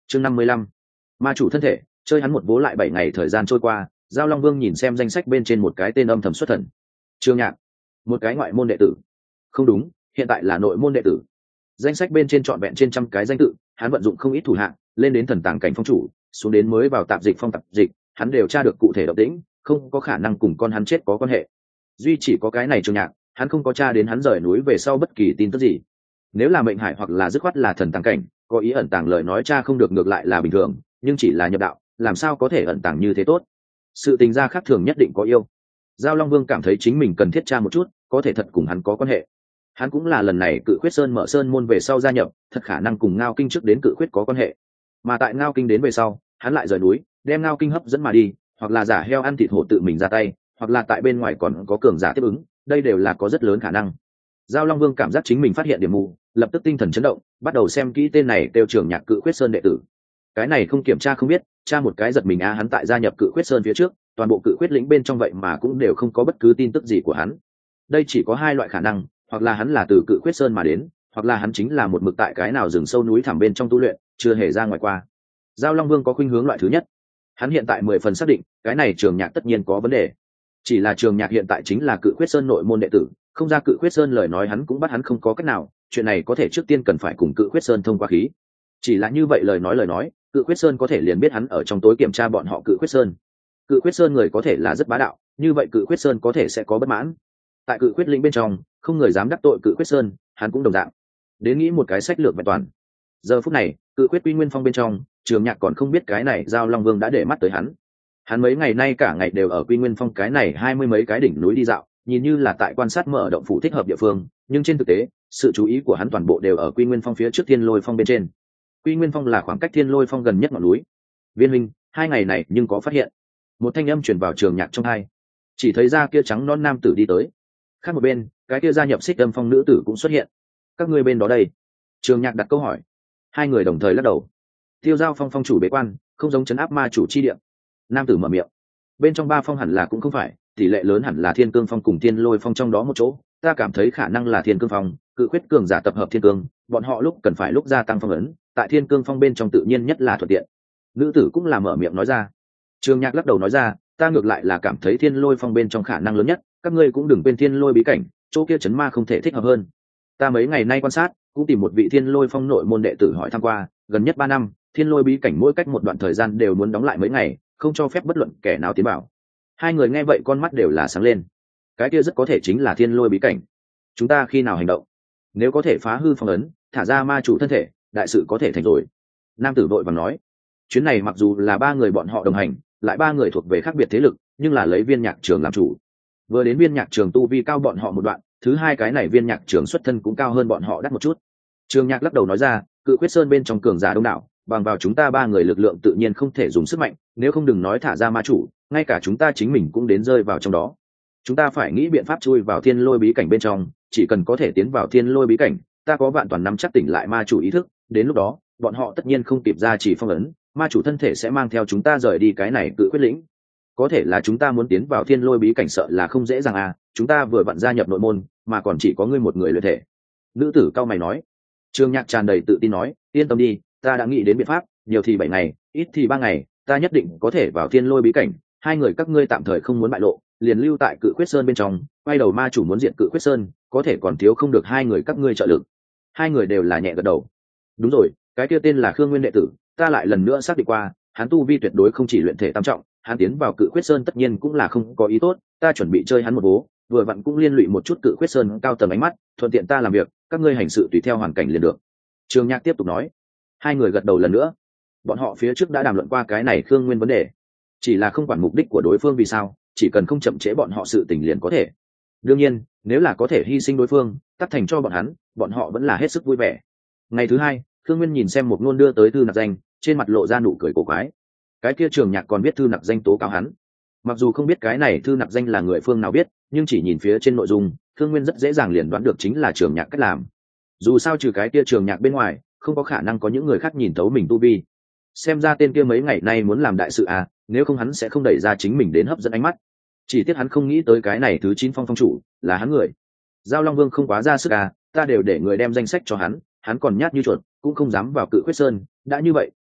chương 55. Ma chủ thân thể, chơi hắn một vố lại 7 ngày thời gian trôi qua, Giao Long Vương nhìn xem danh sách bên trên một cái tên âm thầm xuất thần. Trương Nhạc, một cái ngoại môn đệ tử. Không đúng, hiện tại là nội môn đệ tử. Danh sách bên trên trọn vẹn trên trăm cái danh tự, hắn vận dụng không ít thủ hạng, lên đến thần tàng cảnh phong chủ, xuống đến mới vào tạp dịch phong tạp dịch, hắn đều tra được cụ thể động tĩnh, không có khả năng cùng con hắn chết có quan hệ. Duy chỉ có cái này Trương Nhạc, hắn không có tra đến hắn rời núi về sau bất kỳ tin tức gì. Nếu là mệnh hải hoặc là dứt khoát là thần tàng cảnh, có ý ẩn tàng lời nói tra không được ngược lại là bình thường, nhưng chỉ là nhập đạo, làm sao có thể ẩn tàng như thế tốt? Sự tình gia khác thường nhất định có yêu. Giao Long Vương cảm thấy chính mình cần thiết tra một chút, có thể thật cùng hắn có quan hệ. Hắn cũng là lần này Cự Khuyết Sơn mở sơn môn về sau gia nhập, thật khả năng cùng Ngao Kinh trước đến Cự Khuyết có quan hệ. Mà tại Ngao Kinh đến về sau, hắn lại rời núi, đem Ngao Kinh hấp dẫn mà đi, hoặc là giả heo ăn thịt hổ tự mình ra tay, hoặc là tại bên ngoài còn có cường giả tiếp ứng, đây đều là có rất lớn khả năng. Giao Long Vương cảm giác chính mình phát hiện điểm mù, lập tức tinh thần chấn động, bắt đầu xem kỹ tên này tiêu trưởng Nhạc Cự Khuyết Sơn đệ tử. Cái này không kiểm tra không biết, tra một cái giật mình a, hắn tại gia nhập Cự Khuyết Sơn phía trước, toàn bộ Cự Khuyết lĩnh bên trong vậy mà cũng đều không có bất cứ tin tức gì của hắn. Đây chỉ có hai loại khả năng, hoặc là hắn là từ Cự Khuyết Sơn mà đến, hoặc là hắn chính là một mực tại cái nào rừng sâu núi thẳm bên trong tu luyện, chưa hề ra ngoài qua. Giao Long Vương có khuynh hướng loại thứ nhất. Hắn hiện tại 10 phần xác định, cái này Trường Nhạc tất nhiên có vấn đề. Chỉ là Trường Nhạc hiện tại chính là Cự Khuyết Sơn nội môn đệ tử, không ra Cự Khuyết Sơn lời nói hắn cũng bắt hắn không có cách nào, chuyện này có thể trước tiên cần phải cùng Cự Khuyết Sơn thông qua khí. Chỉ là như vậy lời nói, Cự Khuyết Sơn có thể liền biết hắn ở trong tối kiểm tra bọn họ Cự Khuyết Sơn. Cự Khuyết Sơn người có thể là rất bá đạo, như vậy Cự Khuyết Sơn có thể sẽ có bất mãn. Tại Cự Khuyết lĩnh bên trong, không người dám đắc tội Cự Khuyết Sơn, hắn cũng đồng dạng. Đến nghĩ một cái sách lược vẹn toàn. Giờ phút này, Cự Khuyết Quy Nguyên Phong bên trong, Trường Nhạc còn không biết cái này Giao Long Vương đã để mắt tới hắn. Hắn mấy ngày nay cả ngày đều ở Quy Nguyên Phong cái này 20 mấy cái đỉnh núi đi dạo, nhìn như là tại quan sát mở động phủ thích hợp địa phương, nhưng trên thực tế, sự chú ý của hắn toàn bộ đều ở Quy Nguyên Phong phía trước Thiên Lôi Phong bên trên. Quy Nguyên Phong là khoảng cách Thiên Lôi Phong gần nhất ngọn núi. Viên Minh, 2 ngày này nhưng có phát hiện. Một thanh âm truyền vào Trường Nhạc trong tai. Chỉ thấy ra kia trắng non nam tử đi tới. Khác một bên, cái kia gia nhập Xích Âm Phong nữ tử cũng xuất hiện. Các ngươi bên đó đây? Trường Nhạc đặt câu hỏi. Hai người đồng thời lắc đầu. Tiêu Giao Phong phong chủ bế quan, không giống trấn áp ma chủ chi địa. Nam tử mở miệng. Bên trong 3 phong hẳn là cũng không phải, tỷ lệ lớn hẳn là Thiên Cương Phong cùng Thiên Lôi Phong trong đó một chỗ. Ta cảm thấy khả năng là Thiên Cương Phong, Cự Khuyết cường giả tập hợp Thiên Cương, bọn họ lúc cần phải lúc gia tăng phong ấn, tại Thiên Cương Phong bên trong tự nhiên nhất là thuận tiện. Nữ tử cũng là mở miệng nói ra. Trường Nhạc lắc đầu nói ra, ta ngược lại là cảm thấy Thiên Lôi Phong bên trong khả năng lớn nhất, các ngươi cũng đừng quên Thiên Lôi bí cảnh, chỗ kia chấn ma không thể thích hợp hơn. Ta mấy ngày nay quan sát, cũng tìm một vị Thiên Lôi Phong nội môn đệ tử hỏi thăm qua, gần nhất 3 năm, Thiên Lôi bí cảnh mỗi cách một đoạn thời gian đều muốn đóng lại mấy ngày, không cho phép bất luận kẻ nào tiến vào. Hai người nghe vậy con mắt đều là sáng lên. Cái kia rất có thể chính là Thiên Lôi bí cảnh. Chúng ta khi nào hành động? Nếu có thể phá hư phong ấn, thả ra ma chủ thân thể, đại sự có thể thành rồi. Nam tử vội vàng nói. Chuyến này mặc dù là 3 người bọn họ đồng hành, lại 3 người thuộc về khác biệt thế lực, nhưng là lấy Viên Nhạc Trường làm chủ. Vừa đến Viên Nhạc Trường tu vi cao bọn họ một đoạn, thứ hai cái này Viên Nhạc Trường xuất thân cũng cao hơn bọn họ đắt một chút. Trường Nhạc lắc đầu nói ra, Cự Khuyết Sơn bên trong cường giả đông đảo, bằng vào chúng ta 3 người lực lượng tự nhiên không thể dùng sức mạnh, nếu không đừng nói thả ra ma chủ, ngay cả chúng ta chính mình cũng đến rơi vào trong đó. Chúng ta phải nghĩ biện pháp chui vào Thiên Lôi bí cảnh bên trong, chỉ cần có thể tiến vào Thiên Lôi bí cảnh, ta có vạn toàn nắm chắc tỉnh lại ma chủ ý thức, đến lúc đó, bọn họ tất nhiên không kịp ra chỉ phong ấn, ma chủ thân thể sẽ mang theo chúng ta rời đi cái này Cự Khuyết lĩnh. Có thể là chúng ta muốn tiến vào Thiên Lôi bí cảnh sợ là không dễ dàng à, chúng ta vừa vặn gia nhập nội môn, mà còn chỉ có ngươi một người luyện thể. Nữ tử cao mày nói. Trường Nhạc tràn đầy tự tin nói, yên tâm đi, ta đã nghĩ đến biện pháp, nhiều thì 7 ngày, ít thì 3 ngày, ta nhất định có thể vào Thiên Lôi bí cảnh. Hai người các ngươi tạm thời không muốn bại lộ, liền lưu tại Cự Khuyết Sơn bên trong, quay đầu ma chủ muốn diện Cự Khuyết Sơn, có thể còn thiếu không được hai người các ngươi trợ lực. Hai người đều là nhẹ gật đầu. Đúng rồi, cái kia tên là Khương Nguyên đệ tử, ta lại lần nữa xác định qua, hắn tu vi tuyệt đối không chỉ luyện thể tam trọng, hắn tiến vào Cự Khuyết Sơn tất nhiên cũng là không có ý tốt, ta chuẩn bị chơi hắn một vố, vừa vặn cũng liên lụy một chút Cự Khuyết Sơn cao tầng ánh mắt, thuận tiện ta làm việc, các ngươi hành sự tùy theo hoàn cảnh liền được. Trường Nhạc tiếp tục nói. Hai người gật đầu lần nữa. Bọn họ phía trước đã đàm luận qua cái này Khương Nguyên vấn đề, chỉ là không quản mục đích của đối phương vì sao, chỉ cần không chậm trễ bọn họ sự tình liền có thể. Đương nhiên, nếu là có thể hy sinh đối phương, tắt thành cho bọn hắn, bọn họ vẫn là hết sức vui vẻ. Ngày thứ hai, Khương Nguyên nhìn xem một ngôn đưa tới thư nặc danh, trên mặt lộ ra nụ cười cổ quái. Cái kia Trường Nhạc còn biết thư nặc danh tố cáo hắn. Mặc dù không biết cái này thư nặc danh là người phương nào biết, nhưng chỉ nhìn phía trên nội dung, Khương Nguyên rất dễ dàng liền đoán được chính là Trường Nhạc cách làm. Dù sao trừ cái kia Trường Nhạc bên ngoài, không có khả năng có những người khác nhìn thấu mình tu vi. Xem ra tên kia mấy ngày nay muốn làm đại sự à, nếu không hắn sẽ không đẩy ra chính mình đến hấp dẫn ánh mắt. Chỉ tiếc hắn không nghĩ tới cái này thứ 9 phong phong chủ là hắn người. Giao Long Vương không quá ra sức à, ta đều để người đem danh sách cho hắn, hắn còn nhát như chuột, cũng không dám vào Cự Khuyết Sơn, đã như vậy,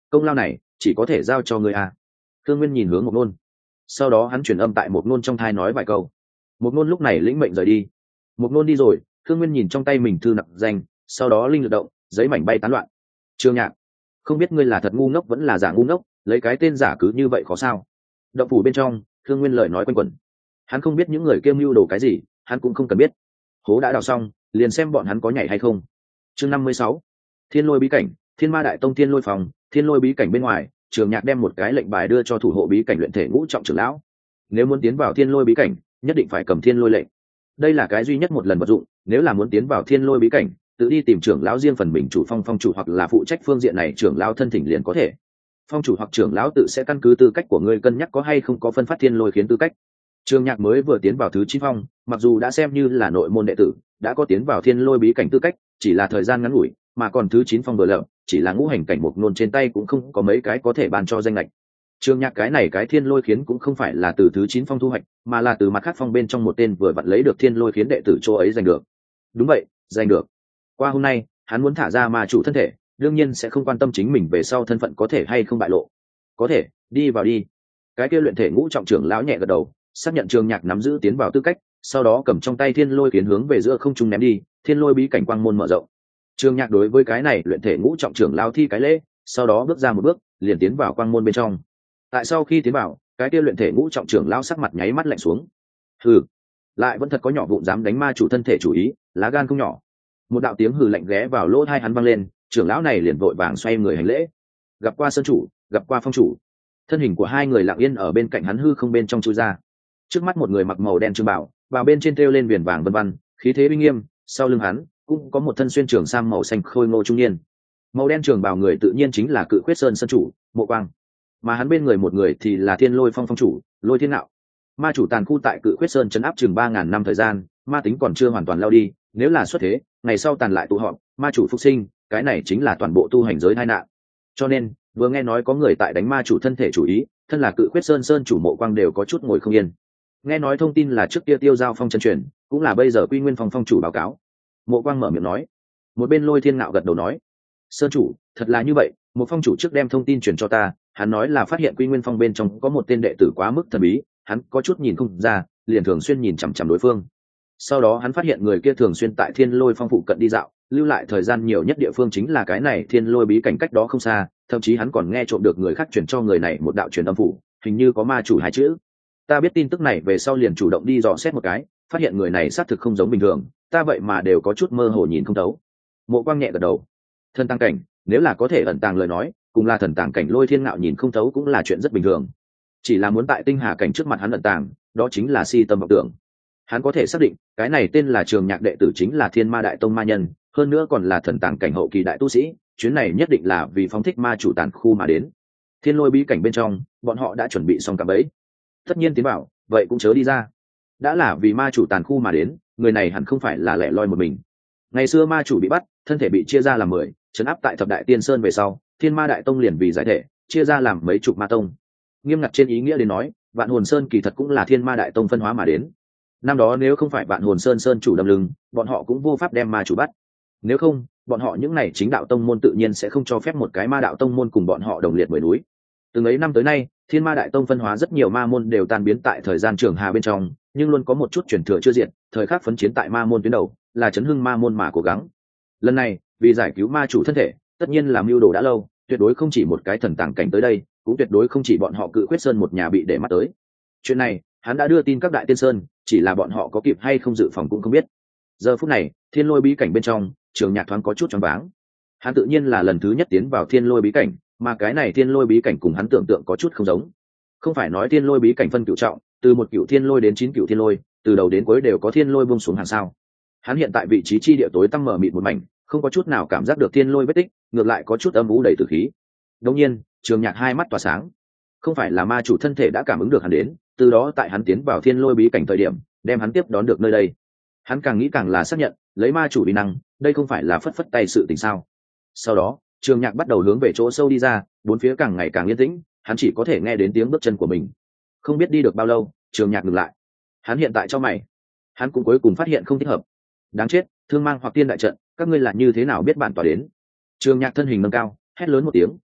công lao này chỉ có thể giao cho ngươi à. Thương Nguyên nhìn hướng Mộc Nôn, sau đó hắn truyền âm tại Mộc Nôn trong thai nói vài câu. Mộc Nôn lúc này lĩnh mệnh rời đi. Mộc Nôn đi rồi, Thương Nguyên nhìn trong tay mình thư nặc danh, sau đó linh lực động, giấy mảnh bay tán loạn. Trương Nhạc, không biết ngươi là thật ngu ngốc vẫn là giả ngu ngốc, lấy cái tên giả cứ như vậy khó sao? Động phủ bên trong, Thương Nguyên lời nói quanh quẩn. Hắn không biết những người kêu mưu đồ cái gì, hắn cũng không cần biết. Hố đã đào xong, liền xem bọn hắn có nhảy hay không. Chương 56. Thiên Lôi bí cảnh, Thiên Ma Đại Tông Thiên Lôi phòng, Thiên Lôi bí cảnh bên ngoài, Trường Nhạc đem một cái lệnh bài đưa cho thủ hộ bí cảnh luyện thể ngũ trọng trưởng lão. Nếu muốn tiến vào Thiên Lôi bí cảnh, nhất định phải cầm Thiên Lôi lệnh. Đây là cái duy nhất một lần vật dụng, nếu là muốn tiến vào Thiên Lôi bí cảnh, tự đi tìm trưởng lão riêng phần mình chủ phong chủ hoặc là phụ trách phương diện này trưởng lão thân thỉnh liền có thể. Phong chủ hoặc trưởng lão tự sẽ căn cứ tư cách của ngươi cân nhắc có hay không có phân phát Thiên Lôi khiến tư cách. Trường Nhạc mới vừa tiến vào thứ 9 phong, mặc dù đã xem như là nội môn đệ tử, đã có tiến vào Thiên Lôi bí cảnh tư cách, chỉ là thời gian ngắn ngủi, mà còn thứ 9 phong vừa lập, chỉ là ngũ hành cảnh Mộc Nôn trên tay cũng không có mấy cái có thể ban cho danh lệch. Trường Nhạc cái này cái Thiên Lôi khiến cũng không phải là từ thứ 9 phong thu hoạch, mà là từ mặt khác phong bên trong một tên vừa vặn lấy được Thiên Lôi khiến đệ tử chỗ ấy giành được. Đúng vậy, giành được. Qua hôm nay, hắn muốn thả ra ma chủ thân thể, đương nhiên sẽ không quan tâm chính mình về sau thân phận có thể hay không bại lộ. Có thể, đi vào đi. Cái kia luyện thể ngũ trọng trưởng lão nhẹ gật đầu, xác nhận Trường Nhạc nắm giữ tiến vào tư cách, sau đó cầm trong tay Thiên Lôi khiến hướng về giữa không trung ném đi, Thiên Lôi bí cảnh quang môn mở rộng. Trường Nhạc đối với cái này luyện thể ngũ trọng trưởng lão thi cái lễ, sau đó bước ra một bước, liền tiến vào quang môn bên trong. Tại sau khi tiến vào, cái kia luyện thể ngũ trọng trưởng lão sắc mặt nháy mắt lạnh xuống. Hừ, lại vẫn thật có nhỏ vụn dám đánh ma chủ thân thể chủ ý, lá gan không nhỏ. Một đạo tiếng hừ lạnh ghé vào lỗ tai hắn vang lên, trưởng lão này liền vội vàng xoay người hành lễ. Gặp qua sơn chủ, gặp qua phong chủ. Thân hình của hai người lặng yên ở bên cạnh hắn hư không bên trong chui ra. Trước mắt một người mặc màu đen trường bào, vào bên trên treo lên viền vàng vân vân, khí thế uy nghiêm, sau lưng hắn cũng có một thân xuyên trường sam màu xanh khôi ngô trung niên. Màu đen trường bào người tự nhiên chính là Cự Khuyết Sơn sơn chủ, Mộ Quang. Mà hắn bên người một người thì là Thiên Lôi phong phong chủ, Lôi Thiên Nạo. Ma chủ tàn khu tại Cự Khuyết Sơn trấn áp chừng 3000 năm thời gian, ma tính còn chưa hoàn toàn lao đi, nếu là xuất thế, ngày sau tàn lại tụ họp, ma chủ phục sinh, cái này chính là toàn bộ tu hành giới tai nạn. Cho nên, vừa nghe nói có người tại đánh ma chủ thân thể chủ ý, thân là Cự Khuyết Sơn sơn chủ Mộ Quang đều có chút ngồi không yên. Nghe nói thông tin là trước kia Tiêu Giao phong chân truyền, cũng là bây giờ Quy Nguyên phong phong chủ báo cáo. Mộ Quang mở miệng nói. Một bên Lôi Thiên Nạo gật đầu nói, sơn chủ, thật là như vậy, một phong chủ trước đem thông tin truyền cho ta, hắn nói là phát hiện Quy Nguyên phong bên trong có một tên đệ tử quá mức thần bí, hắn có chút nhìn không ra, liền thường xuyên nhìn chằm chằm đối phương. Sau đó hắn phát hiện người kia thường xuyên tại Thiên Lôi phong phụ cận đi dạo, lưu lại thời gian nhiều nhất địa phương chính là cái này Thiên Lôi bí cảnh cách đó không xa, thậm chí hắn còn nghe trộm được người khác truyền cho người này một đạo truyền âm phủ, hình như có ma chủ hai chữ. Ta biết tin tức này về sau liền chủ động đi dò xét một cái, phát hiện người này xác thực không giống bình thường, ta vậy mà đều có chút mơ hồ nhìn không thấu. Mộ Quang nhẹ gật đầu. Thần tàng cảnh, nếu là có thể ẩn tàng lời nói, cùng là thần tàng cảnh Lôi Thiên Ngạo nhìn không thấu cũng là chuyện rất bình thường. Chỉ là muốn tại tinh hà cảnh trước mặt hắn ẩn tàng, đó chính là si tâm vọng tưởng. Hắn có thể xác định, cái này tên là Trường Nhạc đệ tử chính là Thiên Ma Đại Tông ma nhân, hơn nữa còn là thần tàng cảnh hậu kỳ đại tu sĩ, chuyến này nhất định là vì phóng thích ma chủ tàn khu mà đến. Thiên Lôi bí cảnh bên trong, bọn họ đã chuẩn bị xong cả bẫy. Tất nhiên tiến vào, vậy cũng chớ đi ra. Đã là vì ma chủ tàn khu mà đến, người này hẳn không phải là lẻ loi một mình. Ngày xưa ma chủ bị bắt, thân thể bị chia ra làm 10, trấn áp tại Thập Đại Tiên Sơn về sau, Thiên Ma Đại Tông liền vì giải thể, chia ra làm mấy chục ma tông. Nghiêm ngặt trên ý nghĩa đến nói, Vạn Hồn Sơn kỳ thật cũng là Thiên Ma Đại Tông phân hóa mà đến. Năm đó nếu không phải Vạn Hồn Sơn sơn chủ đâm lưng, bọn họ cũng vô pháp đem ma chủ bắt. Nếu không, bọn họ những này chính đạo tông môn tự nhiên sẽ không cho phép một cái ma đạo tông môn cùng bọn họ đồng liệt 10 núi. Từng ấy năm tới nay, Thiên Ma Đại Tông phân hóa rất nhiều ma môn đều tan biến tại thời gian trường hà bên trong, nhưng luôn có một chút truyền thừa chưa diệt, thời khắc phấn chiến tại ma môn tuyến đầu, là chấn hưng ma môn mà cố gắng. Lần này, vì giải cứu ma chủ thân thể, tất nhiên là mưu đồ đã lâu, tuyệt đối không chỉ một cái thần tàng cảnh tới đây, cũng tuyệt đối không chỉ bọn họ Cự Khuyết Sơn một nhà bị để mắt tới. Chuyện này, hắn đã đưa tin các đại tiên sơn, chỉ là bọn họ có kịp hay không dự phòng cũng không biết. Giờ phút này, Thiên Lôi bí cảnh bên trong, Trường Nhạc thoáng có chút choáng váng. Hắn tự nhiên là lần thứ nhất tiến vào Thiên Lôi bí cảnh, mà cái này Thiên Lôi bí cảnh cùng hắn tưởng tượng có chút không giống. Không phải nói Thiên Lôi bí cảnh phân cửu trọng, từ một cửu thiên lôi đến 9 cửu thiên lôi, từ đầu đến cuối đều có thiên lôi buông xuống hàng sao. Hắn hiện tại vị trí chi địa tối tăm mở mịt một mảnh, không có chút nào cảm giác được thiên lôi vết tích, ngược lại có chút âm u đầy tử khí. Đột nhiên, Trường Nhạc hai mắt tỏa sáng. Không phải là ma chủ thân thể đã cảm ứng được hắn đến, từ đó tại hắn tiến vào Thiên Lôi bí cảnh thời điểm, đem hắn tiếp đón được nơi đây. Hắn càng nghĩ càng là xác nhận, lấy ma chủ uy năng, đây không phải là phất phất tay sự tình sao? Sau đó, Trường Nhạc bắt đầu hướng về chỗ sâu đi ra, bốn phía càng ngày càng yên tĩnh, hắn chỉ có thể nghe đến tiếng bước chân của mình. Không biết đi được bao lâu, Trường Nhạc ngừng lại. Hắn hiện tại cho mày, hắn cũng cuối cùng phát hiện không thích hợp. Đáng chết, Thương Mang hoặc Tiên đại trận, các ngươi là như thế nào biết bản tỏa đến? Trường Nhạc thân hình nâng cao, hét lớn một tiếng,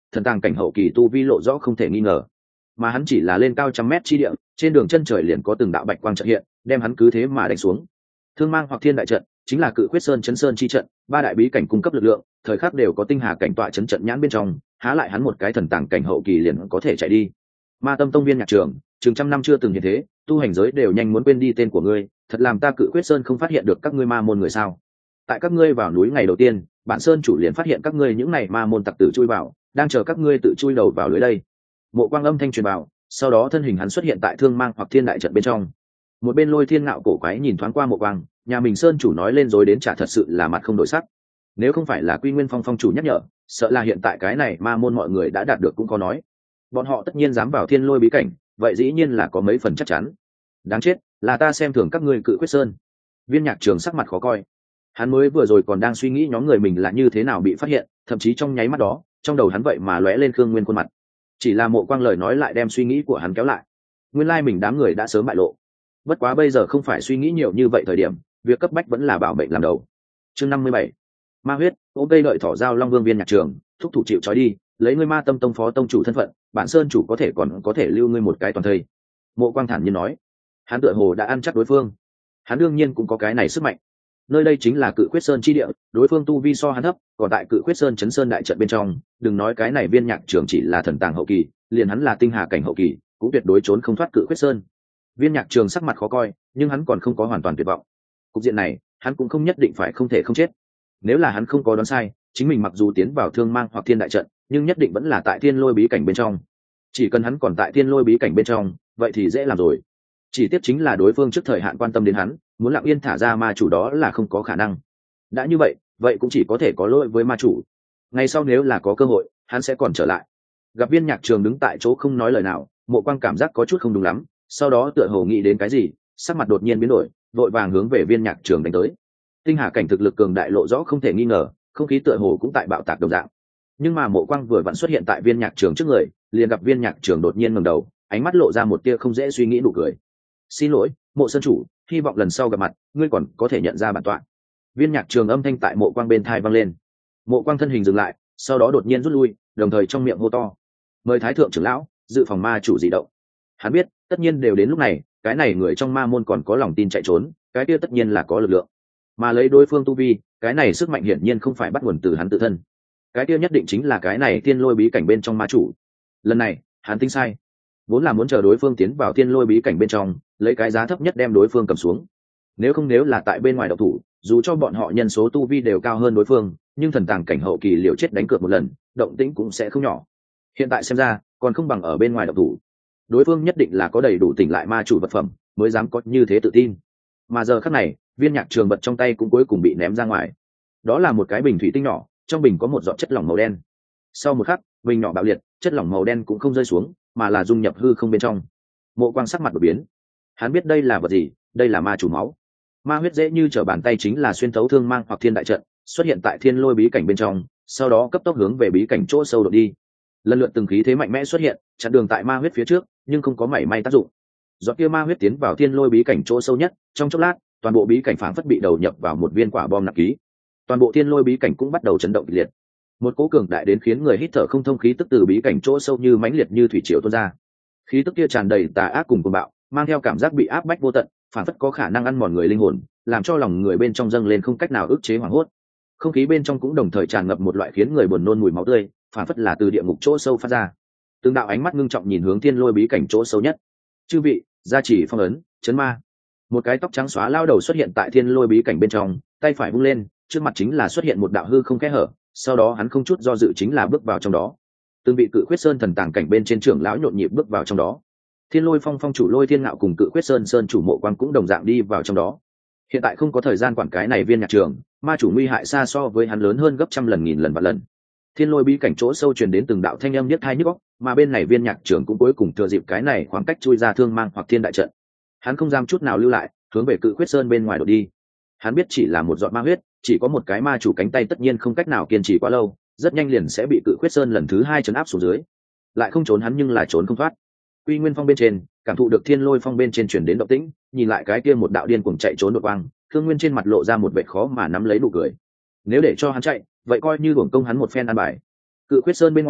thần tàng cảnh hậu kỳ tu vi lộ rõ không thể nghi ngờ, mà hắn chỉ là lên cao trăm mét chi địa, trên đường chân trời liền có từng đạo bạch quang trợ hiện, đem hắn cứ thế mà đánh xuống. Thương mang hoặc thiên đại trận chính là cự quyết sơn chấn sơn chi trận, ba đại bí cảnh cung cấp lực lượng, thời khắc đều có tinh hà cảnh tọa chấn trận nhãn bên trong, há lại hắn một cái thần tàng cảnh hậu kỳ liền có thể chạy đi. Ma Tâm Tông viên nhạc trường, chừng trăm năm chưa từng hiện thế, tu hành giới đều nhanh muốn quên đi tên của ngươi, thật làm ta cự quyết sơn không phát hiện được các ngươi ma môn người sao? Tại các ngươi vào núi ngày đầu tiên, bản sơn chủ liền phát hiện các ngươi những này ma môn tặc tử chui vào, đang chờ các ngươi tự chui đầu vào lưới đây. Mộ Quang âm thanh truyền vào, sau đó thân hình hắn xuất hiện tại thương mang hoặc thiên đại trận bên trong. Một bên Lôi Thiên Ngạo cổ quái nhìn thoáng qua Mộ Quang, nhà mình sơn chủ nói lên rồi đến trả thật sự là mặt không đổi sắc. Nếu không phải là Quy Nguyên Phong phong chủ nhắc nhở, sợ là hiện tại cái này ma môn mọi người đã đạt được cũng có nói. Bọn họ tất nhiên dám vào thiên lôi bí cảnh, vậy dĩ nhiên là có mấy phần chắc chắn. Đáng chết, là ta xem thường các ngươi cự quyết sơn. Viên nhạc trường sắc mặt khó coi. Hắn mới vừa rồi còn đang suy nghĩ nhóm người mình là như thế nào bị phát hiện, thậm chí trong nháy mắt đó, trong đầu hắn vậy mà lóe lên Khương Nguyên khuôn mặt. Chỉ là Mộ Quang lời nói lại đem suy nghĩ của hắn kéo lại. Nguyên lai mình đám người đã sớm bại lộ. Bất quá bây giờ không phải suy nghĩ nhiều như vậy thời điểm, việc cấp bách vẫn là bảo mệnh làm đầu. Chương 57. Ma huyết, ôm cây đợi thỏ giao Long Vương viên nhạc trường, thúc thủ chịu trói đi, lấy ngươi Ma Tâm Tông phó tông chủ thân phận, bản sơn chủ có thể còn có thể lưu ngươi một cái toàn thây. Mộ Quang thản nhiên nói. Hắn tựa hồ đã ăn chắc đối phương, hắn đương nhiên cũng có cái này sức mạnh. Nơi đây chính là cự quyết sơn chi địa, đối phương tu vi so hắn thấp, còn tại cự quyết sơn chấn sơn đại trận bên trong, đừng nói cái này viên nhạc trường chỉ là thần tàng hậu kỳ, liền hắn là tinh hà cảnh hậu kỳ, cũng tuyệt đối trốn không thoát cự quyết sơn. Viên nhạc trường sắc mặt khó coi, nhưng hắn còn không có hoàn toàn tuyệt vọng. Cục diện này, hắn cũng không nhất định phải không thể không chết. Nếu là hắn không có đoán sai, chính mình mặc dù tiến vào thương mang hoặc thiên đại trận, nhưng nhất định vẫn là tại thiên lôi bí cảnh bên trong. Chỉ cần hắn còn tại thiên lôi bí cảnh bên trong, vậy thì dễ làm rồi. Chỉ tiếc chính là đối phương trước thời hạn quan tâm đến hắn, muốn lặng yên thả ra ma chủ đó là không có khả năng. Đã như vậy, vậy cũng chỉ có thể có lỗi với ma chủ. Ngày sau nếu là có cơ hội, hắn sẽ còn trở lại. Gặp viên nhạc trường đứng tại chỗ không nói lời nào, Mộ Quang cảm giác có chút không đúng lắm, sau đó tựa hồ nghĩ đến cái gì, sắc mặt đột nhiên biến đổi, vội vàng hướng về viên nhạc trường đánh tới. Tinh hà cảnh thực lực cường đại lộ rõ không thể nghi ngờ, không khí tựa hồ cũng tại bạo tạc đồng dạng. Nhưng mà Mộ Quang vừa vặn xuất hiện tại viên nhạc trường trước người, liền gặp viên nhạc trường đột nhiên ngẩng đầu, ánh mắt lộ ra một tia không dễ suy nghĩ nụ cười. Xin lỗi, Mộ sơn chủ, hy vọng lần sau gặp mặt ngươi còn có thể nhận ra bản tọa. Viên nhạc trường âm thanh tại Mộ Quang bên thai vang lên. Mộ Quang thân hình dừng lại, sau đó đột nhiên rút lui, đồng thời trong miệng hô to: mời thái thượng trưởng lão dự phòng ma chủ dị động. Hắn biết tất nhiên đều đến lúc này, cái này người trong ma môn còn có lòng tin chạy trốn, cái kia tất nhiên là có lực lượng. Mà lấy đối phương tu vi, cái này sức mạnh hiển nhiên không phải bắt nguồn từ hắn tự thân, cái kia nhất định chính là cái này thiên lôi bí cảnh bên trong ma chủ. Lần này hắn tính sai, vốn là muốn chờ đối phương tiến vào thiên lôi bí cảnh bên trong, lấy cái giá thấp nhất đem đối phương cầm xuống. Nếu là tại bên ngoài độc thủ, dù cho bọn họ nhân số tu vi đều cao hơn đối phương, nhưng thần tàng cảnh hậu kỳ liều chết đánh cược một lần, động tĩnh cũng sẽ không nhỏ. Hiện tại xem ra còn không bằng ở bên ngoài độc thủ. Đối phương nhất định là có đầy đủ tỉnh lại ma chủ vật phẩm mới dám có như thế tự tin. Mà giờ khắc này, viên nhạc trường vật trong tay cũng cuối cùng bị ném ra ngoài. Đó là một cái bình thủy tinh nhỏ, trong bình có một giọt chất lỏng màu đen. Sau một khắc, bình nhỏ bạo liệt, chất lỏng màu đen cũng không rơi xuống, mà là dung nhập hư không bên trong. Mộ Quang sắc mặt đột biến. Hắn biết đây là vật gì, đây là ma chủ máu. Ma huyết dễ như trở bàn tay chính là xuyên thấu thương mang hoặc thiên đại trận, xuất hiện tại thiên lôi bí cảnh bên trong, sau đó cấp tốc hướng về bí cảnh chỗ sâu đột đi. Lần lượt từng khí thế mạnh mẽ xuất hiện, chặn đường tại ma huyết phía trước, nhưng không có mảy may tác dụng. Giọt kia ma huyết tiến vào thiên lôi bí cảnh chỗ sâu nhất, trong chốc lát, toàn bộ bí cảnh phảng phất bị đầu nhập vào một viên quả bom nặng ký. Toàn bộ thiên lôi bí cảnh cũng bắt đầu chấn động kịch liệt. Một cỗ cường đại đến khiến người hít thở không thông khí tức từ bí cảnh chỗ sâu như mãnh liệt như thủy triều tuôn ra. Khí tức kia tràn đầy tà ác cùng cuồng bạo, mang theo cảm giác bị áp bách vô tận, phảng phất có khả năng ăn mòn người linh hồn, làm cho lòng người bên trong dâng lên không cách nào ức chế hoảng hốt. Không khí bên trong cũng đồng thời tràn ngập một loại khiến người buồn nôn mùi máu tươi, phảng phất là từ địa ngục chỗ sâu phát ra. Từng đạo ánh mắt ngưng trọng nhìn hướng thiên lôi bí cảnh chỗ sâu nhất. Chư vị, gia chỉ phong ấn, chấn ma. Một cái tóc trắng xóa lao đầu xuất hiện tại thiên lôi bí cảnh bên trong, tay phải vung lên, trước mặt chính là xuất hiện một đạo hư không kẽ hở, sau đó hắn không chút do dự chính là bước vào trong đó. Từng vị cự quyết sơn thần tàng cảnh bên trên trưởng lão nhộn nhịp bước vào trong đó. Thiên lôi phong phong chủ Lôi Thiên Ngạo cùng cự quyết sơn sơn chủ Mộ Quang cũng đồng dạng đi vào trong đó. Hiện tại không có thời gian quản cái này viên nhạc trường, ma chủ nguy hại xa so với hắn lớn hơn gấp trăm lần nghìn lần vạn lần. Thiên lôi bí cảnh chỗ sâu truyền đến từng đạo thanh âm nhức tai nhức óc, mà bên này viên nhạc trường cũng cuối cùng thừa dịp cái này khoảng cách chui ra thương mang hoặc thiên đại trận. Hắn không dám chút nào lưu lại, hướng về cự quyết sơn bên ngoài đột đi. Hắn biết chỉ là một giọt ma huyết, chỉ có một cái ma chủ cánh tay tất nhiên không cách nào kiên trì quá lâu, rất nhanh liền sẽ bị cự quyết sơn lần thứ hai trấn áp xuống dưới. Lại không trốn hắn nhưng là trốn không thoát. Quy Nguyên Phong bên trên, cảm thụ được Thiên Lôi Phong bên trên truyền đến động tĩnh, nhìn lại cái kia một đạo điên cuồng chạy trốn đột quang, Thương Nguyên trên mặt lộ ra một vẻ khó mà nắm lấy nụ cười. Nếu để cho hắn chạy, vậy coi như uổng công hắn một phen ăn bài. Cự quyết sơn bên ngoài,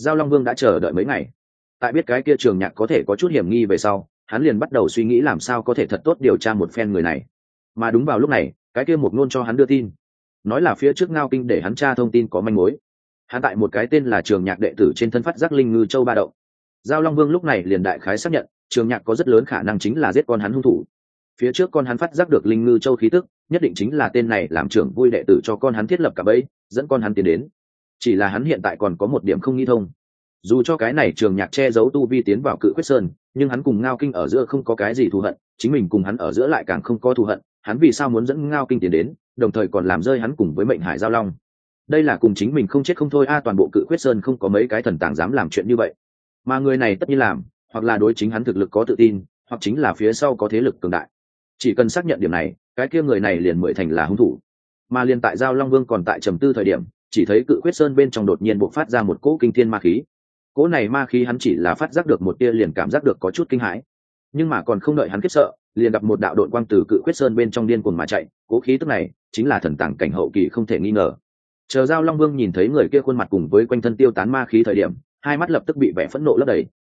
Giao Long Vương đã chờ đợi mấy ngày, tại biết cái kia Trường Nhạc có thể có chút hiểm nghi về sau, hắn liền bắt đầu suy nghĩ làm sao có thể thật tốt điều tra một phen người này. Mà đúng vào lúc này, cái kia Mộc Nôn cho hắn đưa tin, nói là phía trước Ngao Kinh để hắn tra thông tin có manh mối. Hắn tại một cái tên là Trường Nhạc đệ tử trên thân phát giác linh ngư châu ba động. Giao Long Vương lúc này liền đại khái xác nhận, Trường Nhạc có rất lớn khả năng chính là giết con hắn hung thủ. Phía trước con hắn phát giác được linh ngư châu khí tức, nhất định chính là tên này làm trưởng vui đệ tử cho con hắn thiết lập cả bẫy, dẫn con hắn tiến đến. Chỉ là hắn hiện tại còn có một điểm không nghĩ thông. Dù cho cái này Trường Nhạc che giấu tu vi tiến vào Cự Quyết Sơn, nhưng hắn cùng Ngao Kinh ở giữa không có cái gì thù hận, chính mình cùng hắn ở giữa lại càng không có thù hận, hắn vì sao muốn dẫn Ngao Kinh tiến đến, đồng thời còn làm rơi hắn cùng với Mệnh Hải Giao Long. Đây là cùng chính mình không chết không thôi toàn bộ Cự Quyết Sơn không có mấy cái thần tàng dám làm chuyện như vậy. Mà người này tất nhiên làm, hoặc là đối chính hắn thực lực có tự tin, hoặc chính là phía sau có thế lực cường đại. Chỉ cần xác nhận điểm này, cái kia người này liền mười thành là hung thủ. Mà liền tại Giao Long Vương còn tại trầm tư thời điểm, chỉ thấy Cự Quyết Sơn bên trong đột nhiên bộc phát ra một cỗ kinh thiên ma khí. Cỗ này ma khí hắn chỉ là phát giác được một tia liền cảm giác được có chút kinh hãi, nhưng mà còn không đợi hắn khiếp sợ, liền gặp một đạo độn quang từ Cự Quyết Sơn bên trong điên cuồng mà chạy. Cỗ khí tức này chính là thần tàng cảnh hậu kỳ không thể nghi ngờ. Chờ Giao Long Vương nhìn thấy người kia khuôn mặt cùng với quanh thân tiêu tán ma khí thời điểm, hai mắt lập tức bị vẻ phẫn nộ lấp đầy.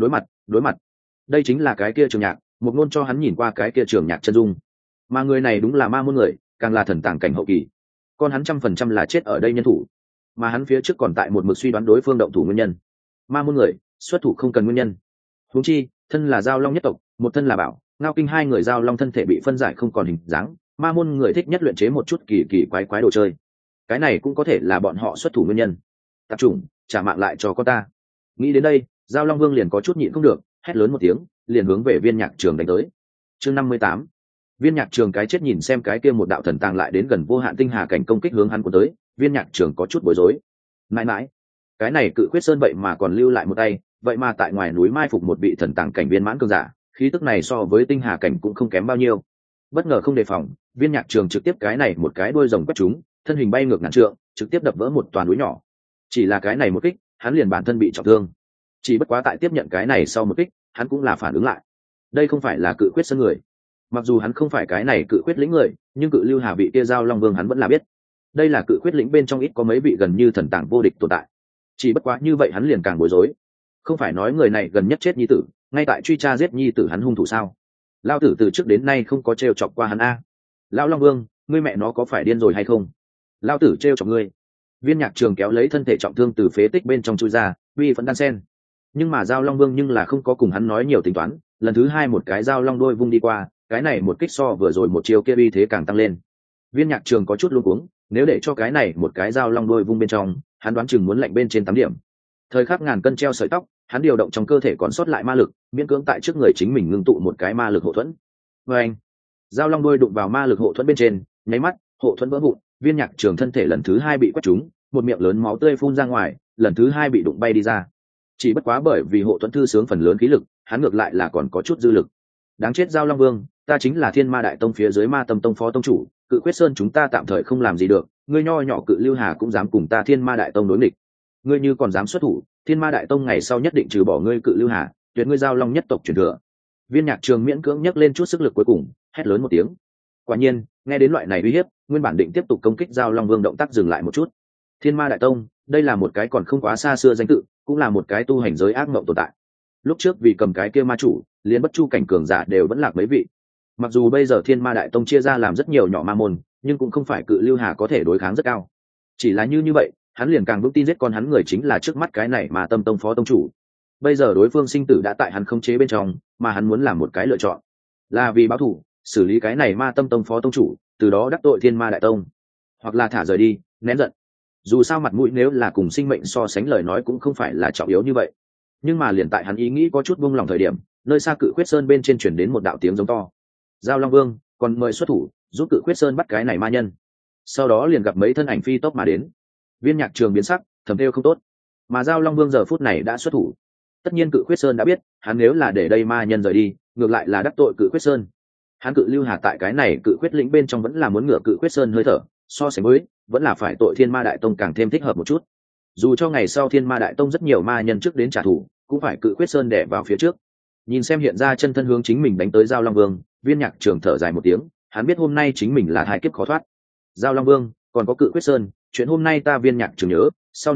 Đối mặt, đây chính là cái kia Trường Nhạc. Mộc Nôn cho hắn nhìn qua cái kia Trường Nhạc chân dung, mà người này đúng là ma môn người, càng là thần tàng cảnh hậu kỳ. Con hắn 100% là chết ở đây nhân thủ, mà hắn phía trước còn tại một mực suy đoán đối phương động thủ nguyên nhân. Ma môn người xuất thủ không cần nguyên nhân, huống chi thân là Giao Long nhất tộc, một thân là Bảo Ngao Kinh, hai người Giao Long thân thể bị phân giải không còn hình dáng, ma môn người thích nhất luyện chế một chút kỳ kỳ quái quái đồ chơi, cái này cũng có thể là bọn họ xuất thủ nguyên nhân. Tạp chủng, trả mạng lại cho con ta. Nghĩ đến đây, Giao Long Vương liền có chút nhịn không được, hét lớn một tiếng, liền hướng về Viên Nhạc Trường đánh tới. Chương 58. Viên Nhạc Trường cái chết nhìn xem cái kia một đạo thần tàng lại đến gần vô hạn tinh hà cảnh công kích hướng hắn cuốn tới, Viên Nhạc Trường có chút bối rối. Mãi mãi, cái này Cự Quyết Sơn vậy mà còn lưu lại một tay, vậy mà tại ngoài núi mai phục một vị thần tàng cảnh viên mãn cường giả, khí tức này so với tinh hà cảnh cũng không kém bao nhiêu. Bất ngờ không đề phòng, Viên Nhạc Trường trực tiếp cái này một cái đuôi rồng quét trúng, thân hình bay ngược ngàn trượng, trực tiếp đập vỡ một toàn núi nhỏ. Chỉ là cái này một kích, hắn liền bản thân bị trọng thương. Chỉ bất quá tại tiếp nhận cái này sau một kích, hắn cũng là phản ứng lại. Đây không phải là Cự Quyết Sơn người. Mặc dù hắn không phải cái này Cự Quyết lĩnh người, nhưng Cự Lưu Hà vị kia Giao Long Vương hắn vẫn là biết. Đây là Cự Quyết lĩnh bên trong ít có mấy vị gần như thần tàng vô địch tồn tại. Chỉ bất quá như vậy hắn liền càng bối rối. Không phải nói người này gần nhất chết nhi tử, ngay tại truy tra giết nhi tử hắn hung thủ sao? Lao tử từ trước đến nay không có trêu chọc qua hắn a. Lão Long Vương, ngươi mẹ nó có phải điên rồi hay không? Lao tử trêu chọc ngươi. Viên Nhạc Trường kéo lấy thân thể trọng thương từ phế tích bên trong chui ra, uy vẫn đan sen. Nhưng mà Giao Long Vương nhưng là không có cùng hắn nói nhiều tính toán, lần thứ hai một cái Giao Long đôi vung đi qua, cái này một kích so vừa rồi một chiều kia uy thế càng tăng lên. Viên Nhạc Trường có chút luống cuống, nếu để cho cái này một cái Giao Long đôi vung bên trong, hắn đoán chừng muốn lạnh bên trên 8 điểm. Thời khắc ngàn cân treo sợi tóc, hắn điều động trong cơ thể còn sót lại ma lực, miễn cưỡng tại trước người chính mình ngưng tụ một cái ma lực hộ thuẫn. Anh, Giao Long đôi đụng vào ma lực hộ thuẫn bên trên, nháy mắt, hộ thuẫn vỡ vụn, Viên Nhạc Trường thân thể lần thứ hai bị quét trúng, một miệng lớn máu tươi phun ra ngoài, lần thứ hai bị đụng bay đi ra. Chỉ bất quá bởi vì hộ thuẫn thư sướng phần lớn khí lực, hắn ngược lại là còn có chút dư lực. Đáng chết Giao Long Vương, ta chính là Thiên Ma Đại Tông phía dưới Ma Tâm Tông phó tông chủ, Cự Quyết Sơn chúng ta tạm thời không làm gì được, ngươi nho nhỏ Cự Lưu Hà cũng dám cùng ta Thiên Ma Đại Tông đối nghịch. Ngươi như còn dám xuất thủ, Thiên Ma Đại Tông ngày sau nhất định trừ bỏ ngươi Cự Lưu Hà, tuyệt ngươi Giao Long nhất tộc truyền thừa. Viên Nhạc Trường miễn cưỡng nhấc lên chút sức lực cuối cùng, hét lớn một tiếng. Quả nhiên, nghe đến loại này uy hiếp, nguyên bản định tiếp tục công kích Giao Long Vương động tác dừng lại một chút. Thiên Ma Đại Tông, đây là một cái còn không quá xa xưa danh tự, cũng là một cái tu hành giới ác mộng tồn tại. Lúc trước vì cầm cái kia ma chủ, liền bất chu cảnh cường giả đều vẫn lạc mấy vị. Mặc dù bây giờ Thiên Ma Đại Tông chia ra làm rất nhiều nhỏ ma môn, nhưng cũng không phải Cự Lưu Hà có thể đối kháng rất cao. Chỉ là như vậy, hắn liền càng vững tin giết con hắn người chính là trước mắt cái này mà Tâm Tông phó tông chủ. Bây giờ đối phương sinh tử đã tại hắn khống chế bên trong, mà hắn muốn làm một cái lựa chọn, là vì báo thù, xử lý cái này Ma Tâm Tông phó tông chủ, từ đó đắc tội Thiên Ma Đại Tông, hoặc là thả rời đi, nén giận. Dù sao mặt mũi nếu là cùng sinh mệnh so sánh lời nói cũng không phải là trọng yếu như vậy. Nhưng mà liền tại hắn ý nghĩ có chút buông lòng thời điểm, nơi xa Cự Quyết Sơn bên trên chuyển đến một đạo tiếng giống to. Giao Long Vương, còn mời xuất thủ, giúp Cự Quyết Sơn bắt cái này ma nhân. Sau đó liền gặp mấy thân ảnh phi tốc mà đến. Viên Nhạc Trường biến sắc, thầm kêu không tốt. Mà Giao Long Vương giờ phút này đã xuất thủ. Tất nhiên Cự Quyết Sơn đã biết, hắn nếu là để đây ma nhân rời đi, ngược lại là đắc tội Cự Quyết Sơn. Hắn Cự Lưu Hà tại cái này Cự Quyết lĩnh bên trong vẫn là muốn ngửa Cự Quyết Sơn hơi thở, so sánh với, vẫn là phải tội Thiên Ma Đại Tông càng thêm thích hợp một chút. Dù cho ngày sau Thiên Ma Đại Tông rất nhiều ma nhân trước đến trả thù, cũng phải Cự Quyết Sơn đè vào phía trước. Nhìn xem hiện ra chân thân hướng chính mình đánh tới Giao Long Vương, Viên Nhạc Trường thở dài một tiếng, hắn biết hôm nay chính mình là hai kiếp khó thoát. Giao Long Vương, còn có Cự Quyết Sơn, chuyện hôm nay ta Viên Nhạc Trường nhớ, sau này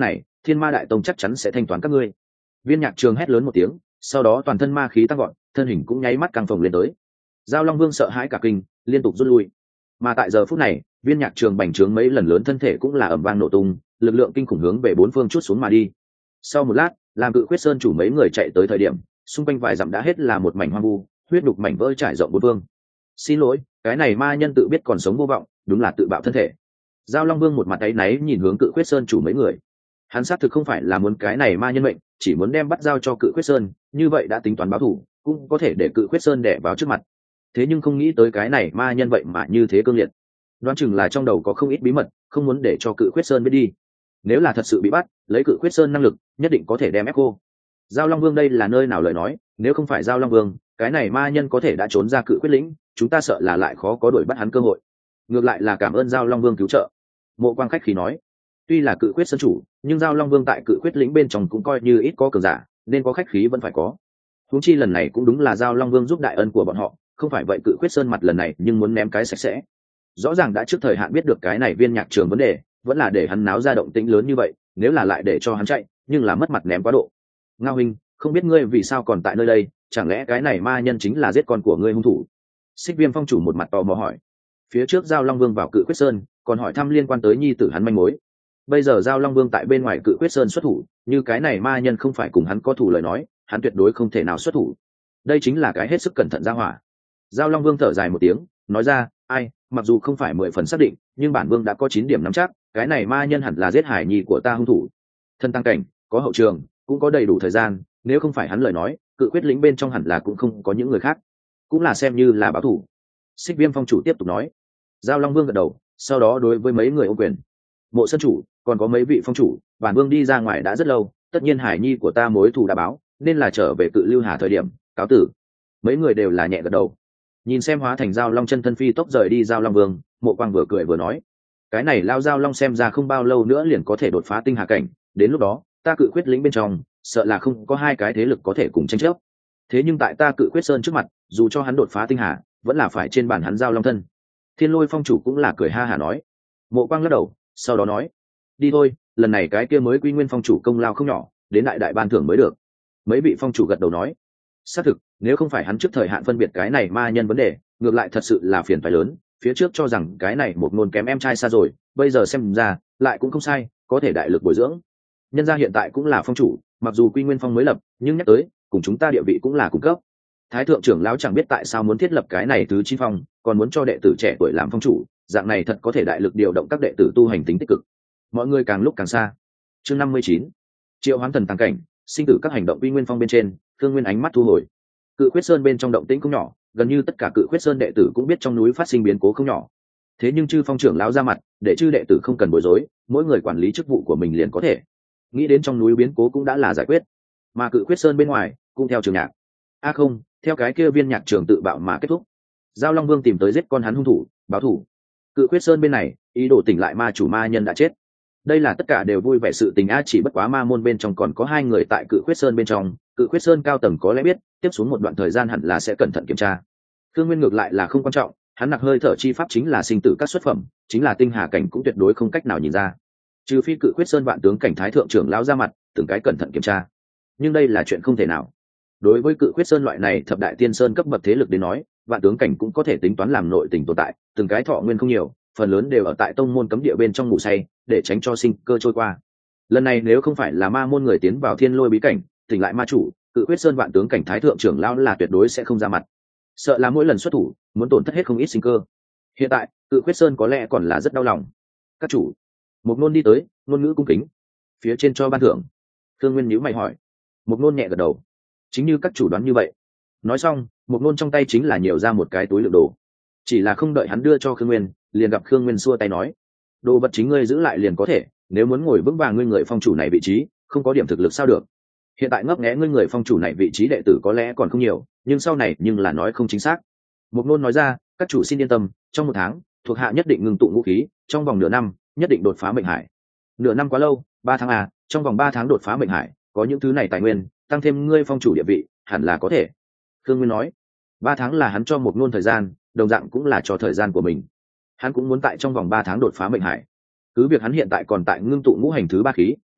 Thiên Ma Đại Tông chắc chắn sẽ thanh toán các ngươi. Viên Nhạc Trường hét lớn một tiếng, sau đó toàn thân ma khí tăng gọn, thân hình cũng nháy mắt căng phồng lên tới. Giao Long Vương sợ hãi cả kinh, liên tục rút lui. Mà tại giờ phút này, Viên Nhạc Trường bành trướng mấy lần lớn thân thể cũng là ầm vang nổ tung, lực lượng kinh khủng hướng về bốn phương chút xuống mà đi. Sau một lát, làm Cự Khuyết Sơn chủ mấy người chạy tới thời điểm, xung quanh vài dặm đã hết là một mảnh hoang vu, huyết đục mảnh vỡ trải rộng bốn phương. Xin lỗi, cái này ma nhân tự biết còn sống vô vọng, đúng là tự bạo thân thể. Giao Long Vương một mặt áy náy nhìn hướng Cự Khuyết Sơn chủ mấy người. Hắn xác thực không phải là muốn cái này ma nhân mệnh, chỉ muốn đem bắt giao cho Cự Khuyết Sơn, như vậy đã tính toán báo thù, cũng có thể để Cự Khuyết Sơn đè vào trước mặt. Thế nhưng không nghĩ tới cái này ma nhân vậy mà như thế cương liệt. Đoán chừng là trong đầu có không ít bí mật, không muốn để cho Cự Khuyết Sơn biết đi. Nếu là thật sự bị bắt, lấy Cự Khuyết Sơn năng lực, nhất định có thể đem ép cô. Giao Long Vương đây là nơi nào lời nói, nếu không phải Giao Long Vương, cái này ma nhân có thể đã trốn ra Cự Quyết lĩnh, chúng ta sợ là lại khó có đuổi bắt hắn cơ hội. Ngược lại là cảm ơn Giao Long Vương cứu trợ. Mộ Quang khách khí nói, tuy là Cự Quyết Sơn chủ, nhưng Giao Long Vương tại Cự Quyết lĩnh bên trong cũng coi như ít có cường giả, nên có khách khí vẫn phải có. Huống chi lần này cũng đúng là Giao Long Vương giúp đại ân của bọn họ, không phải vậy Cự Quyết Sơn mặt lần này nhưng muốn ném cái sạch sẽ. Rõ ràng đã trước thời hạn biết được cái này Viên Nhạc Trường vấn đề, vẫn là để hắn náo ra động tĩnh lớn như vậy, nếu là lại để cho hắn chạy, nhưng là mất mặt ném quá độ. Ngao huynh, không biết ngươi vì sao còn tại nơi đây, chẳng lẽ cái này ma nhân chính là giết con của ngươi hung thủ? Xích Viêm Phong chủ một mặt tò mò hỏi. Phía trước Giao Long Vương vào Cự Quyết Sơn, còn hỏi thăm liên quan tới nhi tử hắn manh mối. Bây giờ Giao Long Vương tại bên ngoài Cự Quyết Sơn xuất thủ, như cái này ma nhân không phải cùng hắn có thủ lời nói, hắn tuyệt đối không thể nào xuất thủ. Đây chính là cái hết sức cẩn thận ra hỏa. Giao Long Vương thở dài một tiếng, nói ra, ai, mặc dù không phải 10 phần xác định, nhưng bản vương đã có 9 điểm nắm chắc, cái này ma nhân hẳn là giết hải nhi của ta hung thủ. Thân tăng cảnh, có hậu trường, cũng có đầy đủ thời gian, nếu không phải hắn lời nói, Cự Quyết lĩnh bên trong hẳn là cũng không có những người khác, cũng là xem như là báo thủ. Xích Viêm Phong chủ tiếp tục nói. Giao Long Vương gật đầu, sau đó đối với mấy người ô quyền. Mộ Sơn chủ, còn có mấy vị phong chủ, bản vương đi ra ngoài đã rất lâu, tất nhiên hải nhi của ta mối thù đã báo, nên là trở về Cự Lưu Hà thời điểm, cáo tử. Mấy người đều là nhẹ gật đầu. Nhìn xem hóa thành Giao Long chân thân phi tốc rời đi Giao Long Vương, Mộ Quang vừa cười vừa nói, cái này lao Giao Long xem ra không bao lâu nữa liền có thể đột phá tinh hà cảnh, đến lúc đó ta Cự Quyết lĩnh bên trong sợ là không có hai cái thế lực có thể cùng tranh chấp. Thế nhưng tại ta Cự Quyết Sơn trước mặt, dù cho hắn đột phá tinh hà, vẫn là phải trên bản hắn Giao Long thân. Thiên Lôi Phong chủ cũng là cười ha hả nói. Mộ Quang lắc đầu, sau đó nói, đi thôi, lần này cái kia mới Quy Nguyên Phong chủ công lao không nhỏ, đến đại đại ban thưởng mới được. Mấy vị phong chủ gật đầu nói, xác thực, nếu không phải hắn trước thời hạn phân biệt cái này ma nhân vấn đề, ngược lại thật sự là phiền phải lớn. Phía trước cho rằng cái này một ngôn kém em trai xa rồi, bây giờ xem ra lại cũng không sai, có thể đại lực bồi dưỡng. Nhân gia hiện tại cũng là phong chủ, mặc dù Quy Nguyên Phong mới lập, nhưng nhắc tới cùng chúng ta địa vị cũng là cung cấp. Thái thượng trưởng lão chẳng biết tại sao muốn thiết lập cái này thứ 9 phong, còn muốn cho đệ tử trẻ tuổi làm phong chủ, dạng này thật có thể đại lực điều động các đệ tử tu hành tính tích cực. Mọi người càng lúc càng xa. Chương 59. Triệu Hoán Thần tăng cảnh, sinh tử các hành động Quy Nguyên Phong bên trên, Thương Nguyên ánh mắt thu hồi. Cự Khuyết Sơn bên trong động tĩnh cũng nhỏ, gần như tất cả Cự Khuyết Sơn đệ tử cũng biết trong núi phát sinh biến cố không nhỏ. Thế nhưng chư phong trưởng lão ra mặt, để chư đệ tử không cần bối rối, mỗi người quản lý chức vụ của mình liền có thể. Nghĩ đến trong núi biến cố cũng đã là giải quyết, mà Cự Khuyết Sơn bên ngoài cũng theo Trường Nhạc. Không, theo cái kia Viên Nhạc Trường tự bạo mà kết thúc. Giao Long Vương tìm tới giết con hắn hung thủ, báo thù. Cự Khuyết Sơn bên này, ý đồ tỉnh lại ma chủ ma nhân đã chết. Đây là tất cả đều vui vẻ sự tình a, chỉ bất quá ma môn bên trong còn có 2 người tại Cự Khuyết Sơn bên trong, Cự Khuyết Sơn cao tầng có lẽ biết, tiếp xuống một đoạn thời gian hẳn là sẽ cẩn thận kiểm tra. Thương Nguyên ngược lại là không quan trọng, hắn nặc hơi thở chi pháp chính là sinh tử các xuất phẩm, chính là tinh hà cảnh cũng tuyệt đối không cách nào nhìn ra. Trừ phi Cự Khuyết Sơn vạn tướng cảnh thái thượng trưởng lão ra mặt, từng cái cẩn thận kiểm tra. Nhưng đây là chuyện không thể nào. Đối với Cự Khuyết Sơn loại này thập đại tiên sơn cấp bậc thế lực đến nói, vạn tướng cảnh cũng có thể tính toán làm nội tình tồn tại, từng cái thọ nguyên không nhiều, phần lớn đều ở tại tông môn cấm địa bên trong ngủ say, để tránh cho sinh cơ trôi qua. Lần này nếu không phải là ma môn người tiến vào Thiên Lôi bí cảnh, tỉnh lại ma chủ, Cự Khuyết Sơn vạn tướng cảnh thái thượng trưởng lão là tuyệt đối sẽ không ra mặt. Sợ là mỗi lần xuất thủ, muốn tổn thất hết không ít sinh cơ. Hiện tại, Cự Khuyết Sơn có lẽ còn là rất đau lòng. Các chủ, Mục Nôn đi tới, ngôn ngữ cung kính. Phía trên cho ban thưởng. Thương Nguyên nhíu mày hỏi. Mục Nôn nhẹ gật đầu. Chính như các chủ đoán như vậy. Nói xong, Mục Nôn trong tay chính là nhiều ra một cái túi lượng đồ. Chỉ là không đợi hắn đưa cho Khương Nguyên, liền gặp Khương Nguyên xua tay nói: "Đồ vật chính ngươi giữ lại liền có thể, nếu muốn ngồi vững vàng ngươi người phong chủ này vị trí, không có điểm thực lực sao được? Hiện tại ngấp nghé ngươi người phong chủ này vị trí đệ tử có lẽ còn không nhiều, nhưng sau này nhưng là nói không chính xác." Mục Nôn nói ra: "Các chủ xin yên tâm, trong 1 tháng, thuộc hạ nhất định ngưng tụ ngũ khí, trong vòng nửa năm, nhất định đột phá mệnh hải." Nửa năm quá lâu, 3 tháng à, trong vòng 3 tháng đột phá mệnh hải, có những thứ này tài nguyên, tăng thêm ngươi phong chủ địa vị, hẳn là có thể. Khương Nguyên nói. 3 tháng là hắn cho Mục Nôn thời gian, đồng dạng cũng là cho thời gian của mình. Hắn cũng muốn tại trong vòng 3 tháng đột phá mệnh hải. Cứ việc hắn hiện tại còn tại ngưng tụ ngũ hành thứ 3 khí,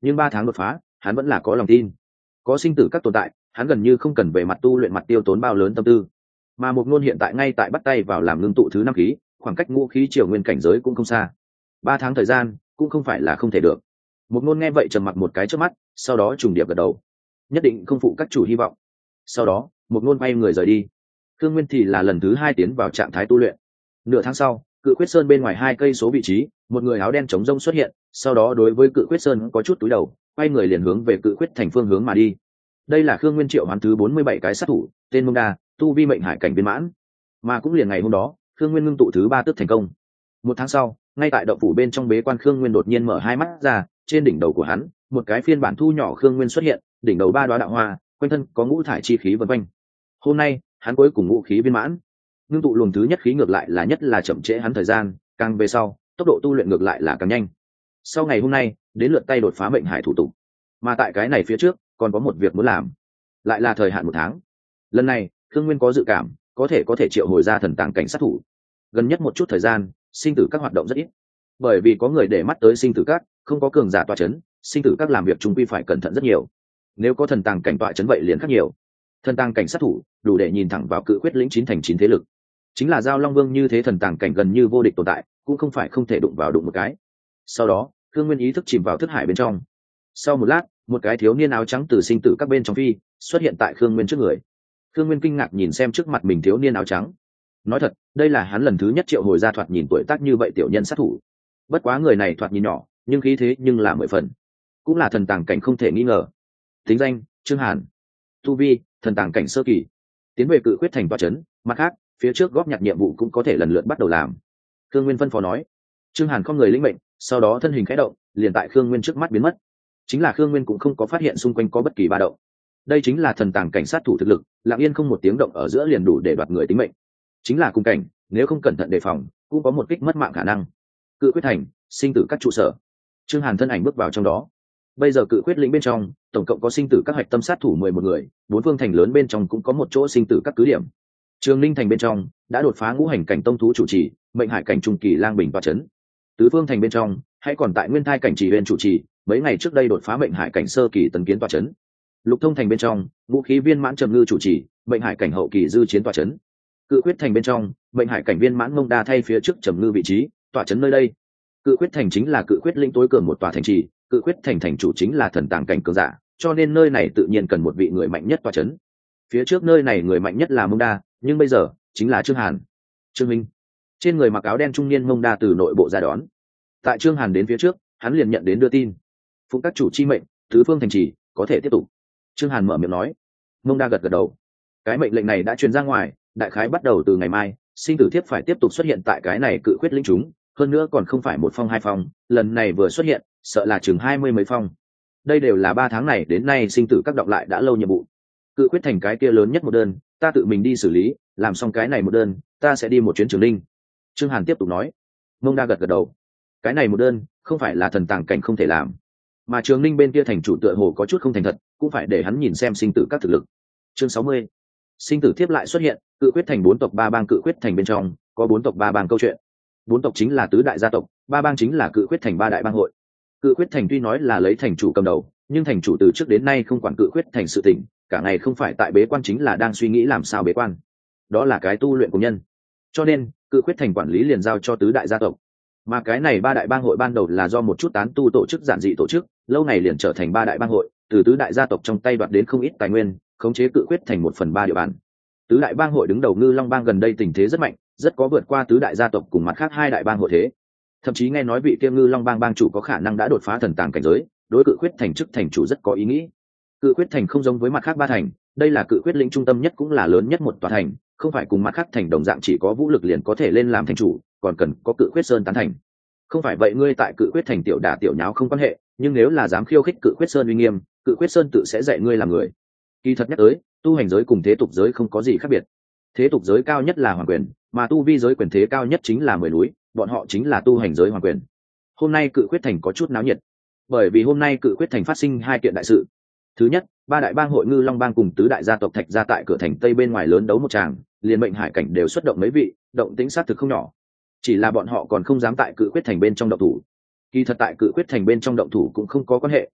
nhưng 3 tháng đột phá hắn vẫn là có lòng tin. Có sinh tử các tồn tại, hắn gần như không cần về mặt tu luyện mặt tiêu tốn bao lớn tâm tư. Mà Mộc Nôn hiện tại ngay tại bắt tay vào làm ngưng tụ thứ 5 khí, khoảng cách ngũ khí triều nguyên cảnh giới cũng không xa. 3 tháng thời gian cũng không phải là không thể được. Mộc Nôn nghe vậy trầm mặc một cái trước mắt, sau đó trùng điệp gật đầu, nhất định không phụ các chủ hy vọng. Sau đó Mộc Nôn bay người rời đi. Khương Nguyên thì là lần thứ 2 tiến vào trạng thái tu luyện. Nửa tháng sau, Cự Quyết Sơn bên ngoài 2 cây số vị trí, một người áo đen trống rông xuất hiện, sau đó đối với Cự Quyết Sơn có chút túi đầu, quay người liền hướng về Cự Quyết thành phương hướng mà đi. Đây là Khương Nguyên triệu hoán thứ 47 cái sát thủ, tên Mông Đa, tu vi mệnh hải cảnh viên mãn. Mà cũng liền ngày hôm đó, Khương Nguyên ngưng tụ thứ 3 tức thành công. 1 tháng sau, ngay tại động phủ bên trong bế quan, Khương Nguyên đột nhiên mở 2 mắt ra, trên đỉnh đầu của hắn, một cái phiên bản thu nhỏ Khương Nguyên xuất hiện, đỉnh đầu 3 đóa đạo hoa, quanh thân có ngũ thải chi khí vần quanh. Hôm nay, hắn cuối cùng ngũ khí viên mãn. Ngưng tụ luồng thứ nhất khí ngược lại là nhất là chậm trễ hắn thời gian, càng về sau, tốc độ tu luyện ngược lại là càng nhanh. Sau ngày hôm nay, đến lượt tay đột phá mệnh hải thủ tục. Mà tại cái này phía trước, còn có một việc muốn làm, lại là thời hạn 1 tháng. Lần này, Khương Nguyên có dự cảm, có thể triệu hồi ra thần tàng cảnh sát thủ. Gần nhất một chút thời gian, sinh tử các hoạt động rất ít, bởi vì có người để mắt tới sinh tử các, không có cường giả tọa chấn, sinh tử các làm việc chúng quy phải cẩn thận rất nhiều. Nếu có thần tàng cảnh tọa chấn vậy liền khác nhiều. Thần tàng cảnh sát thủ đủ để nhìn thẳng vào Cự Quyết lĩnh 9 thành 9 thế lực. Chính là Giao Long Vương như thế thần tàng cảnh gần như vô địch tồn tại, cũng không phải không thể đụng một cái. Sau đó, Khương Nguyên ý thức chìm vào thức hải bên trong. Sau một lát, một cái thiếu niên áo trắng từ sinh tử các bên trong phi xuất hiện tại Khương Nguyên trước người. Khương Nguyên kinh ngạc nhìn xem trước mặt mình thiếu niên áo trắng. Nói thật, đây là hắn lần thứ nhất triệu hồi ra thoạt nhìn tuổi tác như vậy tiểu nhân sát thủ. Bất quá người này thoạt nhìn nhỏ, nhưng khí thế nhưng là 10 phần, cũng là thần tàng cảnh không thể nghi ngờ. Tính danh: Trương Hàn. Tu vi: thần tàng cảnh sơ kỳ. Tiến về Cự Quyết thành tọa chấn. Mặt khác, phía trước góp nhặt nhiệm vụ cũng có thể lần lượt bắt đầu làm. Khương Nguyên phân phó nói. Trương Hàn không người lĩnh mệnh, sau đó thân hình khẽ động, liền tại Khương Nguyên trước mắt biến mất. Chính là Khương Nguyên cũng không có phát hiện xung quanh có bất kỳ ba động. Đây chính là thần tàng cảnh sát thủ thực lực, lặng yên không một tiếng động ở giữa liền đủ để đoạt người tính mệnh. Chính là cùng cảnh, nếu không cẩn thận đề phòng, cũng có một kích mất mạng khả năng. Cự Quyết thành, sinh tử các trụ sở. Trương Hàn thân ảnh bước vào trong đó. Bây giờ Cự Quyết lĩnh bên trong, tổng cộng có sinh tử các hạch tâm sát thủ 11 người, 4 phương thành lớn bên trong cũng có một chỗ sinh tử các cứ điểm. Trường Ninh thành bên trong đã đột phá ngũ hành cảnh tông thú chủ trì, mệnh hải cảnh trung kỳ lang bình tọa chấn. Tứ phương thành bên trong, hay còn tại nguyên thai cảnh chỉ huyền chủ trì, mấy ngày trước đây đột phá mệnh hải cảnh sơ kỳ tấn kiến tọa chấn. Lục thông thành bên trong, vũ khí viên mãn trầm ngư chủ trì, mệnh hải cảnh hậu kỳ dư chiến tọa chấn. Cự Quyết thành bên trong, mệnh hải cảnh viên mãn Mông Đa thay phía trước trầm ngư vị trí tọa chấn nơi đây. Cự Quyết thành chính là Cự Quyết lĩnh tối cường một tòa thành trì, Cự Quyết thành thành chủ chính là thần tàng cảnh cường giả, cho nên nơi này tự nhiên cần một vị người mạnh nhất tọa chấn. Phía trước nơi này người mạnh nhất là Mông Đa, nhưng bây giờ chính là Trương Hàn. Trương Minh. Trên người mặc áo đen trung niên Mông Đa từ nội bộ ra đón. Tại Trương Hàn đến phía trước, hắn liền nhận đến đưa tin. Phụng các chủ chi mệnh, tứ phương thành trì có thể tiếp tục. Trương Hàn mở miệng nói. Mông Đa gật gật đầu. Cái mệnh lệnh này đã truyền ra ngoài, đại khái bắt đầu từ ngày mai, sinh tử thiếp phải tiếp tục xuất hiện tại cái này Cự Quyết lĩnh chúng, hơn nữa còn không phải 1 phong 2 phong, lần này vừa xuất hiện, sợ là chừng 20 mấy phong. Đây đều là 3 tháng này đến nay sinh tử các đọc lại đã lâu nhiệm vụ. Cự Quyết thành cái kia lớn nhất một đơn, ta tự mình đi xử lý, làm xong cái này một đơn, ta sẽ đi một chuyến Trường Linh. Trương Hàn tiếp tục nói. Mông Đa gật gật đầu. Cái này một đơn, không phải là thần tàng cảnh không thể làm, mà Trường Linh bên kia thành chủ tựa hồ có chút không thành thật, cũng phải để hắn nhìn xem sinh tử các thực lực. Chương 60. Sinh tử thiếp lại xuất hiện. Cự Quyết thành 4 tộc 3 bang. Cự Quyết thành bên trong có 4 tộc 3 bang câu chuyện. 4 tộc chính là tứ đại gia tộc, 3 bang chính là Cự Quyết thành 3 đại bang hội. Cự Quyết thành tuy nói là lấy thành chủ cầm đầu, nhưng thành chủ từ trước đến nay không quản Cự Quyết thành sự tình, cả ngày không phải tại bế quan chính là đang suy nghĩ làm sao bế quan. Đó là cái tu luyện của nhân. Cho nên, Cự Quyết thành quản lý liền giao cho tứ đại gia tộc. Mà cái này 3 đại bang hội ban đầu là do một chút tán tu tổ chức giản dị tổ chức, lâu ngày liền trở thành 3 đại bang hội, từ tứ đại gia tộc trong tay đoạt đến không ít tài nguyên, khống chế Cự Quyết thành 1/3 địa bàn. Tứ đại bang hội đứng đầu Ngư Long bang gần đây tình thế rất mạnh, rất có vượt qua tứ đại gia tộc cùng mặt khác 2 đại bang hội thế. Thậm chí nghe nói vị kia Ngư Long bang bang chủ có khả năng đã đột phá thần tàng cảnh giới, đối Cự Quyết thành chức thành chủ rất có ý nghĩ. Cự Quyết thành không giống với mặt khác 3 thành, đây là Cự Quyết lĩnh trung tâm nhất cũng là lớn nhất một tòa thành, không phải cùng mặt khác thành đồng dạng chỉ có vũ lực liền có thể lên làm thành chủ, còn cần có Cự Quyết sơn tán thành. Không phải vậy ngươi tại Cự Quyết thành tiểu đả tiểu nháo không quan hệ, nhưng nếu là dám khiêu khích Cự Quyết sơn uy nghiêm, Cự Quyết sơn tự sẽ dạy ngươi làm người. Kỳ thật nhắc tới, tu hành giới cùng thế tục giới không có gì khác biệt. Thế tục giới cao nhất là hoàng quyền, mà tu vi giới quyền thế cao nhất chính là 10 núi, bọn họ chính là tu hành giới hoàng quyền. Hôm nay Cự Quyết thành có chút náo nhiệt, bởi vì hôm nay Cự Quyết thành phát sinh 2 kiện đại sự. Thứ nhất, 3 đại bang hội Ngư Long bang cùng tứ đại gia tộc Thạch gia tại cửa thành tây bên ngoài lớn đấu một tràng, liền mệnh hải cảnh đều xuất động mấy vị, động tĩnh sát thực không nhỏ. Chỉ là bọn họ còn không dám tại Cự Quyết thành bên trong động thủ. Kỳ thật tại Cự Quyết thành bên trong động thủ cũng không có quan hệ,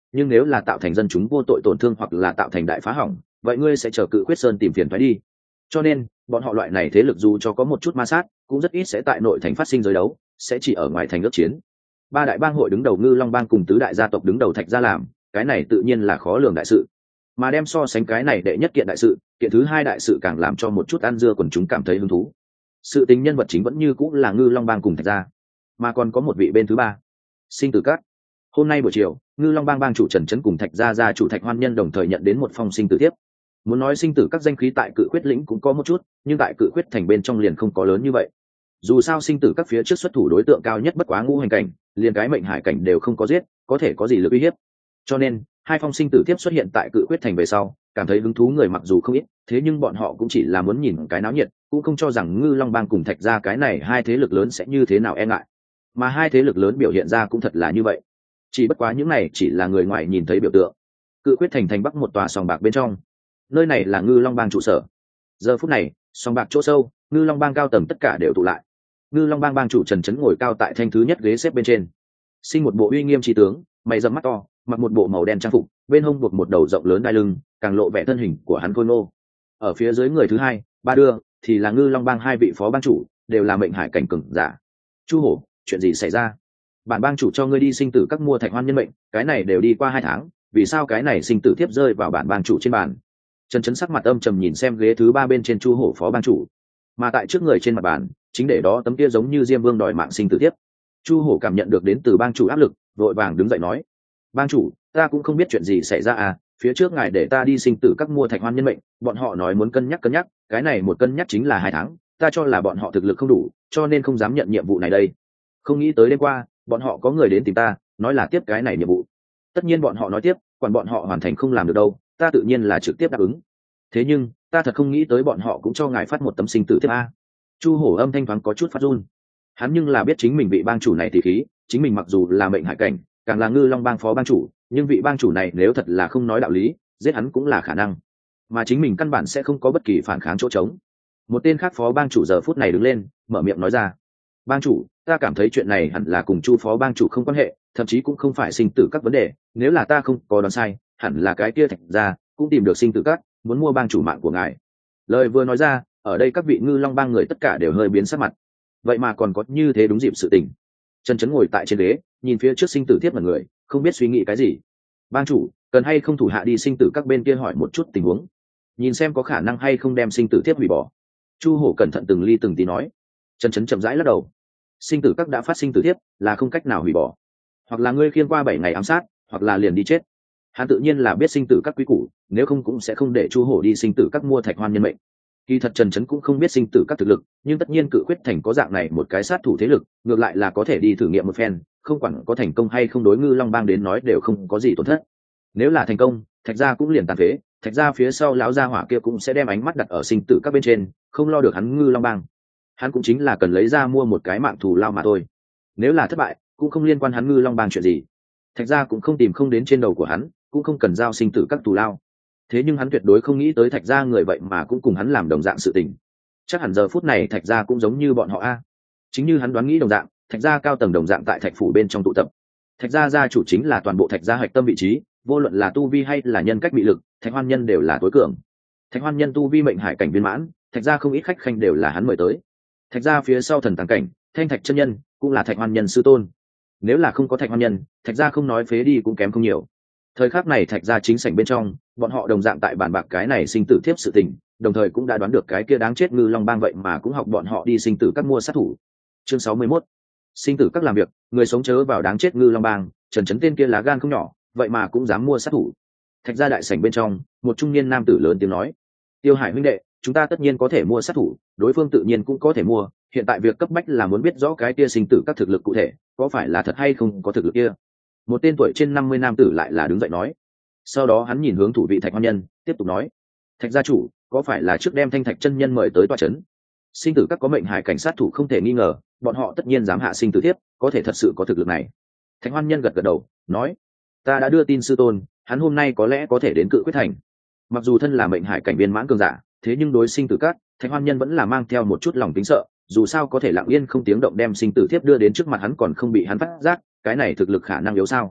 nhưng nếu là tạo thành dân chúng vô tội tổn thương hoặc là tạo thành đại phá hỏng, vậy ngươi sẽ chờ Cự Khuyết Sơn tìm phiền phải đi. Cho nên bọn họ loại này thế lực dù cho có một chút ma sát cũng rất ít sẽ tại nội thành phát sinh giới đấu, sẽ chỉ ở ngoài thành ước chiến. Ba đại bang hội đứng đầu Ngư Long bang cùng tứ đại gia tộc đứng đầu Thạch gia làm, cái này tự nhiên là khó lường đại sự. Mà đem so sánh cái này đệ nhất kiện đại sự, kiện thứ hai đại sự càng làm cho một chút ăn dưa quần chúng cảm thấy hứng thú. Sự tình nhân vật chính vẫn như cũng là Ngư Long bang cùng Thạch gia, mà còn có một vị bên thứ ba, Sinh Tử Các. Hôm nay buổi chiều, Ngư Long bang bang chủ Trần Chấn cùng Thạch gia gia chủ Thạch Hoan Nhân đồng thời nhận đến một phong sinh tử thiếp. Muốn nói Sinh Tử Các danh khí tại Cự Khuyết lĩnh cũng có một chút, nhưng tại Cự Khuyết thành bên trong liền không có lớn như vậy. Dù sao Sinh Tử Các phía trước xuất thủ đối tượng cao nhất bất quá ngũ hành cảnh, liền cái mệnh hải cảnh đều không có giết, có thể có gì lực uy hiếp. Cho nên hai phong sinh tử tiếp xuất hiện tại Cự Khuyết thành về sau, cảm thấy hứng thú người mặc dù không ít, thế nhưng bọn họ cũng chỉ là muốn nhìn cái náo nhiệt, cũng không cho rằng Ngư Long bang cùng Thạch gia cái này hai thế lực lớn sẽ như thế nào e ngại. Mà hai thế lực lớn biểu hiện ra cũng thật là như vậy. Chỉ bất quá những này chỉ là người ngoài nhìn thấy biểu tượng. Cự Khuyết thành thành bắc một tòa sòng bạc bên trong, nơi này là Ngư Long bang trụ sở. Giờ phút này, sòng bạc chỗ sâu, Ngư Long bang cao tầng tất cả đều tụ lại. Ngư Long bang bang chủ Trần Chấn ngồi cao tại thanh thứ nhất ghế xếp bên trên, sinh một bộ uy nghiêm trí tướng, mày rậm mắt to, mặc một bộ màu đen trang phục, bên hông buộc một đầu rộng lớn đai lưng, càng lộ vẻ thân hình của hắn khôi ngô. Ở phía dưới người thứ hai, ba đưa, thì là Ngư Long bang hai vị phó bang chủ, đều là mệnh hải cảnh cường giả. Chu Hổ, chuyện gì xảy ra? Bản bang chủ cho ngươi đi sinh tử các mua Thạch Hoan Nhân mệnh, cái này đều đi qua 2 tháng, vì sao cái này sinh tử thiếp rơi vào bản bang chủ trên bàn? Trần Chấn sắc mặt âm trầm nhìn xem ghế thứ ba bên trên Chu Hổ phó bang chủ, mà tại trước người trên mặt bàn, chính để đó tấm kia giống như Diêm Vương đòi mạng sinh tử thiếp. Chu Hổ cảm nhận được đến từ bang chủ áp lực, vội vàng đứng dậy nói: "Bang chủ, ta cũng không biết chuyện gì xảy ra à, phía trước ngài để ta đi sinh tử các mua Thạch Hoan Nhân mệnh, bọn họ nói muốn cân nhắc, cái này một cân nhắc chính là 2 tháng, ta cho là bọn họ thực lực không đủ, cho nên không dám nhận nhiệm vụ này đây. Không nghĩ tới đêm qua, bọn họ có người đến tìm ta, nói là tiếp cái này nhiệm vụ. Tất nhiên bọn họ nói tiếp, còn bọn họ hoàn thành không làm được đâu, ta tự nhiên là trực tiếp đáp ứng. Thế nhưng, ta thật không nghĩ tới bọn họ cũng cho ngài phát một tấm sinh tử thiếp a." Chu Hổ âm thanh thoáng có chút phát run. Hắn nhưng là biết chính mình vị bang chủ này thì khí, chính mình mặc dù là mệnh hải cảnh, càng là Ngư Long bang phó bang chủ, nhưng vị bang chủ này nếu thật là không nói đạo lý, giết hắn cũng là khả năng, mà chính mình căn bản sẽ không có bất kỳ phản kháng chỗ trống. Một tên khác phó bang chủ giờ phút này đứng lên, mở miệng nói ra: "Bang chủ, ta cảm thấy chuyện này hẳn là cùng Chu phó bang chủ không quan hệ, thậm chí cũng không phải sinh tử các vấn đề, nếu là ta không có đoán sai, hẳn là cái kia Thạch gia cũng tìm được sinh tử các, muốn mua bang chủ mạng của ngài." Lời vừa nói ra, ở đây các vị Ngư Long bang người tất cả đều hơi biến sắc mặt. Vậy mà còn có như thế đúng dịp sự tình. Trần Chấn ngồi tại trên ghế, nhìn phía trước sinh tử thiếp mọi người, không biết suy nghĩ cái gì. "Bang chủ, cần hay không thủ hạ đi sinh tử các bên kia hỏi một chút tình huống, nhìn xem có khả năng hay không đem sinh tử thiếp hủy bỏ." Chu Hổ cẩn thận từng ly từng tí nói. Trần Chấn chậm rãi lắc đầu: "Sinh tử các đã phát sinh tử thiếp, là không cách nào hủy bỏ. Hoặc là ngươi khiêng qua 7 ngày ám sát, hoặc là liền đi chết." Hắn tự nhiên là biết sinh tử các quý củ, nếu không cũng sẽ không để Chu Hổ đi sinh tử các mua Thạch Hoan Nhân mệnh. Kỳ thật Trần Chấn cũng không biết sinh tử các thực lực, nhưng tất nhiên Cự Khuyết thành có dạng này một cái sát thủ thế lực, ngược lại là có thể đi thử nghiệm một phen, không quản có thành công hay không đối Ngư Long bang đến nói đều không có gì tổn thất. Nếu là thành công, Thạch gia cũng liền tàn phế, Thạch gia phía sau lão gia hỏa kia cũng sẽ đem ánh mắt đặt ở sinh tử các bên trên, không lo được hắn Ngư Long bang. Hắn cũng chính là cần lấy ra mua một cái mạng thù lao mà thôi. Nếu là thất bại, cũng không liên quan hắn Ngư Long bang chuyện gì. Thạch gia cũng không tìm không đến trên đầu của hắn, cũng không cần giao sinh tử các thù lao. Thế nhưng hắn tuyệt đối không nghĩ tới Thạch gia người vậy mà cũng cùng hắn làm đồng dạng sự tình. Chắc hẳn giờ phút này Thạch gia cũng giống như bọn họ a. Chính như hắn đoán nghĩ đồng dạng, Thạch gia cao tầng đồng dạng tại Thạch phủ bên trong tụ tập. Thạch gia gia chủ chính là toàn bộ Thạch gia hạch tâm vị trí, vô luận là tu vi hay là nhân cách bị lực, Thạch Hoan Nhân đều là tối cường. Thạch Hoan Nhân tu vi mệnh hải cảnh viên mãn, Thạch gia không ít khách khanh đều là hắn mời tới. Thạch gia phía sau thần tàng cảnh, Thanh Thạch chân nhân cũng là Thạch Hoan Nhân sư tôn. Nếu là không có Thạch Hoan Nhân, Thạch gia không nói phế đi cũng kém không nhiều. Thời khắc này Thạch gia chính sảnh bên trong, bọn họ đồng dạng tại bàn bạc cái này sinh tử thiếp sự tình, đồng thời cũng đã đoán được cái kia đáng chết Ngư Long bang vậy mà cũng học bọn họ đi sinh tử các mua sát thủ. Chương 61. Sinh tử các làm việc, người sống chớ vào đáng chết Ngư Long bang, Trần Chấn tên kia lá gan không nhỏ, vậy mà cũng dám mua sát thủ. Thạch gia đại sảnh bên trong, một trung niên nam tử lớn tiếng nói: "Tiêu Hải huynh đệ, chúng ta tất nhiên có thể mua sát thủ, đối phương tự nhiên cũng có thể mua, hiện tại việc cấp bách là muốn biết rõ cái kia sinh tử các thực lực cụ thể, có phải là thật hay không có thực lực kia." Một tên tuổi trên 50 nam tử lại là đứng dậy nói. Sau đó hắn nhìn hướng thủ vị Thạch Hoan Nhân, tiếp tục nói: "Thạch gia chủ, có phải là trước đem Thanh Thạch chân nhân mời tới tòa trấn? Sinh tử các có mệnh hải cảnh sát thủ không thể nghi ngờ, bọn họ tất nhiên dám hạ sinh tử thiếp, có thể thật sự có thực lực này." Thạch Hoan Nhân gật gật đầu, nói: "Ta đã đưa tin sư tôn, hắn hôm nay có lẽ có thể đến Cự Khuyết thành." Mặc dù thân là mệnh hải cảnh viên mãn cường giả, thế nhưng đối sinh tử các, Thạch Hoan Nhân vẫn là mang theo một chút lòng kính sợ, dù sao có thể lặng yên không tiếng động đem sinh tử thiếp đưa đến trước mặt hắn còn không bị hắn phát giác, cái này thực lực khả năng yếu sao?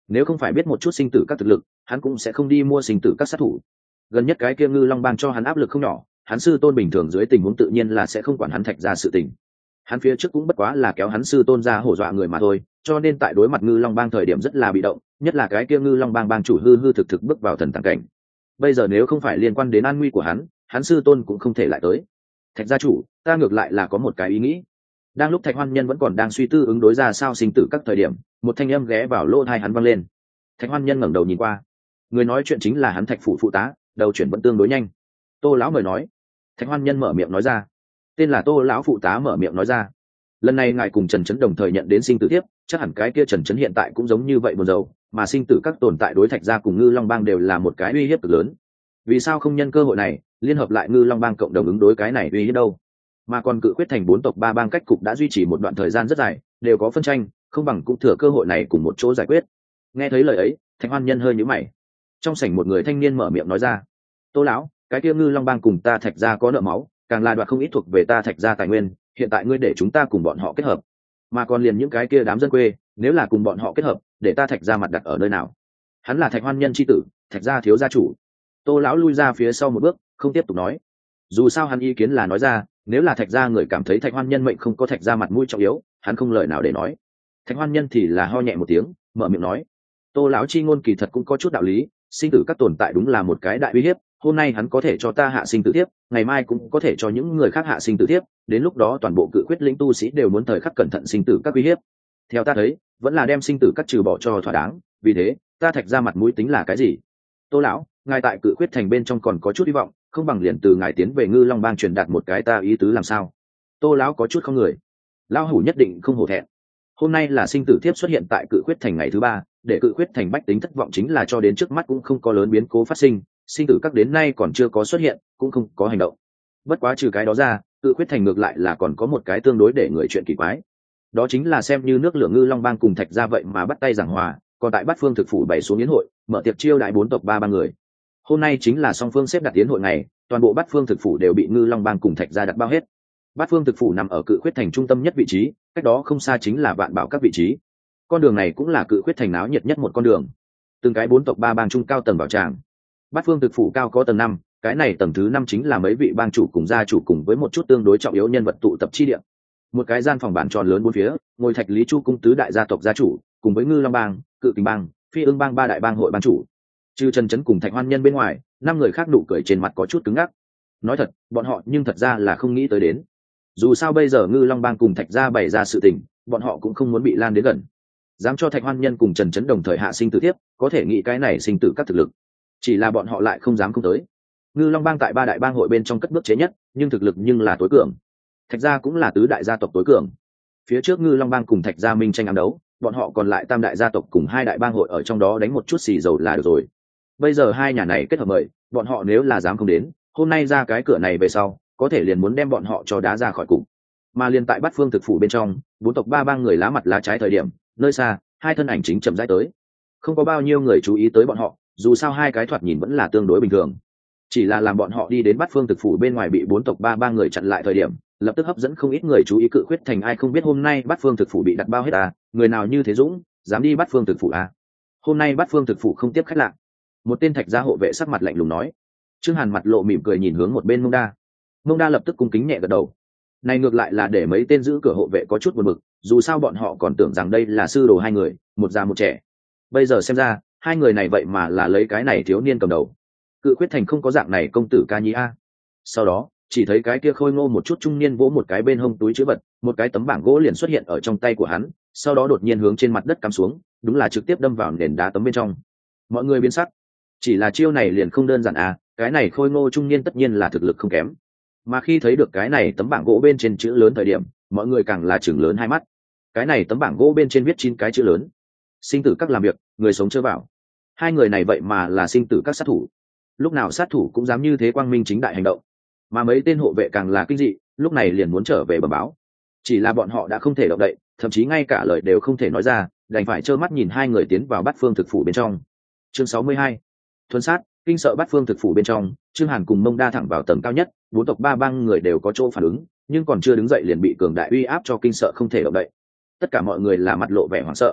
nếu không phải biết một chút sinh tử các thực lực, hắn cũng sẽ không đi mua sinh tử các sát thủ. Gần nhất cái kia Ngư Long Bang cho hắn áp lực không nhỏ, hắn sư tôn bình thường dưới tình huống tự nhiên là sẽ không quản hắn Thạch Gia sự tình. Hắn phía trước cũng bất quá là kéo hắn sư tôn ra hổ dọa người mà thôi, cho nên tại đối mặt Ngư Long Bang thời điểm rất là bị động, nhất là cái kia Ngư Long Bang bang chủ hư hư thực thực bước vào thần tàng cảnh. Bây giờ nếu không phải liên quan đến an nguy của hắn sư tôn cũng không thể lại tới. Thạch gia chủ, ta ngược lại là có một cái ý nghĩ. Đang lúc Thạch Hoan Nhân vẫn còn đang suy tư ứng đối ra sao sinh tử các thời điểm, một thanh âm ghé vào lỗ tai hắn vang lên. Thạch Hoan Nhân ngẩng đầu nhìn qua, người nói chuyện chính là hắn Thạch phụ phụ tá, đầu chuyển vẫn tương đối nhanh. Tô lão mời nói. Thạch Hoan Nhân mở miệng nói ra. Tên là Tô lão phụ tá mở miệng nói ra. Lần này ngài cùng Trần Chấn đồng thời nhận đến sinh tử tiếp, chắc hẳn cái kia Trần Chấn hiện tại cũng giống như vậy buồn rầu, mà sinh tử các tồn tại đối Thạch gia cùng Ngư Long Bang đều là một cái uy hiếp cực lớn. Vì sao không nhân cơ hội này liên hợp lại Ngư Long Bang cộng đồng ứng đối cái này uy hiếp đâu? Mà còn Cự Quyết thành 4 tộc 3 bang cách cục đã duy trì một đoạn thời gian rất dài, đều có phân tranh, không bằng cũng thừa cơ hội này cùng một chỗ giải quyết. Nghe thấy lời ấy, Thạch Hoan Nhân hơi nhíu mày. Trong sảnh một người thanh niên mở miệng nói ra: "Tô lão, cái kia Ngư Long Bang cùng ta Thạch gia có nợ máu, càng là đoạt không ít thuộc về ta Thạch gia tài nguyên, hiện tại ngươi để chúng ta cùng bọn họ kết hợp, mà còn liền những cái kia đám dân quê, nếu là cùng bọn họ kết hợp, để ta Thạch gia mặt đặt ở nơi nào?" Hắn là Thạch Hoan Nhân chi tử, Thạch gia thiếu gia chủ. Tô lão lui ra phía sau một bước, không tiếp tục nói. Dù sao hắn ý kiến là nói ra, nếu là Thạch gia người cảm thấy Thạch Hoan Nhân mệnh không có Thạch gia mặt mũi trọng yếu, hắn không lời nào để nói. Thạch Hoan Nhân thì là ho nhẹ một tiếng, mở miệng nói: "Tô lão chi ngôn kỳ thật cũng có chút đạo lý, sinh tử các tồn tại đúng là một cái đại uy hiếp, hôm nay hắn có thể cho ta hạ sinh tử tiếp, ngày mai cũng có thể cho những người khác hạ sinh tử tiếp, đến lúc đó toàn bộ Cự Quyết lĩnh tu sĩ đều muốn thời khắc cẩn thận sinh tử các uy hiếp. Theo ta thấy, vẫn là đem sinh tử các trừ bỏ cho thỏa đáng, vì thế, ta Thạch gia mặt mũi tính là cái gì? Tô lão, ngài tại Cự Quyết thành bên trong còn có chút hy vọng, không bằng liền từ ngài tiến về Ngư Long Bang truyền đạt một cái ta ý tứ làm sao?" Tô lão có chút không người. Lão hủ nhất định không hổ thẹn. Hôm nay là sinh tử thiếp xuất hiện tại Cự Quyết thành ngày thứ 3, để Cự Quyết thành bách tính thất vọng chính là cho đến trước mắt cũng không có lớn biến cố phát sinh, sinh tử các đến nay còn chưa có xuất hiện, cũng không có hành động. Bất quá trừ cái đó ra, Cự Quyết thành ngược lại là còn có một cái tương đối để người chuyện kỳ quái. Đó chính là xem như nước lửa Ngư Long Bang cùng Thạch gia vậy mà bắt tay giảng hòa, còn tại Bát Phương thực phủ bày xuống yến hội, mở tiệc chiêu đãi 4 tộc 3 người. Hôm nay chính là song phương xếp đặt yến hội ngày, toàn bộ Bát Phương thực phủ đều bị Ngư Long Bang cùng Thạch gia đặt bao hết. Bát Phương thực phủ nằm ở Cự Quyết thành trung tâm nhất vị trí, cách đó không xa chính là Vạn Bảo các vị trí. Con đường này cũng là Cự Quyết thành náo nhiệt nhất một con đường. Từng cái 4 tộc 3 bang trung cao tầng bảo tràng. Bát Phương thực phủ cao có tầng 5, cái này tầng thứ 5 chính là mấy vị bang chủ cùng gia chủ cùng với một chút tương đối trọng yếu nhân vật tụ tập chi địa. Một cái gian phòng bản tròn lớn bốn phía, ngồi Thạch Lý Chu cung tứ đại gia tộc gia chủ, cùng với Ngư Long Bang, Cự Kình Bang, Phi Ưng Bang 3 đại bang hội bang chủ. Trừ Trần Chấn cùng Thạch Hoan Nhân bên ngoài, 5 người khác nụ cười trên mặt có chút cứng ngắc. Nói thật, bọn họ nhưng thật ra là không nghĩ tới đến. Dù sao bây giờ Ngư Long Bang cùng Thạch gia bày ra sự tình, bọn họ cũng không muốn bị lan đến gần. Dám cho Thạch Hoan Nhân cùng Trần Chấn đồng thời hạ sinh tử tiếp, có thể nghĩ cái này sinh tử các thực lực. Chỉ là bọn họ lại không dám không tới. Ngư Long Bang tại 3 đại bang hội bên trong cất bước chế nhất, nhưng thực lực nhưng là tối cường. Thạch gia cũng là tứ đại gia tộc tối cường. Phía trước Ngư Long Bang cùng Thạch gia minh tranh ám đấu, bọn họ còn lại tam đại gia tộc cùng 2 đại bang hội ở trong đó đánh một chút xì dầu là được rồi. Bây giờ hai nhà này kết hợp mời, bọn họ nếu là dám không đến, hôm nay ra cái cửa này về sau, có thể liền muốn đem bọn họ cho đá ra khỏi cục. Mà liền tại Bát Phương thực phủ bên trong, 4 tộc 3 bang người lá mặt lá trái thời điểm, nơi xa, 2 thân ảnh chính chậm rãi tới. Không có bao nhiêu người chú ý tới bọn họ, dù sao 2 cái thoạt nhìn vẫn là tương đối bình thường. Chỉ là làm bọn họ đi đến Bát Phương thực phủ bên ngoài bị 4 tộc 3 bang người chặn lại thời điểm, lập tức hấp dẫn không ít người chú ý. Cự Quyết thành ai không biết hôm nay Bát Phương thực phủ bị đặt bao hết à, người nào như thế dũng, dám đi Bát Phương thực phủ à? Hôm nay Bát Phương thực phủ không tiếp khách lạ. Một tên Thạch gia hộ vệ sắc mặt lạnh lùng nói. Trương Hàn mặt lộ mỉm cười nhìn hướng một bên Mông Đa. Mông Đa lập tức cung kính nhẹ gật đầu. Này ngược lại là để mấy tên giữ cửa hộ vệ có chút buồn bực, dù sao bọn họ còn tưởng rằng đây là sư đồ 2 người, một già một trẻ. Bây giờ xem ra, 2 người này vậy mà là lấy cái này thiếu niên cầm đầu. Cự Quyết thành không có dạng này công tử ca nhi a. Sau đó, chỉ thấy cái kia khôi ngô một chút trung niên vỗ một cái bên hông túi chữ vật, một cái tấm bảng gỗ liền xuất hiện ở trong tay của hắn, sau đó đột nhiên hướng trên mặt đất cắm xuống, đúng là trực tiếp đâm vào nền đá tấm bên trong. Mọi người biến sắc. Chỉ là chiêu này liền không đơn giản à, cái này khôi ngô trung niên tất nhiên là thực lực không kém. Mà khi thấy được cái này tấm bảng gỗ bên trên chữ lớn thời điểm, mọi người càng là chừng lớn hai mắt. Cái này tấm bảng gỗ bên trên viết 9 cái chữ lớn: sinh tử các làm việc, người sống chớ vào. 2 người này vậy mà là sinh tử các sát thủ. Lúc nào sát thủ cũng dám như thế quang minh chính đại hành động. Mà mấy tên hộ vệ càng là kinh dị, lúc này liền muốn trở về bẩm báo. Chỉ là bọn họ đã không thể động đậy, thậm chí ngay cả lời đều không thể nói ra, đành phải trơ mắt nhìn 2 người tiến vào Bát Phương thực phủ bên trong. Chương 62. Thuần sát, kinh sợ Bát Phương thực phủ bên trong, Trương Hàn cùng Mông Đa thẳng vào tầng cao nhất, 4 tộc 3 bang người đều có chỗ phản ứng, nhưng còn chưa đứng dậy liền bị cường đại uy áp cho kinh sợ không thể động đậy. Tất cả mọi người là mặt lộ vẻ hoảng sợ.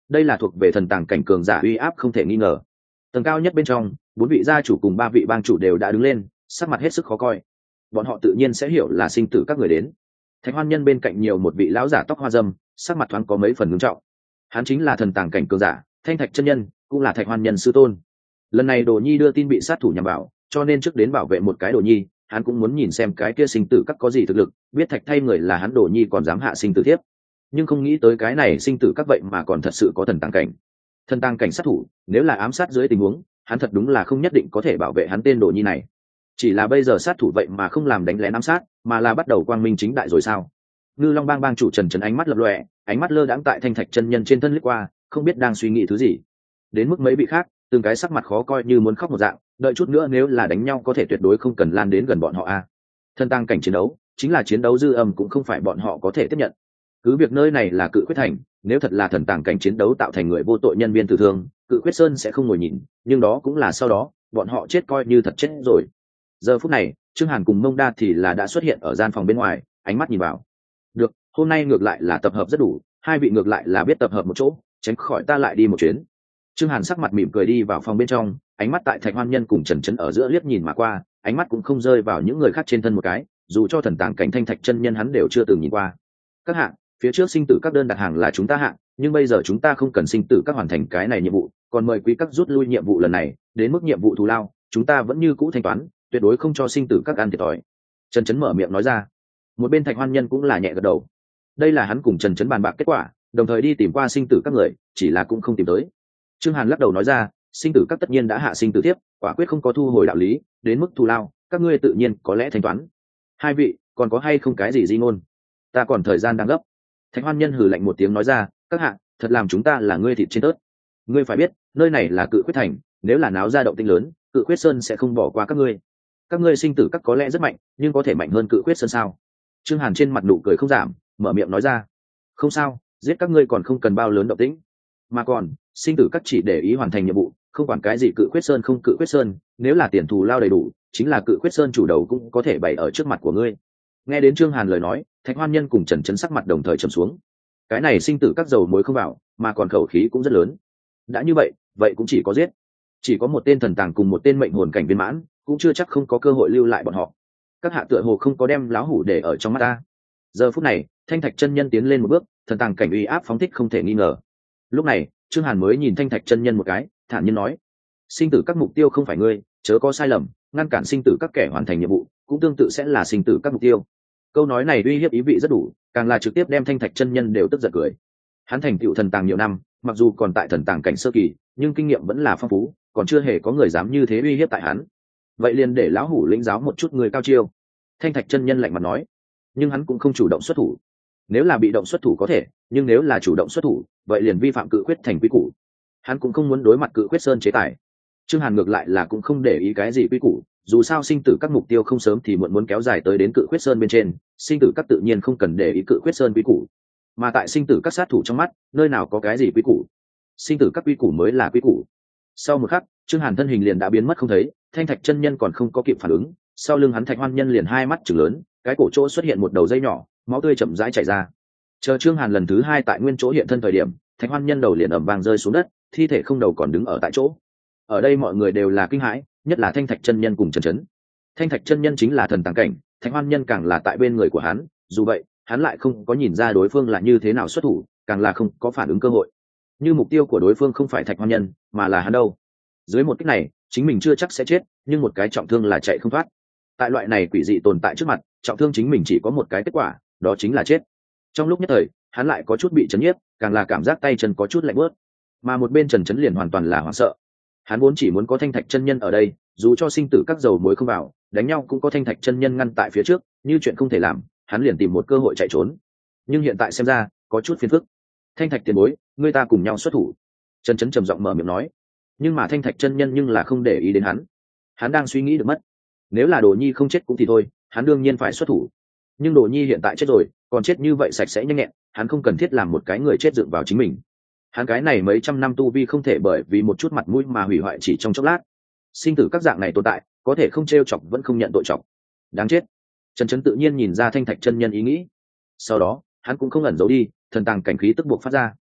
đây là thuộc về thần tàng cảnh cường giả uy áp không thể nghi ngờ. Tầng cao nhất bên trong, 4 vị gia chủ cùng 3 vị bang chủ đều đã đứng lên, sắc mặt hết sức khó coi. Bọn họ tự nhiên sẽ hiểu là sinh tử các người đến. Thạch Hoan Nhân bên cạnh nhiều một vị lão giả tóc hoa râm, sắc mặt thoáng có mấy phần ngưng trọng. Hắn chính là thần tàng cảnh cường giả, Thanh Thạch chân nhân, cũng là Thạch Hoan Nhân sư tôn. Lần này Đồ Nhi đưa tin bị sát thủ nhằm vào, cho nên trước đến bảo vệ một cái Đồ Nhi, hắn cũng muốn nhìn xem cái kia sinh tử các có gì thực lực, biết Thạch thay người là hắn Đồ Nhi còn dám hạ sinh tử thiếp. Nhưng không nghĩ tới cái này sinh tử các vậy mà còn thật sự có thần tàng cảnh. Thần tàng cảnh sát thủ, nếu là ám sát dưới tình huống, hắn thật đúng là không nhất định có thể bảo vệ hắn tên Đồ Nhi này. Chỉ là bây giờ sát thủ vậy mà không làm đánh lén ám sát, mà là bắt đầu quang minh chính đại rồi sao? Ngư Long Bang bang chủ Trần Trấn ánh mắt lập lòe, ánh mắt lơ đãng tại Thanh Thạch chân nhân trên thân lướt qua, không biết đang suy nghĩ thứ gì. Đến mức mấy vị khác, từng cái sắc mặt khó coi như muốn khóc một dạng, đợi chút nữa nếu là đánh nhau có thể tuyệt đối không cần lan đến gần bọn họ a. Thân tăng cảnh chiến đấu, chính là chiến đấu dư âm cũng không phải bọn họ có thể tiếp nhận. Cứ việc nơi này là Cự Khuyết thành, nếu thật là thần tàng cảnh chiến đấu tạo thành người vô tội nhân viên tử thương, Cự Khuyết Sơn sẽ không ngồi nhìn, nhưng đó cũng là sau đó, bọn họ chết coi như thật chết rồi. Giờ phút này, Trương Hàn cùng Mông Đa thì là đã xuất hiện ở gian phòng bên ngoài, ánh mắt nhìn vào. Được, hôm nay ngược lại là tập hợp rất đủ, hai vị ngược lại là biết tập hợp một chỗ, tránh khỏi ta lại đi một chuyến. Trương Hàn sắc mặt mỉm cười đi vào phòng bên trong, ánh mắt tại Thạch Hoan Nhân cùng Trần Trấn ở giữa liếc nhìn mà qua, ánh mắt cũng không rơi vào những người khác trên thân một cái, dù cho thần tàng cảnh Thanh Thạch chân nhân hắn đều chưa từng nhìn qua. Các hạng, phía trước sinh tử các đơn đặt hàng là chúng ta hạng, nhưng bây giờ chúng ta không cần sinh tử các hoàn thành cái này nhiệm vụ, còn mời quý các rút lui nhiệm vụ lần này, đến mức nhiệm vụ thù lao, chúng ta vẫn như cũ thanh toán, tuyệt đối không cho sinh tử các ăn thiệt thòi. Trần Trấn mở miệng nói ra. Một bên Thạch Hoan Nhân cũng là nhẹ gật đầu. Đây là hắn cùng Trần Trấn bàn bạc kết quả, đồng thời đi tìm qua sinh tử các người, chỉ là cũng không tìm tới. Trương Hàn lắc đầu nói ra, sinh tử các tất nhiên đã hạ sinh tử tiếp, quả quyết không có thu hồi đạo lý, đến mức thù lao, các ngươi tự nhiên có lẽ thanh toán. Hai vị, còn có hay không cái gì di ngôn? Ta còn thời gian đang gấp. Thạch Hoan Nhân hừ lạnh một tiếng nói ra, các hạ, thật làm chúng ta là ngươi thịt trên tớt. Ngươi phải biết, nơi này là Cự Khuyết thành, nếu là náo ra động tĩnh lớn, Cự Khuyết Sơn sẽ không bỏ qua các ngươi. Các ngươi sinh tử các có lẽ rất mạnh, nhưng có thể mạnh hơn Cự Khuyết Sơn sao? Trương Hàn trên mặt nụ cười không giảm, mở miệng nói ra, không sao, giết các ngươi còn không cần bao lớn động tĩnh, mà còn sinh tử các chỉ để ý hoàn thành nhiệm vụ, không quản cái gì Cự Khuyết Sơn không Cự Khuyết Sơn, nếu là tiền thù lao đầy đủ, chính là Cự Khuyết Sơn chủ đầu cũng có thể bày ở trước mặt của ngươi. Nghe đến Trương Hàn lời nói, Thạch Hoan Nhân cùng Trần Trấn sắc mặt đồng thời trầm xuống. Cái này sinh tử các dầu muối không vào, mà còn khẩu khí cũng rất lớn. Đã như vậy, vậy cũng chỉ có giết. Chỉ có một tên thần tàng cùng một tên mệnh hồn cảnh viên mãn, cũng chưa chắc không có cơ hội lưu lại bọn họ. Các hạ tựa hồ không có đem láo hủ để ở trong mắt ta. Giờ phút này, Thanh Thạch chân nhân tiến lên một bước, thần tàng cảnh uy áp phóng thích không thể nghi ngờ. Lúc này, Trương Hàn mới nhìn Thanh Thạch chân nhân một cái, thản nhiên nói, sinh tử các mục tiêu không phải ngươi, chớ có sai lầm, ngăn cản sinh tử các kẻ hoàn thành nhiệm vụ, cũng tương tự sẽ là sinh tử các mục tiêu. Câu nói này uy hiếp ý vị rất đủ, càng là trực tiếp đem Thanh Thạch chân nhân đều tức giận cười. Hắn thành tựu thần tàng nhiều năm, mặc dù còn tại thần tàng cảnh sơ kỳ, nhưng kinh nghiệm vẫn là phong phú, còn chưa hề có người dám như thế uy hiếp tại hắn. Vậy liền để lão hủ lĩnh giáo một chút người cao chiêu. Thanh Thạch chân nhân lạnh mặt nói, nhưng hắn cũng không chủ động xuất thủ. Nếu là bị động xuất thủ có thể, nhưng nếu là chủ động xuất thủ, vậy liền vi phạm Cự Khuyết thành quy củ. Hắn cũng không muốn đối mặt Cự Khuyết Sơn chế tài. Trương Hàn ngược lại là cũng không để ý cái gì quy củ, dù sao sinh tử các mục tiêu không sớm thì muộn muốn kéo dài tới đến Cự Khuyết Sơn bên trên, sinh tử các tự nhiên không cần để ý Cự Khuyết Sơn quy củ. Mà tại sinh tử các sát thủ trong mắt, nơi nào có cái gì quy củ? Sinh tử các quy củ mới là quy củ. Sau một khắc, Trương Hàn thân hình liền đã biến mất không thấy, Thanh Thạch chân nhân còn không có kịp phản ứng, sau lưng hắn Thạch Hoan Nhân liền hai mắt trừng lớn, cái cổ chỗ xuất hiện một đầu dây nhỏ, máu tươi chậm rãi chảy ra. Chờ Trương Hàn lần thứ hai tại nguyên chỗ hiện thân thời điểm, Thạch Hoan Nhân đầu liền ầm vang rơi xuống đất, thi thể không đầu còn đứng ở tại chỗ. Ở đây mọi người đều là kinh hãi, nhất là Thanh Thạch chân nhân cùng Trần Trấn. Thanh Thạch chân nhân chính là thần tàng cảnh, Thạch Hoan Nhân càng là tại bên người của hắn, dù vậy, hắn lại không có nhìn ra đối phương là như thế nào xuất thủ, càng là không có phản ứng cơ hội. Như mục tiêu của đối phương không phải Thạch Hoan Nhân, mà là hắn đâu. Dưới một kích này, chính mình chưa chắc sẽ chết, nhưng một cái trọng thương là chạy không thoát. Tại loại này quỷ dị tồn tại trước mặt, trọng thương chính mình chỉ có một cái kết quả, đó chính là chết. Trong lúc nhất thời, hắn lại có chút bị chấn nhiếp, càng là cảm giác tay chân có chút lạnh bớt. Mà một bên Trần Trấn liền hoàn toàn là hoảng sợ. Hắn vốn chỉ muốn có Thanh Thạch chân nhân ở đây, dù cho sinh tử các dầu muối không vào, đánh nhau cũng có Thanh Thạch chân nhân ngăn tại phía trước, như chuyện không thể làm, hắn liền tìm một cơ hội chạy trốn. Nhưng hiện tại xem ra, có chút phiền phức. Thanh Thạch tiền bối, người ta cùng nhau xuất thủ. Trần Trấn trầm giọng mở miệng nói. Nhưng mà Thanh Thạch chân nhân nhưng là không để ý đến hắn. Hắn đang suy nghĩ được mất. Nếu là Đồ Nhi không chết cũng thì thôi, hắn đương nhiên phải xuất thủ. Nhưng Đồ Nhi hiện tại chết rồi, còn chết như vậy sạch sẽ nhanh nhẹn, hắn không cần thiết làm một cái người chết dựng vào chính mình. Hắn cái này mấy trăm năm tu vi không thể bởi vì một chút mặt mũi mà hủy hoại chỉ trong chốc lát. Sinh tử các dạng này tồn tại, có thể không trêu chọc vẫn không nhận tội chọc. Đáng chết. Trần Trấn tự nhiên nhìn ra Thanh Thạch chân nhân ý nghĩ. Sau đó, hắn cũng không ẩn giấu đi, thần tàng cảnh khí tức buộc phát ra.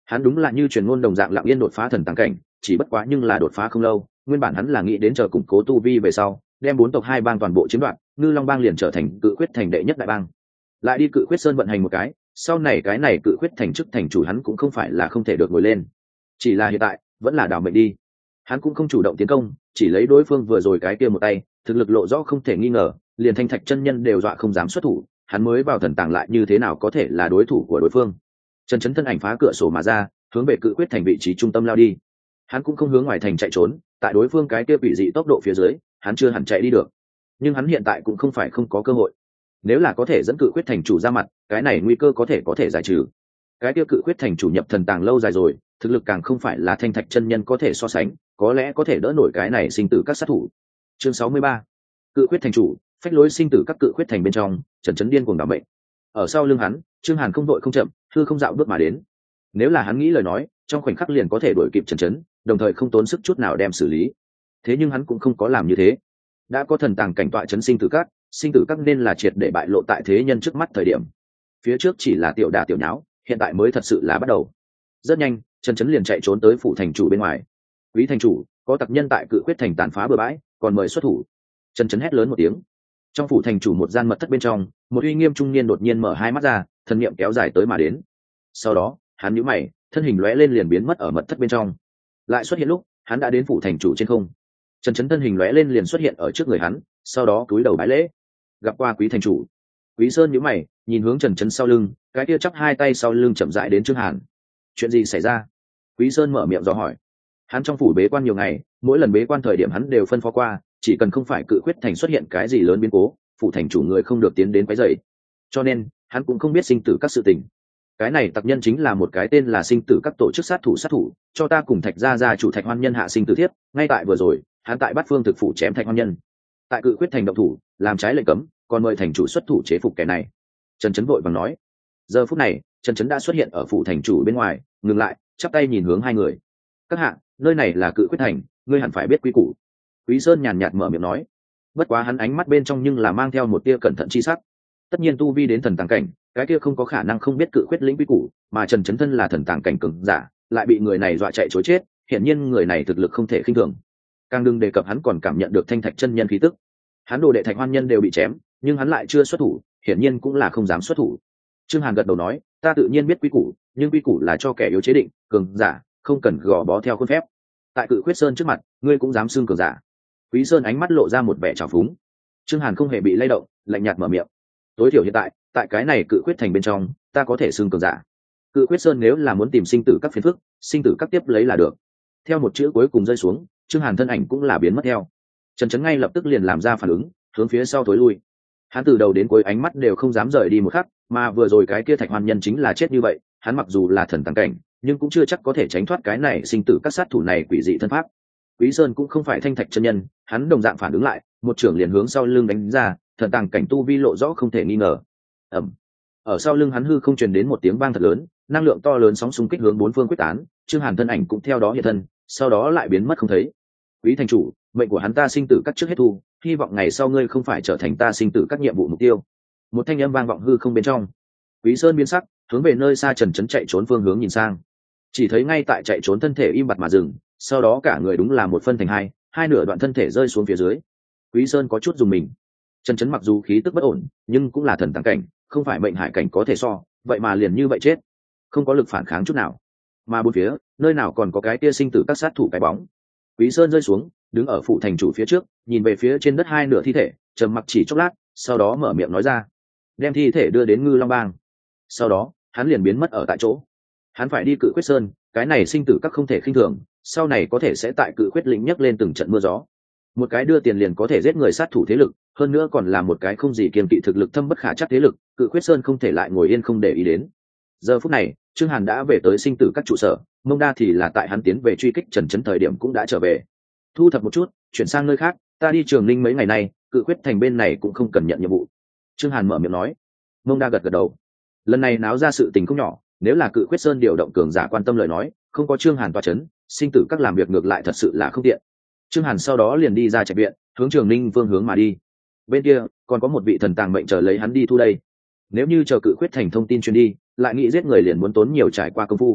Hắn đúng là như truyền ngôn đồng dạng lặng yên đột phá thần tàng cảnh, chỉ bất quá nhưng là đột phá không lâu, nguyên bản hắn là nghĩ đến chờ củng cố tu vi về sau, đem 4 tộc 2 bang toàn bộ chiếm đoạt, Ngư Long bang liền trở thành Cự Khuyết thành đệ nhất đại bang. Lại đi Cự Khuyết Sơn vận hành một cái, sau này cái này Cự Khuyết thành chức thành chủ hắn cũng không phải là không thể được ngồi lên. Chỉ là hiện tại, vẫn là đảo mệnh đi. Hắn cũng không chủ động tiến công, chỉ lấy đối phương vừa rồi cái kia một tay, thực lực lộ rõ không thể nghi ngờ, liền Thanh Thạch chân nhân đều dọa không dám xuất thủ, hắn mới vào thần tàng lại như thế nào có thể là đối thủ của đối phương. Trần Chấn thân ảnh phá cửa sổ mà ra, hướng về Cự Khuyết thành vị trí trung tâm lao đi. Hắn cũng không hướng ngoài thành chạy trốn, tại đối phương cái kia quỷ dị tốc độ phía dưới, hắn chưa hẳn chạy đi được. Nhưng hắn hiện tại cũng không phải không có cơ hội. Nếu là có thể dẫn Cự Khuyết thành chủ ra mặt, cái này nguy cơ có thể giải trừ. Cái kia Cự Khuyết thành chủ nhập thần tàng lâu dài rồi, thực lực càng không phải là Thanh Thạch chân nhân có thể so sánh, có lẽ có thể đỡ nổi cái này sinh tử các sát thủ. Chương 63. Cự Khuyết thành chủ, phách lối sinh tử các Cự Khuyết thành bên trong, Trần Chấn điên cuồng đảm mệnh. Ở sau lưng hắn, Trương Hàn không đội không chậm, hư không dạo bước mà đến. Nếu là hắn nghĩ lời nói, trong khoảnh khắc liền có thể đuổi kịp Trần Chấn, đồng thời không tốn sức chút nào đem xử lý. Thế nhưng hắn cũng không có làm như thế. Đã có thần tàng cảnh tọa chấn sinh tử các, sinh tử các nên là triệt để bại lộ tại thế nhân trước mắt thời điểm. Phía trước chỉ là tiểu đả tiểu nháo, hiện tại mới thật sự là bắt đầu. Rất nhanh, Trần Chấn liền chạy trốn tới phủ thành chủ bên ngoài. Quý thành chủ, có tặc nhân tại Cự Khuyết thành tàn phá bừa bãi, còn mời xuất thủ. Trần Chấn hét lớn một tiếng. Trong phủ thành chủ một gian mật thất bên trong, một uy nghiêm trung niên đột nhiên mở hai mắt ra, thần niệm kéo dài tới mà đến. Sau đó, hắn nhíu mày, thân hình lóe lên liền biến mất ở mật thất bên trong. Lại xuất hiện lúc, hắn đã đến phủ thành chủ trên không. Trần Chấn thân hình lóe lên liền xuất hiện ở trước người hắn, sau đó cúi đầu bái lễ. Gặp qua quý thành chủ. Quý Sơn nhíu mày, nhìn hướng Trần Chấn sau lưng, cái kia chắp hai tay sau lưng chậm rãi đến Trương Hàn. Chuyện gì xảy ra? Quý Sơn mở miệng dò hỏi. Hắn trong phủ bế quan nhiều ngày, mỗi lần bế quan thời điểm hắn đều phân phó qua, chỉ cần không phải Cự Khuyết thành xuất hiện cái gì lớn biến cố, phủ thành chủ người không được tiến đến quấy rầy. Cho nên, hắn cũng không biết sinh tử các sự tình. Cái này tặc nhân chính là một cái tên là sinh tử các tổ chức sát thủ, cho ta cùng Thạch gia chủ Thạch Hoan Nhân hạ sinh tử thiếp, ngay tại vừa rồi, hắn tại Bát Phương thực phủ chém Thạch Hoan Nhân. Tại Cự Khuyết thành động thủ, làm trái lệnh cấm, còn mời thành chủ xuất thủ chế phục kẻ này. Trần Chấn vội vàng nói. Giờ phút này, Trần Chấn đã xuất hiện ở phủ thành chủ bên ngoài, ngừng lại, chắp tay nhìn hướng hai người. Các hạ, nơi này là Cự Khuyết thành, ngươi hẳn phải biết quy củ. Quý Sơn nhàn nhạt mở miệng nói. Bất quá hắn ánh mắt bên trong nhưng là mang theo một tia cẩn thận chi sắc. Tất nhiên tu vi đến thần tàng cảnh, cái kia không có khả năng không biết Cự Khuyết lĩnh quy củ, mà Trần Chấn thân là thần tàng cảnh cường giả, lại bị người này dọa chạy trối chết, hiển nhiên người này thực lực không thể khinh thường. Càng đừng đề cập hắn còn cảm nhận được Thanh Thạch chân nhân khí tức. Hắn đồ đệ Thạch Hoan Nhân đều bị chém, nhưng hắn lại chưa xuất thủ, hiển nhiên cũng là không dám xuất thủ. Trương Hàn gật đầu nói, ta tự nhiên biết quy củ, nhưng quy củ là cho kẻ yếu chế định, cường giả không cần gò bó theo khuôn phép. Tại Cự Khuyết Sơn trước mặt, ngươi cũng dám xưng cường giả? Quý Sơn ánh mắt lộ ra một vẻ trào phúng. Trương Hàn không hề bị lay động, lạnh nhạt mở miệng. Tối thiểu hiện tại cái này Cự Khuyết thành bên trong, ta có thể xưng cường giả. Cự Khuyết Sơn nếu là muốn tìm sinh tử các phiền phức, sinh tử các tiếp lấy là được. Theo một chữ cuối cùng rơi xuống, Trương Hàn thân ảnh cũng là biến mất theo. Trần Chấn ngay lập tức liền làm ra phản ứng, hướng phía sau tối lui. Hắn từ đầu đến cuối ánh mắt đều không dám rời đi một khắc, mà vừa rồi cái kia Thạch Hoan Nhân chính là chết như vậy, hắn mặc dù là thần tàng cảnh, nhưng cũng chưa chắc có thể tránh thoát cái này sinh tử các sát thủ này quỷ dị thân pháp. Quý Sơn cũng không phải Thanh Thạch chân nhân, hắn đồng dạng phản ứng lại, một trưởng liền hướng sau lưng đánh ra, thần tàng cảnh tu vi lộ rõ không thể nghi ngờ. Ầm. Ở sau lưng hắn hư không truyền đến một tiếng vang thật lớn, năng lượng to lớn sóng xung kích hướng bốn phương quyết tán, Trương Hàn thân ảnh cũng theo đó hiện thân, sau đó lại biến mất không thấy. Quý thành chủ, mệnh của hắn ta sinh tử các trước hết thu, hy vọng ngày sau ngươi không phải trở thành ta sinh tử các nhiệm vụ mục tiêu. Một thanh âm vang vọng hư không bên trong. Quý Sơn biến sắc, hướng về nơi xa Trần Chấn chạy trốn phương hướng nhìn sang. Chỉ thấy ngay tại chạy trốn thân thể im bặt mà dừng, sau đó cả người đúng là một phân thành hai nửa đoạn thân thể rơi xuống phía dưới. Quý Sơn có chút dùng mình. Trần Chấn mặc dù khí tức bất ổn, nhưng cũng là thần tàng cảnh, không phải mệnh hải cảnh có thể so, vậy mà liền như vậy chết, không có lực phản kháng chút nào. Mà bốn phía, nơi nào còn có cái tia sinh tử các sát thủ cái bóng. Quý Sơn rơi xuống, đứng ở phủ thành chủ phía trước, nhìn về phía trên đất hai nửa thi thể, trầm mặc chỉ chốc lát, sau đó mở miệng nói ra, đem thi thể đưa đến Ngư Long bang. Sau đó, hắn liền biến mất ở tại chỗ. Hắn phải đi Cự Khuyết Sơn, cái này sinh tử các không thể khinh thường, sau này có thể sẽ tại Cự Khuyết lĩnh nhấc lên từng trận mưa gió. Một cái đưa tiền liền có thể giết người sát thủ thế lực, hơn nữa còn là một cái không gì kiêng kỵ thực lực thâm bất khả trắc thế lực, Cự Khuyết Sơn không thể lại ngồi yên không để ý đến. Giờ phút này, Trương Hàn đã về tới sinh tử các trụ sở, Mông Đa thì là tại hắn tiến về truy kích Trần Chấn thời điểm cũng đã trở về. Thu thập một chút, chuyển sang nơi khác, ta đi Trường Ninh mấy ngày nay, Cự Khuyết thành bên này cũng không cần nhận nhiệm vụ. Trương Hàn mở miệng nói. Mông Đa gật gật đầu. Lần này náo ra sự tình không nhỏ, nếu là Cự Khuyết Sơn điều động cường giả quan tâm lời nói, không có Trương Hàn tọa chấn, sinh tử các làm việc ngược lại thật sự là không tiện. Trương Hàn sau đó liền đi ra trạch viện, hướng Trường Ninh phương hướng mà đi. Bên kia còn có một vị thần tàng mệnh chờ lấy hắn đi thu đây. Nếu như chờ Cự Khuyết thành thông tin truyền đi, lại nghĩ giết người liền muốn tốn nhiều trải qua công phu.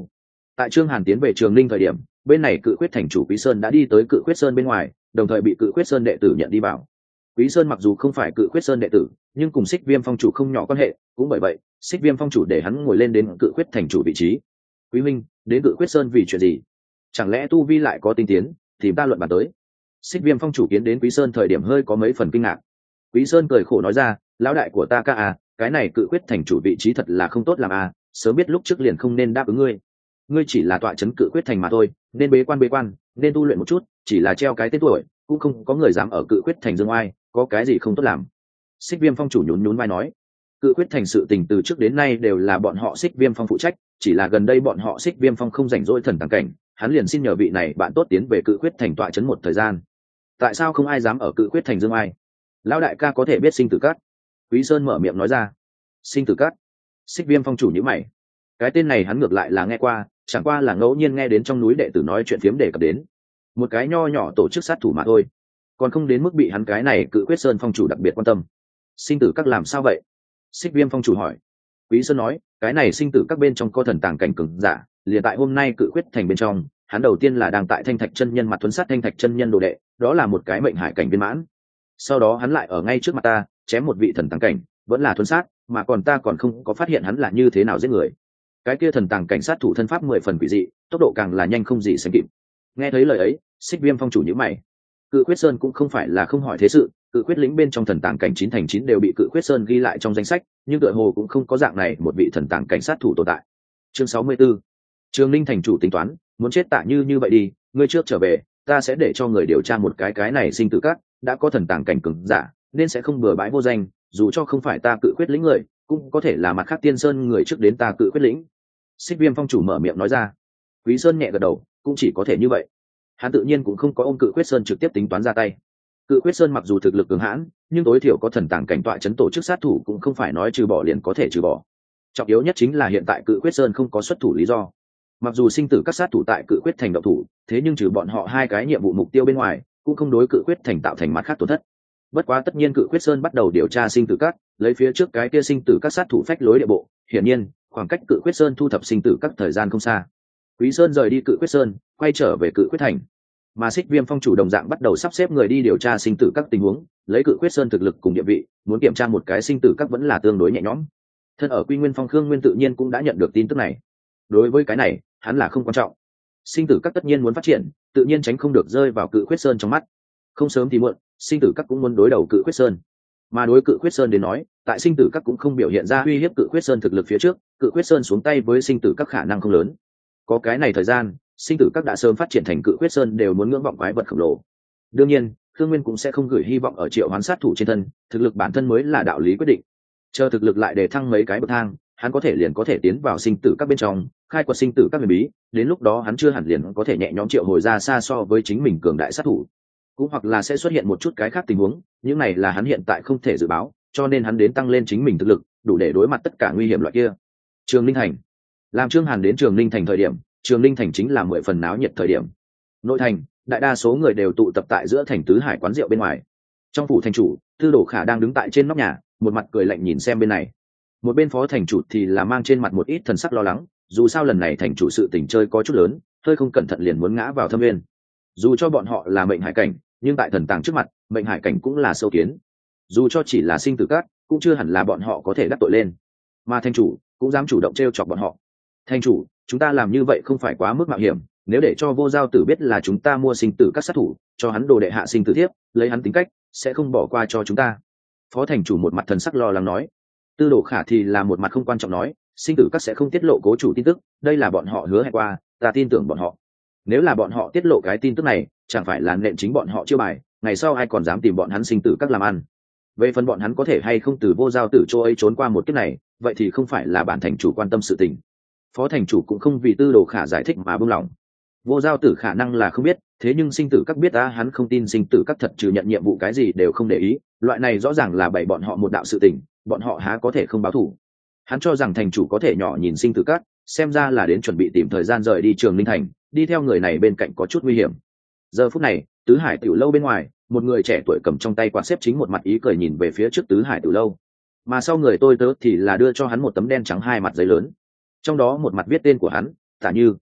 Tại Trương Hàn tiến về Trường Ninh thời điểm, bên này Cự Khuyết thành chủ Quý Sơn đã đi tới Cự Khuyết Sơn bên ngoài, đồng thời bị Cự Khuyết Sơn đệ tử nhận đi vào. Quý Sơn mặc dù không phải Cự Khuyết Sơn đệ tử, nhưng cùng Xích Viêm phong chủ không nhỏ quan hệ, cũng bởi vậy, Xích Viêm phong chủ để hắn ngồi lên đến Cự Khuyết thành chủ vị trí. Quý minh, đến Cự Khuyết Sơn vì chuyện gì? Chẳng lẽ tu vi lại có tinh tiến, thì ta luận bàn tới. Xích Viêm phong chủ kiến đến Quý Sơn thời điểm hơi có mấy phần kinh ngạc. Quý Sơn cười khổ nói ra, lão đại của ta ca à, cái này Cự Khuyết thành chủ vị trí thật là không tốt làm à, sớm biết lúc trước liền không nên đáp ứng ngươi. Ngươi chỉ là tọa trấn Cự Khuyết thành mà thôi, nên bế quan, nên tu luyện một chút, chỉ là treo cái tên tuổi, cũng không có người dám ở Cự Khuyết thành dương oai, có cái gì không tốt làm. Xích Viêm phong chủ nhún nhún vai nói, Cự Khuyết thành sự tình từ trước đến nay đều là bọn họ Xích Viêm phong phụ trách, chỉ là gần đây bọn họ Xích Viêm phong không rảnh rỗi thần tàng cảnh, hắn liền xin nhờ vị này bạn tốt tiến về Cự Khuyết thành tọa trấn một thời gian. Tại sao không ai dám ở Cự Khuyết thành dương ai? Lão đại ca có thể biết sinh tử cát? Quý Sơn mở miệng nói ra. Sinh tử cát? Xích Viêm phong chủ nhíu mày. Cái tên này hắn ngược lại là nghe qua, chẳng qua là ngẫu nhiên nghe đến trong núi đệ tử nói chuyện phiếm đề cập đến. Một cái nho nhỏ tổ chức sát thủ mà thôi, còn không đến mức bị hắn cái này Cự Khuyết Sơn phong chủ đặc biệt quan tâm. Sinh tử các làm sao vậy? Xích Viêm phong chủ hỏi. Quý Sơn nói, cái này sinh tử các bên trong có thần tàng cảnh cường giả, liền tại hôm nay Cự Khuyết thành bên trong, hắn đầu tiên là đang tại Thanh Thạch chân nhân mặt thuấn sát Thanh Thạch chân nhân đồ đệ, đó là một cái mệnh hải cảnh viên mãn. Sau đó hắn lại ở ngay trước mặt ta chém một vị thần tàng cảnh, vẫn là thuấn sát, mà còn ta còn không có phát hiện hắn là như thế nào giết người. Cái kia thần tàng cảnh sát thủ thân pháp 10 phần quỷ dị, tốc độ càng là nhanh không gì sánh kịp. Nghe thấy lời ấy, Xích Viêm phong chủ nhíu mày. Cự Khuyết Sơn cũng không phải là không hỏi thế sự, Cự Khuyết lĩnh bên trong thần tàng cảnh 9 thành 9 đều bị Cự Khuyết Sơn ghi lại trong danh sách, nhưng tựa hồ cũng không có dạng này một vị thần tàng cảnh sát thủ tồn tại. Chương 64. Trường Ninh thành chủ tính toán, muốn chết Tạ Như vậy đi, ngươi trước trở về, ta sẽ để cho người điều tra một cái này sinh tử các, đã có thần tàng cảnh cường giả, nên sẽ không bừa bãi vô danh, dù cho không phải ta Cự Khuyết lĩnh người, cũng có thể là mặt khác Tiên Sơn người trước đến ta Cự Khuyết lĩnh. Xích Viêm phong chủ mở miệng nói ra. Quý Sơn nhẹ gật đầu, cũng chỉ có thể như vậy. Hắn tự nhiên cũng không có ôm Cự Khuyết Sơn trực tiếp tính toán ra tay. Cự Khuyết Sơn mặc dù thực lực cường hãn, nhưng tối thiểu có thần tàng cảnh tọa chấn tổ chức sát thủ cũng không phải nói trừ bỏ liền có thể trừ bỏ. Trọng yếu nhất chính là hiện tại Cự Khuyết Sơn không có xuất thủ lý do. Mặc dù sinh tử các sát thủ tại Cự Khuyết thành động thủ, thế nhưng trừ bọn họ hai cái nhiệm vụ mục tiêu bên ngoài, cũng không đối Cự Khuyết thành tạo thành mặt khác tổn thất. Bất quá tất nhiên Cự Khuyết Sơn bắt đầu điều tra sinh tử các, lấy phía trước cái kia sinh tử các sát thủ phách lối địa bộ, hiển nhiên, khoảng cách Cự Khuyết Sơn thu thập sinh tử các thời gian không xa. Quý Sơn rời đi Cự Khuyết Sơn, quay trở về Cự Khuyết thành. Mà Xích Viêm phong chủ đồng dạng bắt đầu sắp xếp người đi điều tra sinh tử các tình huống, lấy Cự Khuyết Sơn thực lực cùng địa vị, muốn kiểm tra một cái sinh tử các vẫn là tương đối nhẹ nhõm. Thân ở Quy Nguyên Phong Khương Nguyên tự nhiên cũng đã nhận được tin tức này. Đối với cái này, hắn là không quan trọng. Sinh tử các tất nhiên muốn phát triển, tự nhiên tránh không được rơi vào Cự Khuyết Sơn trong mắt. Không sớm thì muộn, sinh tử các cũng muốn đối đầu Cự Khuyết Sơn. Mà đối Cự Khuyết Sơn đến nói, tại sinh tử các cũng không biểu hiện ra uy hiếp Cự Khuyết Sơn thực lực phía trước, Cự Khuyết Sơn xuống tay với sinh tử các khả năng không lớn. Có cái này thời gian, sinh tử các đã sớm phát triển thành Cự Khuyết Sơn đều muốn ngưỡng vọng quái vật khổng lồ. Đương nhiên, Khương Nguyên cũng sẽ không gửi hy vọng ở triệu hoán sát thủ trên thân, thực lực bản thân mới là đạo lý quyết định. Chờ thực lực lại để thăng mấy cái bậc thang, hắn liền có thể tiến vào sinh tử các bên trong, khai quật sinh tử các huyền bí, đến lúc đó hắn chưa hẳn liền có thể nhẹ nhõm triệu hồi ra xa so với chính mình cường đại sát thủ. Cũng hoặc là sẽ xuất hiện một chút cái khác tình huống, những này là hắn hiện tại không thể dự báo, cho nên hắn đến tăng lên chính mình thực lực, đủ để đối mặt tất cả nguy hiểm loại kia. Trường Ninh thành. Làm Trương Hàn đến Trường Ninh thành thời điểm, Trường Ninh thành chính là 10 phần náo nhiệt thời điểm. Nội thành, đại đa số người đều tụ tập tại giữa thành tứ hải quán rượu bên ngoài. Trong phủ thành chủ, Tư Đồ Khả đang đứng tại trên nóc nhà, một mặt cười lạnh nhìn xem bên này. Một bên phó thành chủ thì là mang trên mặt một ít thần sắc lo lắng, dù sao lần này thành chủ sự tình chơi có chút lớn, hơi không cẩn thận liền muốn ngã vào thâm nguyên. Dù cho bọn họ là mệnh hải cảnh, nhưng tại thần tàng trước mặt, mệnh hải cảnh cũng là sâu kiến. Dù cho chỉ là sinh tử cát, cũng chưa hẳn là bọn họ có thể đắc tội lên. Mà thành chủ cũng dám chủ động trêu chọc bọn họ. Thành chủ, chúng ta làm như vậy không phải quá mức mạo hiểm, nếu để cho Vô Giao Tử biết là chúng ta mua sinh tử các sát thủ, cho hắn đồ đệ hạ sinh tử thiếp, lấy hắn tính cách, sẽ không bỏ qua cho chúng ta. Phó thành chủ một mặt thần sắc lo lắng nói. Tư Đồ Khả thì là một mặt không quan trọng nói, sinh tử các sẽ không tiết lộ cố chủ tin tức, đây là bọn họ hứa hẹn qua, ta tin tưởng bọn họ. Nếu là bọn họ tiết lộ cái tin tức này, chẳng phải là nện chính bọn họ chiêu bài, ngày sau ai còn dám tìm bọn hắn sinh tử các làm ăn. Về phần bọn hắn có thể hay không từ Vô Giao Tử chỗ ấy trốn qua một kiếp này, vậy thì không phải là bản thành chủ quan tâm sự tình. Phó thành chủ cũng không vì Tư Đồ Khả giải thích mà buông lỏng. Vô Giao Tử khả năng là không biết, thế nhưng sinh tử các biết hắn không tin sinh tử các thật trừ nhận nhiệm vụ cái gì đều không để ý, loại này rõ ràng là bày bọn họ một đạo sự tình, bọn họ há có thể không báo thù. Hắn cho rằng thành chủ có thể nhỏ nhìn sinh tử các, xem ra là đến chuẩn bị tìm thời gian rời đi Trường Ninh thành, đi theo người này bên cạnh có chút nguy hiểm. Giờ phút này, Tứ Hải tiểu lâu bên ngoài, một người trẻ tuổi cầm trong tay quạt xếp chính một mặt ý cười nhìn về phía trước Tứ Hải tiểu lâu, mà sau người tôi tớ thì là đưa cho hắn một tấm đen trắng hai mặt giấy lớn, trong đó một mặt viết tên của hắn, Tạ Như.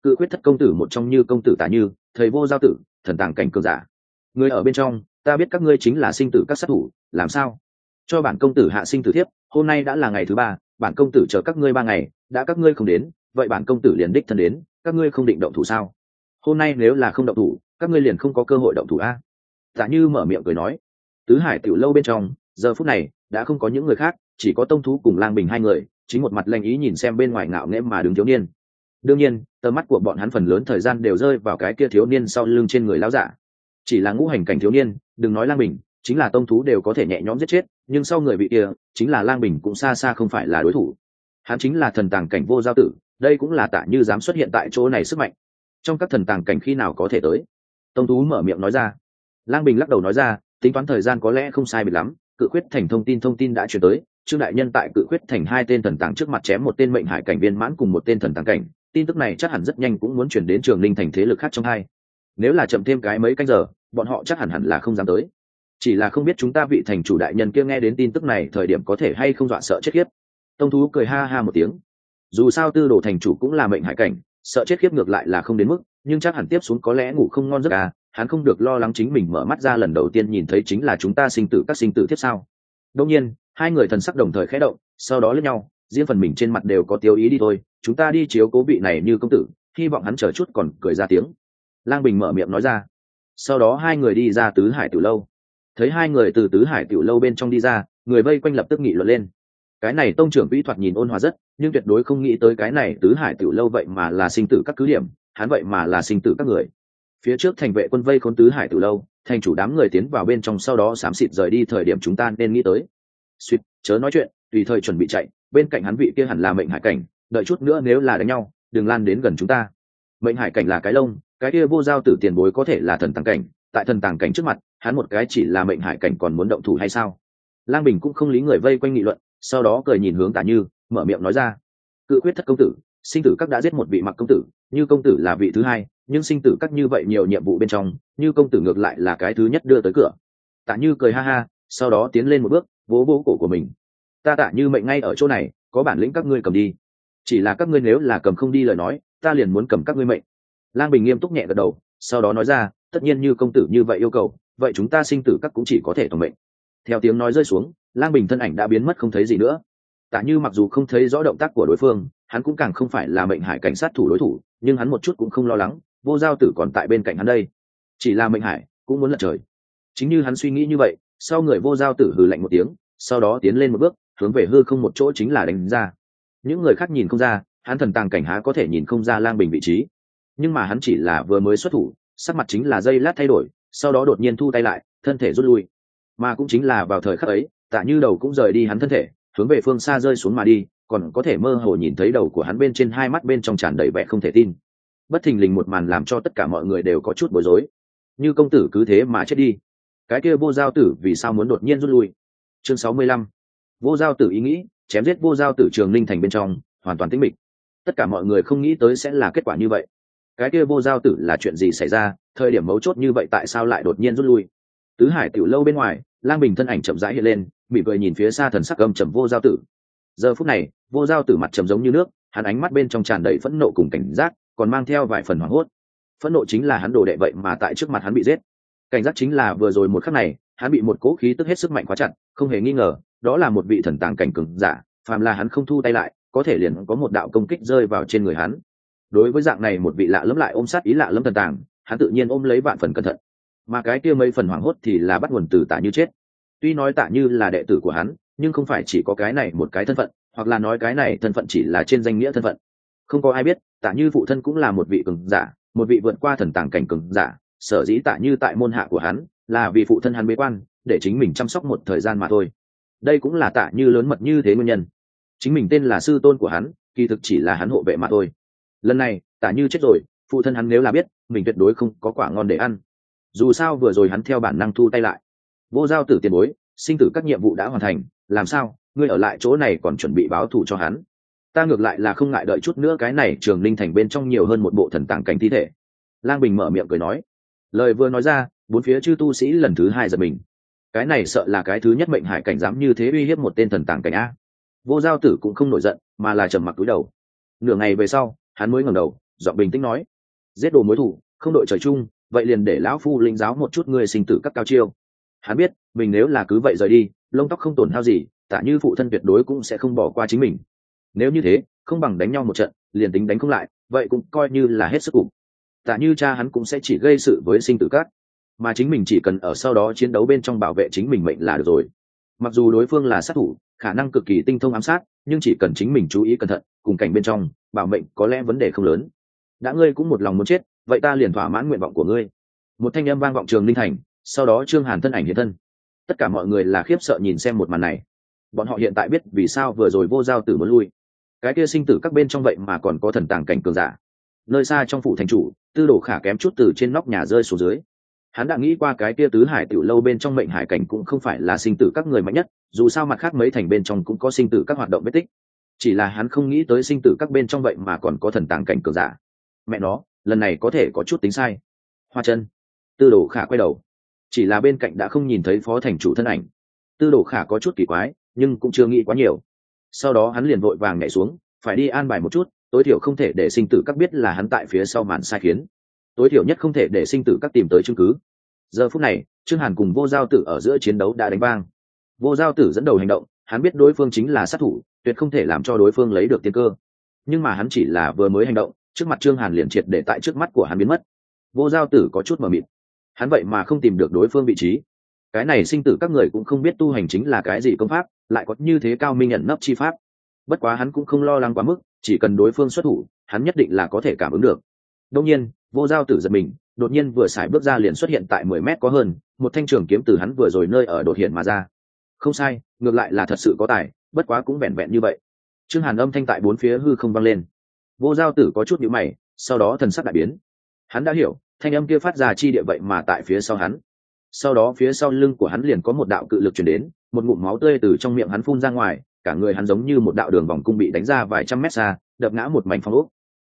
Cự Quyết Thất công tử một trong Như công tử Tả Như, thầy Vô Giao tử, thần tàng cảnh cường giả. Người ở bên trong, ta biết các ngươi chính là sinh tử các sát thủ, làm sao? Cho bản công tử hạ sinh tử thiếp, hôm nay đã là ngày thứ 3, bản công tử chờ các ngươi 3 ngày, đã các ngươi không đến, vậy bản công tử liền đích thân đến, các ngươi không định động thủ sao? Hôm nay nếu là không động thủ, các ngươi liền không có cơ hội động thủ a. Tả Như mở miệng cười nói. Tứ Hải tiểu lâu bên trong, giờ phút này đã không có những người khác, chỉ có Tông Thú cùng Lang Bình hai người, chính một mặt lanh ý nhìn xem bên ngoài ngạo nghễ mà đứng thiếu niên. Đương nhiên, tầm mắt của bọn hắn phần lớn thời gian đều rơi vào cái kia thiếu niên sau lưng trên người lão giả. Chỉ là ngũ hành cảnh thiếu niên, đừng nói Lang Bình, chính là Tông Thú đều có thể nhẹ nhõm giết chết, nhưng sau người vị kia, chính là Lang Bình cũng xa xa không phải là đối thủ. Hắn chính là thần tàng cảnh Vô Giao tử, đây cũng là Tả Như dám xuất hiện tại chỗ này sức mạnh. Trong các thần tàng cảnh khi nào có thể tới? Tông Thú mở miệng nói ra. Lang Bình lắc đầu nói ra, tính toán thời gian có lẽ không sai biệt lắm. Cự Quyết thành thông tin đã truyền tới, Trương đại nhân tại Cự Quyết thành 2 tên thần tàng trước mặt chém một tên mệnh hải cảnh viên mãn cùng một tên thần tàng cảnh, tin tức này chắc hẳn rất nhanh cũng muốn truyền đến Trường Linh thành thế lực khác trong hai. Nếu là chậm thêm cái mấy canh giờ, bọn họ chắc hẳn là không dám tới. Chỉ là không biết chúng ta vị thành chủ đại nhân kia nghe đến tin tức này thời điểm có thể hay không dọa sợ chết khiếp. Tông Thú cười ha ha một tiếng. Dù sao Tư Đồ thành chủ cũng là mệnh hải cảnh, sợ chết khiếp ngược lại là không đến mức, nhưng chắc hẳn tiếp xuống có lẽ ngủ không ngon giấc à, hắn không được lo lắng chính mình mở mắt ra lần đầu tiên nhìn thấy chính là chúng ta sinh tử các sinh tử tiếp sao. Đương nhiên, hai người thần sắc đồng thời khẽ động, sau đó liếc nhau, riêng phần mình trên mặt đều có tiêu ý đi thôi, chúng ta đi chiếu cố vị này Như công tử, hy vọng hắn chờ chút còn cười ra tiếng. Lang Bình mở miệng nói ra. Sau đó hai người đi ra Tứ Hải tiểu lâu. Thấy hai người từ Tứ Hải tiểu lâu bên trong đi ra, người vây quanh lập tức nghị luận lên. Cái này tông trưởng vĩ thoạt nhìn ôn hòa rất, nhưng tuyệt đối không nghĩ tới cái này Tứ Hải tiểu lâu vậy mà là sinh tử các cứ điểm, hắn vậy mà là sinh tử các người. Phía trước thành vệ quân vây khốn Tứ Hải tiểu lâu, thành chủ đám người tiến vào bên trong sau đó xám xịt rời đi thời điểm chúng ta nên nghĩ tới. Suýt, chớ nói chuyện, tùy thời chuẩn bị chạy, bên cạnh hắn vị kia hẳn là mệnh hải cảnh, đợi chút nữa nếu là đánh nhau, đừng lan đến gần chúng ta. Mệnh hải cảnh là cái lông, cái kia Vô Giao tử tiền bối có thể là thần tàng cảnh, tại thần tàng cảnh trước mặt, hắn một cái chỉ là mệnh hải cảnh còn muốn động thủ hay sao? Lang Bình cũng không lý người vây quanh nghị luận, sau đó cười nhìn hướng Tả Như, mở miệng nói ra. Cự Quyết Thất công tử, sinh tử các đã giết một vị Mặc công tử, Như công tử là vị thứ hai, nhưng sinh tử các như vậy nhiều nhiệm vụ bên trong, Như công tử ngược lại là cái thứ nhất đưa tới cửa. Tả Như cười ha ha, sau đó tiến lên một bước, vỗ vỗ cổ của mình. Ta Tả Như mệnh ngay ở chỗ này, có bản lĩnh các ngươi cầm đi. Chỉ là các ngươi nếu là cầm không đi lời nói, ta liền muốn cầm các ngươi mệnh. Lang Bình nghiêm túc nhẹ gật đầu, sau đó nói ra, tất nhiên Như công tử như vậy yêu cầu, vậy chúng ta sinh tử các cũng chỉ có thể tổng mệnh. Theo tiếng nói rơi xuống, Lang Bình thân ảnh đã biến mất không thấy gì nữa. Tả Như mặc dù không thấy rõ động tác của đối phương, hắn cũng càng không phải là mệnh hải cảnh sát thủ đối thủ, nhưng hắn một chút cũng không lo lắng, Vô Giao tử còn tại bên cạnh hắn đây. Chỉ là mệnh hải cũng muốn lật trời. Chính như hắn suy nghĩ như vậy, sau người Vô Giao tử hừ lạnh một tiếng, sau đó tiến lên một bước, hướng về hư không một chỗ chính là đánh ra. Những người khác nhìn không ra, hắn thần tàng cảnh há có thể nhìn không ra Lang Bình vị trí. Nhưng mà hắn chỉ là vừa mới xuất thủ, sắc mặt chính là giây lát thay đổi, sau đó đột nhiên thu tay lại, thân thể rút lui. Mà cũng chính là vào thời khắc ấy, Tả Như đầu cũng rời đi hắn thân thể, hướng về phương xa rơi xuống mà đi, còn có thể mơ hồ nhìn thấy đầu của hắn bên trên hai mắt bên trong tràn đầy vẻ không thể tin. Bất thình lình một màn làm cho tất cả mọi người đều có chút bối rối. Như công tử cứ thế mà chết đi, cái kia Vô Giao tử vì sao muốn đột nhiên rút lui? Chương 65. Vô Giao tử ý nghĩ, chém giết Vô Giao tử Trường Linh thành bên trong, hoàn toàn tĩnh mịch. Tất cả mọi người không nghĩ tới sẽ là kết quả như vậy. Cái kia Vô Giao tử là chuyện gì xảy ra, thời điểm mấu chốt như vậy tại sao lại đột nhiên rút lui? Tứ Hải tiểu lâu bên ngoài, Lang Bình thân ảnh chậm rãi hiện lên, mỉm cười nhìn phía xa thần sắc âm trầm Vô Giao tử. Giờ phút này, Vô Giao tử mặt trầm giống như nước, hắn ánh mắt bên trong tràn đầy phẫn nộ cùng cảnh giác, còn mang theo vài phần hoảng hốt. Phẫn nộ chính là hắn đồ đệ vậy mà tại trước mặt hắn bị giết. Cảnh giác chính là vừa rồi một khắc này, hắn bị một cỗ khí tức hết sức mạnh khóa chặt, không hề nghi ngờ, đó là một vị thần tàng cảnh cường giả, phàm là hắn không thu tay lại, có thể liền có một đạo công kích rơi vào trên người hắn. Đối với dạng này một vị lạ lẫm lại ôm sát ý lạ lẫm thần tàng, hắn tự nhiên ôm lấy vạn phần cẩn thận. Mà cái kia mấy phần hoảng hốt thì là bắt nguồn từ Tả Như chết. Tuy nói Tả Như là đệ tử của hắn, nhưng không phải chỉ có cái này một cái thân phận, hoặc là nói cái này thân phận chỉ là trên danh nghĩa thân phận. Không có ai biết, Tả Như phụ thân cũng là một vị cường giả, một vị vượt qua thần tàng cảnh cường giả, sở dĩ Tả Như tại môn hạ của hắn, là vì phụ thân hắn bế quan, để chính mình chăm sóc một thời gian mà thôi. Đây cũng là Tả Như lớn mật như thế nguyên nhân. Chính mình tên là sư tôn của hắn, kỳ thực chỉ là hắn hộ vệ mà thôi. Lần này, Tả Như chết rồi, phụ thân hắn nếu là biết, mình tuyệt đối không có quả ngon để ăn. Dù sao vừa rồi hắn theo bản năng thu tay lại. Vô Giao tử tiền bối, sinh tử các nhiệm vụ đã hoàn thành, làm sao ngươi ở lại chỗ này còn chuẩn bị báo thù cho hắn? Ta ngược lại là không ngại đợi chút nữa cái này Trường Linh thành bên trong nhiều hơn một bộ thần tàng cảnh thi thể. Lang Bình mở miệng cười nói. Lời vừa nói ra, bốn phía chư tu sĩ lần thứ hai giật mình. Cái này sợ là cái thứ nhất mệnh hải cảnh dám như thế uy hiếp một tên thần tàng cảnh a. Vô Giao tử cũng không nổi giận, mà là trầm mặc cúi đầu. Nửa ngày về sau, hắn mới ngẩng đầu, giọng bình tĩnh nói: giết đồ mối thủ không đội trời chung, vậy liền để lão phu linh giáo một chút ngươi sinh tử các cao chiêu. Hắn biết mình nếu là cứ vậy rời đi, lông tóc không tổn hao gì, Tạ Như phụ thân tuyệt đối cũng sẽ không bỏ qua chính mình. Nếu như thế, không bằng đánh nhau một trận, liền tính đánh không lại, vậy cũng coi như là hết sức cục. Tạ Như cha hắn cũng sẽ chỉ gây sự với sinh tử các, mà chính mình chỉ cần ở sau đó chiến đấu bên trong bảo vệ chính mình mệnh là được rồi. Mặc dù đối phương là sát thủ, khả năng cực kỳ tinh thông ám sát, nhưng chỉ cần chính mình chú ý cẩn thận, cùng cảnh bên trong, bảo mệnh có lẽ vấn đề không lớn. Đã ngươi cũng một lòng muốn chết, vậy ta liền thỏa mãn nguyện vọng của ngươi. Một thanh âm vang vọng Trường Linh Thành, sau đó Trương Hàn thân ảnh hiện thân. Tất cả mọi người là khiếp sợ nhìn xem một màn này. Bọn họ hiện tại biết vì sao vừa rồi Vô Giao Tử muốn lui. Cái kia sinh tử các bên trong vậy mà còn có thần tàng cảnh cường giả. Nơi xa trong phủ thành chủ, Tư Đồ Khả kém chút từ trên nóc nhà rơi xuống dưới. Hắn đã nghĩ qua cái kia tứ hải tiểu lâu bên trong mệnh hải cảnh cũng không phải là sinh tử các người mạnh nhất, dù sao mặt khác mấy thành bên trong cũng có sinh tử các hoạt động vết tích. Chỉ là hắn không nghĩ tới sinh tử các bên trong vậy mà còn có thần tàng cảnh cường giả. Mẹ nó, lần này có thể có chút tính sai. Hoa chân. Tư Đồ Khả quay đầu, chỉ là bên cạnh đã không nhìn thấy phó thành chủ thân ảnh. Tư Đồ Khả có chút kỳ quái, nhưng cũng chưa nghĩ quá nhiều. Sau đó hắn liền vội vàng nhảy xuống, phải đi an bài một chút, tối thiểu không thể để sinh tử các biết là hắn tại phía sau màn sai khiến, tối thiểu nhất không thể để sinh tử các tìm tới chứng cứ. Giờ phút này, Trương Hàn cùng Vô Giao Tử ở giữa chiến đấu đã đánh vang. Vô Giao Tử dẫn đầu hành động, hắn biết đối phương chính là sát thủ, tuyệt không thể làm cho đối phương lấy được tiên cơ. Nhưng mà hắn chỉ là vừa mới hành động, trước mặt Trương Hàn liền triệt để tại trước mắt của hắn biến mất. Vô Giao Tử có chút mờ mịt, hắn vậy mà không tìm được đối phương vị trí. Cái này sinh tử các người cũng không biết tu hành chính là cái gì công pháp, lại có như thế cao minh nhận nấp chi pháp. Bất quá hắn cũng không lo lắng quá mức, chỉ cần đối phương xuất thủ, hắn nhất định là có thể cảm ứng được. Đương nhiên, Vô Giao Tử giật mình, đột nhiên vừa xài bước ra liền xuất hiện tại 10 mét có hơn, một thanh trường kiếm từ hắn vừa rồi nơi ở đột hiện mà ra. Không sai, ngược lại là thật sự có tài, bất quá cũng vẹn vẹn như vậy. Trương Hàn âm thanh tại bốn phía hư không vang lên. Vô Giao Tử có chút nhíu mày, sau đó thần sắc đại biến. Hắn đã hiểu, thanh âm kia phát ra chi địa vậy mà tại phía sau hắn. Sau đó phía sau lưng của hắn liền có một đạo cự lực truyền đến, một ngụm máu tươi từ trong miệng hắn phun ra ngoài, cả người hắn giống như một đạo đường vòng cung bị đánh ra vài trăm mét xa, đập ngã một mảnh phong ốc.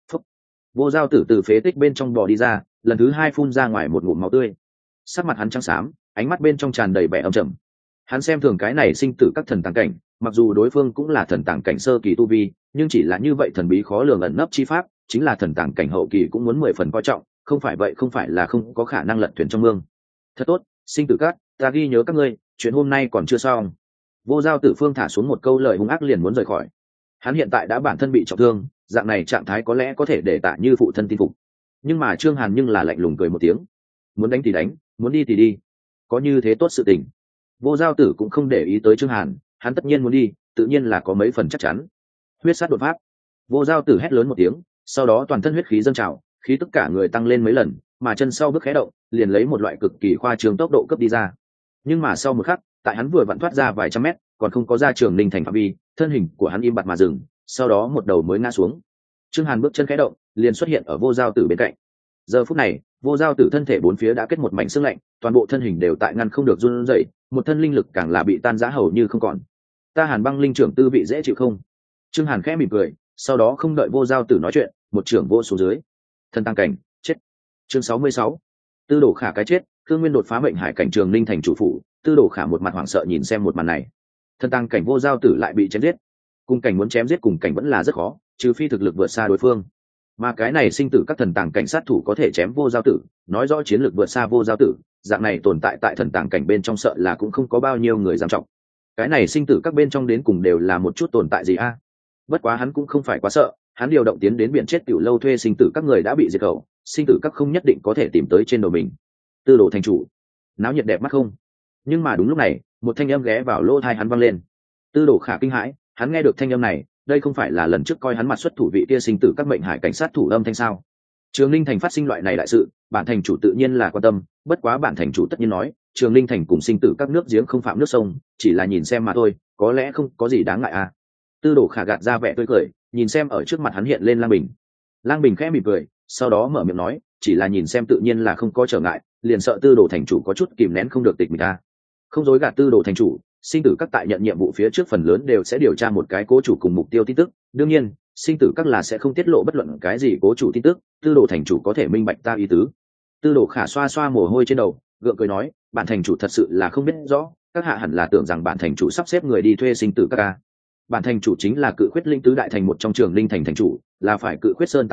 Vô Giao Tử từ phế tích bên trong bò đi ra, lần thứ hai phun ra ngoài một ngụm máu tươi. Sắc mặt hắn trắng xám, ánh mắt bên trong tràn đầy vẻ âm trầm. Hắn xem thường cái này sinh tử các thần tàng cảnh, mặc dù đối phương cũng là thần tàng cảnh sơ kỳ tu vi, nhưng chỉ là như vậy thần bí khó lường ẩn nấp chi pháp, chính là thần tàng cảnh hậu kỳ cũng muốn 10 phần coi trọng, không phải vậy không phải là không có khả năng lật thuyền trong mương. Thật tốt, sinh tử các, ta ghi nhớ các ngươi, chuyện hôm nay còn chưa xong. Vô Giao Tử phương thả xuống một câu lời hung ác liền muốn rời khỏi. Hắn hiện tại đã bản thân bị trọng thương, dạng này trạng thái có lẽ có thể để Tạ Như phụ thân tin phục. Nhưng mà Trương Hàn nhưng là lạnh lùng cười một tiếng, muốn đánh thì đánh, muốn đi thì đi, có như thế tốt sự tình. Vô Giao Tử cũng không để ý tới Trương Hàn, hắn tất nhiên muốn đi, tự nhiên là có mấy phần chắc chắn. Huyết sát đột pháp. Vô Giao Tử hét lớn một tiếng, sau đó toàn thân huyết khí dâng trào, khí tất cả người tăng lên mấy lần, mà chân sau bước khé động, liền lấy một loại cực kỳ khoa trương tốc độ cấp đi ra. Nhưng mà sau một khắc, tại hắn vừa vặn thoát ra vài trăm mét, còn không có ra Trường Linh Thành phạm vi, thân hình của hắn im bặt mà dừng, sau đó một đầu mới ngã xuống. Trương Hàn bước chân khé động, liền xuất hiện ở Vô Giao Tử bên cạnh. Giờ phút này, Vô Giao Tử thân thể bốn phía đã kết một mảnh sương lạnh, toàn bộ thân hình đều tại ngăn không được run rẩy, một thân linh lực càng là bị tan rã hầu như không còn. Ta Hàn Băng linh trưởng tư vị dễ chịu không? Trương Hàn khẽ mỉm cười, sau đó không đợi Vô Giao Tử nói chuyện, một trưởng vô xuống dưới. Thân tăng cảnh, chết. Chương 66. Tư Đồ Khả cái chết, Khương Nguyên đột phá mệnh hải cảnh Trường Linh Thành chủ phủ, Tư Đồ Khả một mặt hoảng sợ nhìn xem một màn này. Thân tăng cảnh Vô Giao Tử lại bị chém giết. Cùng cảnh muốn chém giết cùng cảnh vẫn là rất khó, trừ phi thực lực vượt xa đối phương. Mà cái này sinh tử các thần tàng cảnh sát thủ có thể chém Vô Giao Tử, nói rõ chiến lược vượt xa Vô Giao Tử, dạng này tồn tại tại thần tàng cảnh bên trong sợ là cũng không có bao nhiêu người dám trọng. Cái này sinh tử các bên trong đến cùng đều là một chút tồn tại gì a? Bất quá hắn cũng không phải quá sợ, hắn điều động tiến đến biển chết tiểu lâu thuê sinh tử các người đã bị diệt khẩu, sinh tử các không nhất định có thể tìm tới trên đầu mình. Tư Đồ thành chủ, náo nhiệt đẹp mắt không? Nhưng mà đúng lúc này, một thanh âm ghé vào lỗ tai hắn vang lên. Tư Đồ Khả kinh hãi, hắn nghe được thanh âm này, đây không phải là lần trước coi hắn mặt xuất thủ vị kia sinh tử các mệnh hải cảnh sát thủ âm thanh sao? Trường Linh Thành phát sinh loại này đại sự, bản thành chủ tự nhiên là quan tâm, bất quá bản thành chủ tất nhiên nói, Trường Linh Thành cùng sinh tử các nước giếng không phạm nước sông, chỉ là nhìn xem mà thôi, có lẽ không có gì đáng ngại à? Tư Đồ Khả gạt ra vẻ tươi cười, nhìn xem ở trước mặt hắn hiện lên Lang Bình. Lang Bình khẽ mỉm cười, sau đó mở miệng nói, chỉ là nhìn xem tự nhiên là không có trở ngại, liền sợ Tư Đồ thành chủ có chút kìm nén không được tịch mình ta. Không dối gạt Tư Đồ thành chủ, sinh tử các tại nhận nhiệm vụ phía trước phần lớn đều sẽ điều tra một cái cố chủ cùng mục tiêu tin tức, đương nhiên sinh tử các là sẽ không tiết lộ bất luận cái gì cố chủ tin tức. Tư Đồ thành chủ có thể minh bạch ta ý tứ. Tư Đồ Khả xoa xoa mồ hôi trên đầu, gượng cười nói, bản thành chủ thật sự là không biết rõ, các hạ hẳn là tưởng rằng bản thành chủ sắp xếp người đi thuê sinh tử các ca. Bản thành chủ chính là Cự Khuyết Linh tứ đại thành một trong Trường Linh Thành thành chủ, là phải Cự Khuyết Sơn tán thành,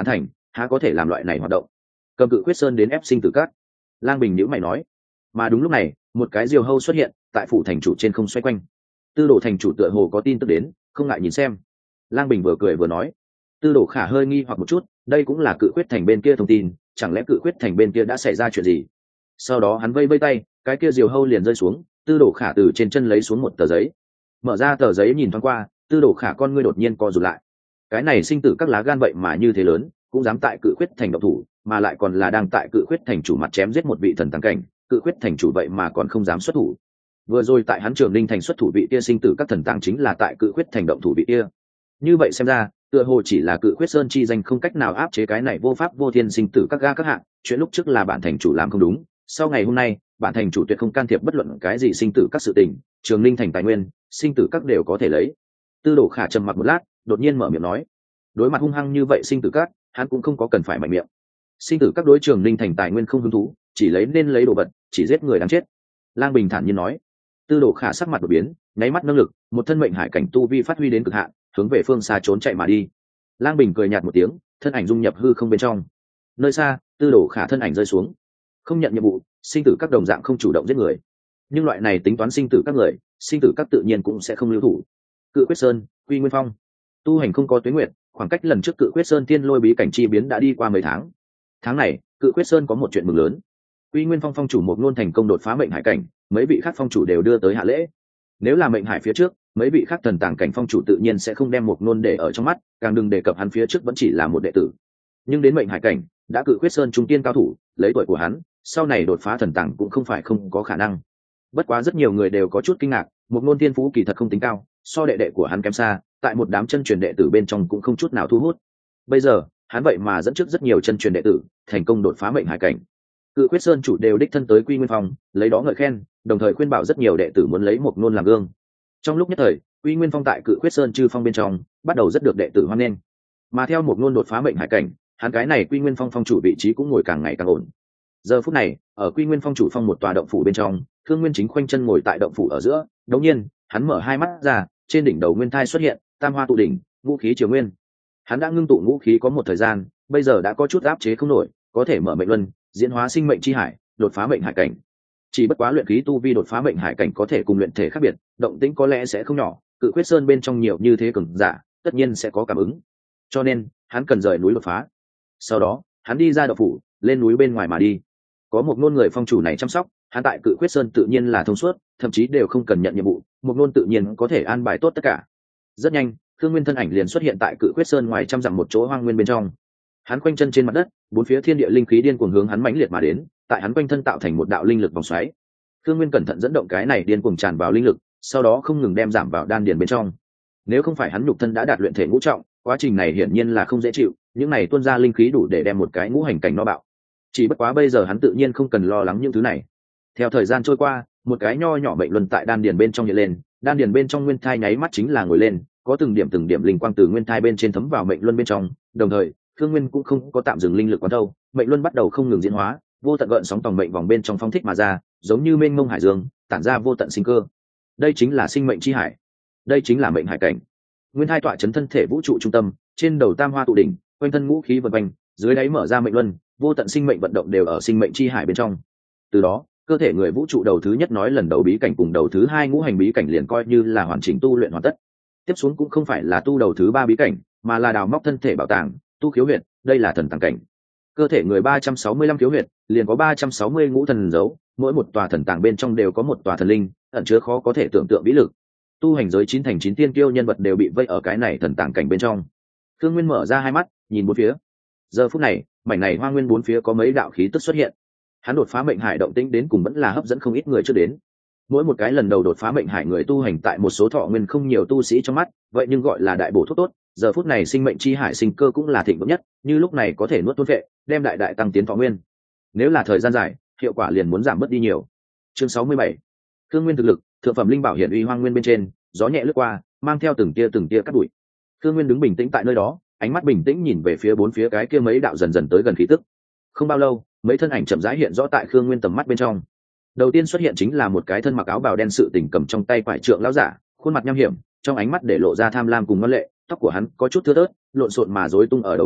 há có thể làm loại này hoạt động. Cầm Cự Quyết Sơn đến ép sinh tử các. Lang Bình nhíu mày nói. Mà đúng lúc này, một cái diều hâu xuất hiện tại phủ thành chủ trên không xoay quanh. Tư Đồ thành chủ tựa hồ có tin tức đến, không ngại nhìn xem. Lang Bình vừa cười vừa nói. Tư Đồ Khả hơi nghi hoặc một chút, đây cũng là Cự Quyết thành bên kia thông tin, chẳng lẽ Cự Quyết thành bên kia đã xảy ra chuyện gì? Sau đó hắn vây vây tay, cái kia diều hâu liền rơi xuống. Tư Đồ Khả từ trên chân lấy xuống một tờ giấy, mở ra tờ giấy nhìn thoáng qua. Tư Đồ Khả con ngươi đột nhiên co rụt lại. Cái này sinh tử các lá gan vậy mà như thế lớn, cũng dám tại Cự Quyết thành động thủ, mà lại còn là đang tại Cự Quyết thành chủ mặt chém giết một vị thần tăng cảnh. Cự Quyết thành chủ vậy mà còn không dám xuất thủ. Vừa rồi tại hắn Trường Linh thành xuất thủ vị kia sinh tử các thần tàng chính là tại Cự Quyết thành động thủ vị kia. Như vậy xem ra, tựa hồ chỉ là Cự Quyết Sơn chi danh không cách nào áp chế cái này vô pháp vô thiên sinh tử các ga các hạng. Chuyện lúc trước là bản thành chủ làm không đúng, sau ngày hôm nay bản thành chủ tuyệt không can thiệp bất luận cái gì sinh tử các sự tình. Trường Linh thành tài nguyên, sinh tử các đều có thể lấy. Tư Đồ Khả trầm mặc một lát, đột nhiên mở miệng nói. Đối mặt hung hăng như vậy sinh tử các, hắn cũng không có cần phải mạnh miệng. Sinh tử các đối Trường Linh thành tài nguyên không hứng thú, chỉ lấy nên lấy đồ vật, chỉ giết người đáng chết. Lang Bình thản nhiên nói. Tư Đồ Khả sắc mặt đột biến, nháy mắt năng lực, một thân mệnh hải cảnh tu vi phát huy đến cực hạn, hướng về phương xa trốn chạy mà đi. Lang Bình cười nhạt một tiếng, thân ảnh dung nhập hư không bên trong. Nơi xa, Tư Đồ Khả thân ảnh rơi xuống. Không nhận nhiệm vụ, sinh tử các đồng dạng không chủ động giết người. Nhưng loại này tính toán sinh tử các người, sinh tử các tự nhiên cũng sẽ không lưu thủ. Cự Quyết Sơn, Quy Nguyên Phong. Tu hành không có tuế nguyệt, khoảng cách lần trước Cự Quyết Sơn tiên lôi bí cảnh chi biến đã đi qua mấy tháng. Tháng này, Cự Quyết Sơn có một chuyện mừng lớn. Quy Nguyên Phong phong chủ một ngôn thành công đột phá mệnh hải cảnh, mấy vị khác phong chủ đều đưa tới hạ lễ. Nếu là mệnh hải phía trước, mấy vị khác thần tàng cảnh phong chủ tự nhiên sẽ không đem một ngôn để ở trong mắt, càng đừng đề cập hắn phía trước vẫn chỉ là một đệ tử. Nhưng đến mệnh hải cảnh, đã Cự Quyết Sơn trung tiên cao thủ, lấy tuổi của hắn, sau này đột phá thần tàng cũng không phải không có khả năng. Bất quá rất nhiều người đều có chút kinh ngạc, một ngôn tiên phú kỳ thật không tính cao, so đệ đệ của hắn kém xa, tại một đám chân truyền đệ tử bên trong cũng không chút nào thu hút. Bây giờ, hắn vậy mà dẫn trước rất nhiều chân truyền đệ tử, thành công đột phá mệnh hải cảnh. Cự Quyết Sơn chủ đều đích thân tới Quy Nguyên Phong, lấy đó ngợi khen, đồng thời khuyên bảo rất nhiều đệ tử muốn lấy một ngôn làm gương. Trong lúc nhất thời, Quy Nguyên Phong tại Cự Quyết Sơn chư phong bên trong, bắt đầu rất được đệ tử hoan nghênh. Mà theo một ngôn đột phá mệnh hải cảnh, hắn cái này Quy Nguyên Phong phong chủ vị trí cũng ngồi càng ngày càng ổn. Giờ phút này, ở Quy Nguyên Phong chủ phong một tòa động phủ bên trong, Thương Nguyên Chính khoanh chân ngồi tại động phủ ở giữa, đột nhiên, hắn mở hai mắt ra, trên đỉnh đầu nguyên thai xuất hiện, tam hoa tụ đỉnh, vũ khí triều nguyên. Hắn đã ngưng tụ ngũ khí có một thời gian, bây giờ đã có chút áp chế không nổi, có thể mở mệnh luân, diễn hóa sinh mệnh chi hải, đột phá mệnh hải cảnh. Chỉ bất quá luyện khí tu vi đột phá mệnh hải cảnh có thể cùng luyện thể khác biệt, động tĩnh có lẽ sẽ không nhỏ, Cự Quyết Sơn bên trong nhiều như thế cường giả, tất nhiên sẽ có cảm ứng. Cho nên, hắn cần rời núi đột phá. Sau đó, hắn đi ra động phủ, lên núi bên ngoài mà đi. Có một ngôn người phong chủ này chăm sóc, hắn tại Cự Quyết Sơn tự nhiên là thông suốt, thậm chí đều không cần nhận nhiệm vụ, một ngôn tự nhiên có thể an bài tốt tất cả. Rất nhanh, Thương Nguyên thân ảnh liền xuất hiện tại Cự Quyết Sơn ngoài trăm dặm một chỗ hoang nguyên bên trong. Hắn quanh chân trên mặt đất, bốn phía thiên địa linh khí điên cuồng hướng hắn mãnh liệt mà đến, tại hắn quanh thân tạo thành một đạo linh lực vòng xoáy. Thương Nguyên cẩn thận dẫn động cái này điên cuồng tràn vào linh lực, sau đó không ngừng đem giảm vào đan điền bên trong. Nếu không phải hắn nhục thân đã đạt luyện thể ngũ trọng, quá trình này hiển nhiên là không dễ chịu, những này tuôn ra linh khí đủ để đem một cái ngũ hành cảnh no bạo. Chỉ bất quá bây giờ hắn tự nhiên không cần lo lắng những thứ này. Theo thời gian trôi qua, một cái nho nhỏ mệnh luân tại đan điền bên trong hiện lên, đan điền bên trong nguyên thai nháy mắt chính là ngồi lên, có từng điểm linh quang từ nguyên thai bên trên thấm vào mệnh luân bên trong, đồng thời Thương Nguyên cũng không có tạm dừng linh lực quán thâu, mệnh luân bắt đầu không ngừng diễn hóa, vô tận gợn sóng tòng mệnh vòng bên trong phong thích mà ra, giống như mênh mông hải dương, tản ra vô tận sinh cơ. Đây chính là sinh mệnh chi hải, đây chính là mệnh hải cảnh. Nguyên thai tọa chấn thân thể vũ trụ trung tâm, trên đầu tam hoa tụ đỉnh, quanh thân ngũ khí vần quanh, dưới đáy mở ra mệnh luân, vô tận sinh mệnh vận động đều ở sinh mệnh chi hải bên trong. Từ đó, cơ thể người vũ trụ đầu thứ nhất nói lần đầu bí cảnh cùng đầu thứ hai ngũ hành bí cảnh liền coi như là hoàn chỉnh tu luyện hoàn tất. Tiếp xuống cũng không phải là tu đầu thứ ba bí cảnh, mà là đào móc thân thể bảo tàng, tu khiếu huyệt, đây là thần tàng cảnh. Cơ thể người 365 khiếu huyệt, liền có 360 ngũ thần dấu, mỗi một tòa thần tàng bên trong đều có một tòa thần linh, ẩn chứa khó có thể tưởng tượng vĩ lực. Tu hành giới 9 thành 9 tiên kiêu nhân vật đều bị vây ở cái này thần tàng cảnh bên trong. Thương Nguyên mở ra hai mắt, nhìn bốn phía. Giờ phút này, mảnh này hoang nguyên bốn phía có mấy đạo khí tức xuất hiện. Hắn đột phá mệnh hải động tĩnh đến cùng vẫn là hấp dẫn không ít người trước đến. Mỗi một cái lần đầu đột phá mệnh hải người tu hành tại một số thọ nguyên không nhiều tu sĩ trong mắt, vậy nhưng gọi là đại bổ thuốc tốt. Giờ phút này sinh mệnh chi hải sinh cơ cũng là thịnh vượng nhất, như lúc này có thể nuốt thôn vệ, đem đại tăng tiến thọ nguyên. Nếu là thời gian dài, hiệu quả liền muốn giảm bớt đi nhiều. Chương 67. Thương Nguyên thực lực, thượng phẩm linh bảo hiển uy hoang nguyên bên trên, gió nhẹ lướt qua, mang theo từng tia cát bụi. Thương Nguyên đứng bình tĩnh tại nơi đó, ánh mắt bình tĩnh nhìn về phía bốn phía cái kia mấy đạo dần dần tới gần khí tức. Không bao lâu, mấy thân ảnh chậm rãi hiện rõ tại Thương Nguyên tầm mắt bên trong. Đầu tiên xuất hiện chính là một cái thân mặc áo bào đen sự tình cầm trong tay quải trượng lão giả, khuôn mặt nham hiểm, trong ánh mắt để lộ ra tham lam cùng ngân lệ, tóc của hắn có chút thưa thớt, lộn xộn mà rối tung ở đầu vai,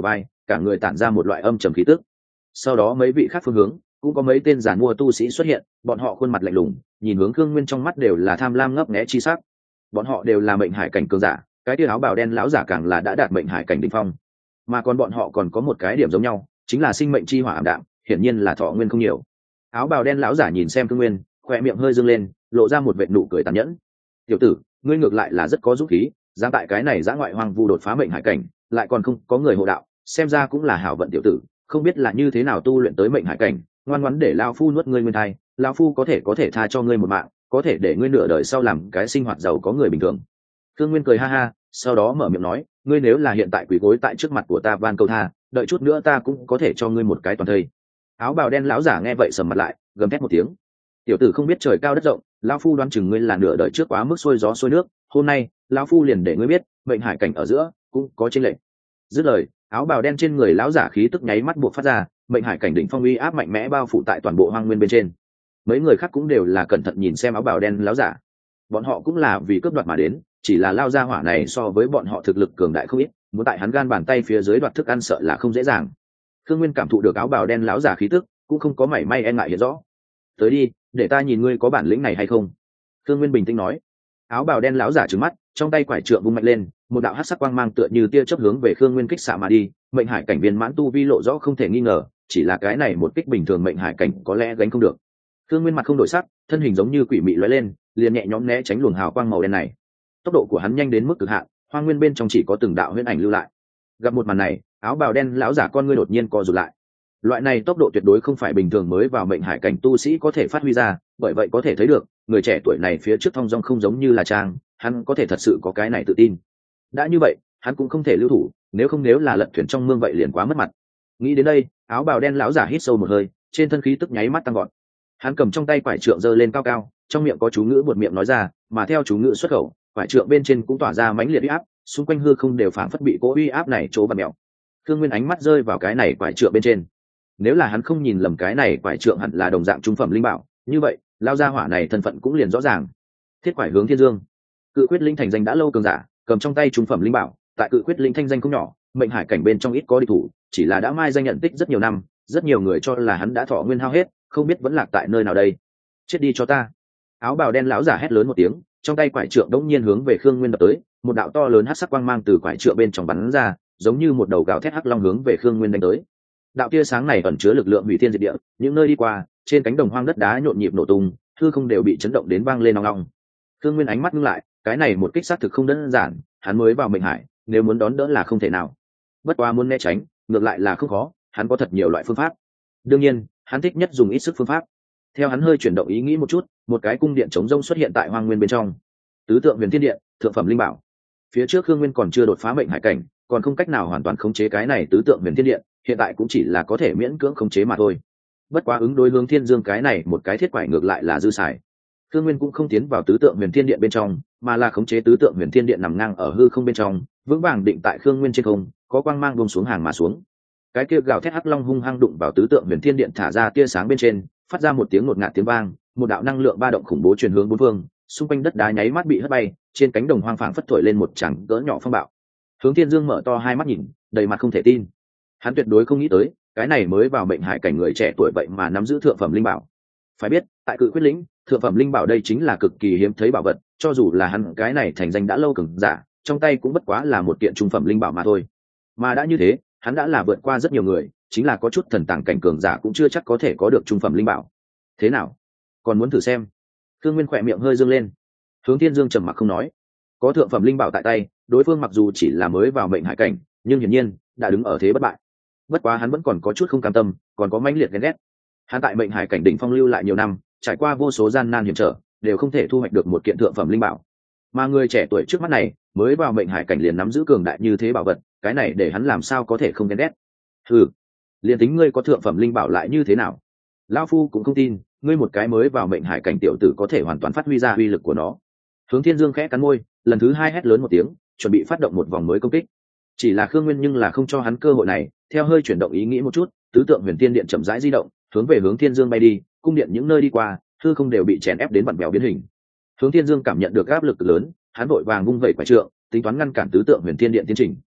cả người tản ra một loại âm trầm khí tức. Sau đó mấy vị khác phương hướng cũng có mấy tên giàn mua tu sĩ xuất hiện, bọn họ khuôn mặt lạnh lùng nhìn hướng Khương Nguyên, trong mắt đều là tham lam ngấp nghé chi sắc. Bọn họ đều là mệnh hải cảnh cường giả, cái tia áo bào đen lão giả càng là đã đạt mệnh hải cảnh đỉnh phong. Mà còn bọn họ còn có một cái điểm giống nhau, chính là sinh mệnh chi hỏa ảm đạm, hiển nhiên là thọ nguyên không nhiều. Áo bào đen lão giả nhìn xem Khương Nguyên, khoe miệng hơi dương lên, lộ ra một vệt nụ cười tàn nhẫn. Tiểu tử, ngươi ngược lại là rất có dũng khí, dám tại cái này dã ngoại hoang vu đột phá mệnh hải cảnh, lại còn không có người hộ đạo, xem ra cũng là hảo vận tiểu tử, không biết là như thế nào tu luyện tới mệnh hải cảnh, ngoan ngoãn để lão phu nuốt ngươi nguyên thai, lão phu có thể tha cho ngươi một mạng, có thể để ngươi nửa đời sau làm cái sinh hoạt giàu có người bình thường. Khương Nguyên cười ha ha, sau đó mở miệng nói, ngươi nếu là hiện tại quỳ gối tại trước mặt của ta van cầu tha, đợi chút nữa ta cũng có thể cho ngươi một cái toàn thây. Áo bào đen lão giả nghe vậy sầm mặt lại, gầm thét một tiếng. Tiểu tử không biết trời cao đất rộng, lão phu đoán chừng ngươi là nửa đời trước quá mức xuôi gió xuôi nước, hôm nay lão phu liền để ngươi biết mệnh hải cảnh ở giữa cũng có chênh lệch. Dứt lời, áo bào đen trên người lão giả khí tức nháy mắt buộc phát ra, mệnh hải cảnh đỉnh phong uy áp mạnh mẽ bao phủ tại toàn bộ hoang nguyên bên trên. Mấy người khác cũng đều là cẩn thận nhìn xem áo bào đen lão giả, bọn họ cũng là vì cướp đoạt mà đến, chỉ là lao ra hỏa này so với bọn họ thực lực cường đại không ít, muốn tại hắn gan bàn tay phía dưới đoạt thức ăn sợ là không dễ dàng. Khương Nguyên cảm thụ được áo bào đen lão giả khí tức, cũng không có mảy may e ngại hiện rõ. Tới đi, để ta nhìn ngươi có bản lĩnh này hay không. Khương Nguyên bình tĩnh nói. Áo bào đen lão giả trừng mắt, trong tay quải trượng vung mạnh lên, một đạo hắc sắc quang mang tựa như tia chớp hướng về Khương Nguyên kích xạ mà đi. Mệnh hải cảnh viên mãn tu vi lộ rõ không thể nghi ngờ, chỉ là cái này một kích bình thường mệnh hải cảnh có lẽ gánh không được. Khương Nguyên mặt không đổi sắc, thân hình giống như quỷ mị lóe lên, liền nhẹ nhõm né tránh luồng hào quang màu đen này. Tốc độ của hắn nhanh đến mức cực hạn, hoang nguyên bên trong chỉ có từng đạo huyễn ảnh lưu lại. Gặp một màn này, áo bào đen lão giả con ngươi đột nhiên co rụt lại. Loại này tốc độ tuyệt đối không phải bình thường mới vào mệnh hải cảnh tu sĩ có thể phát huy ra, bởi vậy có thể thấy được người trẻ tuổi này phía trước thong dong không giống như là trang, hắn có thể thật sự có cái này tự tin. Đã như vậy, hắn cũng không thể lưu thủ, nếu là lật thuyền trong mương vậy liền quá mất mặt. Nghĩ đến đây, áo bào đen lão giả hít sâu một hơi, trên thân khí tức nháy mắt tăng gọn. Hắn cầm trong tay quải trượng giơ lên cao cao, trong miệng có chú ngữ buột miệng nói ra, mà theo chú ngữ xuất khẩu, quải trượng bên trên cũng tỏa ra mãnh liệt uy áp, xung quanh hư không đều phảng phất bị cỗ uy áp này chỗ bặm mèo. Khương Nguyên ánh mắt rơi vào cái này quải trượng bên trên. Nếu là hắn không nhìn lầm cái này quải trượng hẳn là đồng dạng trung phẩm linh bảo, như vậy, lao gia hỏa này thân phận cũng liền rõ ràng. Thiết quải hướng thiên dương, cự quyết linh thành danh đã lâu cường giả, cầm trong tay trung phẩm linh bảo, tại cự quyết linh thanh danh không nhỏ, mệnh hải cảnh bên trong ít có địch thủ, chỉ là đã mai danh nhận tích rất nhiều năm, rất nhiều người cho là hắn đã thọ nguyên hao hết, không biết vẫn lạc tại nơi nào đây. Chết đi cho ta. Áo bào đen lão giả hét lớn một tiếng, trong tay quải trượng đống nhiên hướng về Khương Nguyên đập tới, một đạo to lớn hắc sắc quang mang từ quải trượng bên trong bắn ra, giống như một đầu gào thét hắc long hướng về Khương Nguyên đánh tới. Đạo tia sáng này ẩn chứa lực lượng hủy thiên diệt địa, những nơi đi qua, trên cánh đồng hoang đất đá nhộn nhịp nổ tung, hư không đều bị chấn động đến vang lên ong ong. Khương Nguyên ánh mắt ngưng lại, cái này một kích sát thực không đơn giản, hắn mới vào mệnh hải, nếu muốn đón đỡ là không thể nào. Bất quá muốn né tránh, ngược lại là không khó, hắn có thật nhiều loại phương pháp. Đương nhiên, hắn thích nhất dùng ít sức phương pháp. Theo hắn hơi chuyển động ý nghĩ một chút, một cái cung điện chống rông xuất hiện tại hoang nguyên bên trong. Tứ tượng huyền thiên điện, thượng phẩm linh bảo. Phía trước Khương Nguyên còn chưa đột phá mệnh hải cảnh, còn không cách nào hoàn toàn khống chế cái này tứ tượng huyền thiên điện, hiện tại cũng chỉ là có thể miễn cưỡng khống chế mà thôi. Bất quá ứng đối hướng thiên dương cái này một cái thiết quải ngược lại là dư xài. Khương Nguyên cũng không tiến vào tứ tượng huyền thiên điện bên trong, mà là khống chế tứ tượng huyền thiên điện nằm ngang ở hư không bên trong, vững vàng định tại Khương Nguyên trên không, có quang mang buông xuống hàng mà xuống. Cái kia gào thét hắc long hung hăng đụng vào tứ tượng huyền thiên điện thả ra tia sáng bên trên, phát ra một tiếng ngột ngạt tiếng vang, một đạo năng lượng ba động khủng bố truyền hướng bốn phương, xung quanh đất đá nháy mắt bị hất bay, trên cánh đồng hoang phảng phất thổi lên một tràng cỡ nhỏ phong bạo. Hướng Thiên Dương mở to hai mắt nhìn, đầy mặt không thể tin. Hắn tuyệt đối không nghĩ tới, cái này mới vào mệnh hải cảnh người trẻ tuổi vậy mà nắm giữ thượng phẩm linh bảo. Phải biết, tại Cự Quyết lĩnh, thượng phẩm linh bảo đây chính là cực kỳ hiếm thấy bảo vật, cho dù là hắn cái này thành danh đã lâu cường giả, trong tay cũng bất quá là một kiện trung phẩm linh bảo mà thôi. Mà đã như thế, hắn đã là vượt qua rất nhiều người, chính là có chút thần tàng cảnh cường giả cũng chưa chắc có thể có được trung phẩm linh bảo. Thế nào? Còn muốn thử xem? Thương Nguyên khỏe miệng hơi dương lên. Hướng Thiên Dương trầm mặc không nói. Có thượng phẩm linh bảo tại tay, đối phương mặc dù chỉ là mới vào mệnh hải cảnh, nhưng hiển nhiên đã đứng ở thế bất bại. Bất quá hắn vẫn còn có chút không cam tâm, còn có mãnh liệt ghen ghét. Hắn tại mệnh hải cảnh đỉnh phong lưu lại nhiều năm, trải qua vô số gian nan hiểm trở, đều không thể thu hoạch được một kiện thượng phẩm linh bảo. Mà người trẻ tuổi trước mắt này, mới vào mệnh hải cảnh liền nắm giữ cường đại như thế bảo vật, cái này để hắn làm sao có thể không ghen ghét. Ừ, liền tính ngươi có thượng phẩm linh bảo lại như thế nào? Lão phu cũng không tin, ngươi một cái mới vào mệnh hải cảnh tiểu tử có thể hoàn toàn phát huy ra uy lực của nó. Hướng Thiên Dương khẽ cắn môi, lần thứ hai hét lớn một tiếng, chuẩn bị phát động một vòng mới công kích. Chỉ là Khương Nguyên nhưng là không cho hắn cơ hội này, theo hơi chuyển động ý nghĩ một chút, tứ tượng huyền tiên điện chậm rãi di động, hướng về hướng Thiên Dương bay đi, cung điện những nơi đi qua, hư không đều bị chèn ép đến vặn vẹo biến hình. Hướng Thiên Dương cảm nhận được áp lực lớn, hắn vội vàng vung vẩy quải trượng, tính toán ngăn cản tứ tượng huyền tiên điện tiến trình.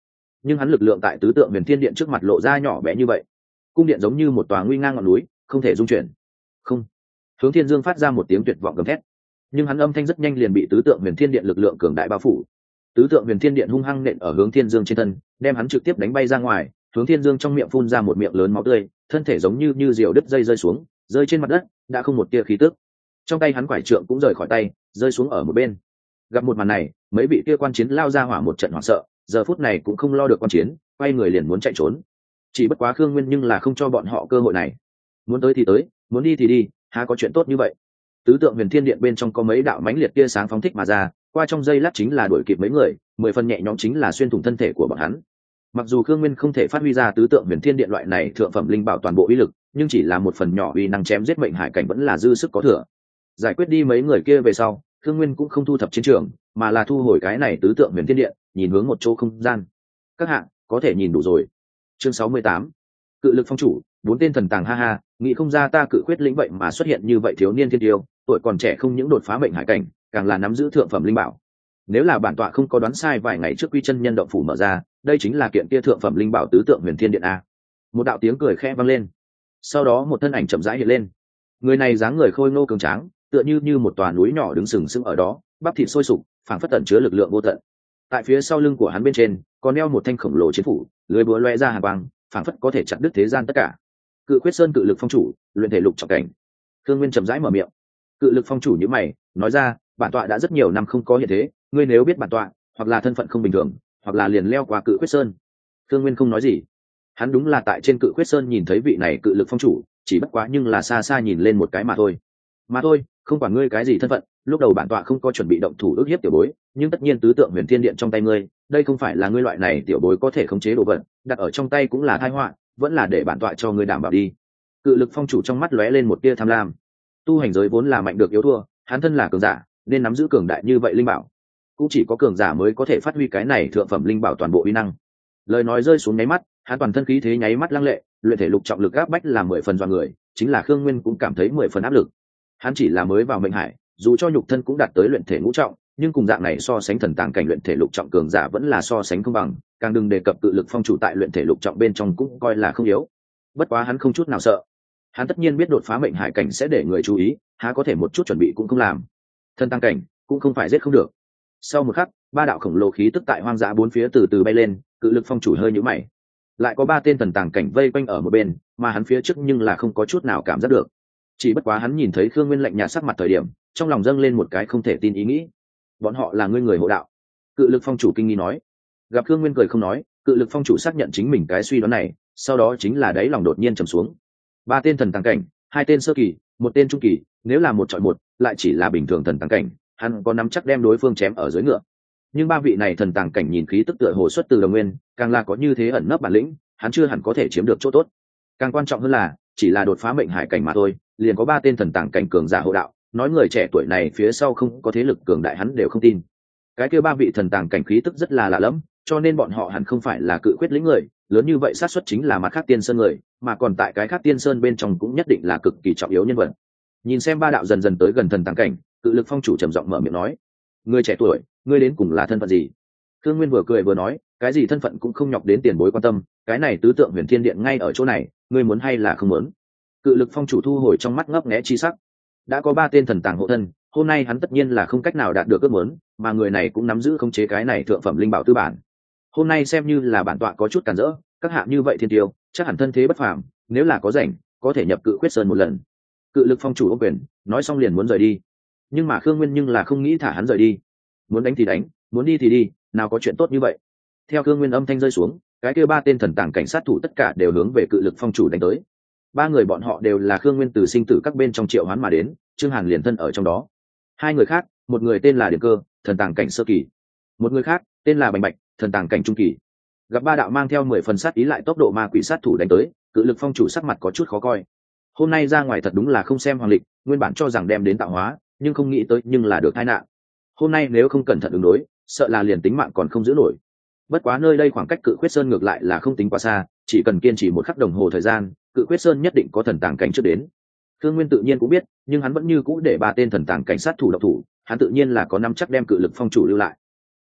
nhưng hắn lực lượng tại tứ tượng huyền thiên điện trước mặt lộ ra nhỏ bé như vậy. Cung điện giống như một tòa nguy ngang ngọn núi, không thể dung chuyển. Không. Hướng Thiên Dương phát ra một tiếng tuyệt vọng gầm thét, nhưng hắn âm thanh rất nhanh liền bị tứ tượng huyền thiên điện lực lượng cường đại bao phủ. Tứ tượng huyền thiên điện hung hăng nện ở Hướng Thiên Dương trên thân, đem hắn trực tiếp đánh bay ra ngoài. Hướng Thiên Dương trong miệng phun ra một miệng lớn máu tươi, thân thể giống như diều đứt dây rơi xuống, rơi trên mặt đất, đã không một tia khí tức. Trong tay hắn quải trượng cũng rời khỏi tay, rơi xuống ở một bên. Gặp một màn này, mấy vị kia quan chiến lao ra hỏa một trận hoảng sợ, giờ phút này cũng không lo được quan chiến, quay người liền muốn chạy trốn. Chỉ bất quá Khương Nguyên nhưng là không cho bọn họ cơ hội này. Muốn tới thì tới, muốn đi thì đi, há có chuyện tốt như vậy. Tứ tượng huyền thiên điện bên trong có mấy đạo mãnh liệt tia sáng phóng thích mà ra, qua trong giây lát chính là đuổi kịp mấy người, 10 phần nhẹ nhõm chính là xuyên thủng thân thể của bọn hắn. Mặc dù Khương Nguyên không thể phát huy ra tứ tượng huyền thiên điện loại này thượng phẩm linh bảo toàn bộ uy lực, nhưng chỉ là một phần nhỏ uy năng chém giết mệnh hải cảnh vẫn là dư sức có thừa. Giải quyết đi mấy người kia về sau, Khương Nguyên cũng không thu thập chiến trường, mà là thu hồi cái này tứ tượng huyền thiên điện, nhìn hướng một chỗ không gian. Các hạng có thể nhìn đủ rồi. Chương 68. Cự lực phong chủ, 4 tên thần tàng ha ha, nghĩ không ra ta cự quyết lĩnh vậy mà xuất hiện như vậy thiếu niên thiên tiêu, tuổi còn trẻ không những đột phá mệnh hải cảnh, càng là nắm giữ thượng phẩm linh bảo. Nếu là bản tọa không có đoán sai vài ngày trước Quy Chân Nhân động phủ mở ra, đây chính là kiện kia thượng phẩm linh bảo tứ tượng huyền thiên điện a. Một đạo tiếng cười khẽ vang lên. Sau đó một thân ảnh chậm rãi hiện lên. Người này dáng người khôi ngô cường tráng, tựa như một tòa núi nhỏ đứng sừng sững ở đó, bắp thịt sôi sục, phảng phất tẩn chứa lực lượng vô tận. Tại phía sau lưng của hắn bên trên, còn đeo một thanh khổng lồ chiến phủ, lưỡi búa lóe ra hàn quang, phảng phất có thể chặt đứt thế gian tất cả. Cự Quyết Sơn cự lực phong chủ, luyện thể lục trọng cảnh. Thương Nguyên chậm rãi mở miệng. Cự lực phong chủ như mày, nói ra, bản tọa đã rất nhiều năm không có hiện thế, ngươi nếu biết bản tọa, hoặc là thân phận không bình thường, hoặc là liền leo qua Cự Quyết Sơn. Thương Nguyên không nói gì. Hắn đúng là tại trên Cự Quyết Sơn nhìn thấy vị này cự lực phong chủ, chỉ bất quá nhưng là xa xa nhìn lên một cái mà thôi. Mà thôi, không quản ngươi cái gì thân phận, lúc đầu bản tọa không có chuẩn bị động thủ ức hiếp tiểu bối, nhưng tất nhiên tứ tượng huyền thiên điện trong tay ngươi, đây không phải là ngươi loại này tiểu bối có thể khống chế đồ vật, đặt ở trong tay cũng là tai họa, vẫn là để bản tọa cho ngươi đảm bảo đi. Cự lực phong chủ trong mắt lóe lên một tia tham lam. Tu hành giới vốn là mạnh được yếu thua, hắn thân là cường giả, nên nắm giữ cường đại như vậy linh bảo. Cũng chỉ có cường giả mới có thể phát huy cái này thượng phẩm linh bảo toàn bộ uy năng. Lời nói rơi xuống nháy mắt, hắn toàn thân khí thế nháy mắt lăng lệ, luyện thể lục trọng lực áp bách là 10 phần dọa người, chính là Khương Nguyên cũng cảm thấy 10 phần áp lực. Hắn chỉ là mới vào mệnh hải, dù cho nhục thân cũng đạt tới luyện thể ngũ trọng, nhưng cùng dạng này so sánh thần tàng cảnh luyện thể lục trọng cường giả vẫn là so sánh không bằng, càng đừng đề cập cự lực phong chủ tại luyện thể lục trọng bên trong cũng coi là không yếu. Bất quá hắn không chút nào sợ. Hắn tất nhiên biết đột phá mệnh hải cảnh sẽ để người chú ý, há có thể một chút chuẩn bị cũng không làm. Thần tàng cảnh cũng không phải giết không được. Sau một khắc, 3 đạo khổng lồ khí tức tại hoang dã bốn phía từ từ bay lên, cự lực phong chủ hơi nhíu mày. Lại có 3 tên thần tàng cảnh vây quanh ở một bên, mà hắn phía trước nhưng là không có chút nào cảm giác được. Chỉ bất quá hắn nhìn thấy Khương Nguyên lạnh nhạt sắc mặt thời điểm, trong lòng dâng lên một cái không thể tin ý nghĩ. Bọn họ là người hộ đạo. Cự lực phong chủ kinh nghi nói. Gặp Khương Nguyên cười không nói, cự lực phong chủ xác nhận chính mình cái suy đoán này, sau đó chính là đáy lòng đột nhiên trầm xuống. 3 tên thần tàng cảnh, 2 tên sơ kỳ, 1 tên trung kỳ, nếu là 1 chọi 1, lại chỉ là bình thường thần tàng cảnh, hắn có nắm chắc đem đối phương chém ở dưới ngựa. Nhưng 3 vị này thần tàng cảnh nhìn khí tức tựa hồ xuất từ đồng nguyên, càng là có như thế ẩn nấp bản lĩnh, hắn chưa hẳn có thể chiếm được chỗ tốt. Càng quan trọng hơn là, chỉ là đột phá mệnh hải cảnh mà thôi, liền có 3 tên thần tàng cảnh cường giả hộ đạo, nói người trẻ tuổi này phía sau không có thế lực cường đại hắn đều không tin. Cái kia 3 vị thần tàng cảnh khí tức rất là lạ lẫm, cho nên bọn họ hẳn không phải là cự quyết lĩnh người, lớn như vậy xác suất chính là mặt khác tiên sơn người, mà còn tại cái khác tiên sơn bên trong cũng nhất định là cực kỳ trọng yếu nhân vật. Nhìn xem 3 đạo dần dần tới gần thần tàng cảnh, cự lực phong chủ trầm giọng mở miệng nói: người trẻ tuổi, ngươi đến cùng là thân phận gì? Thương Nguyên vừa cười vừa nói, cái gì thân phận cũng không nhọc đến tiền bối quan tâm, cái này tứ tượng huyền thiên điện ngay ở chỗ này, ngươi muốn hay là không muốn? Cự lực phong chủ thu hồi trong mắt ngấp nghé chi sắc. Đã có 3 tên thần tàng hộ thân, hôm nay hắn tất nhiên là không cách nào đạt được ước muốn, mà người này cũng nắm giữ khống chế cái này thượng phẩm linh bảo tư bản. Hôm nay xem như là bản tọa có chút cản rỡ, các hạ như vậy thiên tiêu, chắc hẳn thân thế bất phàm, nếu là có rảnh, có thể nhập Cự Quyết Sơn một lần. Cự lực phong chủ ô quyền, nói xong liền muốn rời đi. Nhưng mà Khương Nguyên nhưng là không nghĩ thả hắn rời đi. Muốn đánh thì đánh, muốn đi thì đi, nào có chuyện tốt như vậy. Theo Khương Nguyên âm thanh rơi xuống, cái kia 3 tên thần tàng cảnh sát thủ tất cả đều hướng về cự lực phong chủ đánh tới. 3 người bọn họ đều là Khương Nguyên từ sinh tử các bên trong triệu hoán mà đến, Trương Hàn liền thân ở trong đó. 2 người khác, một người tên là Điền Cơ, thần tàng cảnh sơ kỳ, một người khác tên là Bành Bạch, thần tàng cảnh trung kỳ. Gặp 3 đạo mang theo 10 phần sát ý lại tốc độ ma quỷ sát thủ đánh tới, cự lực phong chủ sắc mặt có chút khó coi. Hôm nay ra ngoài thật đúng là không xem hoàng lịch, nguyên bản cho rằng đem đến tạo hóa, nhưng không nghĩ tới nhưng là được tai nạn. Hôm nay nếu không cẩn thận ứng đối, sợ là liền tính mạng còn không giữ nổi. Bất quá nơi đây khoảng cách Cự Quyết Sơn ngược lại là không tính quá xa, chỉ cần kiên trì 1 khắc đồng hồ thời gian, Cự Quyết Sơn nhất định có thần tàng cảnh trước đến. Thương Nguyên tự nhiên cũng biết, nhưng hắn vẫn như cũ để 3 tên thần tàng cảnh sát thủ độc thủ, hắn tự nhiên là có nắm chắc đem cự lực phong chủ lưu lại.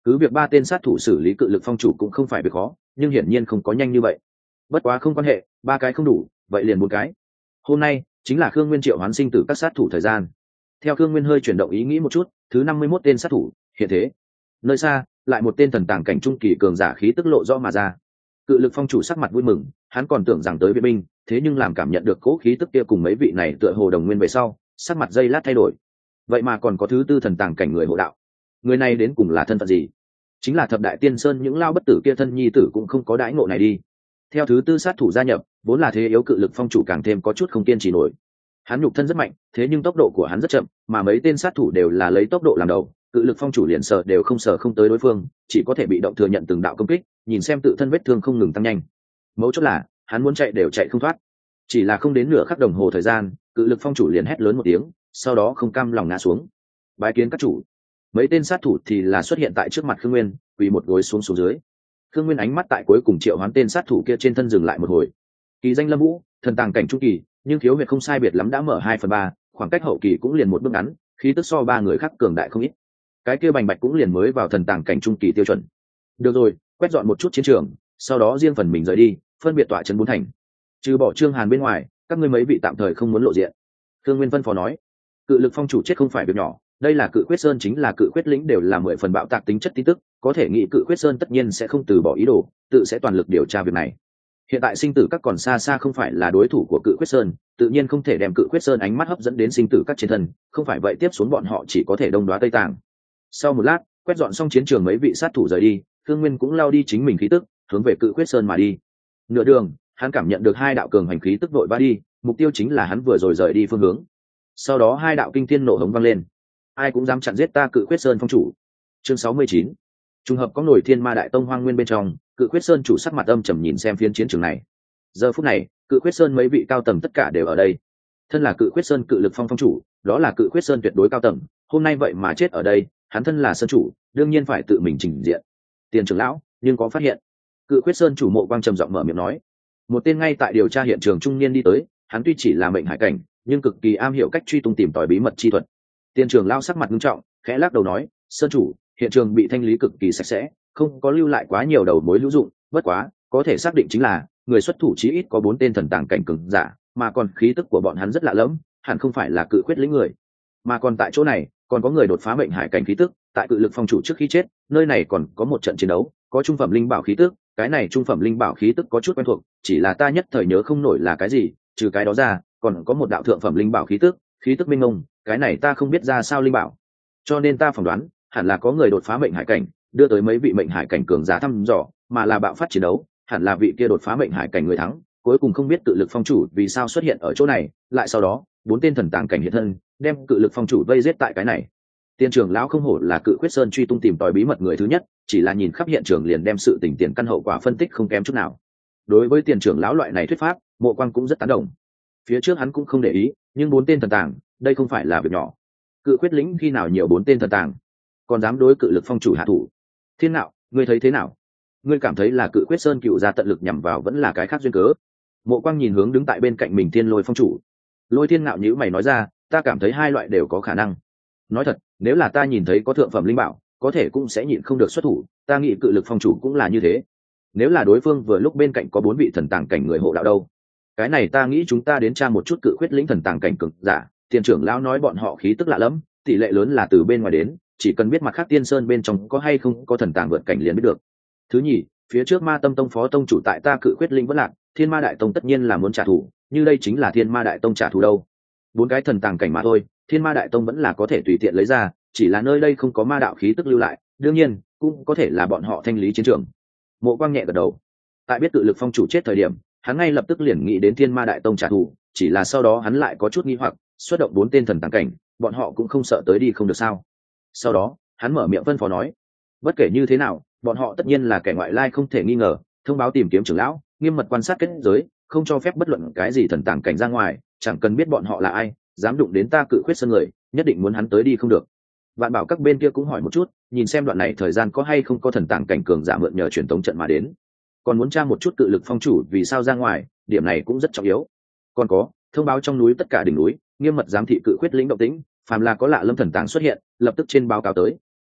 cứ việc ba tên sát thủ xử lý cự lực phong chủ cũng không phải việc khó, nhưng hiển nhiên không có nhanh như vậy. Bất quá không quan hệ, ba cái không đủ, vậy liền một cái. Hôm nay chính là Khương Nguyên triệu hoán sinh tử các sát thủ thời gian. Theo Khương Nguyên hơi chuyển động ý nghĩ một chút, thứ 51 tên sát thủ hiện thế. Nơi xa lại một tên thần tàng cảnh trung kỳ cường giả khí tức lộ rõ mà ra. Cự lực phong chủ sắc mặt vui mừng, hắn còn tưởng rằng tới viện binh, thế nhưng làm cảm nhận được cố khí tức kia cùng mấy vị này tựa hồ đồng nguyên về sau, sắc mặt giây lát thay đổi. Vậy mà còn có thứ tư thần tàng cảnh người hộ đạo. Người này đến cùng là thân phận gì? Chính là thập đại tiên sơn những lao bất tử kia thân nhi tử cũng không có đãi ngộ này đi. Theo thứ tư sát thủ gia nhập, vốn là thế yếu cự lực phong chủ càng thêm có chút không kiên trì nổi. Hắn nhục thân rất mạnh, thế nhưng tốc độ của hắn rất chậm, mà mấy tên sát thủ đều là lấy tốc độ làm đầu, cự lực phong chủ liền sợ đều không sợ không tới đối phương, chỉ có thể bị động thừa nhận từng đạo công kích, nhìn xem tự thân vết thương không ngừng tăng nhanh. Mấu chốt là, hắn muốn chạy đều chạy không thoát. Chỉ là không đến nửa khắc đồng hồ thời gian, cự lực phong chủ liền hét lớn một tiếng, sau đó không cam lòng ngã xuống. Bái kiến các chủ. Mấy tên sát thủ thì là xuất hiện tại trước mặt Khương Nguyên, quỳ một gối xuống dưới. Khương Nguyên ánh mắt tại cuối cùng triệu hoán tên sát thủ kia trên thân dừng lại một hồi. Kỳ danh Lâm Vũ, thần tàng cảnh trung kỳ, nhưng thiếu huyệt không sai biệt lắm đã mở 2/3, khoảng cách hậu kỳ cũng liền một bước ngắn, khí tức so ba người khác cường đại không ít. Cái kia Bành Bạch cũng liền mới vào thần tàng cảnh trung kỳ tiêu chuẩn. Được rồi, quét dọn một chút chiến trường, sau đó riêng phần mình rời đi, phân biệt tọa trấn bốn thành. Trừ bỏ Trương Hàn bên ngoài, các ngươi mấy vị tạm thời không muốn lộ diện. Khương Nguyên phân phó nói. Cự lực phong chủ chết không phải việc nhỏ, đây là Cự Quyết Sơn chính là Cự Quyết lĩnh đều là 10 phần bạo tạc tính chất tin tức, có thể nghĩ Cự Quyết Sơn tất nhiên sẽ không từ bỏ ý đồ, tự sẽ toàn lực điều tra việc này. Hiện tại sinh tử các còn xa xa không phải là đối thủ của Cự Quyết Sơn, tự nhiên không thể đem Cự Quyết Sơn ánh mắt hấp dẫn đến sinh tử các trên thân, không phải vậy tiếp xuống bọn họ chỉ có thể đông đoá tây tàng. Sau một lát, quét dọn xong chiến trường mấy vị sát thủ rời đi, Thương Nguyên cũng lao đi chính mình khí tức, hướng về Cự Quyết Sơn mà đi. Nửa đường, hắn cảm nhận được hai đạo cường hành khí tức vội vã đi, mục tiêu chính là hắn vừa rồi rời đi phương hướng. Sau đó hai đạo kinh thiên nổ hống vang lên. Ai cũng dám chặn giết ta Cự Quyết Sơn phong chủ. Chương 69. Trùng hợp có nổi Thiên Ma Đại Tông Hoang Nguyên bên trong, Cự Quyết Sơn chủ sắc mặt âm trầm nhìn xem phiến chiến trường này. Giờ phút này, Cự Quyết Sơn mấy vị cao tầng tất cả đều ở đây. Thân là Cự Quyết Sơn Cự Lực Phong phong chủ, đó là Cự Quyết Sơn tuyệt đối cao tầng, hôm nay vậy mà chết ở đây, hắn thân là sơn chủ, đương nhiên phải tự mình trình diện. Tiền trưởng lão, nhưng có phát hiện. Cự Quyết Sơn chủ Mộ Quang trầm giọng mở miệng nói. Một tên ngay tại điều tra hiện trường trung niên đi tới, hắn tuy chỉ là mệnh hải cảnh, nhưng cực kỳ am hiểu cách truy tung tìm tòi bí mật chi thuật. Tiền trưởng lão sắc mặt nghiêm trọng, khẽ lắc đầu nói, sơn chủ, hiện trường bị thanh lý cực kỳ sạch sẽ, không có lưu lại quá nhiều đầu mối hữu dụng, bất quá có thể xác định chính là người xuất thủ chí ít có 4 tên thần tàng cảnh cường giả, mà còn khí tức của bọn hắn rất lạ lẫm, hẳn không phải là Cự Quyết lĩnh người. Mà còn tại chỗ này còn có người đột phá mệnh hải cảnh khí tức, tại Cự Lực phong chủ trước khi chết, nơi này còn có một trận chiến đấu, có trung phẩm linh bảo khí tức, cái này trung phẩm linh bảo khí tức có chút quen thuộc, chỉ là ta nhất thời nhớ không nổi là cái gì, trừ cái đó ra, còn có một đạo thượng phẩm linh bảo khí tức minh ngông, cái này ta không biết ra sao linh bảo. Cho nên ta phỏng đoán, hẳn là có người đột phá mệnh hải cảnh, đưa tới mấy vị mệnh hải cảnh cường giả thăm dò, mà là bạo phát chiến đấu, hẳn là vị kia đột phá mệnh hải cảnh người thắng, cuối cùng không biết Cự Lực phong chủ vì sao xuất hiện ở chỗ này, lại sau đó, 4 tên thần tàng cảnh hiện thân, đem Cự Lực phong chủ vây giết tại cái này. Tiên trưởng lão không hổ là Cự Quyết Sơn truy tung tìm tòi bí mật người thứ nhất, chỉ là nhìn khắp hiện trường liền đem sự tình tiền căn hậu quả phân tích không kém chút nào. Đối với tiền trưởng lão loại này thuyết pháp, Mộ Quang cũng rất tán đồng. Phía trước hắn cũng không để ý, nhưng 4 tên thần tàng, đây không phải là việc nhỏ. Cự Quyết lĩnh khi nào nhiều 4 tên thần tàng, còn dám đối Cự Lực phong chủ hạ thủ. Thiên Nạo, ngươi thấy thế nào? Ngươi cảm thấy là Cự Quyết Sơn cựu ra tận lực nhằm vào vẫn là cái khác duyên cớ? Mộ Quang nhìn hướng đứng tại bên cạnh mình Thiên Lôi phong chủ. Lôi Thiên Nạo nhíu mày nói ra, ta cảm thấy hai loại đều có khả năng. Nói thật, nếu là ta nhìn thấy có thượng phẩm linh bảo, có thể cũng sẽ nhịn không được xuất thủ, ta nghĩ Cự Lực phong chủ cũng là như thế. Nếu là đối phương vừa lúc bên cạnh có 4 vị thần tàng cảnh người hộ đạo đâu? Cái này ta nghĩ chúng ta đến tra một chút Cự Quyết lĩnh thần tàng cảnh cường giả, tiền trưởng lão nói bọn họ khí tức lạ lẫm, tỷ lệ lớn là từ bên ngoài đến, chỉ cần biết mặt khác Tiên Sơn bên trong có hay không có thần tàng vượt cảnh liền biết được. Thứ nhì, phía trước Ma Tâm Tông phó tông chủ tại ta Cự Quyết lĩnh vẫn lạc, Thiên Ma Đại Tông tất nhiên là muốn trả thù, như đây chính là Thiên Ma Đại Tông trả thù đâu. 4 cái thần tàng cảnh mà thôi, Thiên Ma Đại Tông vẫn là có thể tùy tiện lấy ra, chỉ là nơi đây không có ma đạo khí tức lưu lại, đương nhiên cũng có thể là bọn họ thanh lý chiến trường. Mộ Quang nhẹ gật đầu. Tại biết Cự Lực phong chủ chết thời điểm, hắn ngay lập tức liền nghĩ đến Thiên Ma Đại Tông trả thù, chỉ là sau đó hắn lại có chút nghi hoặc, xuất động 4 tên thần tàng cảnh, bọn họ cũng không sợ tới đi không được sao? Sau đó, hắn mở miệng phân phó nói, bất kể như thế nào, bọn họ tất nhiên là kẻ ngoại lai không thể nghi ngờ, thông báo tìm kiếm trưởng lão, nghiêm mật quan sát kết giới, không cho phép bất luận cái gì thần tàng cảnh ra ngoài, chẳng cần biết bọn họ là ai, dám đụng đến ta Cự Quyết Sơn người, nhất định muốn hắn tới đi không được. Vạn Bảo các bên kia cũng hỏi một chút, nhìn xem đoạn này thời gian có hay không có thần tàng cảnh cường giả mượn nhờ truyền tống trận mà đến, còn muốn tra một chút Cự Lực phong chủ vì sao ra ngoài, điểm này cũng rất trọng yếu. Còn có, thông báo trong núi tất cả đỉnh núi, nghiêm mật giám thị Cự Quyết lĩnh động tĩnh, phàm là có lạ lâm thần tàng xuất hiện, lập tức trên báo cáo tới.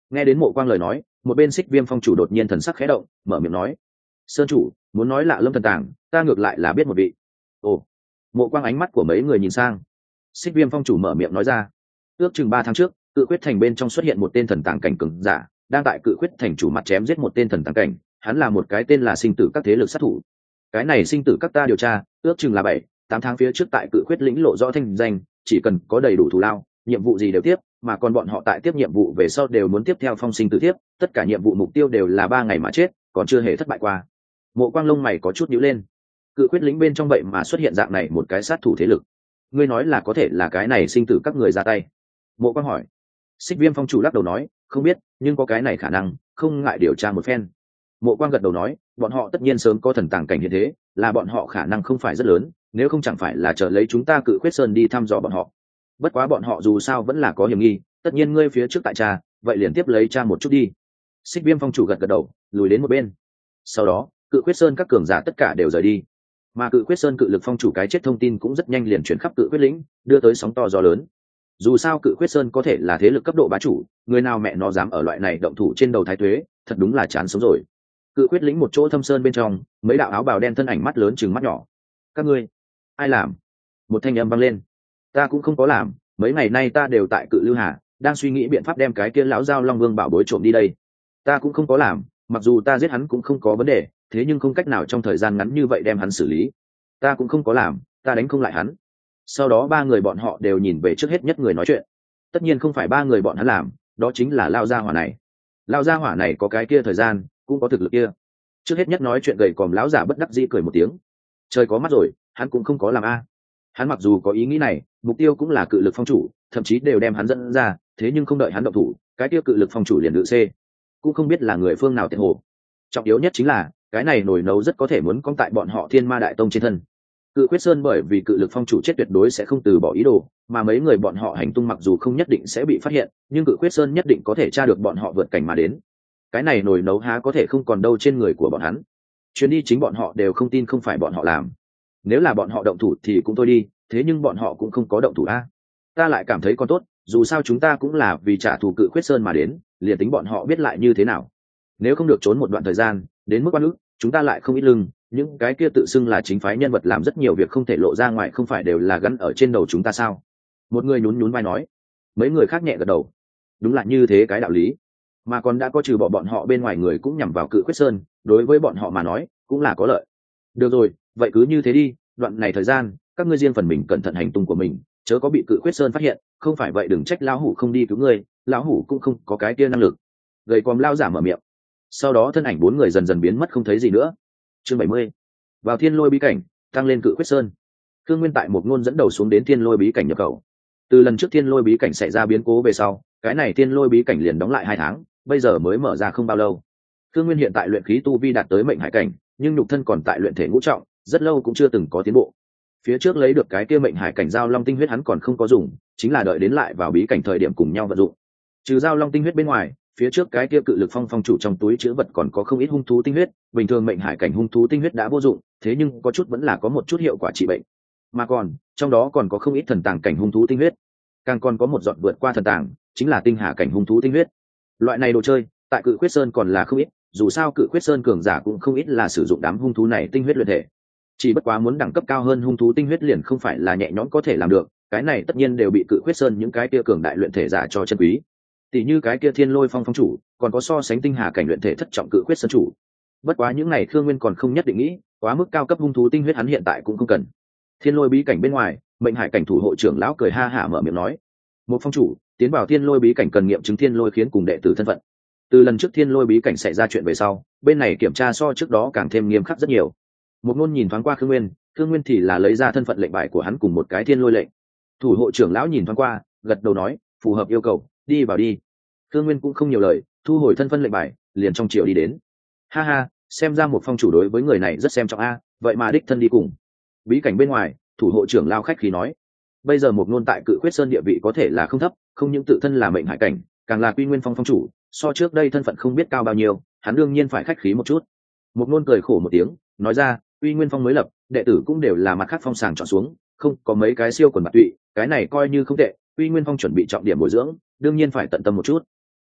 Nghe đến Mộ Quang lời nói, một bên Xích Viêm phong chủ đột nhiên thần sắc khẽ động, mở miệng nói: "Sơn chủ, muốn nói lạ lâm thần tàng, ta ngược lại là biết một vị." Ồ. Mộ Quang ánh mắt của mấy người nhìn sang. Xích Viêm phong chủ mở miệng nói ra: "Ước chừng 3 tháng trước, Cự Quyết thành bên trong xuất hiện một tên thần tàng cảnh cường giả, đang tại Cự Quyết thành chủ mặt chém giết một tên thần tàng cảnh, hắn là một cái tên là Sinh Tử các thế lực sát thủ. Cái này Sinh Tử các ta điều tra, ước chừng là 7-8 tháng phía trước tại Cự Quyết lĩnh lộ rõ thanh danh, chỉ cần có đầy đủ thù lao, nhiệm vụ gì đều tiếp, mà còn bọn họ tại tiếp nhiệm vụ về sau đều muốn tiếp theo phong sinh tử tiếp, tất cả nhiệm vụ mục tiêu đều là 3 ngày mà chết, còn chưa hề thất bại qua." Mộ Quang lông mày có chút nhíu lên. Cự Quyết lĩnh bên trong vậy mà xuất hiện dạng này một cái sát thủ thế lực, ngươi nói là có thể là cái này Sinh Tử các người ra tay? Mộ Quang hỏi. Xích Viêm phong chủ lắc đầu nói: "Không biết, nhưng có cái này khả năng, không ngại điều tra một phen." Mộ Quang gật đầu nói: "Bọn họ tất nhiên sớm có thần tàng cảnh hiện thế, là bọn họ khả năng không phải rất lớn, nếu không chẳng phải là chờ lấy chúng ta Cự Quyết Sơn đi thăm dò bọn họ. Bất quá bọn họ dù sao vẫn là có hiểm nghi, tất nhiên ngươi phía trước tại cha, vậy liền tiếp lấy cha một chút đi." Xích Viêm phong chủ gật gật đầu, lùi đến một bên. Sau đó, Cự Quyết Sơn các cường giả tất cả đều rời đi, mà Cự Quyết Sơn cự lực phong chủ cái chết thông tin cũng rất nhanh liền chuyển khắp Cự Quyết lĩnh, đưa tới sóng to gió lớn. Dù sao Cự Quyết Sơn có thể là thế lực cấp độ bá chủ, người nào mẹ nó dám ở loại này động thủ trên đầu thái tuế, thật đúng là chán sống rồi. Cự Quyết lĩnh một chỗ thâm sơn bên trong, mấy đạo áo bào đen thân ảnh mắt lớn chừng mắt nhỏ. "Các ngươi, ai làm?" Một thanh âm vang lên. "Ta cũng không có làm, mấy ngày nay ta đều tại Cự Lưu Hà, đang suy nghĩ biện pháp đem cái kia lão Giao Long Vương bảo bối trộm đi đây." "Ta cũng không có làm, mặc dù ta giết hắn cũng không có vấn đề, thế nhưng không cách nào trong thời gian ngắn như vậy đem hắn xử lý." "Ta cũng không có làm, ta đánh không lại hắn." Sau đó 3 người bọn họ đều nhìn về trước hết nhất người nói chuyện. Tất nhiên không phải 3 người bọn hắn làm, đó chính là Lao Gia Hỏa này. Lao Gia Hỏa này có cái kia thời gian, cũng có thực lực kia. Trước hết nhất nói chuyện gầy còm lão giả bất đắc dĩ cười một tiếng. Trời có mắt rồi, hắn cũng không có làm a. Hắn mặc dù có ý nghĩ này, mục tiêu cũng là Cự Lực phong chủ, thậm chí đều đem hắn dẫn ra, thế nhưng không đợi hắn động thủ, cái kia Cự Lực phong chủ liền tự C. Cũng không biết là người phương nào tiện hồ. Trọng yếu nhất chính là, cái này nổi nấu rất có thể muốn cong tại bọn họ Thiên Ma Đại Tông trên thân. Cự Quyết Sơn bởi vì Cự Lực phong chủ chết tuyệt đối sẽ không từ bỏ ý đồ, mà mấy người bọn họ hành tung mặc dù không nhất định sẽ bị phát hiện, nhưng Cự Quyết Sơn nhất định có thể tra được bọn họ vượt cảnh mà đến. Cái này nồi nấu há có thể không còn đâu trên người của bọn hắn. Chuyến đi chính bọn họ đều không tin không phải bọn họ làm. Nếu là bọn họ động thủ thì cũng thôi đi, thế nhưng bọn họ cũng không có động thủ a. Ta lại cảm thấy còn tốt, dù sao chúng ta cũng là vì trả thù Cự Quyết Sơn mà đến, liền tính bọn họ biết lại như thế nào. Nếu không được trốn một đoạn thời gian, đến mức oan ức, chúng ta lại không ít lưng, những cái kia tự xưng là chính phái nhân vật làm rất nhiều việc không thể lộ ra ngoài không phải đều là gắn ở trên đầu chúng ta sao? Một người nhún nhún vai nói. Mấy người khác nhẹ gật đầu. Đúng là như thế cái đạo lý. Mà còn đã có trừ bỏ bọn họ bên ngoài người cũng nhằm vào Cự Quyết Sơn, đối với bọn họ mà nói, cũng là có lợi. Được rồi, vậy cứ như thế đi, đoạn này thời gian, các ngươi riêng phần mình cẩn thận hành tung của mình, chớ có bị Cự Quyết Sơn phát hiện, không phải vậy đừng trách lão hủ không đi cứu ngươi, lão hủ cũng không có cái kia năng lực. Gầy còm lao giả mở miệng. Sau đó thân ảnh 4 người dần dần biến mất không thấy gì nữa. Chương 70. Vào Thiên Lôi bí cảnh, tăng lên Cự Quyết Sơn. Khương Nguyên tại một ngôn dẫn đầu xuống đến Thiên Lôi bí cảnh nhập khẩu. Từ lần trước Thiên Lôi bí cảnh xảy ra biến cố về sau, cái này Thiên Lôi bí cảnh liền đóng lại 2 tháng, bây giờ mới mở ra không bao lâu. Khương Nguyên hiện tại luyện khí tu vi đạt tới mệnh hải cảnh, nhưng nhục thân còn tại luyện thể ngũ trọng, rất lâu cũng chưa từng có tiến bộ. Phía trước lấy được cái kia mệnh hải cảnh giao long tinh huyết hắn còn không có dùng, chính là đợi đến lại vào bí cảnh thời điểm cùng nhau vận dụng. Trừ giao long tinh huyết bên ngoài, phía trước cái kia Cự Lực phong phong chủ trong túi chứa vật còn có không ít hung thú tinh huyết, bình thường mệnh hải cảnh hung thú tinh huyết đã vô dụng, thế nhưng có chút vẫn là có một chút hiệu quả trị bệnh. Mà còn, trong đó còn có không ít thần tàng cảnh hung thú tinh huyết. Càng còn có một giọt vượt qua thần tàng, chính là tinh hà cảnh hung thú tinh huyết. Loại này đồ chơi, tại Cự Quyết Sơn còn là không ít, dù sao Cự Quyết Sơn cường giả cũng không ít là sử dụng đám hung thú này tinh huyết luyện thể. Chỉ bất quá muốn đẳng cấp cao hơn hung thú tinh huyết liền không phải là nhẹ nhõm có thể làm được, cái này tất nhiên đều bị Cự Quyết Sơn những cái kia cường đại luyện thể giả cho chân quý. Tỷ như cái kia Thiên Lôi phong phong chủ, còn có so sánh tinh hà cảnh luyện thể thất trọng Cự Quyết Sơn chủ. Bất quá những này Khương Nguyên còn không nhất định nghĩ, quá mức cao cấp hung thú tinh huyết hắn hiện tại cũng không cần. Thiên Lôi bí cảnh bên ngoài, mệnh hải cảnh thủ hộ trưởng lão cười ha hả mở miệng nói: "Một phong chủ, tiến vào Thiên Lôi bí cảnh cần nghiệm chứng Thiên Lôi khiến cùng đệ tử thân phận." Từ lần trước Thiên Lôi bí cảnh xảy ra chuyện về sau, bên này kiểm tra so trước đó càng thêm nghiêm khắc rất nhiều. Một ngôn nhìn thoáng qua Khương Nguyên thì là lấy ra thân phận lệnh bài của hắn cùng một cái Thiên Lôi lệnh. Thủ hộ trưởng lão nhìn thoáng qua, gật đầu nói: "Phù hợp yêu cầu, đi vào đi." Khương Nguyên cũng không nhiều lời, thu hồi thân phận lệnh bài, liền trong triệu đi đến. Ha ha, xem ra một phong chủ đối với người này rất xem trọng a, vậy mà đích thân đi cùng. Bí cảnh bên ngoài, thủ hộ trưởng lao khách khí nói: "Bây giờ một ngôn tại Cự Quyết Sơn địa vị có thể là không thấp, không những tự thân là mệnh hải cảnh, càng là Quy Nguyên phong phong chủ, so trước đây thân phận không biết cao bao nhiêu, hắn đương nhiên phải khách khí một chút." Một ngôn cười khổ một tiếng, nói ra: "Quy Nguyên phong mới lập, đệ tử cũng đều là mặt khác phong sàng chọn xuống, không có mấy cái siêu quần bạc tụy, cái này coi như không tệ, Quy Nguyên phong chuẩn bị trọng điểm bồi dưỡng, đương nhiên phải tận tâm một chút."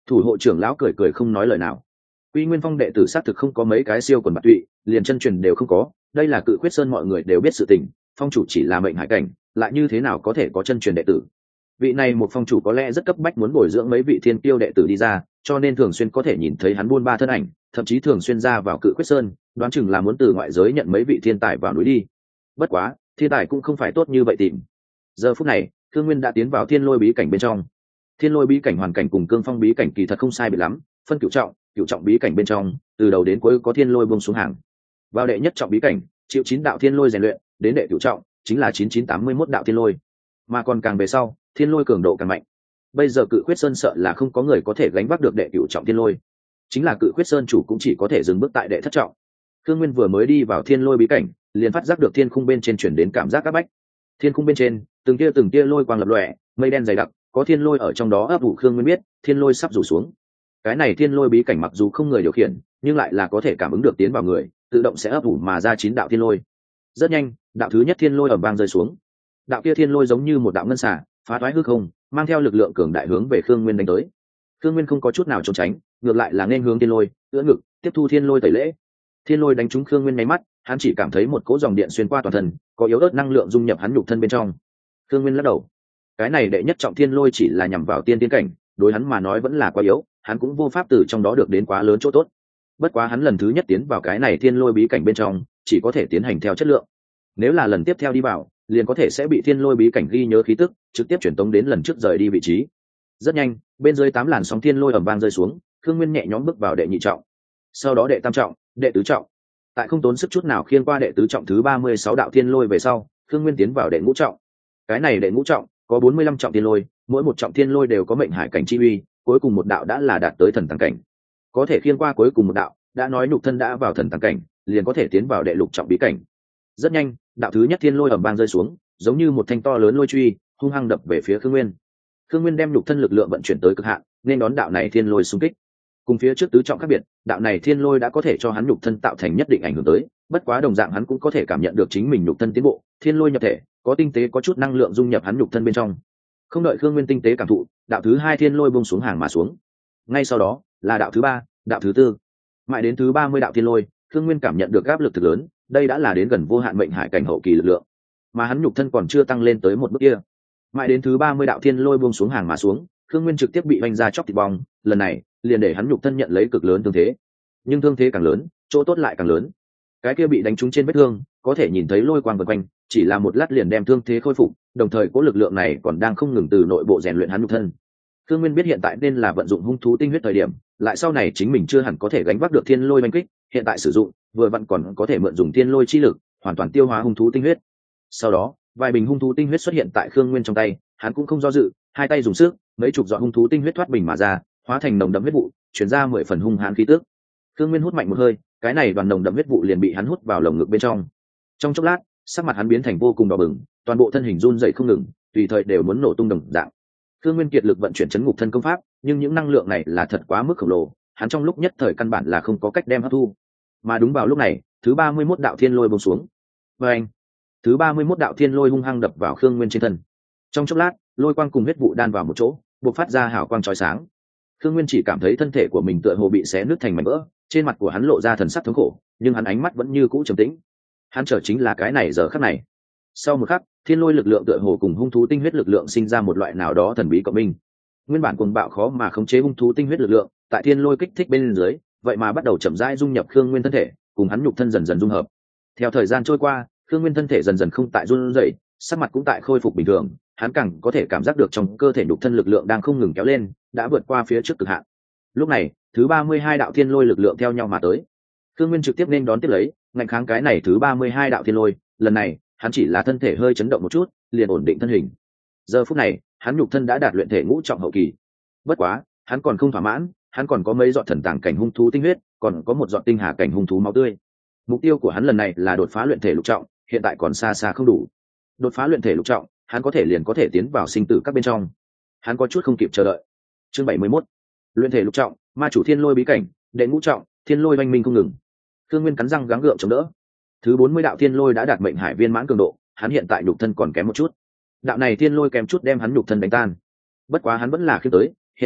Thủ hộ trưởng lão cười cười không nói lời nào. Quy Nguyên Phong đệ tử xác thực không có mấy cái siêu quần bạc tụy, liền chân truyền đều không có, đây là Cự Khuyết Sơn mọi người đều biết sự tình, phong chủ chỉ là mệnh hải cảnh, lại như thế nào có thể có chân truyền đệ tử. Vị này một phong chủ có lẽ rất cấp bách muốn bồi dưỡng mấy vị thiên tiêu đệ tử đi ra, cho nên thường xuyên có thể nhìn thấy hắn buôn ba thân ảnh, thậm chí thường xuyên ra vào Cự Khuyết Sơn, đoán chừng là muốn từ ngoại giới nhận mấy vị thiên tài vào núi đi. Bất quá, thiên tài cũng không phải tốt như vậy tìm. Giờ phút này, Thương Nguyên đã tiến vào Thiên Lôi bí cảnh bên trong. Thiên Lôi bí cảnh hoàn cảnh cùng Cương Phong bí cảnh kỳ thật không sai biệt lắm, phân cửu trọng bí cảnh bên trong, từ đầu đến cuối có thiên lôi buông xuống hàng. Vào đệ nhất trọng bí cảnh, chịu 9 đạo thiên lôi rèn luyện, đến đệ cửu trọng, chính là 9981 đạo thiên lôi. Mà còn càng về sau, thiên lôi cường độ càng mạnh. Bây giờ Cự Khuyết Sơn sợ là không có người có thể gánh vác được đệ cửu trọng thiên lôi. Chính là Cự Khuyết Sơn chủ cũng chỉ có thể dừng bước tại đệ thất trọng. Thương Nguyên vừa mới đi vào thiên lôi bí cảnh, liền phát giác được thiên khung bên trên chuyển đến cảm giác áp bách. Thiên khung bên trên, từng tia lôi quang lập lòe, mây đen dày đặc, có thiên lôi ở trong đó ấp ủ. Khương Nguyên biết, thiên lôi sắp rủ xuống. Cái này thiên lôi bí cảnh mặc dù không người điều khiển, nhưng lại là có thể cảm ứng được tiến vào người, tự động sẽ ấp ủ mà ra 9 đạo thiên lôi. Rất nhanh, đạo thứ nhất thiên lôi ầm vang rơi xuống. Đạo kia thiên lôi giống như một đạo ngân xà, phá toái hư không, mang theo lực lượng cường đại hướng về Khương Nguyên đánh tới. Khương Nguyên không có chút nào trốn tránh, ngược lại là nên hướng thiên lôi, ưỡn ngực, tiếp thu thiên lôi tẩy lễ. Thiên lôi đánh trúng Khương Nguyên nháy mắt, hắn chỉ cảm thấy một cỗ dòng điện xuyên qua toàn thân, có yếu ớt năng lượng dung nhập hắn nhục thân bên trong. Khương Nguyên lắc đầu. Cái này đệ nhất trọng thiên lôi chỉ là nhằm vào tiên tiến cảnh, đối hắn mà nói vẫn là quá yếu, hắn cũng vô pháp từ trong đó được đến quá lớn chỗ tốt. Bất quá hắn lần thứ nhất tiến vào cái này thiên lôi bí cảnh bên trong, chỉ có thể tiến hành theo chất lượng. Nếu là lần tiếp theo đi vào, liền có thể sẽ bị thiên lôi bí cảnh ghi nhớ khí tức, trực tiếp chuyển tống đến lần trước rời đi vị trí. Rất nhanh, bên dưới 8 làn sóng thiên lôi ầm vang rơi xuống, Khương Nguyên nhẹ nhõm bước vào đệ nhị trọng, sau đó đệ tam trọng, đệ tứ trọng. Tại không tốn sức chút nào khiêng qua đệ tứ trọng thứ 36 đạo thiên lôi về sau, Khương Nguyên tiến vào đệ ngũ trọng. Cái này đệ ngũ trọng có 45 trọng thiên lôi, mỗi một trọng thiên lôi đều có mệnh hải cảnh chi uy, cuối cùng một đạo đã là đạt tới thần tàng cảnh. Có thể khiêng qua cuối cùng một đạo, đã nói nhục thân đã vào thần tàng cảnh, liền có thể tiến vào đệ lục trọng bí cảnh. Rất nhanh, đạo thứ nhất thiên lôi ầm vang rơi xuống, giống như một thanh to lớn lôi truy, hung hăng đập về phía Khương Nguyên. Khương Nguyên đem nhục thân lực lượng vận chuyển tới cực hạn, nên đón đạo này thiên lôi xung kích. Cùng phía trước tứ trọng khác biệt, đạo này thiên lôi đã có thể cho hắn nhục thân tạo thành nhất định ảnh hưởng tới, bất quá đồng dạng hắn cũng có thể cảm nhận được chính mình nhục thân tiến bộ, thiên lôi nhập thể, có tinh tế có chút năng lượng dung nhập hắn nhục thân bên trong. Không đợi Khương Nguyên tinh tế cảm thụ, đạo thứ hai thiên lôi buông xuống hàng mà xuống. Ngay sau đó, là đạo thứ ba, đạo thứ tư, mãi đến thứ 30 đạo thiên lôi, Khương Nguyên cảm nhận được áp lực thực lớn, đây đã là đến gần vô hạn mệnh hải cảnh hậu kỳ lực lượng, mà hắn nhục thân còn chưa tăng lên tới một bước kia. Mãi đến thứ 30 đạo thiên lôi buông xuống hàng mà xuống, Khương Nguyên trực tiếp bị vành ra chóc thịt bong, lần này, liền để hắn nhục thân nhận lấy cực lớn thương thế. Nhưng thương thế càng lớn, chỗ tốt lại càng lớn. Cái kia bị đánh trúng trên vết thương, có thể nhìn thấy lôi quang vần quanh, chỉ là một lát liền đem thương thế khôi phục, đồng thời cố lực lượng này còn đang không ngừng từ nội bộ rèn luyện hắn nhục thân. Khương Nguyên biết hiện tại nên là vận dụng hung thú tinh huyết thời điểm, lại sau này chính mình chưa hẳn có thể gánh vác được thiên lôi đánh kích, hiện tại sử dụng, vừa vặn còn có thể mượn dùng thiên lôi chi lực, hoàn toàn tiêu hóa hung thú tinh huyết. Sau đó, vài bình hung thú tinh huyết xuất hiện tại Khương Nguyên trong tay, hắn cũng không do dự, hai tay dùng sức, mấy chục giọt hung thú tinh huyết thoát bình mà ra, hóa thành nồng đậm huyết vụ, truyền ra 10 phần hung hãn khí tức. Khương Nguyên hút mạnh một hơi, cái này đoàn nồng đậm huyết vụ liền bị hắn hút vào lồng ngực bên trong. Trong chốc lát, sắc mặt hắn biến thành vô cùng đỏ bừng, toàn bộ thân hình run rẩy không ngừng, tùy thời đều muốn nổ tung đồng dạng. Khương Nguyên kiệt lực vận chuyển chấn ngục thân công pháp, nhưng những năng lượng này là thật quá mức khổng lồ, hắn trong lúc nhất thời căn bản là không có cách đem hấp thu. Mà đúng vào lúc này, thứ 31 đạo thiên lôi buông xuống. Oeng! Thứ 31 đạo thiên lôi hung hăng đập vào Khương Nguyên trên thân. Trong chốc lát, lôi quang cùng huyết vụ đan vào một chỗ, bộc phát ra hào quang chói sáng. Khương Nguyên chỉ cảm thấy thân thể của mình tựa hồ bị xé nứt thành mảnh vỡ, trên mặt của hắn lộ ra thần sắc thống khổ, nhưng hắn ánh mắt vẫn như cũ trầm tĩnh. Hắn chờ chính là cái này giờ khắc này. Sau một khắc, thiên lôi lực lượng tựa hồ cùng hung thú tinh huyết lực lượng sinh ra một loại nào đó thần bí cộng minh. Nguyên bản cuồng bạo khó mà khống chế hung thú tinh huyết lực lượng, tại thiên lôi kích thích bên dưới, vậy mà bắt đầu chậm rãi dung nhập Khương Nguyên thân thể, cùng hắn nhục thân dần dần dung hợp. Theo thời gian trôi qua, Khương Nguyên thân thể dần dần không tại run rẩy, sắc mặt cũng tại khôi phục bình thường, hắn càng có thể cảm giác được trong cơ thể nhục thân lực lượng đang không ngừng kéo lên, đã vượt qua phía trước cực hạn. Lúc này, thứ 32 đạo thiên lôi lực lượng theo nhau mà tới. Khương Nguyên trực tiếp nên đón tiếp lấy, ngăn kháng cái này thứ 32 đạo thiên lôi, lần này, hắn chỉ là thân thể hơi chấn động một chút, liền ổn định thân hình. Giờ phút này, hắn nhục thân đã đạt luyện thể ngũ trọng hậu kỳ. Bất quá, hắn còn không thỏa mãn, hắn còn có mấy giọt thần tàng cảnh hung thú tinh huyết, còn có một giọt tinh hà cảnh hung thú máu tươi. Mục tiêu của hắn lần này là đột phá luyện thể lục trọng, hiện tại còn xa xa không đủ. Đột phá luyện thể lục trọng, hắn liền có thể tiến vào sinh tử các bên trong. Hắn có chút không kịp chờ đợi. Chương 71. Luyện thể lục trọng, ma chủ thiên lôi bí cảnh, đệ ngũ trọng, thiên lôi oanh minh không ngừng. Khương Nguyên cắn răng gắng gượng chống đỡ. Thứ 40 đạo thiên lôi đã đạt mệnh hải viên mãn cường độ, hắn hiện tại nhục thân còn kém một chút. Đạo này thiên lôi kém chút đem hắn nhục thân đánh tan. Bất quá hắn vẫn là khiêm tới, hiện tại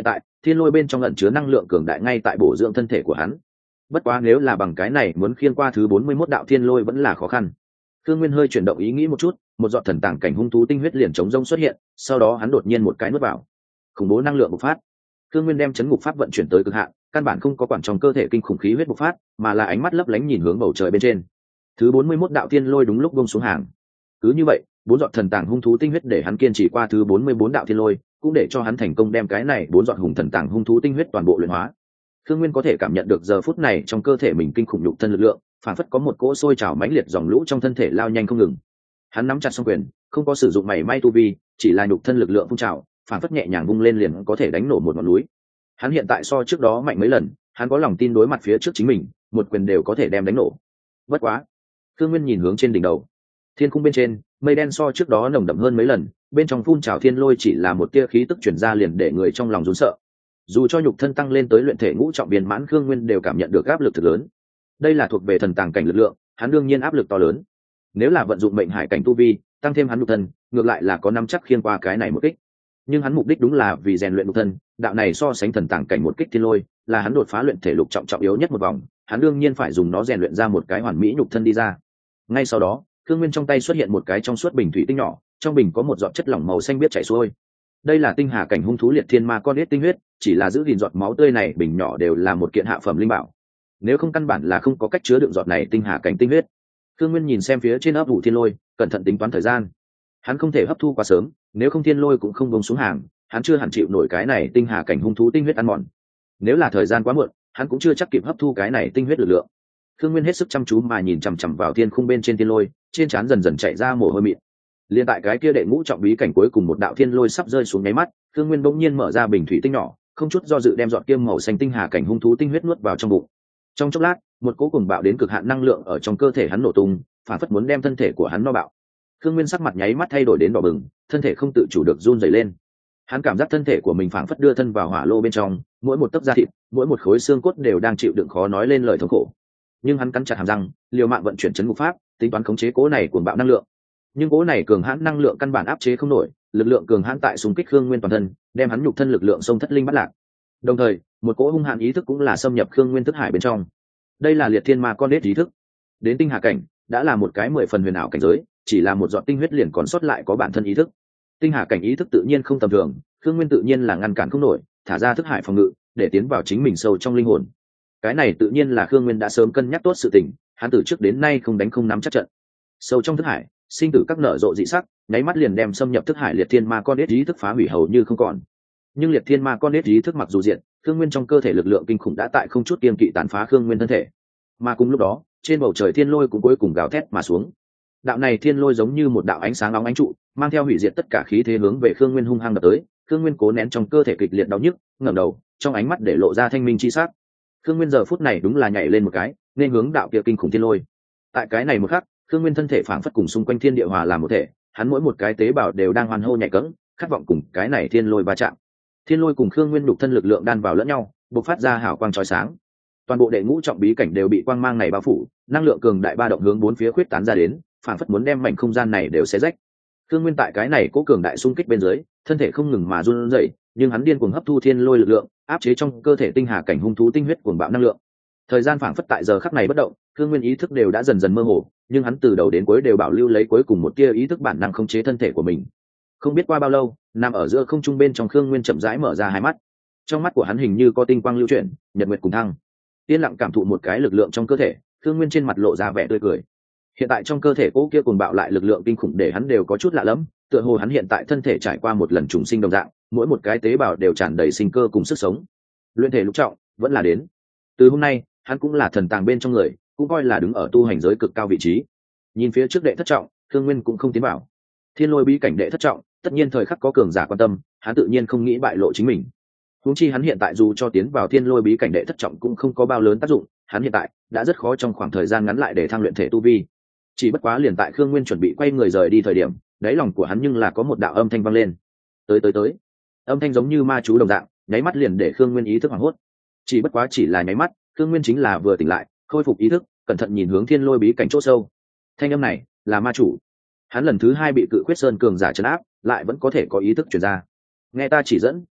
thiên lôi bên trong ẩn chứa năng lượng cường đại ngay tại bổ dưỡng thân thể của hắn. Bất quá nếu là bằng cái này muốn khiêng qua thứ 41 đạo thiên lôi vẫn là khó khăn. Thương Nguyên hơi chuyển động ý nghĩ một chút, một giọt thần tàng cảnh hung thú tinh huyết liền chống rông xuất hiện, sau đó hắn đột nhiên một cái nuốt vào. Khủng bố năng lượng bộc phát. Thương Nguyên đem chấn ngục pháp vận chuyển tới cực hạn, căn bản không có quản trong cơ thể kinh khủng khí huyết bộc phát, mà là ánh mắt lấp lánh nhìn hướng bầu trời bên trên. Thứ 41 đạo thiên lôi đúng lúc buông xuống hàng. Cứ như vậy, 4 giọt thần tàng hung thú tinh huyết để hắn kiên trì qua thứ 44 đạo thiên lôi, cũng để cho hắn thành công đem cái này 4 giọt hùng thần tàng hung thú tinh huyết toàn bộ luyện hóa. Thương Nguyên có thể cảm nhận được giờ phút này trong cơ thể mình kinh khủng nhục thân lực lượng, phản phất có một cỗ sôi trào mãnh liệt dòng lũ trong thân thể lao nhanh không ngừng. Hắn nắm chặt song quyền, không có sử dụng mảy may tu vi, chỉ là nhục thân lực lượng phun trào, phản phất nhẹ nhàng vung lên liền có thể đánh nổ một ngọn núi. Hắn hiện tại so trước đó mạnh mấy lần, hắn có lòng tin đối mặt phía trước chính mình, một quyền đều có thể đem đánh nổ. Bất quá, Thương Nguyên nhìn hướng trên đỉnh đầu, thiên khung bên trên, mây đen so trước đó nồng đậm hơn mấy lần, bên trong phun trào thiên lôi chỉ là một tia khí tức truyền ra liền để người trong lòng run sợ. Dù cho nhục thân tăng lên tới luyện thể ngũ trọng viên mãn, Thương Nguyên đều cảm nhận được áp lực thực lớn. Đây là thuộc về thần tàng cảnh lực lượng, hắn đương nhiên áp lực to lớn. Nếu là vận dụng mệnh hải cảnh tu vi, tăng thêm hắn nhục thân, ngược lại là có nắm chắc khiêng qua cái này một kích. Nhưng hắn mục đích đúng là vì rèn luyện nhục thân, đạo này so sánh thần tàng cảnh một kích thiên lôi, là hắn đột phá luyện thể lục trọng trọng yếu nhất một vòng, hắn đương nhiên phải dùng nó rèn luyện ra một cái hoàn mỹ nhục thân đi ra. Ngay sau đó, Thương Nguyên trong tay xuất hiện một cái trong suốt bình thủy tinh nhỏ, trong bình có một giọt chất lỏng màu xanh biếc chảy xuôi. Đây là tinh hà cảnh hung thú liệt thiên ma con ít tinh huyết, chỉ là giữ gìn giọt máu tươi này bình nhỏ đều là một kiện hạ phẩm linh bảo. Nếu không căn bản là không có cách chứa đựng giọt này tinh hà cảnh tinh huyết. Thương Nguyên nhìn xem phía trên ấp ủ thiên lôi, cẩn thận tính toán thời gian. Hắn không thể hấp thu quá sớm, nếu không thiên lôi cũng không bông xuống hàng, hắn chưa hẳn chịu nổi cái này tinh hà cảnh hung thú tinh huyết ăn mòn. Nếu là thời gian quá muộn, hắn cũng chưa chắc kịp hấp thu cái này tinh huyết lực lượng. Thương Nguyên hết sức chăm chú mà nhìn chằm chằm vào thiên khung bên trên thiên lôi, trên trán dần dần chạy ra mồ hôi mịn. Liên tại cái kia đệ ngũ trọng bí cảnh cuối cùng một đạo thiên lôi sắp rơi xuống nháy mắt, Thương Nguyên bỗng nhiên mở ra bình thủy tinh nhỏ, không chút do dự đem giọt kiêm màu xanh tinh hà cảnh hung thú tinh huyết nuốt vào trong bụng. Trong chốc lát, một cỗ cuồng bạo đến cực hạn năng lượng ở trong cơ thể hắn nổ tung, phản phất muốn đem thân thể của hắn no bạo. Thương Nguyên sắc mặt nháy mắt thay đổi đến đỏ bừng, thân thể không tự chủ được run rẩy lên. Hắn cảm giác thân thể của mình phản phất đưa thân vào hỏa lô bên trong, mỗi một tấc da thịt, mỗi một khối xương cốt đều đang chịu đựng khó nói lên lời thống khổ. Nhưng hắn cắn chặt hàm răng, liều mạng vận chuyển chấn ngục pháp, tính toán khống chế cỗ này cuồng bạo năng lượng. Nhưng cỗ này cường hãn năng lượng căn bản áp chế không nổi, lực lượng cường hãn tại xung kích Khương Nguyên toàn thân, đem hắn nhục thân lực lượng xông thất linh bắt lạc. Đồng thời, một cỗ hung hãn ý thức cũng là xâm nhập Khương Nguyên thức hải bên trong. Đây là liệt thiên ma con đết ý thức. Đến tinh hà cảnh, đã là một cái 10 phần huyền ảo cảnh giới, chỉ là một giọt tinh huyết liền còn sót lại có bản thân ý thức. Tinh hà cảnh ý thức tự nhiên không tầm thường, Khương Nguyên tự nhiên là ngăn cản không nổi, thả ra thức hải phòng ngự, để tiến vào chính mình sâu trong linh hồn. Cái này tự nhiên là Khương Nguyên đã sớm cân nhắc tốt sự tình, hắn từ trước đến nay không đánh không nắm chắc trận. Sâu trong thức hải, sinh tử các nở rộ dị sắc, nháy mắt liền đem xâm nhập thức hải liệt thiên ma con đết ý thức phá hủy hầu như không còn. Nhưng liệt thiên ma con đết ý thức mặc dù diện, Khương Nguyên trong cơ thể lực lượng kinh khủng đã tại không chút kiêng kỵ tàn phá Khương Nguyên thân thể. Mà cùng lúc đó, trên bầu trời thiên lôi cũng cuối cùng gào thét mà xuống. Đạo này thiên lôi giống như một đạo ánh sáng óng ánh trụ, mang theo hủy diệt tất cả khí thế hướng về Khương Nguyên hung hăng đập tới. Khương Nguyên cố nén trong cơ thể kịch liệt đau nhức, ngẩng đầu, trong ánh mắt để lộ ra thanh minh chi sắc. Khương Nguyên giờ phút này đúng là nhảy lên một cái, nên hướng đạo kia kinh khủng thiên lôi. Tại cái này một khắc, Khương Nguyên thân thể phảng phất cùng xung quanh thiên địa hòa làm một thể, hắn mỗi một cái tế bào đều đang hoan hô nhảy cẫng, khát vọng cùng cái này thiên lôi va chạm. Thiên lôi cùng Khương Nguyên nhục thân lực lượng đan vào lẫn nhau, bộc phát ra hào quang chói sáng. Toàn bộ đệ ngũ trọng bí cảnh đều bị quang mang này bao phủ, năng lượng cường đại ba động hướng bốn phía khuyết tán ra đến, phảng phất muốn đem mảnh không gian này đều xé rách. Khương Nguyên tại cái này cố cường đại xung kích bên dưới, thân thể không ngừng mà run rẩy, nhưng hắn điên cuồng hấp thu thiên lôi lực lượng, áp chế trong cơ thể tinh hà cảnh hung thú tinh huyết cuồng bạo năng lượng. Thời gian phảng phất tại giờ khắc này bất động, Khương Nguyên ý thức đều đã dần dần mơ hồ, nhưng hắn từ đầu đến cuối đều bảo lưu lấy cuối cùng một tia ý thức bản năng khống chế thân thể của mình. Không biết qua bao lâu, nằm ở giữa không trung bên trong Khương Nguyên chậm rãi mở ra hai mắt. Trong mắt của hắn hình như có tinh quang lưu chuyển, nhật nguyệt cùng thăng. Yên lặng cảm thụ một cái lực lượng trong cơ thể, Khương Nguyên trên mặt lộ ra vẻ tươi cười. Hiện tại trong cơ thể cố kia cuồng bạo lại lực lượng kinh khủng để hắn đều có chút lạ lẫm, tựa hồ hắn hiện tại thân thể trải qua một lần trùng sinh đồng dạng, mỗi một cái tế bào đều tràn đầy sinh cơ cùng sức sống. Luyện thể lục trọng vẫn là đến. Từ hôm nay, hắn cũng là thần tàng bên trong người, cũng coi là đứng ở tu hành giới cực cao vị trí. Nhìn phía trước đệ thất trọng, Khương Nguyên cũng không tiến vào. Thiên lôi bí cảnh đệ thất trọng, tất nhiên thời khắc có cường giả quan tâm, hắn tự nhiên không nghĩ bại lộ chính mình. Huống chi hắn hiện tại dù cho tiến vào thiên lôi bí cảnh đệ thất trọng cũng không có bao lớn tác dụng, hắn hiện tại đã rất khó trong khoảng thời gian ngắn lại để thăng luyện thể tu vi. Chỉ bất quá liền tại Khương Nguyên chuẩn bị quay người rời đi thời điểm, đáy lòng của hắn nhưng là có một đạo âm thanh vang lên. Tới. Âm thanh giống như ma chú đồng dạng, nháy mắt liền để Khương Nguyên ý thức hoảng hốt. Chỉ bất quá chỉ là nháy mắt, Khương Nguyên chính là vừa tỉnh lại, khôi phục ý thức, cẩn thận nhìn hướng thiên lôi bí cảnh chỗ sâu. Thanh âm này là ma chủ. Hắn lần thứ hai bị Cự Khuyết Sơn cường giả trấn áp, lại vẫn có thể có ý thức truyền ra. Nghe ta chỉ dẫn,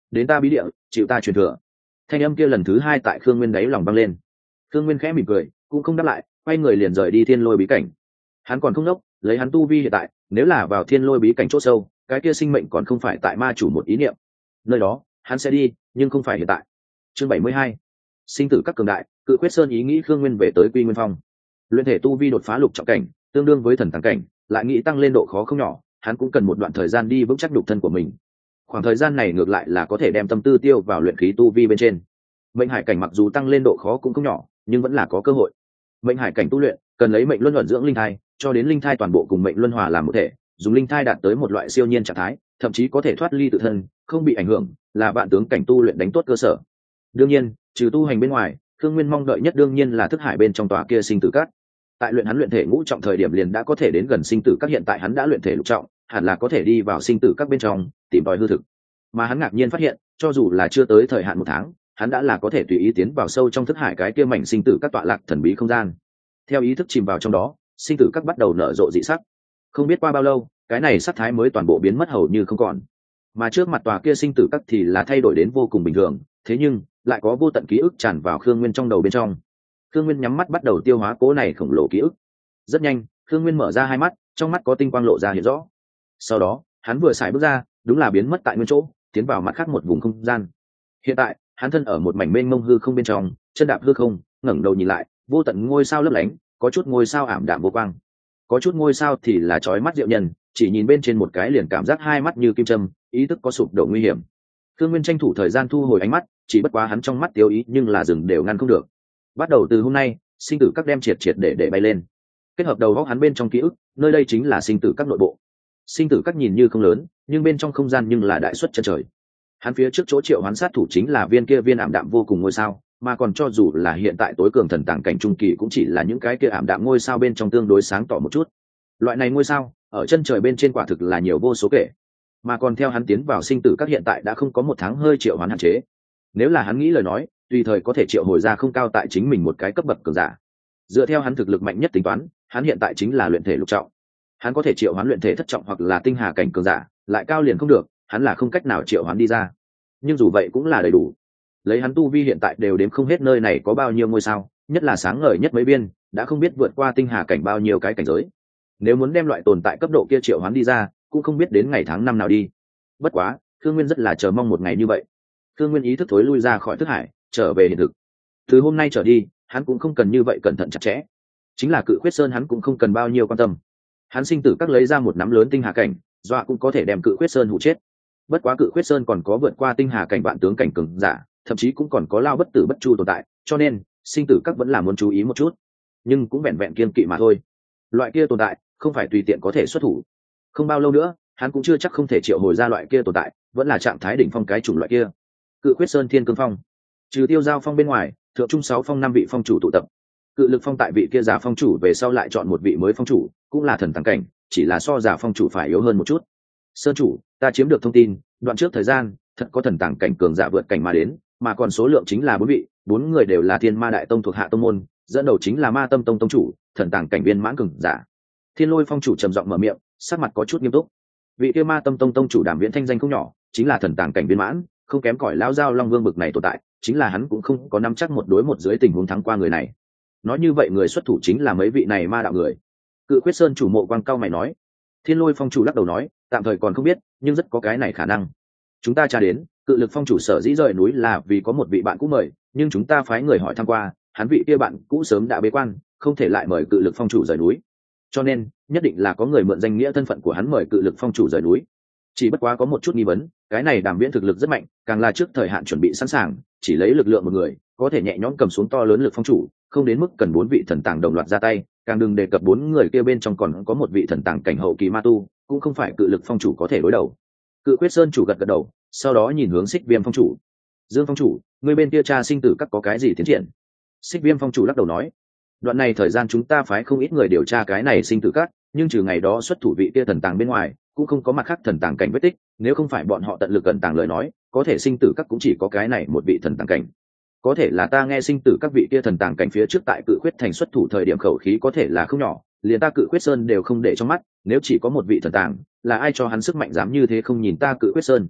đến ta bí địa chịu ta truyền thừa. Thanh âm kia lần thứ hai tại Khương Nguyên đáy lòng vang lên. Khương Nguyên khẽ mỉm cười, cũng không đáp lại, quay người liền rời đi thiên lôi bí cảnh. Hắn còn không đốc, lấy hắn tu vi hiện tại, nếu là vào thiên lôi bí cảnh chỗ sâu, cái kia sinh mệnh còn không phải tại ma chủ một ý niệm. Nơi đó, hắn sẽ đi, nhưng không phải hiện tại. Chương 72. Sinh tử các cường đại, Cự Quyết Sơn ý nghĩ Khương Nguyên về tới Quy Nguyên Phong. Luyện thể tu vi đột phá lục trọng cảnh, tương đương với thần tàng cảnh, lại nghĩ tăng lên độ khó không nhỏ, hắn cũng cần một đoạn thời gian đi vững chắc nhục thân của mình. Khoảng thời gian này ngược lại là có thể đem tâm tư tiêu vào luyện khí tu vi bên trên. Mệnh hải cảnh mặc dù tăng lên độ khó cũng không nhỏ, nhưng vẫn là có cơ hội. Mệnh hải cảnh tu luyện cần lấy mệnh luân luận dưỡng linh thai, cho đến linh thai toàn bộ cùng mệnh luân hòa làm một thể, dùng linh thai đạt tới một loại siêu nhiên trạng thái, thậm chí có thể thoát ly tự thân, không bị ảnh hưởng, là vạn tướng cảnh tu luyện đánh tốt cơ sở. Đương nhiên, trừ tu hành bên ngoài, Khương Nguyên mong đợi nhất đương nhiên là thức hải bên trong tòa kia sinh tử các. Tại luyện hắn luyện thể ngũ trọng thời điểm liền đã có thể đến gần sinh tử các, hiện tại hắn đã luyện thể lục trọng, hẳn là có thể đi vào sinh tử các bên trong tìm tòi hư thực. Mà hắn ngạc nhiên phát hiện, cho dù là chưa tới thời hạn 1 tháng, hắn đã là có thể tùy ý tiến vào sâu trong thức hải cái kia mảnh sinh tử các tọa lạc thần bí không gian. Theo ý thức chìm vào trong đó, sinh tử các bắt đầu nở rộ dị sắc. Không biết qua bao lâu, cái này sắc thái mới toàn bộ biến mất hầu như không còn. Mà trước mặt tòa kia sinh tử các thì là thay đổi đến vô cùng bình thường, thế nhưng lại có vô tận ký ức tràn vào Khương Nguyên trong đầu bên trong. Khương Nguyên nhắm mắt bắt đầu tiêu hóa cố này khổng lồ ký ức. Rất nhanh, Khương Nguyên mở ra hai mắt, trong mắt có tinh quang lộ ra hiện rõ. Sau đó, hắn vừa xài bước ra, đúng là biến mất tại nguyên chỗ, tiến vào mặt khác một vùng không gian. Hiện tại, hắn thân ở một mảnh mênh mông hư không bên trong, chân đạp hư không, ngẩng đầu nhìn lại, vô tận ngôi sao lấp lánh, có chút ngôi sao ảm đạm vô quang, có chút ngôi sao thì là chói mắt diệu nhân, chỉ nhìn bên trên một cái liền cảm giác hai mắt như kim châm, ý thức có sụp đổ nguy hiểm. Khương Nguyên tranh thủ thời gian thu hồi ánh mắt, chỉ bất quá hắn trong mắt tiêu ý nhưng là dừng đều ngăn không được. Bắt đầu từ hôm nay, sinh tử các đem triệt triệt để bay lên. Kết hợp đầu góc hắn bên trong ký ức, nơi đây chính là sinh tử các nội bộ. Sinh tử các nhìn như không lớn, nhưng bên trong không gian nhưng là đại suất chân trời. Hắn phía trước chỗ triệu hoán sát thủ chính là viên ảm đạm vô cùng ngôi sao, mà còn cho dù là hiện tại tối cường thần tàng cảnh trung kỳ cũng chỉ là những cái kia ảm đạm ngôi sao bên trong tương đối sáng tỏ một chút. Loại này ngôi sao ở chân trời bên trên quả thực là nhiều vô số kể, mà còn theo hắn tiến vào sinh tử các hiện tại đã không có 1 tháng hơi triệu hoán hạn chế. Nếu là hắn nghĩ lời nói, tùy thời có thể triệu hồi ra không cao tại chính mình một cái cấp bậc cường giả. Dựa theo hắn thực lực mạnh nhất tính toán, hắn hiện tại chính là luyện thể lục trọng, hắn có thể triệu hoán luyện thể thất trọng hoặc là tinh hà cảnh cường giả, lại cao liền không được, hắn là không cách nào triệu hoán đi ra. Nhưng dù vậy cũng là đầy đủ. Lấy hắn tu vi hiện tại đều đếm không hết nơi này có bao nhiêu ngôi sao, nhất là sáng ngời nhất mấy viên, đã không biết vượt qua tinh hà cảnh bao nhiêu cái cảnh giới. Nếu muốn đem loại tồn tại cấp độ kia triệu hoán đi ra, cũng không biết đến ngày tháng năm nào đi. Bất quá, Khương Nguyên rất là chờ mong một ngày như vậy. Khương Nguyên ý thức thối lui ra khỏi thức hải, trở về hiện thực. Từ hôm nay trở đi, hắn cũng không cần như vậy cẩn thận chặt chẽ. Chính là Cự Quyết Sơn hắn cũng không cần bao nhiêu quan tâm. Hắn sinh tử các lấy ra một nắm lớn tinh hà cảnh, dọa cũng có thể đem Cự Quyết Sơn hụ chết. Bất quá Cự Quyết Sơn còn có vượt qua tinh hà cảnh vạn tướng cảnh cường giả, thậm chí cũng còn có lao bất tử bất chu tồn tại, cho nên sinh tử các vẫn là muốn chú ý một chút, nhưng cũng vẹn vẹn kiên kỵ mà thôi. Loại kia tồn tại không phải tùy tiện có thể xuất thủ. Không bao lâu nữa, hắn cũng chưa chắc không thể triệu hồi ra loại kia tồn tại, vẫn là trạng thái đỉnh phong cái chủng loại kia. Cự Quyết Sơn Thiên Cương Phong, trừ Tiêu Giao Phong bên ngoài, thượng trung 6 phong 5 vị phong chủ tụ tập. Cự Lực Phong tại vị kia giả phong chủ về sau lại chọn một vị mới phong chủ, cũng là thần tàng cảnh, chỉ là so giả phong chủ phải yếu hơn một chút. Sơn chủ, ta chiếm được thông tin, đoạn trước thời gian thật có thần tàng cảnh cường giả vượt cảnh mà đến, mà còn số lượng chính là 4 vị, 4 người đều là Thiên Ma Đại Tông thuộc hạ tông môn, dẫn đầu chính là Ma Tâm Tông tông chủ, thần tàng cảnh viên mãn cường giả. Thiên Lôi Phong chủ trầm giọng mở miệng, sắc mặt có chút nghiêm túc. Vị kia Ma Tâm Tông tông chủ Đàm Viễn thanh danh không nhỏ, chính là thần tàng cảnh viên mãn, không kém cỏi lão giao Long Vương bực này tồn tại, chính là hắn cũng không có nắm chắc một đối một dưới tình huống thắng qua người này. Nói như vậy người xuất thủ chính là mấy vị này ma đạo người. Cự Quyết Sơn chủ Mộ Quang cao mày nói. Thiên Lôi Phong chủ lắc đầu nói, tạm thời còn không biết, nhưng rất có cái này khả năng. Chúng ta tra đến, Cự Lực Phong chủ sở dĩ rời núi là vì có một vị bạn cũ mời, nhưng chúng ta phái người hỏi thăm qua, hắn vị kia bạn cũ sớm đã bế quan, không thể lại mời Cự Lực Phong chủ rời núi. Cho nên, nhất định là có người mượn danh nghĩa thân phận của hắn mời Cự Lực Phong chủ rời núi. Chỉ bất quá có một chút nghi vấn, cái này Đàm Viễn thực lực rất mạnh, càng là trước thời hạn chuẩn bị sẵn sàng, chỉ lấy lực lượng một người, có thể nhẹ nhõm cầm xuống to lớn lực phong chủ, không đến mức cần 4 vị thần tàng đồng loạt ra tay, càng đừng đề cập 4 người kia bên trong còn có một vị thần tàng cảnh hậu kỳ ma tu, cũng không phải Cự Lực Phong chủ có thể đối đầu. Cự Quyết Sơn chủ gật gật đầu, sau đó nhìn hướng Xích Viêm Phong chủ. Dương Phong chủ, người bên kia tra sinh tử các có cái gì tiến triển? Xích Viêm Phong chủ lắc đầu nói, đoạn này thời gian chúng ta phái không ít người điều tra cái này sinh tử các, nhưng trừ ngày đó xuất thủ vị kia thần tàng bên ngoài, cũng không có mặt khác thần tàng cảnh vết tích, nếu không phải bọn họ tận lực cẩn tàng lời nói, có thể sinh tử các cũng chỉ có cái này một vị thần tàng cảnh. Có thể là ta nghe sinh tử các vị kia thần tàng cảnh phía trước tại Cự Quyết thành xuất thủ thời điểm khẩu khí có thể là không nhỏ, liền ta Cự Quyết Sơn đều không để trong mắt, nếu chỉ có một vị thần tàng, là ai cho hắn sức mạnh dám như thế không nhìn ta Cự Quyết Sơn?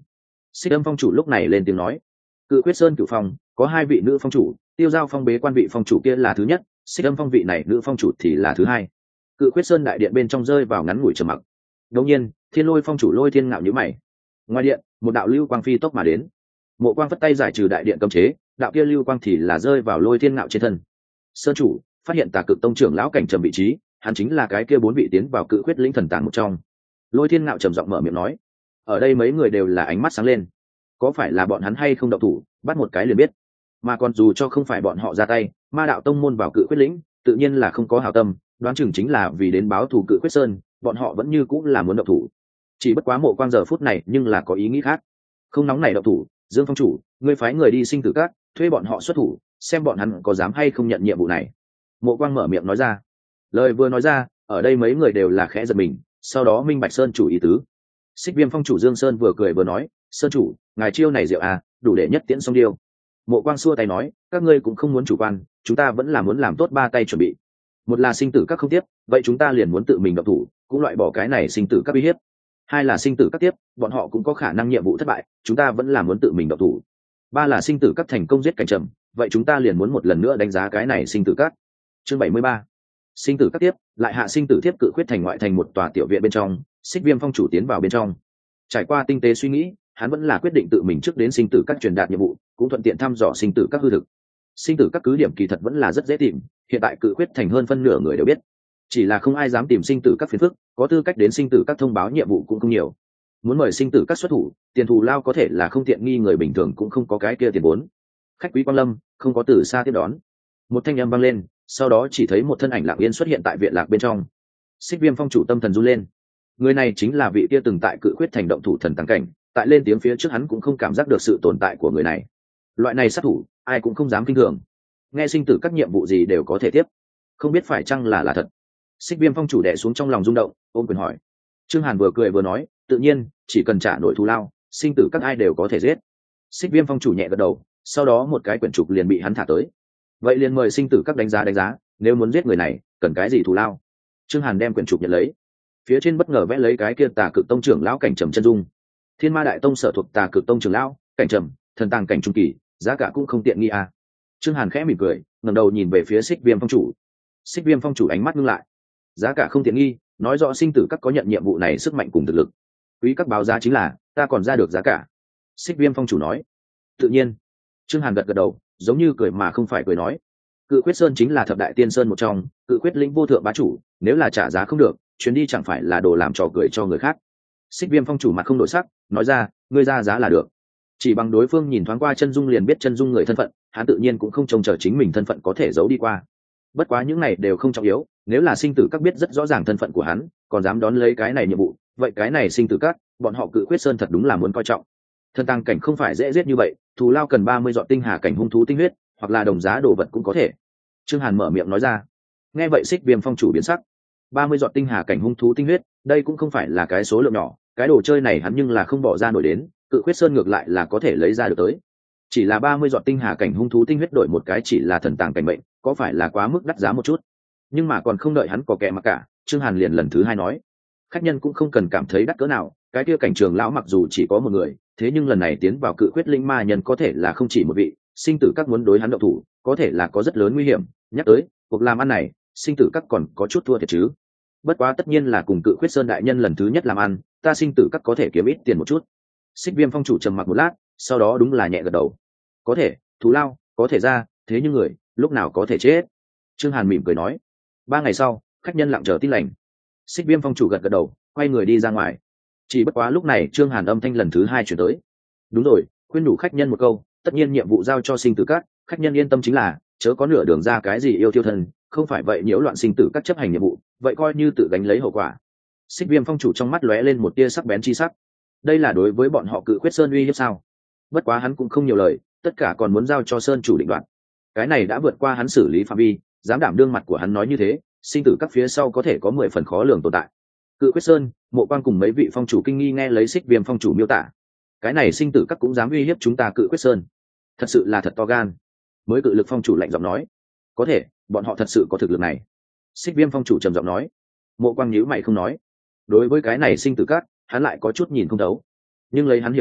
Xích Âm phong chủ lúc này lên tiếng nói, Cự Quyết Sơn cửu phong có 2 vị nữ phong chủ, Tiêu Giao phong bế quan vị phong chủ kia là thứ nhất, Xích Âm phong vị này nữ phong chủ thì là thứ hai. Cự Quyết Sơn đại điện bên trong rơi vào ngắn ngủi trầm mặc. Đột nhiên, Thiên Lôi phong chủ Lôi Thiên ngạo nhíu mày. Ngoài điện, một đạo lưu quang phi tốc mà đến. Mộ Quang phất tay giải trừ đại điện cấm chế, đạo kia lưu quang thì là rơi vào Lôi Thiên ngạo trên thân. Sơn chủ phát hiện Tà Cực tông trưởng lão Cảnh Trầm vị trí, hắn chính là cái kia 4 vị tiến vào Cự Quyết lĩnh thần tàng một trong. Lôi Thiên ngạo trầm giọng mở miệng nói. Ở đây mấy người đều là ánh mắt sáng lên. Có phải là bọn hắn hay không động thủ, bắt một cái liền biết. Mà còn dù cho không phải bọn họ ra tay, Ma đạo tông môn vào Cự Quyết lĩnh, tự nhiên là không có hảo tâm, đoán chừng chính là vì đến báo thù Cự Quyết Sơn, bọn họ vẫn như cũng là muốn động thủ. Chỉ bất quá Mộ Quang giờ phút này nhưng là có ý nghĩ khác. Không nóng này động thủ, Dương phong chủ, ngươi phái người đi sinh tử các, thuê bọn họ xuất thủ, xem bọn hắn có dám hay không nhận nhiệm vụ này. Mộ Quang mở miệng nói ra. Lời vừa nói ra, ở đây mấy người đều là khẽ giật mình, sau đó minh bạch Sơn chủ ý tứ. Xích Viêm phong chủ Dương Sơn vừa cười vừa nói, Sơn chủ, ngài chiêu này diệu à, đủ để nhất tiễn song điêu. Mộ Quang xua tay nói, các ngươi cũng không muốn chủ quan, chúng ta vẫn là muốn làm tốt 3 tay chuẩn bị. Một là sinh tử các không tiếp, vậy chúng ta liền muốn tự mình động thủ, cũng loại bỏ cái này sinh tử các uy hiếp. 2 là sinh tử các tiếp, bọn họ cũng có khả năng nhiệm vụ thất bại, chúng ta vẫn là muốn tự mình động thủ. 3 là sinh tử các thành công giết Cảnh Trầm, vậy chúng ta liền muốn một lần nữa đánh giá cái này sinh tử các. Chương 73. Sinh tử các tiếp, lại hạ sinh tử tiếp Cự Khuyết thành ngoại thành một tòa tiểu viện bên trong, Xích Viêm phong chủ tiến vào bên trong. Trải qua tinh tế suy nghĩ, hắn vẫn là quyết định tự mình trước đến sinh tử các truyền đạt nhiệm vụ, cũng thuận tiện thăm dò sinh tử các hư thực. Sinh tử các cứ điểm kỳ thật vẫn là rất dễ tìm, hiện tại Cự Khuyết thành hơn phân nửa người đều biết, chỉ là không ai dám tìm sinh tử các phiền phức, có tư cách đến sinh tử các thông báo nhiệm vụ cũng không nhiều. Muốn mời sinh tử các xuất thủ, tiền thù lao có thể là không tiện nghi người bình thường cũng không có cái kia tiền vốn. Khách quý quang lâm, không có từ xa tiếp đón. Một thanh âm vang lên, sau đó chỉ thấy một thân ảnh lặng yên xuất hiện tại viện lạc bên trong. Xích Viêm phong chủ tâm thần run lên. Người này chính là vị kia từng tại Cự Khuyết thành động thủ thần tăng cảnh, tại lên tiếng phía trước hắn cũng không cảm giác được sự tồn tại của người này. Loại này sát thủ, ai cũng không dám kinh thường. Nghe sinh tử các nhiệm vụ gì đều có thể tiếp, không biết phải chăng là thật. Xích Viêm phong chủ đè xuống trong lòng rung động, ôm quyền hỏi. Trương Hàn vừa cười vừa nói, tự nhiên, chỉ cần trả nổi thù lao, sinh tử các ai đều có thể giết. Xích Viêm phong chủ nhẹ gật đầu, sau đó một cái quyển trục liền bị hắn thả tới. Vậy liền mời sinh tử các đánh giá, nếu muốn giết người này, cần cái gì thù lao? Trương Hàn đem quyển trục nhận lấy, phía trên bất ngờ vẽ lấy cái kia Tà Cực tông trưởng lão Cảnh Trầm chân dung. Thiên Ma đại tông sở thuộc Tà Cực tông trưởng lão Cảnh Trầm, thần tàng cảnh trung kỳ, giá cả cũng không tiện nghi à. Trương Hàn khẽ mỉm cười, ngẩng đầu nhìn về phía Xích Viêm phong chủ. Xích Viêm phong chủ ánh mắt ngưng lại. Giá cả không tiện nghi, nói rõ sinh tử các có nhận nhiệm vụ này sức mạnh cùng thực lực. Quý các báo giá chính là, ta còn ra được giá cả. Xích Viêm phong chủ nói. Tự nhiên. Trương Hàn gật gật đầu, giống như cười mà không phải cười nói. Cự Quyết Sơn chính là thập đại tiên sơn một trong, Cự Quyết lĩnh vô thượng bá chủ, nếu là trả giá không được, chuyến đi chẳng phải là đồ làm trò cười cho người khác. Xích Viêm phong chủ mặt không đổi sắc, nói ra, ngươi ra giá là được. Chỉ bằng đối phương nhìn thoáng qua chân dung liền biết chân dung người thân phận, hắn tự nhiên cũng không trông chờ chính mình thân phận có thể giấu đi qua. Bất quá những này đều không trọng yếu, nếu là sinh tử các biết rất rõ ràng thân phận của hắn, còn dám đón lấy cái này nhiệm vụ, vậy cái này sinh tử các, bọn họ Cự Quyết Sơn thật đúng là muốn coi trọng. Thần tăng cảnh không phải dễ giết như vậy, thù lao cần 30 giọt tinh hà cảnh hung thú tinh huyết, hoặc là đồng giá đồ vật cũng có thể. Trương Hàn mở miệng nói ra. Nghe vậy Xích Viêm phong chủ biến sắc. 30 giọt tinh hà cảnh hung thú tinh huyết, đây cũng không phải là cái số lượng nhỏ, cái đồ chơi này hắn nhưng là không bỏ ra nổi đến, Cự Quyết Sơn ngược lại là có thể lấy ra được tới. Chỉ là 30 giọt tinh hà cảnh hung thú tinh huyết đổi một cái chỉ là thần tàng cảnh mệnh, có phải là quá mức đắt giá một chút? Nhưng mà còn không đợi hắn có kẻ mặc cả, Trương Hàn liền lần thứ hai nói, khách nhân cũng không cần cảm thấy đắt cỡ nào, cái kia Cảnh Trường lão mặc dù chỉ có một người, thế nhưng lần này tiến vào Cự Quyết linh ma nhân có thể là không chỉ một vị, sinh tử các muốn đối hắn động thủ, có thể là có rất lớn nguy hiểm, nhắc tới, cuộc làm ăn này, sinh tử các còn có chút thua thiệt chứ. Bất quá tất nhiên là cùng Cự Quyết Sơn đại nhân lần thứ nhất làm ăn, ta sinh tử các có thể kiếm ít tiền một chút. Xích Viêm phong chủ trầm mặc một lát, sau đó đúng là nhẹ gật đầu. Có thể, thù lao, có thể ra, thế nhưng người, lúc nào có thể chết. Trương Hàn mỉm cười nói. 3 ngày sau, khách nhân lặng chờ tin lành. Xích Viêm phong chủ gật gật đầu, quay người đi ra ngoài. Chỉ bất quá lúc này Trương Hàn âm thanh lần thứ 2 chuyển tới. Đúng rồi, khuyên nhủ khách nhân một câu, tất nhiên nhiệm vụ giao cho sinh tử các, khách nhân yên tâm chính là, chớ có nửa đường ra cái gì yêu tiêu thân, không phải vậy nhiễu loạn sinh tử các chấp hành nhiệm vụ, vậy coi như tự gánh lấy hậu quả. Xích Viêm phong chủ trong mắt lóe lên một tia sắc bén chi sắc. Đây là đối với bọn họ Cự Quyết Sơn uy hiếp sao? Bất quá hắn cũng không nhiều lời, tất cả còn muốn giao cho Sơn chủ định đoạt. Cái này đã vượt qua hắn xử lý phạm vi, dám đảm đương mặt của hắn nói như thế, sinh tử các phía sau có thể có 10 phần khó lường tồn tại. Cự Quyết Sơn, Mộ Quang cùng mấy vị phong chủ kinh nghi nghe lấy Xích Viêm phong chủ miêu tả, cái này sinh tử các cũng dám uy hiếp chúng ta Cự Quyết Sơn, thật sự là thật to gan. Mới Cự Lực phong chủ lạnh giọng nói, có thể, bọn họ thật sự có thực lực này. Xích Viêm phong chủ trầm giọng nói. Mộ Quang nhíu mày không nói. Đối với cái này sinh tử các, hắn lại có chút nhìn không thấu, nhưng lấy hắn hiểu rõ,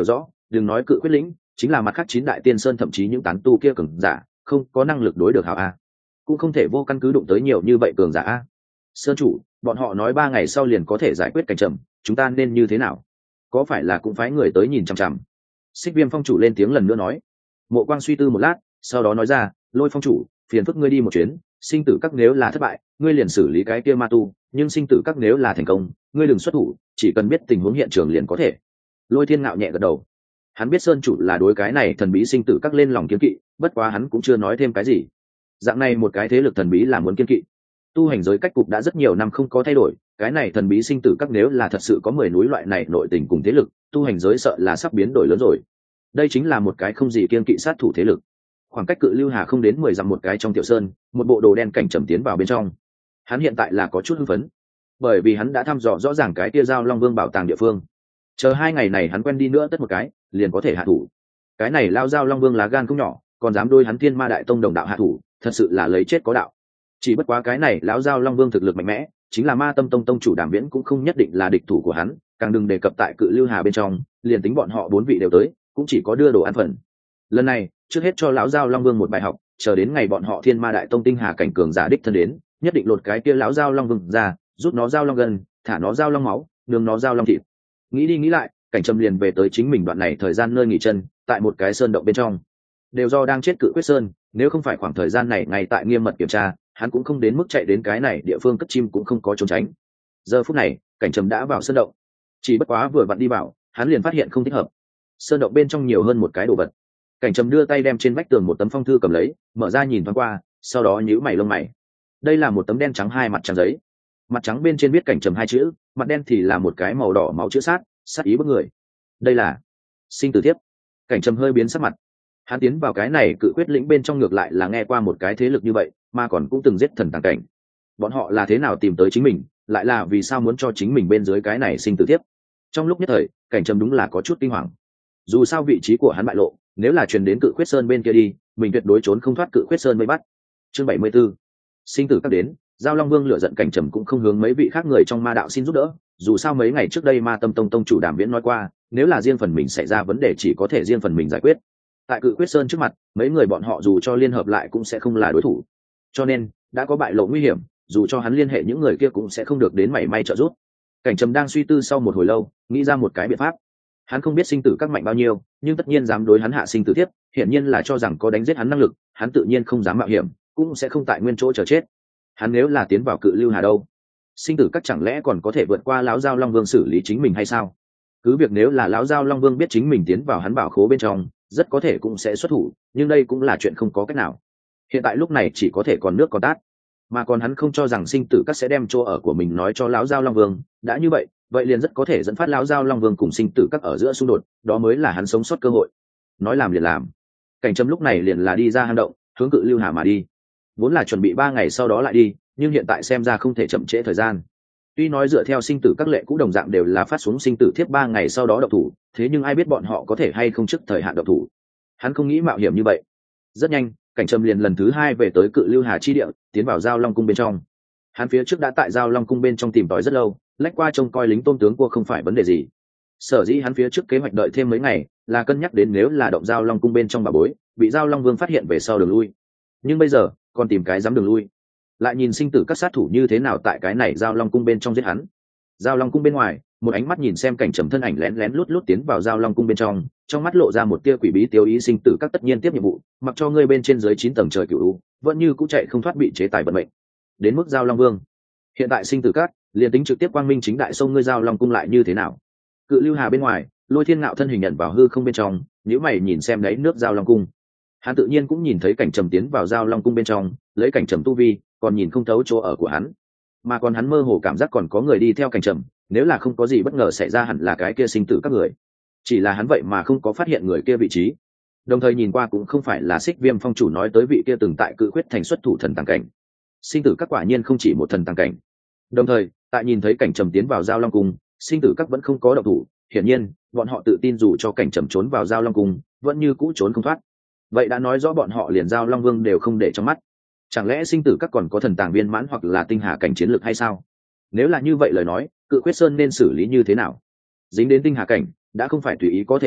đừng nói cự quyết lĩnh, chính là mặt khác 9 đại tiên sơn thậm chí những tán tu kia cường giả không có năng lực đối được hảo a, cũng không thể vô căn cứ đụng tới nhiều như vậy cường giả a. Sơn chủ, bọn họ nói 3 ngày sau liền có thể giải quyết Cảnh Trầm, chúng ta nên như thế nào? Có phải là cũng phái người tới nhìn chằm chằm? Xích Viêm phong chủ lên tiếng lần nữa nói. Mộ Quang suy tư một lát, sau đó nói ra, Lôi phong chủ, phiền phức ngươi đi một chuyến, sinh tử các nếu là thất bại, ngươi liền xử lý cái kia ma tu, nhưng sinh tử các nếu là thành công, ngươi đừng xuất thủ, chỉ cần biết tình huống hiện trường liền có thể. Lôi Thiên Ngạo nhẹ gật đầu. Hắn biết Sơn chủ là đối cái này thần bí sinh tử các lên lòng kiêng kỵ, bất quá hắn cũng chưa nói thêm cái gì. Dạng này một cái thế lực thần bí là muốn kiêng kỵ. Tu hành giới cách cục đã rất nhiều năm không có thay đổi, cái này thần bí sinh tử các nếu là thật sự có 10 núi loại này nội tình cùng thế lực, tu hành giới sợ là sắp biến đổi lớn rồi. Đây chính là một cái không gì kiêng kỵ sát thủ thế lực. Khoảng cách Cự Lưu Hà không đến 10 dặm một cái trong tiểu sơn, một bộ đồ đen Cảnh Trầm tiến vào bên trong. Hắn hiện tại là có chút hưng phấn, bởi vì hắn đã thăm dò rõ ràng cái tia Giao Long Vương bảo tàng địa phương. Chờ 2 ngày này hắn quen đi nữa tất một cái, liền có thể hạ thủ. Cái này lao Giao Long Vương lá gan không nhỏ, còn dám đôi hắn Thiên Ma Đại Tông đồng đạo hạ thủ, thật sự là lấy chết có đạo. Chỉ bất quá cái này lão Giao Long Vương thực lực mạnh mẽ, chính là Ma Tâm Tông tông chủ Đàm Viễn cũng không nhất định là địch thủ của hắn, càng đừng đề cập tại Cự Lưu Hà bên trong, liền tính bọn họ 4 vị đều tới, cũng chỉ có đưa đồ ăn phần. Lần này, trước hết cho lão Giao Long Vương một bài học, chờ đến ngày bọn họ Thiên Ma Đại Tông tinh hà cảnh cường giả đích thân đến, nhất định lột cái kia lão Giao Long Vương ra, rút nó Giao Long gần, thả nó Giao Long máu, nướng nó Giao Long thịt. Nghĩ đi nghĩ lại, Cảnh Trầm liền về tới chính mình đoạn này thời gian nơi nghỉ chân, tại một cái sơn động bên trong. Đều do đang chết Cự Quyết Sơn, nếu không phải khoảng thời gian này ngay tại nghiêm mật kiểm tra, hắn cũng không đến mức chạy đến cái này địa phương cất chim cũng không có trốn tránh. Giờ phút này, Cảnh Trầm đã vào sơn động, chỉ bất quá vừa vặn đi vào, hắn liền phát hiện không thích hợp. Sơn động bên trong nhiều hơn một cái đồ vật. Cảnh Trầm đưa tay đem trên vách tường một tấm phong thư cầm lấy, mở ra nhìn thoáng qua, sau đó nhíu mày lông mày. Đây là một tấm đen trắng 2 mặt trắng giấy. Mặt trắng bên trên viết Cảnh Trầm 2 chữ, mặt đen thì là một cái màu đỏ máu chữ sát ý bức người. Đây là sinh tử thiếp. Cảnh Trầm hơi biến sắc mặt. Hắn tiến vào cái này Cự Quyết lĩnh bên trong ngược lại là nghe qua một cái thế lực như vậy, mà còn cũng từng giết thần tàng cảnh. Bọn họ là thế nào tìm tới chính mình, lại là vì sao muốn cho chính mình bên dưới cái này sinh tử thiếp? Trong lúc nhất thời, Cảnh Trầm đúng là có chút kinh hoàng. Dù sao vị trí của hắn bại lộ, nếu là truyền đến Cự Quyết Sơn bên kia đi, mình tuyệt đối trốn không thoát Cự Quyết Sơn mới bắt. Chương 74. Sinh tử các đến, Giao Long Vương lựa giận Cảnh Trầm cũng không hướng mấy vị khác người trong ma đạo xin giúp đỡ, dù sao mấy ngày trước đây Ma Tâm Tông tông chủ Đàm Viễn nói qua, nếu là riêng phần mình xảy ra vấn đề chỉ có thể riêng phần mình giải quyết. Tại Cự Quyết Sơn trước mặt, mấy người bọn họ dù cho liên hợp lại cũng sẽ không là đối thủ. Cho nên, đã có bại lộ nguy hiểm, dù cho hắn liên hệ những người kia cũng sẽ không được đến mảy may trợ giúp. Cảnh Trầm đang suy tư sau một hồi lâu, nghĩ ra một cái biện pháp. Hắn không biết sinh tử các mạnh bao nhiêu, nhưng tất nhiên dám đối hắn hạ sinh tử tiếp, hiển nhiên là cho rằng có đánh giết hắn năng lực, hắn tự nhiên không dám mạo hiểm, cũng sẽ không tại nguyên chỗ chờ chết. Hắn nếu là tiến vào Cự Lưu Hà đâu, sinh tử các chẳng lẽ còn có thể vượt qua lão Giao Long Vương xử lý chính mình hay sao? Cứ việc nếu là lão Giao Long Vương biết chính mình tiến vào hắn bảo khố bên trong, rất có thể cũng sẽ xuất thủ, nhưng đây cũng là chuyện không có cách nào. Hiện tại lúc này chỉ có thể còn nước còn tát, mà còn hắn không cho rằng sinh tử các sẽ đem chỗ ở của mình nói cho lão Giao Long Vương, đã như vậy, vậy liền rất có thể dẫn phát lão Giao Long Vương cùng sinh tử các ở giữa xung đột, đó mới là hắn sống sót cơ hội. Nói làm liền làm. Cảnh Trầm lúc này liền là đi ra hang động, hướng Cự Lưu Hà mà đi. Vốn là chuẩn bị 3 ngày sau đó lại đi, nhưng hiện tại xem ra không thể chậm trễ thời gian. Tuy nói dựa theo sinh tử các lệ cũ đồng dạng đều là phát xuống sinh tử thiếp 3 ngày sau đó động thủ, thế nhưng ai biết bọn họ có thể hay không trước thời hạn động thủ. Hắn không nghĩ mạo hiểm như vậy. Rất nhanh, Cảnh Trầm liền lần thứ 2 về tới Cự Lưu Hà chi địa, tiến vào Giao Long cung bên trong. Hắn phía trước đã tại Giao Long cung bên trong tìm tòi rất lâu, lách qua trông coi lính tôn tướng cua không phải vấn đề gì. Sở dĩ hắn phía trước kế hoạch đợi thêm mấy ngày, là cân nhắc đến nếu là động Giao Long cung bên trong bà bối, bị Giao Long Vương phát hiện về sau đường lui. Nhưng bây giờ, còn tìm cái dám đường lui. Lại nhìn sinh tử các sát thủ như thế nào tại cái này Giao Long cung bên trong giết hắn. Giao Long cung bên ngoài, một ánh mắt nhìn xem Cảnh Trầm thân ảnh lén lén lút lút tiến vào Giao Long cung bên trong mắt lộ ra một tia quỷ bí tiêu ý. Sinh tử các tất nhiên tiếp nhiệm vụ, mặc cho ngươi bên trên dưới 9 tầng trời cửu u, vẫn như cũng chạy không thoát bị chế tài vận mệnh. Đến mức Giao Long Vương, hiện tại sinh tử các liền tính trực tiếp quang minh chính đại xông ngươi Giao Long cung lại như thế nào? Cự Lưu Hà bên ngoài, Lôi Thiên Ngạo thân hình nhận vào hư không bên trong, nếu mày nhìn xem đấy nước Giao Long cung. Hắn tự nhiên cũng nhìn thấy Cảnh Trầm tiến vào Giao Long cung bên trong, lấy Cảnh Trầm tu vi, còn nhìn không thấu chỗ ở của hắn, mà còn hắn mơ hồ cảm giác còn có người đi theo Cảnh Trầm, nếu là không có gì bất ngờ xảy ra hẳn là cái kia sinh tử các người. Chỉ là hắn vậy mà không có phát hiện người kia vị trí, đồng thời nhìn qua cũng không phải là Xích Viêm phong chủ nói tới vị kia từng tại Cự Quyết thành xuất thủ thần tàng cảnh. Sinh tử các quả nhiên không chỉ một thần tàng cảnh. Đồng thời, tại nhìn thấy Cảnh Trầm tiến vào Giao Long cung, sinh tử các vẫn không có động thủ, hiển nhiên bọn họ tự tin dù cho Cảnh Trầm trốn vào Giao Long cung, vẫn như cũ trốn không thoát. Vậy đã nói rõ bọn họ liền Giao Long Vương đều không để trong mắt. Chẳng lẽ sinh tử các còn có thần tàng viên mãn hoặc là tinh hà cảnh chiến lược hay sao? Nếu là như vậy lời nói, Cự Quyết Sơn nên xử lý như thế nào? Dính đến tinh hà cảnh, đã không phải tùy ý có thể nắm,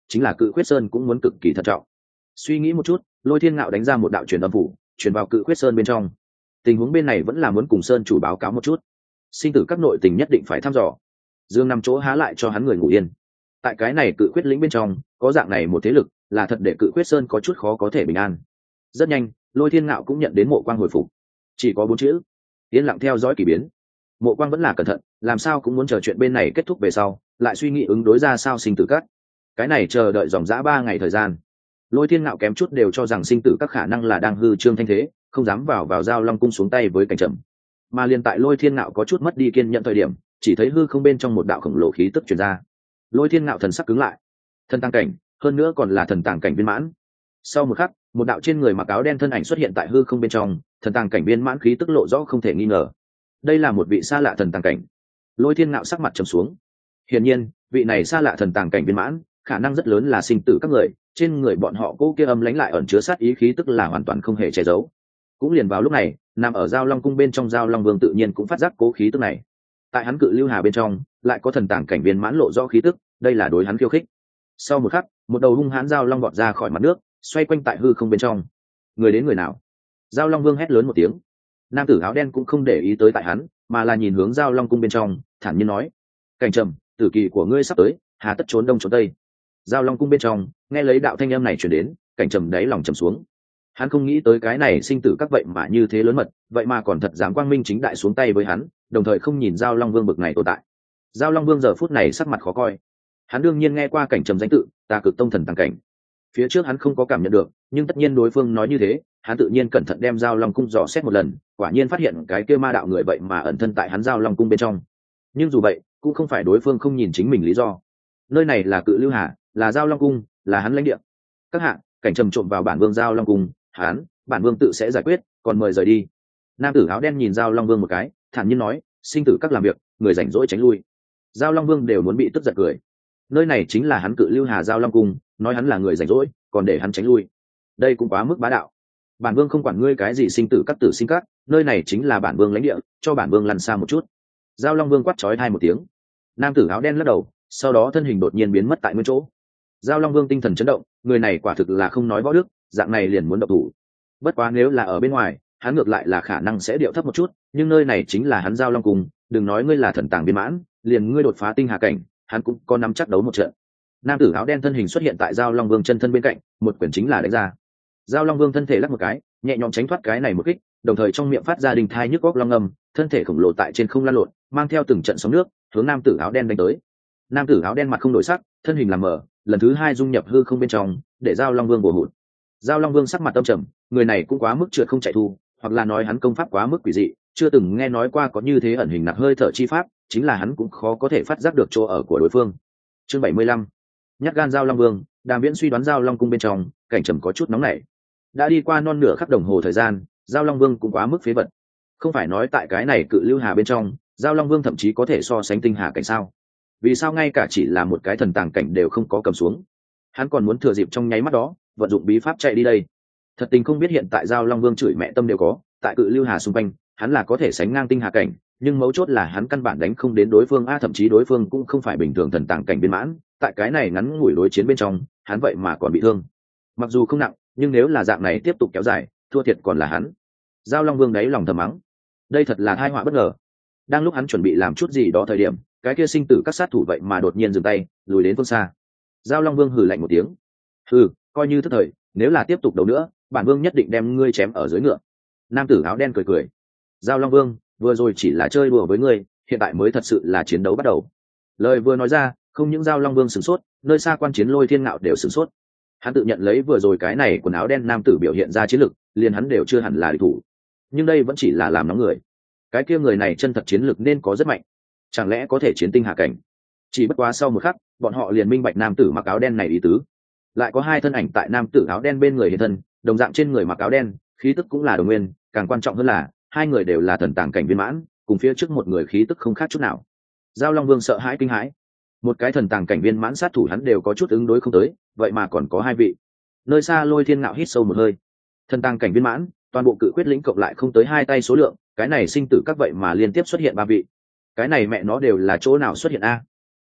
chính là cự khuyết sơn cũng muốn cực kỳ thận trọng. Suy nghĩ một chút, Lôi Thiên Ngạo đánh ra một đạo truyền âm phủ, truyền vào cự khuyết sơn bên trong. Tình huống bên này vẫn là muốn cùng sơn chủ báo cáo một chút, sinh tử các nội tình nhất định phải thăm dò. Dương nằm chỗ há lại cho hắn người ngủ yên. Tại cái này cự khuyết lĩnh bên trong có dạng này một thế lực, là thật để cự khuyết sơn có chút khó có thể bình an. Rất nhanh, Lôi Thiên Ngạo cũng nhận đến mộ quang hồi phục, chỉ có 4 chữ: yên lặng theo dõi kỳ biến. Mộ quang vẫn là cẩn thận, làm sao cũng muốn chờ chuyện bên này kết thúc về sau lại suy nghĩ ứng đối ra sao sinh tử các. Cái này chờ đợi dòng dã 3 ngày thời gian, Lôi Thiên Ngạo kém chút đều cho rằng sinh tử các khả năng là đang hư trương thanh thế, không dám vào Giao Long cung xuống tay với Cảnh Trầm. Mà liền tại Lôi Thiên Ngạo có chút mất đi kiên nhẫn thời điểm, chỉ thấy hư không bên trong một đạo khổng lồ khí tức truyền ra. Lôi Thiên Ngạo thần sắc cứng lại. Thần tàng cảnh, hơn nữa còn là thần tàng cảnh viên mãn. Sau một khắc, một đạo trên người mặc áo đen thân ảnh xuất hiện tại hư không bên trong, thần tàng cảnh viên mãn khí tức lộ rõ không thể nghi ngờ. Đây là một vị xa lạ thần tàng cảnh. Lôi Thiên Ngạo sắc mặt trầm xuống. Hiển nhiên, vị này xa lạ thần tàng cảnh viên mãn, khả năng rất lớn là sinh tử các người, trên người bọn họ cố kia âm lãnh lại ẩn chứa sát ý khí tức là hoàn toàn không hề che giấu. Cũng liền vào lúc này, nằm ở Giao Long cung bên trong Giao Long Vương tự nhiên cũng phát giác cố khí tức này. Tại hắn cự lưu hà bên trong, lại có thần tàng cảnh viên mãn lộ rõ khí tức, đây là đối hắn khiêu khích. Sau một khắc, một đầu hung hãn Giao Long vọt ra khỏi mặt nước, xoay quanh tại hư không bên trong. Người đến người nào? Giao Long Vương hét lớn một tiếng. Nam tử áo đen cũng không để ý tới tại hắn, mà là nhìn hướng Giao Long cung bên trong, thản nhiên nói: Cảnh Trầm, tử kỳ của ngươi sắp tới, hà tất trốn đông trốn tây. Giao Long cung bên trong, nghe lấy đạo thanh âm này truyền đến, Cảnh Trầm đáy lòng trầm xuống. Hắn không nghĩ tới cái này sinh tử các vậy mà như thế lớn mật, vậy mà còn thật dám quang minh chính đại xuống tay với hắn, đồng thời không nhìn Giao Long Vương bực này tồn tại. Giao Long Vương giờ phút này sắc mặt khó coi. Hắn đương nhiên nghe qua Cảnh Trầm danh tự, Ta Cực Tông thần tàng cảnh. Phía trước hắn không có cảm nhận được, nhưng tất nhiên đối phương nói như thế, hắn tự nhiên cẩn thận đem Giao Long cung dò xét một lần, quả nhiên phát hiện cái kia ma đạo người vậy mà ẩn thân tại hắn Giao Long cung bên trong. Nhưng dù vậy, cũng không phải đối phương không nhìn chính mình lý do. Nơi này là cự lưu hà, là Giao Long cung, là hắn lãnh địa. Các hạ, Cảnh Trầm trộm vào bản vương Giao Long cung, bản vương tự sẽ giải quyết, còn mời rời đi. Nam tử áo đen nhìn Giao Long Vương một cái, thản nhiên nói: sinh tử các làm việc, người rảnh rỗi tránh lui. Giao Long Vương đều muốn bị tức giận cười. Nơi này chính là hắn cự lưu hà Giao Long cung, nói hắn là người rảnh rỗi, còn để hắn tránh lui, đây cũng quá mức bá đạo. Bản vương không quản ngươi cái gì sinh tử các tử sinh các, nơi này chính là bản vương lãnh địa, cho bản vương lăn xa một chút. Giao Long Vương quát chói tai một tiếng. Nam tử áo đen lắc đầu, sau đó thân hình đột nhiên biến mất tại nguyên chỗ. Giao Long Vương tinh thần chấn động, người này quả thực là không nói võ đức, dạng này liền muốn động thủ. Bất quá nếu là ở bên ngoài, hắn ngược lại là khả năng sẽ điệu thấp một chút, nhưng nơi này chính là hắn Giao Long cung, đừng nói ngươi là thần tàng viên mãn, liền ngươi đột phá tinh hà cảnh, hắn cũng có nắm chắc đấu một trận. Nam tử áo đen thân hình xuất hiện tại Giao Long Vương chân thân bên cạnh, một quyền chính là đánh ra. Giao Long Vương thân thể lắc một cái, nhẹ nhõm tránh thoát cái này một kích, đồng thời trong miệng phát ra đình thai nhức góc long âm, thân thể khổng lồ tại trên không lăn lộn, mang theo từng trận sóng nước, hướng nam tử áo đen đánh tới. Nam tử áo đen mặt không đổi sắc, thân hình làm mờ, lần thứ 2 dung nhập hư không bên trong, để Giao Long Vương bổ hụt. Giao Long Vương sắc mặt âm trầm, người này cũng quá mức trượt không chạy thu, hoặc là nói hắn công pháp quá mức quỷ dị, chưa từng nghe nói qua có như thế ẩn hình nặc hơi thở chi pháp, chính là hắn cũng khó có thể phát giác được chỗ ở của đối phương. Chương 75. Nhát gan Giao Long Vương. Đàm Viễn suy đoán Giao Long cung bên trong, Cảnh Trầm có chút nóng nảy. Đã đi qua non nửa khắc đồng hồ thời gian, Giao Long Vương cũng quá mức phế vật. Không phải nói tại cái này cự lưu hà bên trong, Giao Long Vương thậm chí có thể so sánh tinh hà cảnh sao? Vì sao ngay cả chỉ là một cái thần tàng cảnh đều không có cầm xuống? Hắn còn muốn thừa dịp trong nháy mắt đó, vận dụng bí pháp chạy đi đây. Thật tình không biết hiện tại Giao Long Vương chửi mẹ tâm đều có, tại cự lưu hà xung quanh, hắn là có thể sánh ngang tinh hà cảnh, nhưng mấu chốt là hắn căn bản đánh không đến đối phương thậm chí đối phương cũng không phải bình thường thần tàng cảnh viên mãn, tại cái này ngắn ngủi đối chiến bên trong, hắn vậy mà còn bị thương. Mặc dù không nặng, nhưng nếu là dạng này tiếp tục kéo dài, thua thiệt còn là hắn. Giao Long Vương đáy lòng thầm mắng, đây thật là tai họa bất ngờ. Đang lúc hắn chuẩn bị làm chút gì đó thời điểm, cái kia sinh tử các sát thủ vậy mà đột nhiên dừng tay, lùi đến phương xa. Giao Long Vương hừ lạnh một tiếng, hừ, coi như thất thời, nếu là tiếp tục đấu nữa, bản vương nhất định đem ngươi chém ở dưới ngựa. Nam tử áo đen cười cười, Giao Long Vương, vừa rồi chỉ là chơi đùa với ngươi, hiện tại mới thật sự là chiến đấu bắt đầu. Lời vừa nói ra, không những Giao Long Vương sửng sốt, nơi xa quan chiến Lôi Thiên Ngạo đều sửng sốt. Hắn tự nhận lấy vừa rồi cái này quần áo đen nam tử biểu hiện ra chiến lực, liền hắn đều chưa hẳn là địch thủ. Nhưng đây vẫn chỉ là làm nóng người. Cái kia người này chân thật chiến lực nên có rất mạnh, chẳng lẽ có thể chiến tinh hạ cảnh? Chỉ bất quá sau một khắc, bọn họ liền minh bạch nam tử mặc áo đen này ý tứ. Lại có 2 thân ảnh tại nam tử áo đen bên người hiện thân, đồng dạng trên người mặc áo đen, khí tức cũng là đồng nguyên, càng quan trọng hơn là 2 người đều là thần tàng cảnh viên mãn, cùng phía trước một người khí tức không khác chút nào. Giao Long Vương sợ hãi kinh hãi, một cái thần tàng cảnh viên mãn sát thủ hắn đều có chút ứng đối không tới, vậy mà còn có 2 vị. Nơi xa Lôi Thiên Ngạo hít sâu một hơi, thần tàng cảnh viên mãn, toàn bộ cự quyết lĩnh cộng lại không tới 2 tay số lượng, cái này sinh tử các vậy mà liên tiếp xuất hiện 3 vị. Cái này mẹ nó đều là chỗ nào xuất hiện a?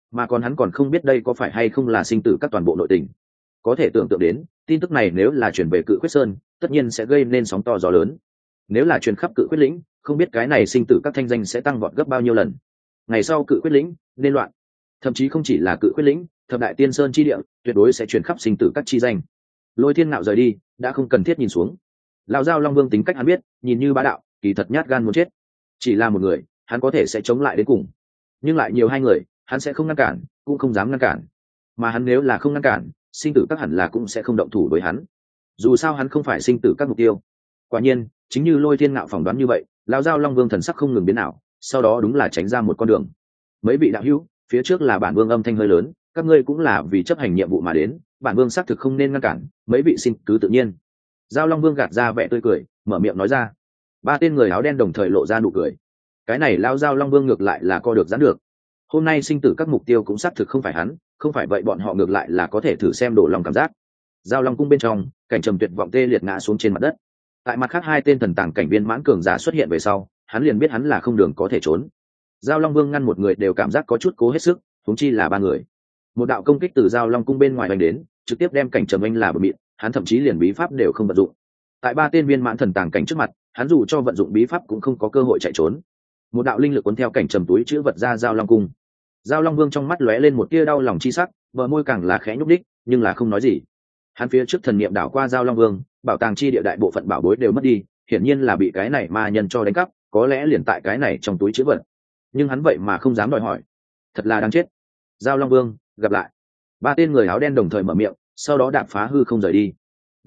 mà còn hắn còn không biết đây có phải hay không là sinh tử các toàn bộ nội tình. Có thể tưởng tượng đến tin tức này nếu là chuyển về Cự Khuyết Sơn, tất nhiên sẽ gây nên sóng to gió lớn. Nếu là truyền khắp Cự Khuyết lĩnh, không biết cái này sinh tử các thanh danh sẽ tăng vọt gấp bao nhiêu lần. Ngày sau Cự Khuyết lĩnh nên loạn, thậm chí không chỉ là Cự Khuyết lĩnh, thập đại tiên sơn chi địa tuyệt đối sẽ truyền khắp sinh tử các chi danh. Lôi Thiên Nạo rời đi, đã không cần thiết nhìn xuống. Lão Giao Long Vương tính cách hắn biết, nhìn như bá đạo, kỳ thật nhát gan muốn chết. Chỉ là một người, hắn có thể sẽ chống lại đến cùng, nhưng lại nhiều hai người, hắn sẽ không ngăn cản, cũng không dám ngăn cản. Mà hắn nếu là không ngăn cản, sinh tử các hẳn là cũng sẽ không động thủ với hắn. Dù sao hắn không phải sinh tử các mục tiêu. Quả nhiên, chính như Lôi Thiên Nạo phỏng đoán như vậy, Lão Giao Long Vương thần sắc không ngừng biến ảo, sau đó đúng là tránh ra một con đường. Mấy vị đạo hữu, phía trước là bản vương âm thanh hơi lớn, các ngươi cũng là vì chấp hành nhiệm vụ mà đến, bản vương xác thực không nên ngăn cản, mấy vị xin cứ tự nhiên. Giao Long Vương gạt ra vẻ tươi cười, mở miệng nói ra. Ba tên người áo đen đồng thời lộ ra nụ cười. Cái này lao Giao Long Vương ngược lại là co được giãn được. Hôm nay sinh tử các mục tiêu cũng xác thực không phải hắn, không phải vậy bọn họ ngược lại là có thể thử xem đổ lòng cảm giác. Giao Long cung bên trong, cảnh trầm tuyệt vọng tê liệt ngã xuống trên mặt đất. Tại mặt khác hai tên thần tàng cảnh viên mãn cường giả xuất hiện về sau, hắn liền biết hắn là không đường có thể trốn. Giao Long Vương ngăn một người đều cảm giác có chút cố hết sức, huống chi là ba người. Một đạo công kích từ Giao Long cung bên ngoài đánh đến, trực tiếp đem cảnh trầm anh là bờ mịn, hắn thậm chí liền bí pháp đều không vận dụng. Tại ba tên viên mãn thần tàng cảnh trước mặt, hắn dù cho vận dụng bí pháp cũng không có cơ hội chạy trốn. Một đạo linh lực cuốn theo cảnh trầm túi chứa vật ra Giao Long cung. Giao Long Vương trong mắt lóe lên một tia đau lòng chi sắc, bờ môi càng là khẽ nhúc đích, nhưng là không nói gì. Hắn phía trước thần niệm đảo qua Giao Long Vương, bảo tàng chi địa đại bộ phận bảo bối đều mất đi, hiển nhiên là bị cái này ma nhân cho đánh cắp, có lẽ liền tại cái này trong túi chứa vật. Nhưng hắn vậy mà không dám đòi hỏi, thật là đáng chết. Giao Long Vương, gặp lại. Ba tên người áo đen đồng thời mở miệng, sau đó đạp phá hư không rời đi.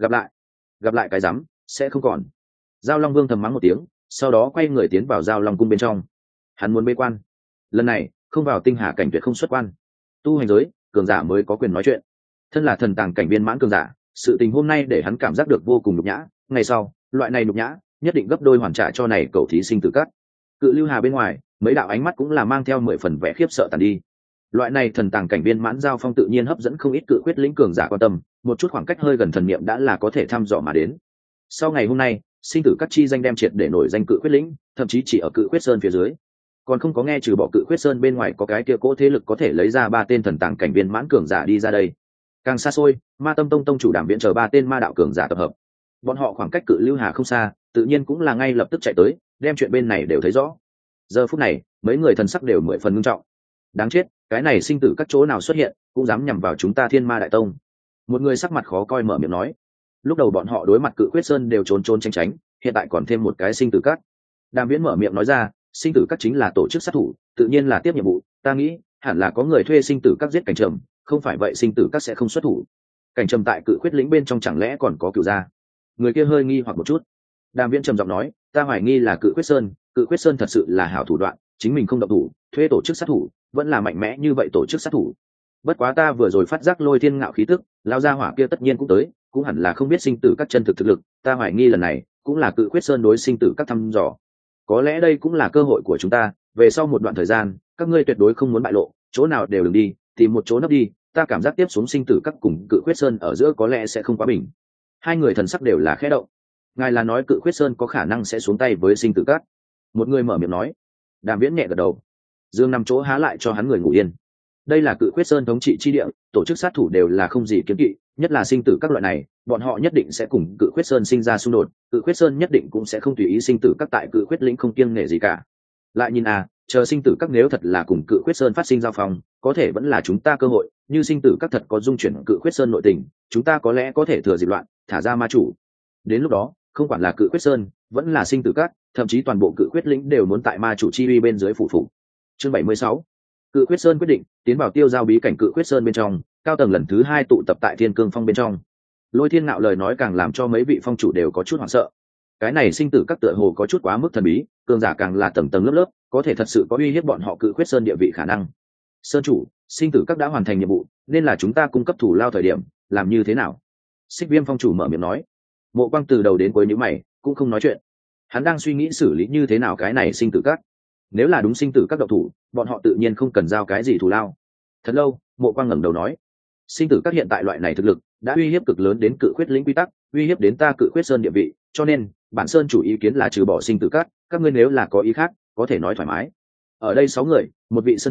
Gặp lại cái rắm, sẽ không còn. Giao Long Vương thầm mắng một tiếng, sau đó quay người tiến vào Giao Long cung bên trong. Hắn muốn bế quan, lần này không vào tinh hà cảnh tuyệt không xuất quan. Tu hành giới, cường giả mới có quyền nói chuyện. Thân là thần tàng cảnh viên mãn cường giả, sự tình hôm nay để hắn cảm giác được vô cùng nhục nhã. Ngày sau, loại này nhục nhã nhất định gấp đôi hoàn trả cho này cậu thí sinh tử cát. Cự Lưu Hà bên ngoài, mấy đạo ánh mắt cũng là mang theo 10 phần vẻ khiếp sợ tàn đi. Loại này thần tàng cảnh viên mãn giao phong tự nhiên hấp dẫn không ít Cự Khuyết lĩnh cường giả quan tâm, một chút khoảng cách hơi gần thần niệm đã là có thể thăm dò mà đến. Sau ngày hôm nay, sinh tử các chi danh đem triệt để nổi danh Cự Khuyết lĩnh, thậm chí chỉ ở Cự Khuyết Sơn phía dưới, còn không có nghe trừ bỏ Cự Khuyết Sơn bên ngoài có cái kia cỗ thế lực có thể lấy ra ba tên thần tàng cảnh viên mãn cường giả đi ra đây. Càng xa xôi, Ma Tâm Tông tông chủ đảm viện chờ ba tên ma đạo cường giả tập hợp. Bọn họ khoảng cách Cự Lưu Hà không xa, tự nhiên cũng là ngay lập tức chạy tới, đem chuyện bên này đều thấy rõ. Giờ phút này, mấy người thần sắc đều 10 phần nghiêm trọng. Đáng chết, cái này sinh tử các chỗ nào xuất hiện, cũng dám nhằm vào chúng ta Thiên Ma Đại Tông. Một người sắc mặt khó coi mở miệng nói. Lúc đầu bọn họ đối mặt Cự Khuyết Sơn đều trốn trốn tránh tránh, hiện tại còn thêm một cái sinh tử các. Đàm Viễn mở miệng nói ra, sinh tử các chính là tổ chức sát thủ, tự nhiên là tiếp nhiệm vụ, ta nghĩ hẳn là có người thuê sinh tử các giết cảnh trầm, không phải vậy sinh tử các sẽ không xuất thủ. Cảnh trầm tại Cự Khuyết lĩnh bên trong chẳng lẽ còn có cửu gia? Người kia hơi nghi hoặc một chút. Đàm Viễn trầm giọng nói, ta hoài nghi là Cự Khuyết Sơn thật sự là hảo thủ đoạn, chính mình không động thủ, thuê tổ chức sát thủ, vẫn là mạnh mẽ như vậy tổ chức sát thủ. Bất quá ta vừa rồi phát giác Lôi Thiên Ngạo khí tức, lao ra hỏa kia tất nhiên cũng tới, cũng hẳn là không biết sinh tử các chân thực thực lực, ta hoài nghi lần này cũng là Cự Khuyết Sơn đối sinh tử các thăm dò. Có lẽ đây cũng là cơ hội của chúng ta, về sau một đoạn thời gian, các ngươi tuyệt đối không muốn bại lộ, chỗ nào đều đừng đi, tìm một chỗ nấp đi, ta cảm giác tiếp xuống sinh tử các cùng Cự Khuyết Sơn ở giữa có lẽ sẽ không quá bình. Hai người thần sắc đều là khẽ động. Ngài là nói Cự Khuyết Sơn có khả năng sẽ xuống tay với sinh tử các? Một người mở miệng nói. Đàm Viễn nhẹ gật đầu. Dương nằm chỗ há lại cho hắn người ngủ yên. Đây là Cự Khuyết Sơn thống trị chi địa, tổ chức sát thủ đều là không gì kiếm kỵ, nhất là sinh tử các loại này, bọn họ nhất định sẽ cùng Cự Khuyết Sơn sinh ra xung đột, Cự Khuyết Sơn nhất định cũng sẽ không tùy ý sinh tử các tại Cự Khuyết lĩnh không kiêng nể gì cả. Lại nhìn chờ sinh tử các nếu thật là cùng Cự Khuyết Sơn phát sinh giao phong, có thể vẫn là chúng ta cơ hội, như sinh tử các thật có dung chuyển Cự Khuyết Sơn nội tình, chúng ta có lẽ có thể thừa dịp loạn, thả ra ma chủ. Đến lúc đó, không quản là Cự Khuyết Sơn, vẫn là sinh tử các, thậm chí toàn bộ Cự Khuyết lĩnh đều muốn tại ma chủ chi uy bên dưới phủ phục. Chương 76. Cự Khuyết Sơn quyết định tiến vào tiêu giao bí cảnh Cự Khuyết Sơn bên trong, cao tầng lần thứ 2 tụ tập tại Thiên Cương Phong bên trong. Lôi Thiên Ngạo lời nói càng làm cho mấy vị phong chủ đều có chút hoảng sợ. Cái này sinh tử các tựa hồ có chút quá mức thần bí, cường giả càng là tầng tầng lớp lớp, có thể thật sự có uy hiếp bọn họ Cự Khuyết Sơn địa vị khả năng. Sơn chủ, sinh tử các đã hoàn thành nhiệm vụ, nên là chúng ta cung cấp thủ lao thời điểm, làm như thế nào? Xích Viêm phong chủ mở miệng nói. Mộ Quang từ đầu đến cuối nhíu mày, cũng không nói chuyện. Hắn đang suy nghĩ xử lý như thế nào cái này sinh tử các. Nếu là đúng sinh tử các độc thủ, bọn họ tự nhiên không cần giao cái gì thù lao. Thật lâu, Mộ Quang ngẩng đầu nói, sinh tử các hiện tại loại này thực lực đã uy hiếp cực lớn đến Cự Khuyết lĩnh quy tắc, uy hiếp đến ta Cự Khuyết Sơn địa vị, cho nên bản sơn chủ ý kiến là trừ bỏ sinh tử các ngươi nếu là có ý khác có thể nói thoải mái. Ở đây 6 người, một vị sơn chủ,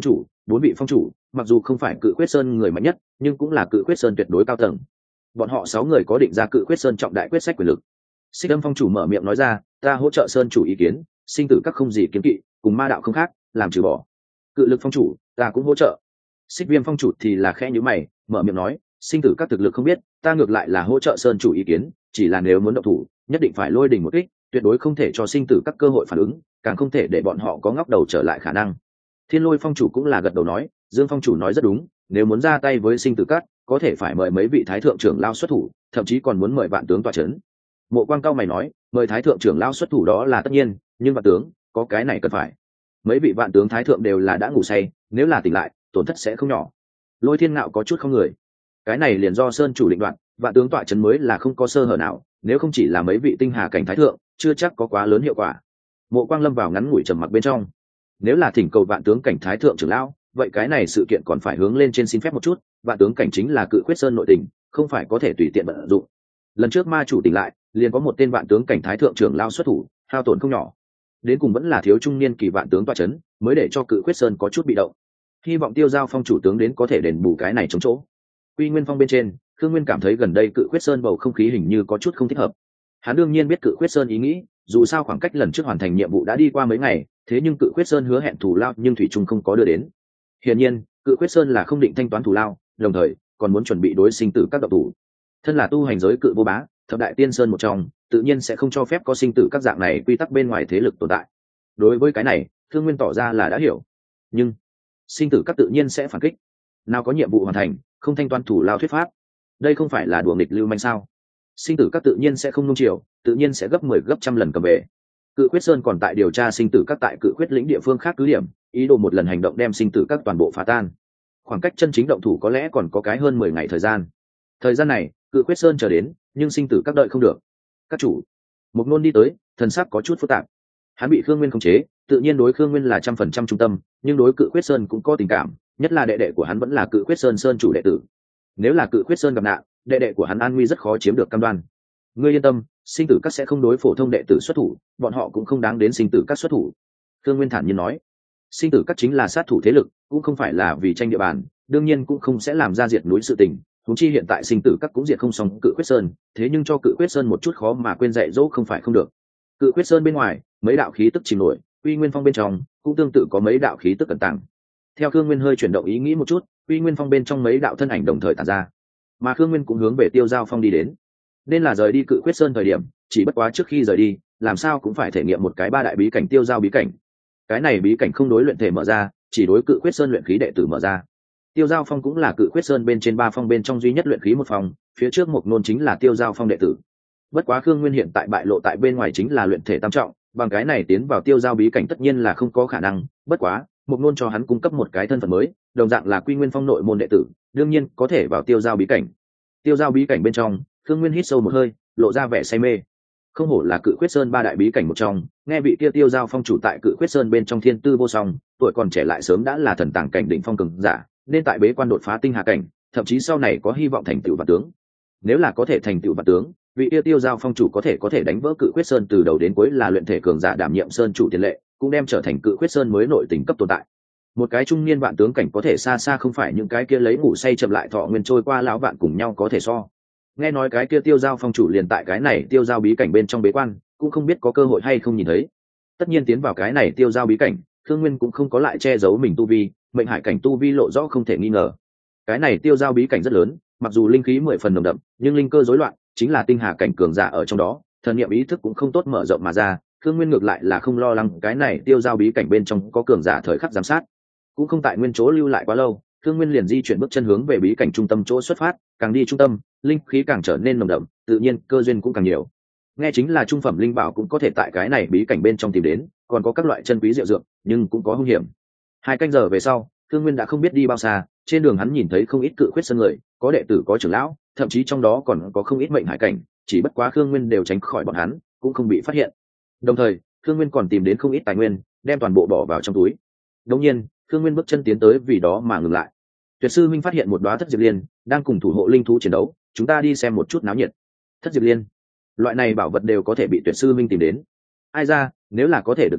4 vị phong chủ mặc dù không phải Cự Khuyết Sơn người mạnh nhất, nhưng cũng là Cự Khuyết Sơn tuyệt đối cao tầng. Bọn họ 6 người có định ra Cự Khuyết Sơn trọng đại quyết sách quyền lực. Xích Âm phong chủ mở miệng nói ra, ta hỗ trợ Sơn chủ ý kiến, sinh tử các không gì kiến kỵ, cùng ma đạo không khác, làm trừ bỏ. Cự Lực phong chủ, ta cũng hỗ trợ. Xích Viêm phong chủ thì là khẽ nhíu mày, mở miệng nói, sinh tử các thực lực không biết, ta ngược lại là hỗ trợ Sơn chủ ý kiến, chỉ là nếu muốn động thủ, nhất định phải lôi đỉnh một kích, tuyệt đối không thể cho sinh tử các cơ hội phản ứng, càng không thể để bọn họ có ngóc đầu trở lại khả năng. Thiên Lôi phong chủ cũng là gật đầu nói, Dương phong chủ nói rất đúng, nếu muốn ra tay với sinh tử các, có thể phải mời mấy vị thái thượng trưởng lao xuất thủ, thậm chí còn muốn mời vạn tướng tọa chấn. Mộ Quang cao mày nói, mời thái thượng trưởng lao xuất thủ đó là tất nhiên, nhưng vạn tướng, có cái này cần phải. Mấy vị vạn tướng thái thượng đều là đã ngủ say, nếu là tỉnh lại, tổn thất sẽ không nhỏ. Lôi Thiên Ngạo có chút không người. Cái này liền do Sơn chủ định đoạt, vạn tướng tọa chấn mới là không có sơ hở nào, nếu không chỉ là mấy vị tinh hà cảnh thái thượng, chưa chắc có quá lớn hiệu quả. Mộ Quang lâm vào ngắn ngủi trầm mặc bên trong. Nếu là thỉnh cầu vạn tướng cảnh thái thượng trưởng lão, vậy cái này sự kiện còn phải hướng lên trên xin phép một chút, vạn tướng cảnh chính là Cự Khuyết Sơn nội tình, không phải có thể tùy tiện vận dụng. Lần trước ma chủ tỉnh lại, liền có một tên vạn tướng cảnh thái thượng trưởng lao xuất thủ, hao tổn không nhỏ. Đến cùng vẫn là thiếu trung niên kỳ vạn tướng tọa chấn, mới để cho Cự Khuyết Sơn có chút bị động. Hy vọng Tiêu Giao phong chủ tướng đến có thể đền bù cái này chống chỗ. Quy Nguyên phong bên trên, Khương Nguyên cảm thấy gần đây Cự Khuyết Sơn bầu không khí hình như có chút không thích hợp. Hắn đương nhiên biết Cự Khuyết Sơn ý nghĩ, dù sao khoảng cách lần trước hoàn thành nhiệm vụ đã đi qua mấy ngày, thế nhưng Cự Khuyết Sơn hứa hẹn thù lao nhưng thủy chung không có đưa đến. Hiển nhiên, Cự Khuyết Sơn là không định thanh toán thù lao, đồng thời còn muốn chuẩn bị đối sinh tử các độc thủ. Thân là tu hành giới cự vô bá, thập đại tiên sơn một trong, tự nhiên sẽ không cho phép có sinh tử các dạng này quy tắc bên ngoài thế lực tồn tại. Đối với cái này, Thương Nguyên tỏ ra là đã hiểu. Nhưng sinh tử các tự nhiên sẽ phản kích. Nào có nhiệm vụ hoàn thành, không thanh toán thủ lao thuyết pháp. Đây không phải là đùa nghịch lưu manh sao? Sinh tử các tự nhiên sẽ không nung chiều, tự nhiên sẽ gấp 10 gấp trăm lần cầm về. Cự Khuyết Sơn còn tại điều tra sinh tử các tại Cự Khuyết lĩnh địa phương khác cứ điểm, ý đồ một lần hành động đem sinh tử các toàn bộ phá tan. Khoảng cách chân chính động thủ có lẽ còn có cái hơn 10 ngày thời gian. Thời gian này, Cự Khuyết Sơn chờ đến, nhưng sinh tử các đợi không được. Các chủ, Mục Nôn đi tới, thần sắc có chút phức tạp. Hắn bị Khương Nguyên khống chế, tự nhiên đối Khương Nguyên là 100% trung tâm, nhưng đối Cự Khuyết Sơn cũng có tình cảm, nhất là đệ đệ của hắn vẫn là Cự Khuyết Sơn sơn chủ đệ tử. Nếu là Cự Khuyết Sơn gặp nạn, đệ đệ của hắn an nguy rất khó chiếm được cam đoan. Ngươi yên tâm, sinh tử các sẽ không đối phổ thông đệ tử xuất thủ, bọn họ cũng không đáng đến sinh tử các xuất thủ. Khương Nguyên thản nhiên nói. Sinh tử các chính là sát thủ thế lực, cũng không phải là vì tranh địa bàn, đương nhiên cũng không sẽ làm ra diệt núi sự tình. Huống chi hiện tại sinh tử các cũng diệt không xong Cự Khuyết Sơn, thế nhưng cho Cự Khuyết Sơn một chút khó mà quên dạy dỗ không phải không được. Cự Khuyết Sơn bên ngoài, mấy đạo khí tức chìm nổi, Uy Nguyên Phong bên trong cũng tương tự có mấy đạo khí tức cẩn tàng. Theo Khương Nguyên hơi chuyển động ý nghĩ một chút, Uy Nguyên Phong bên trong mấy đạo thân ảnh đồng thời tản ra, mà Khương Nguyên cũng hướng về Tiêu Giao Phong đi đến. Nên là rời đi Cự Khuyết Sơn thời điểm, chỉ bất quá trước khi rời đi, làm sao cũng phải thể nghiệm một cái ba đại bí cảnh Tiêu Giao bí cảnh. Cái này bí cảnh không đối luyện thể mở ra, chỉ đối Cự Khuyết Sơn luyện khí đệ tử mở ra. Tiêu Giao Phong cũng là Cự Khuyết Sơn bên trên 3 phong bên trong duy nhất luyện khí một phòng, phía trước Mộc Nôn chính là Tiêu Giao Phong đệ tử. Bất quá Khương Nguyên hiện tại bại lộ tại bên ngoài chính là luyện thể tam trọng, bằng cái này tiến vào Tiêu Giao bí cảnh tất nhiên là không có khả năng, bất quá, Mộc Nôn cho hắn cung cấp một cái thân phận mới, đồng dạng là Quy Nguyên Phong nội môn đệ tử, đương nhiên có thể vào Tiêu Giao bí cảnh. Tiêu Giao bí cảnh bên trong, Khương Nguyên hít sâu một hơi, lộ ra vẻ say mê. Không hổ là Cự Khuyết Sơn 3 đại bí cảnh một trong, nghe vị kia Tiêu Giao Phong chủ tại Cự Khuyết Sơn bên trong thiên tư vô song, tuổi còn trẻ lại sớm đã là thần tàng cảnh đỉnh phong cường giả, nên tại bế quan đột phá tinh hà cảnh, thậm chí sau này có hy vọng thành tựu vạn tướng. Nếu là có thể thành tựu vạn tướng, vị kia Tiêu Giao Phong chủ có thể đánh vỡ Cự Khuyết Sơn từ đầu đến cuối là luyện thể cường giả đảm nhiệm sơn chủ tiền lệ, cũng đem trở thành Cự Khuyết Sơn mới nội tình cấp tồn tại. Một cái trung niên vạn tướng cảnh có thể xa xa không phải những cái kia lấy ngủ say chậm lại thọ nguyên trôi qua lão vạn cùng nhau có thể so. Nghe nói cái kia Tiêu Giao Phong chủ liền tại cái này Tiêu Giao bí cảnh bên trong bế quan, cũng không biết có cơ hội hay không nhìn thấy. Tất nhiên tiến vào cái này Tiêu Giao bí cảnh, Khương Nguyên cũng không có lại che giấu mình tu vi, mệnh hải cảnh tu vi lộ rõ không thể nghi ngờ. Cái này Tiêu Giao bí cảnh rất lớn, mặc dù linh khí 10 phần nồng đậm, nhưng linh cơ rối loạn, chính là tinh hà cảnh cường giả ở trong đó, thần niệm ý thức cũng không tốt mở rộng mà ra. Khương Nguyên ngược lại là không lo lắng cái này Tiêu Giao bí cảnh bên trong có cường giả thời khắc giám sát, cũng không tại nguyên chỗ lưu lại quá lâu. Khương Nguyên liền di chuyển bước chân hướng về bí cảnh trung tâm chỗ xuất phát, càng đi trung tâm, linh khí càng trở nên nồng đậm, tự nhiên cơ duyên cũng càng nhiều. Nghe chính là trung phẩm linh bảo cũng có thể tại cái này bí cảnh bên trong tìm đến, còn có các loại chân quý diệu dược, nhưng cũng có hung hiểm. 2 canh giờ về sau, Khương Nguyên đã không biết đi bao xa, trên đường hắn nhìn thấy không ít Cự Khuyết Sơn người, có đệ tử có trưởng lão, thậm chí trong đó còn có không ít mệnh hải cảnh, chỉ bất quá Khương Nguyên đều tránh khỏi bọn hắn, cũng không bị phát hiện. Đồng thời, Khương Nguyên còn tìm đến không ít tài nguyên, đem toàn bộ bỏ vào trong túi. Đương nhiên, Khương Nguyên bước chân tiến tới vì đó mà ngừng lại. Tuyệt sư minh phát hiện một đóa thất diệp liên đang cùng thủ hộ linh thú chiến đấu, chúng ta đi xem một chút náo nhiệt. Thất diệp liên, loại này bảo vật đều có thể bị tuyệt sư minh tìm đến. Ai ra, nếu là có thể được đến,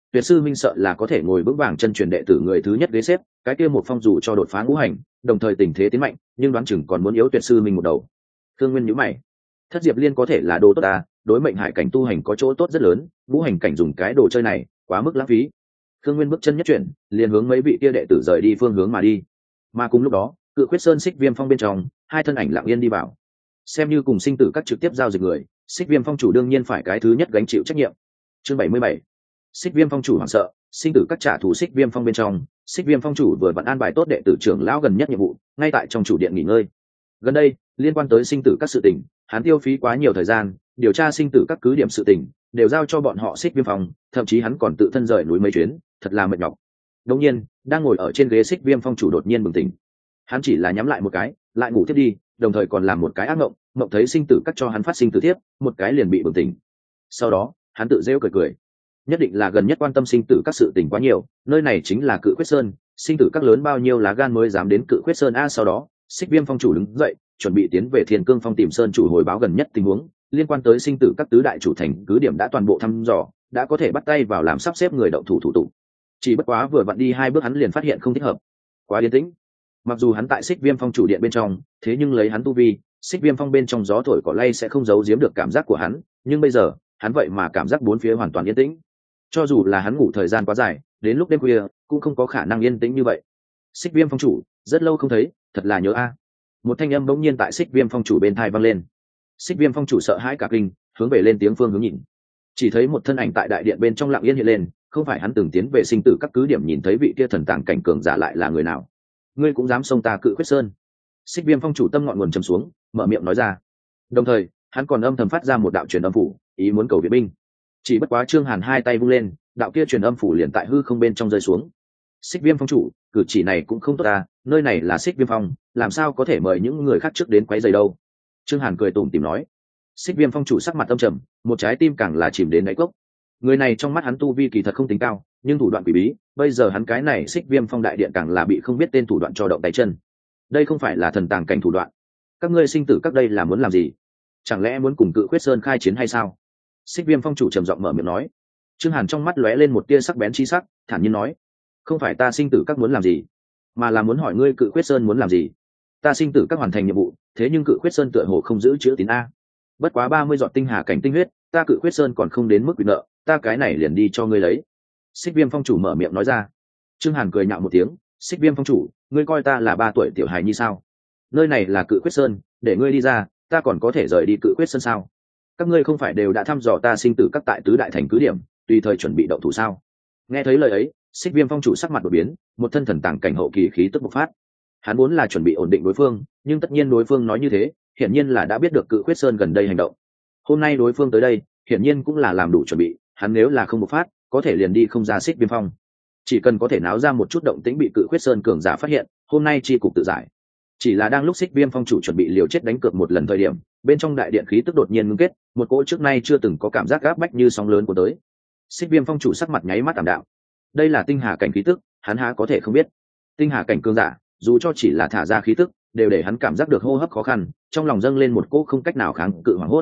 Tuyệt sư minh sợ là có thể ngồi vững vàng chân truyền đệ tử người thứ nhất ghế xếp, cái kia một phong dù cho đột phá ngũ hành, đồng thời tình thế tiến mạnh, nhưng đoán chừng còn muốn yếu tuyệt sư minh một đầu. Thương Nguyên nhíu mày, Thất Diệp Liên có thể là đồ tốt ta, đối mệnh hải cảnh tu hành có chỗ tốt rất lớn, ngũ hành cảnh dùng cái đồ chơi này, quá mức lãng phí. Thương Nguyên bước chân nhất chuyển, liền hướng mấy vị kia đệ tử rời đi phương hướng mà đi. Mà cùng lúc đó, Cự Khuyết Sơn Xích Viêm Phong bên trong, hai thân ảnh lặng yên đi vào. Xem như cùng sinh tử các trực tiếp giao dịch người, Xích Viêm Phong chủ đương nhiên phải cái thứ nhất gánh chịu trách nhiệm. Chương 77. Xích Viêm Phong chủ hoảng sợ, sinh tử các trả thù Xích Viêm Phong bên trong, Xích Viêm Phong chủ vừa vặn an bài tốt đệ tử trưởng lão gần nhất nhiệm vụ, ngay tại trong chủ điện nghỉ ngơi. Gần đây, liên quan tới sinh tử các sự tình, hắn tiêu phí quá nhiều thời gian, điều tra sinh tử các cứ điểm sự tình, đều giao cho bọn họ Xích Viêm Phong, thậm chí hắn còn tự thân rời núi mấy chuyến, thật là mệt nhọc. Đương nhiên, đang ngồi ở trên ghế Xích Viêm Phong chủ đột nhiên bừng tỉnh. Hắn chỉ là nhắm lại một cái, lại ngủ tiếp đi, đồng thời còn làm một cái ác mộng, mộng thấy sinh tử các cho hắn phát sinh tử thiếp, một cái liền bị bừng tỉnh. Sau đó, hắn tự rêu cười cười. Nhất định là gần nhất quan tâm sinh tử các sự tình quá nhiều, nơi này chính là Cự Khuyết Sơn, sinh tử các lớn bao nhiêu lá gan mới dám đến Cự Khuyết Sơn a. Sau đó, Xích Viêm Phong chủ đứng dậy, chuẩn bị tiến về Thiên Cương Phong tìm Sơn chủ hồi báo gần nhất tình huống, liên quan tới sinh tử các tứ đại chủ thành cứ điểm đã toàn bộ thăm dò, đã có thể bắt tay vào làm sắp xếp người động thủ thủ tục. Chỉ bất quá vừa vặn đi hai bước hắn liền phát hiện không thích hợp, quá yên tĩnh. Mặc dù hắn tại Xích Viêm Phong chủ điện bên trong, thế nhưng lấy hắn tu vi, Xích Viêm Phong bên trong gió thổi cỏ lay sẽ không giấu giếm được cảm giác của hắn, nhưng bây giờ, hắn vậy mà cảm giác bốn phía hoàn toàn yên tĩnh. Cho dù là hắn ngủ thời gian quá dài, đến lúc đêm khuya cũng không có khả năng yên tĩnh như vậy. Xích Viêm Phong chủ, rất lâu không thấy, thật là nhớ a. Một thanh âm bỗng nhiên tại Xích Viêm Phong chủ bên tai vang lên. Xích Viêm Phong chủ sợ hãi cả kinh, hướng về lên tiếng phương hướng nhìn, chỉ thấy một thân ảnh tại đại điện bên trong lặng yên hiện lên, không phải hắn từng tiến về sinh tử các cứ điểm nhìn thấy vị kia thần tàng cảnh cường giả lại là người nào? Ngươi cũng dám xông ta Cự Khuyết Sơn? Xích Viêm Phong chủ tâm ngọn nguồn trầm xuống, mở miệng nói ra. Đồng thời, hắn còn âm thầm phát ra một đạo truyền âm phủ, ý muốn cầu viện binh. Chỉ bất quá Trương Hàn hai tay vung lên, đạo kia truyền âm phủ liền tại hư không bên trong rơi xuống. Xích Viêm Phong chủ, cử chỉ này cũng không tốt ta, nơi này là Xích Viêm Phong, làm sao có thể mời những người khác trước đến quấy rầy đâu? Trương Hàn cười tủm tỉm nói. Xích Viêm Phong chủ sắc mặt âm trầm, một trái tim càng là chìm đến đáy cốc. Người này trong mắt hắn tu vi kỳ thật không tính cao, nhưng thủ đoạn quỷ bí, bây giờ hắn cái này Xích Viêm Phong đại điện càng là bị không biết tên thủ đoạn cho động tay chân. Đây không phải là thần tàng cảnh thủ đoạn. Các ngươi sinh tử các đây là muốn làm gì? Chẳng lẽ muốn cùng Cự Khuyết Sơn khai chiến hay sao? Xích Viêm Phong chủ trầm giọng mở miệng nói. Trương Hàn trong mắt lóe lên một tia sắc bén chi sắc, thản nhiên nói: không phải ta sinh tử các muốn làm gì, mà là muốn hỏi ngươi Cự Khuyết Sơn muốn làm gì. Ta sinh tử các hoàn thành nhiệm vụ, thế nhưng Cự Khuyết Sơn tựa hồ không giữ chữ tín a. Bất quá 30 giọt tinh hà cảnh tinh huyết, ta Cự Khuyết Sơn còn không đến mức bị nợ, ta cái này liền đi cho ngươi lấy. Xích Viêm Phong chủ mở miệng nói ra. Trương Hàn cười nhạo một tiếng, Xích Viêm Phong chủ, ngươi coi ta là 3 tuổi tiểu hài như sao? Nơi này là Cự Khuyết Sơn, để ngươi đi ra, ta còn có thể rời đi Cự Khuyết Sơn sao? Các ngươi không phải đều đã thăm dò ta sinh tử các tại tứ đại thành cứ điểm, tùy thời chuẩn bị động thủ sao? Nghe thấy lời ấy, Xích Viêm Phong chủ sắc mặt đột biến, một thân thần tàng cảnh hậu kỳ khí tức bộc phát. Hắn muốn là chuẩn bị ổn định đối phương, nhưng tất nhiên đối phương nói như thế, hiển nhiên là đã biết được Cự Khuyết Sơn gần đây hành động. Hôm nay đối phương tới đây, hiển nhiên cũng là làm đủ chuẩn bị, hắn nếu là không bộc phát, có thể liền đi không ra Xích Viêm Phong. Chỉ cần có thể náo ra một chút động tĩnh bị Cự Khuyết Sơn cường giả phát hiện, hôm nay chi cục tự giải. Chỉ là đang lúc Xích Viêm Phong chủ chuẩn bị liều chết đánh cược một lần thời điểm, bên trong đại điện khí tức đột nhiên ngưng kết, một cỗ trước nay chưa từng có cảm giác áp bách như sóng lớn của tới. Xích Viêm Phong chủ sắc mặt nháy mắt tạm đạm. Đây là tinh hà cảnh khí tức, hắn há có thể không biết. Tinh hà cảnh cường giả, dù cho chỉ là thả ra khí tức, đều để hắn cảm giác được hô hấp khó khăn, trong lòng dâng lên một cỗ không cách nào kháng cự hoảng hốt.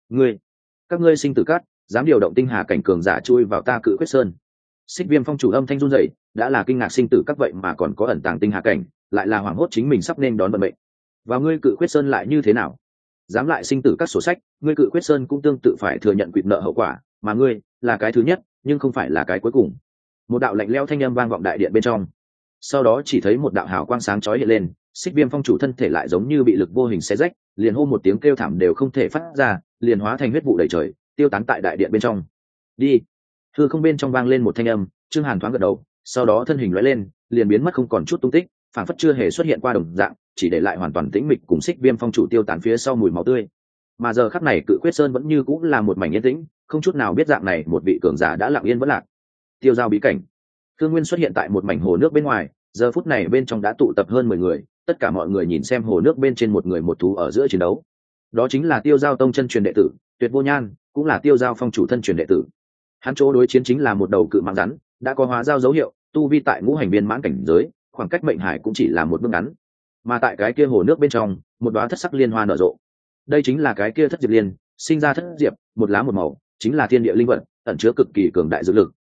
Các ngươi sinh tử cát, dám điều động tinh hà cảnh cường giả chui vào ta Cự Khuyết Sơn? Xích Viêm Phong chủ âm thanh run rẩy, đã là kinh ngạc sinh tử các vậy mà còn có ẩn tàng tinh hà cảnh, lại là hoảng hốt chính mình sắp nên đón vận mệnh. Và ngươi Cự Khuyết Sơn lại như thế nào? Dám lại sinh tử các sổ sách, ngươi Cự Khuyết Sơn cũng tương tự phải thừa nhận quỵt nợ hậu quả, mà ngươi là cái thứ nhất, nhưng không phải là cái cuối cùng. Một đạo lạnh lẽo thanh âm vang vọng đại điện bên trong. Sau đó chỉ thấy một đạo hào quang sáng chói hiện lên, Xích Viêm Phong chủ thân thể lại giống như bị lực vô hình xé rách, liền hô một tiếng kêu thảm đều không thể phát ra, liền hóa thành huyết vụ đầy trời, tiêu tán tại đại điện bên trong. Đi. Hư không bên trong vang lên một thanh âm, Trương Hàn thoáng gật đầu, sau đó thân hình lóe lên, liền biến mất không còn chút tung tích, phảng phất chưa hề xuất hiện qua đồng dạng, chỉ để lại hoàn toàn tĩnh mịch cùng Xích Viêm Phong chủ tiêu tán phía sau mùi máu tươi. Mà giờ khắc này Cự Khuyết Sơn vẫn như cũng là một mảnh yên tĩnh, không chút nào biết dạng này một vị cường giả đã lặng yên vẫn lạc. Tiêu giao bí cảnh. Thương Nguyên xuất hiện tại một mảnh hồ nước bên ngoài, giờ phút này bên trong đã tụ tập hơn 10 người, tất cả mọi người nhìn xem hồ nước bên trên một người một thú ở giữa chiến đấu. Đó chính là Tiêu Giao tông chân truyền đệ tử, Tuyệt Vô Nhan, cũng là Tiêu Giao phong chủ thân truyền đệ tử. Hắn chỗ đối chiến chính là một đầu cự mãng rắn, đã có hóa giao dấu hiệu, tu vi tại ngũ hành viên mãn cảnh giới, khoảng cách mệnh hải cũng chỉ là một bước ngắn. Mà tại cái kia hồ nước bên trong, một đóa thất sắc liên hoa nở rộ. Đây chính là cái kia thất diệp liên, sinh ra thất diệp, một lá một màu, chính là thiên địa linh vật, ẩn chứa cực kỳ cường đại dược lực,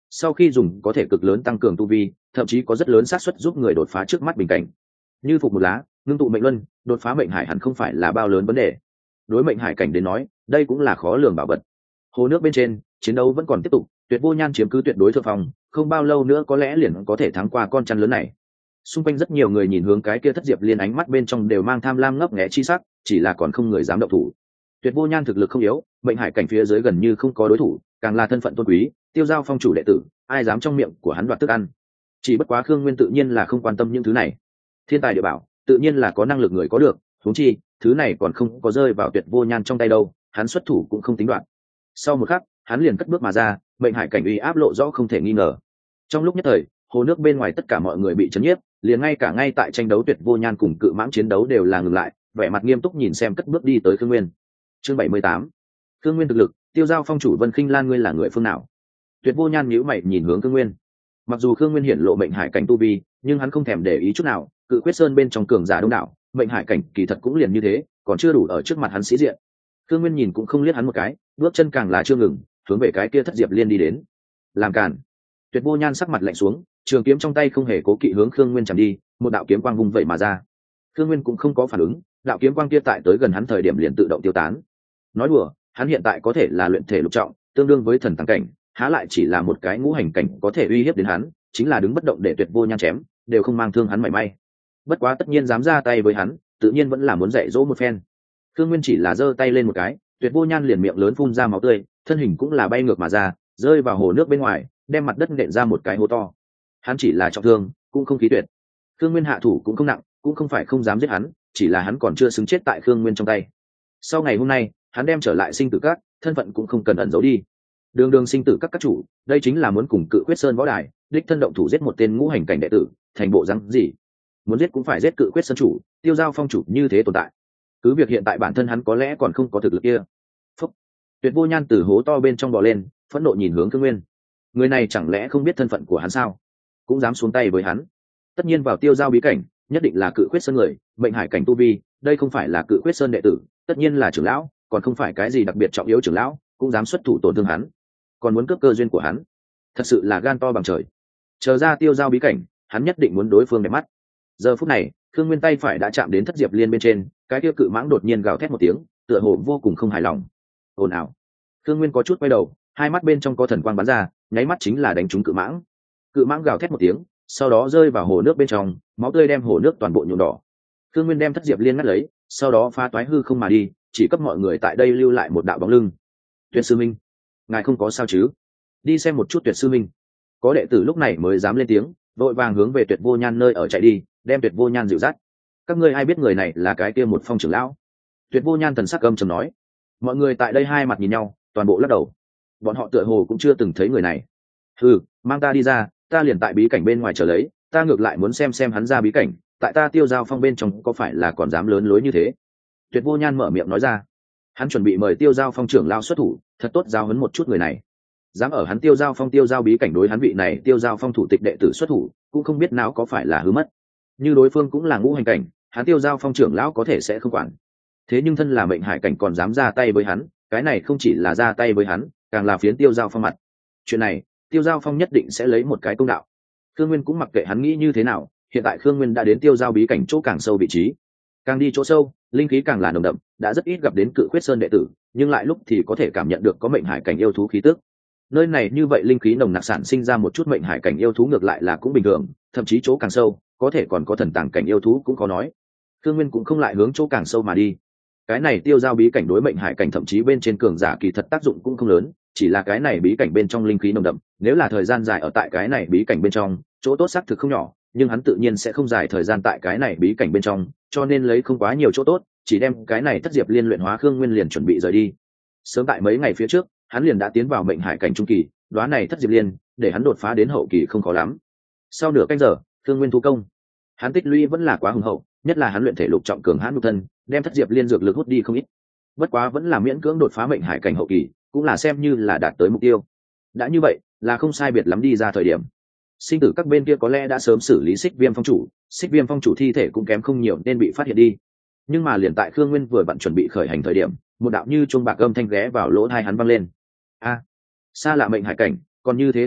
sau khi dùng có thể cực lớn tăng cường tu vi, thậm chí có rất lớn xác suất giúp người đột phá trước mắt bình cảnh. Như phục một lá, ngưng tụ mệnh luân, đột phá mệnh hải hẳn không phải là bao lớn vấn đề. Đối mệnh hải cảnh đến nói, đây cũng là khó lường bảo vật. Hồ nước bên trên, chiến đấu vẫn còn tiếp tục, Tuyệt Vô Nhan chiếm cứ tuyệt đối thượng phong, không bao lâu nữa có lẽ liền có thể thắng qua con chăn lớn này. Xung quanh rất nhiều người nhìn hướng cái kia thất diệp liên, ánh mắt bên trong đều mang tham lam ngấp nghé chi sắc, chỉ là còn không người dám động thủ. Tuyệt Vô Nhan thực lực không yếu, mệnh hải cảnh phía dưới gần như không có đối thủ, càng là thân phận tôn quý, Tiêu Giao Phong chủ đệ tử, ai dám trong miệng của hắn đoạt thức ăn. Chỉ bất quá Khương Nguyên tự nhiên là không quan tâm những thứ này. Thiên tài địa bảo, tự nhiên là có năng lực người có được, huống chi, thứ này còn không có rơi vào Tuyệt Vô Nhan trong tay đâu, hắn xuất thủ cũng không tính đoạn. Sau một khắc, hắn liền cất bước mà ra, mệnh hải cảnh uy áp lộ rõ không thể nghi ngờ. Trong lúc nhất thời, hồ nước bên ngoài tất cả mọi người bị chấn nhiếp, liền ngay cả ngay tại tranh đấu Tuyệt Vô Nhan cùng cự mãng chiến đấu đều là ngừng lại, vẻ mặt nghiêm túc nhìn xem cất bước đi tới Khương Nguyên. Chương 78. Khương Nguyên thực lực, Tiêu Giao Phong chủ Vân Khinh Lan, ngươi là người phương nào? Tuyệt Vô Nhan nhíu mày nhìn hướng Khương Nguyên. Mặc dù Khương Nguyên hiển lộ mệnh hải cảnh tu vi, nhưng hắn không thèm để ý chút nào, cự quyết sơn bên trong cường giả đông đảo, mệnh hải cảnh kỳ thật cũng liền như thế, còn chưa đủ ở trước mặt hắn sĩ diện. Khương Nguyên nhìn cũng không liếc hắn một cái, bước chân càng là chưa ngừng, hướng về cái kia thất diệp liên đi đến. Làm cản! Tuyệt Vô Nhan sắc mặt lạnh xuống, trường kiếm trong tay không hề cố kỵ hướng Khương Nguyên chạm đi, một đạo kiếm quang vung vẩy mà ra. Khương Nguyên cũng không có phản ứng, đạo kiếm quang kia tại tới gần hắn thời điểm liền tự động tiêu tán. Nói đùa, hắn hiện tại có thể là luyện thể lục trọng, tương đương với thần tăng cảnh, há lại chỉ là một cái ngũ hành cảnh có thể uy hiếp đến hắn, chính là đứng bất động để Tuyệt Vô Nhan chém, đều không mang thương hắn mảy may. Bất quá tất nhiên dám ra tay với hắn, tự nhiên vẫn là muốn dạy dỗ một phen. Khương Nguyên chỉ là giơ tay lên một cái, Tuyệt Vô Nhan liền miệng lớn phun ra máu tươi, thân hình cũng là bay ngược mà ra, rơi vào hồ nước bên ngoài, đem mặt đất nện ra một cái hố to. Hắn chỉ là trọng thương, cũng không khí tuyệt. Khương Nguyên hạ thủ cũng không nặng, cũng không phải không dám giết hắn, chỉ là hắn còn chưa xứng chết tại Khương Nguyên trong tay. Sau ngày hôm nay, hắn đem trở lại sinh tử các, thân phận cũng không cần ẩn giấu đi. Đường đường sinh tử các chủ, đây chính là muốn cùng cự quyết sơn võ đài, đích thân động thủ giết một tên ngũ hành cảnh đệ tử, thành bộ rắn gì? Muốn giết cũng phải giết cự quyết sơn chủ, Tiêu Giao Phong chủ như thế tồn tại. Cứ việc hiện tại bản thân hắn có lẽ còn không có thực lực kia. Phúc. Tuyệt Vô Nhan từ hố to bên trong bò lên, phẫn nộ nhìn hướng Khương Nguyên. Người này chẳng lẽ không biết thân phận của hắn sao? Cũng dám xuống tay với hắn. Tất nhiên vào Tiêu Giao bí cảnh, nhất định là cự quyết sơn người, mệnh hải cảnh tu vi, đây không phải là cự quyết sơn đệ tử, tất nhiên là trưởng lão, còn không phải cái gì đặc biệt trọng yếu trưởng lão, cũng dám xuất thủ tổn thương hắn, còn muốn cướp cơ duyên của hắn, thật sự là gan to bằng trời. Chờ ra Tiêu Giao bí cảnh, hắn nhất định muốn đối phương đẹp mắt. Giờ phút này, Khương Nguyên tay phải đã chạm đến thất diệp liên bên trên, cái kia cự mãng đột nhiên gào thét một tiếng, tựa hồ vô cùng không hài lòng. Ồn ào. Khương Nguyên có chút quay đầu, hai mắt bên trong có thần quang bắn ra, nháy mắt chính là đánh trúng cự mãng. Cự mãng gào thét một tiếng, sau đó rơi vào hồ nước bên trong, máu tươi đem hồ nước toàn bộ nhuộm đỏ. Khương Nguyên đem thất diệp liên ngắt lấy, sau đó phá toái hư không mà đi, chỉ cấp mọi người tại đây lưu lại một đạo bóng lưng. Tuyệt sư minh, ngài không có sao chứ? Đi xem một chút Tuyệt sư minh. Có đệ tử lúc này mới dám lên tiếng, vội vàng hướng về Tuyệt Vô Nhan nơi ở chạy đi, đem Tuyệt Vô Nhan dịu dắt. Các ngươi ai biết người này là cái kia một phong trưởng lão? Tuyệt Vô Nhan thần sắc âm trầm nói. Mọi người tại đây hai mặt nhìn nhau, toàn bộ lắc đầu. Bọn họ tựa hồ cũng chưa từng thấy người này. Hừ, mang ta đi ra, ta liền tại bí cảnh bên ngoài chờ lấy, ta ngược lại muốn xem hắn ra bí cảnh, tại ta Tiêu Giao Phong bên trong có phải là còn dám lớn lối như thế. Tuyệt Vô Nhan mở miệng nói ra. Hắn chuẩn bị mời Tiêu Giao Phong trưởng lão xuất thủ, thật tốt giao huấn một chút người này. Dám ở hắn Tiêu Giao Phong Tiêu Giao bí cảnh đối hắn vị này Tiêu Giao Phong thủ tịch đệ tử xuất thủ, cũng không biết não có phải là hư mất. Như đối phương cũng là ngũ hành cảnh, hắn Tiêu Giao Phong trưởng lão có thể sẽ không quản. Thế nhưng thân là mệnh hải cảnh còn dám ra tay với hắn, cái này không chỉ là ra tay với hắn, càng là phiến Tiêu Giao Phong mặt. Chuyện này, Tiêu Giao Phong nhất định sẽ lấy một cái công đạo. Khương Nguyên cũng mặc kệ hắn nghĩ như thế nào, hiện tại Khương Nguyên đã đến Tiêu Giao bí cảnh chỗ càng sâu vị trí. Càng đi chỗ sâu, linh khí càng là nồng đậm, đã rất ít gặp đến cự khuyết sơn đệ tử, nhưng lại lúc thì có thể cảm nhận được có mệnh hải cảnh yêu thú khí tức. Nơi này như vậy linh khí nồng nặc sản sinh ra một chút mệnh hải cảnh yêu thú ngược lại là cũng bình thường, thậm chí chỗ càng sâu, có thể còn có thần tàng cảnh yêu thú cũng có nói. Khương Nguyên cũng không lại hướng chỗ càng sâu mà đi. Cái này Tiêu Giao bí cảnh đối mệnh hải cảnh thậm chí bên trên cường giả kỳ thật tác dụng cũng không lớn, chỉ là cái này bí cảnh bên trong linh khí nồng đậm, nếu là thời gian dài ở tại cái này bí cảnh bên trong, chỗ tốt xác thực không nhỏ, nhưng hắn tự nhiên sẽ không dài thời gian tại cái này bí cảnh bên trong, cho nên lấy không quá nhiều chỗ tốt, chỉ đem cái này thất diệp liên luyện hóa. Khương Nguyên liền chuẩn bị rời đi. Sớm tại mấy ngày phía trước, hắn liền đã tiến vào mệnh hải cảnh trung kỳ, đóa này thất diệp liên, để hắn đột phá đến hậu kỳ không khó lắm. Sau nửa canh giờ, Khương Nguyên thu công. Hắn tích lũy vẫn là quá hùng hậu, nhất là hắn luyện thể lục trọng cường hãn nhục thân, đem thất diệp liên dược lực hút đi không ít. Bất quá vẫn là miễn cưỡng đột phá mệnh hải cảnh hậu kỳ, cũng là xem như là đạt tới mục tiêu. Đã như vậy, là không sai biệt lắm đi ra thời điểm. Sinh tử các bên kia có lẽ đã sớm xử lý Xích Viêm phong chủ, Xích Viêm phong chủ thi thể cũng kém không nhiều nên bị phát hiện đi. Nhưng mà liền tại Khương Nguyên vừa bận chuẩn bị khởi hành thời điểm, một đạo như chuông bạc âm thanh ghé vào lỗ tai hắn vang lên. A, xa lạ mệnh hải cảnh, còn như thế tuổi trẻ,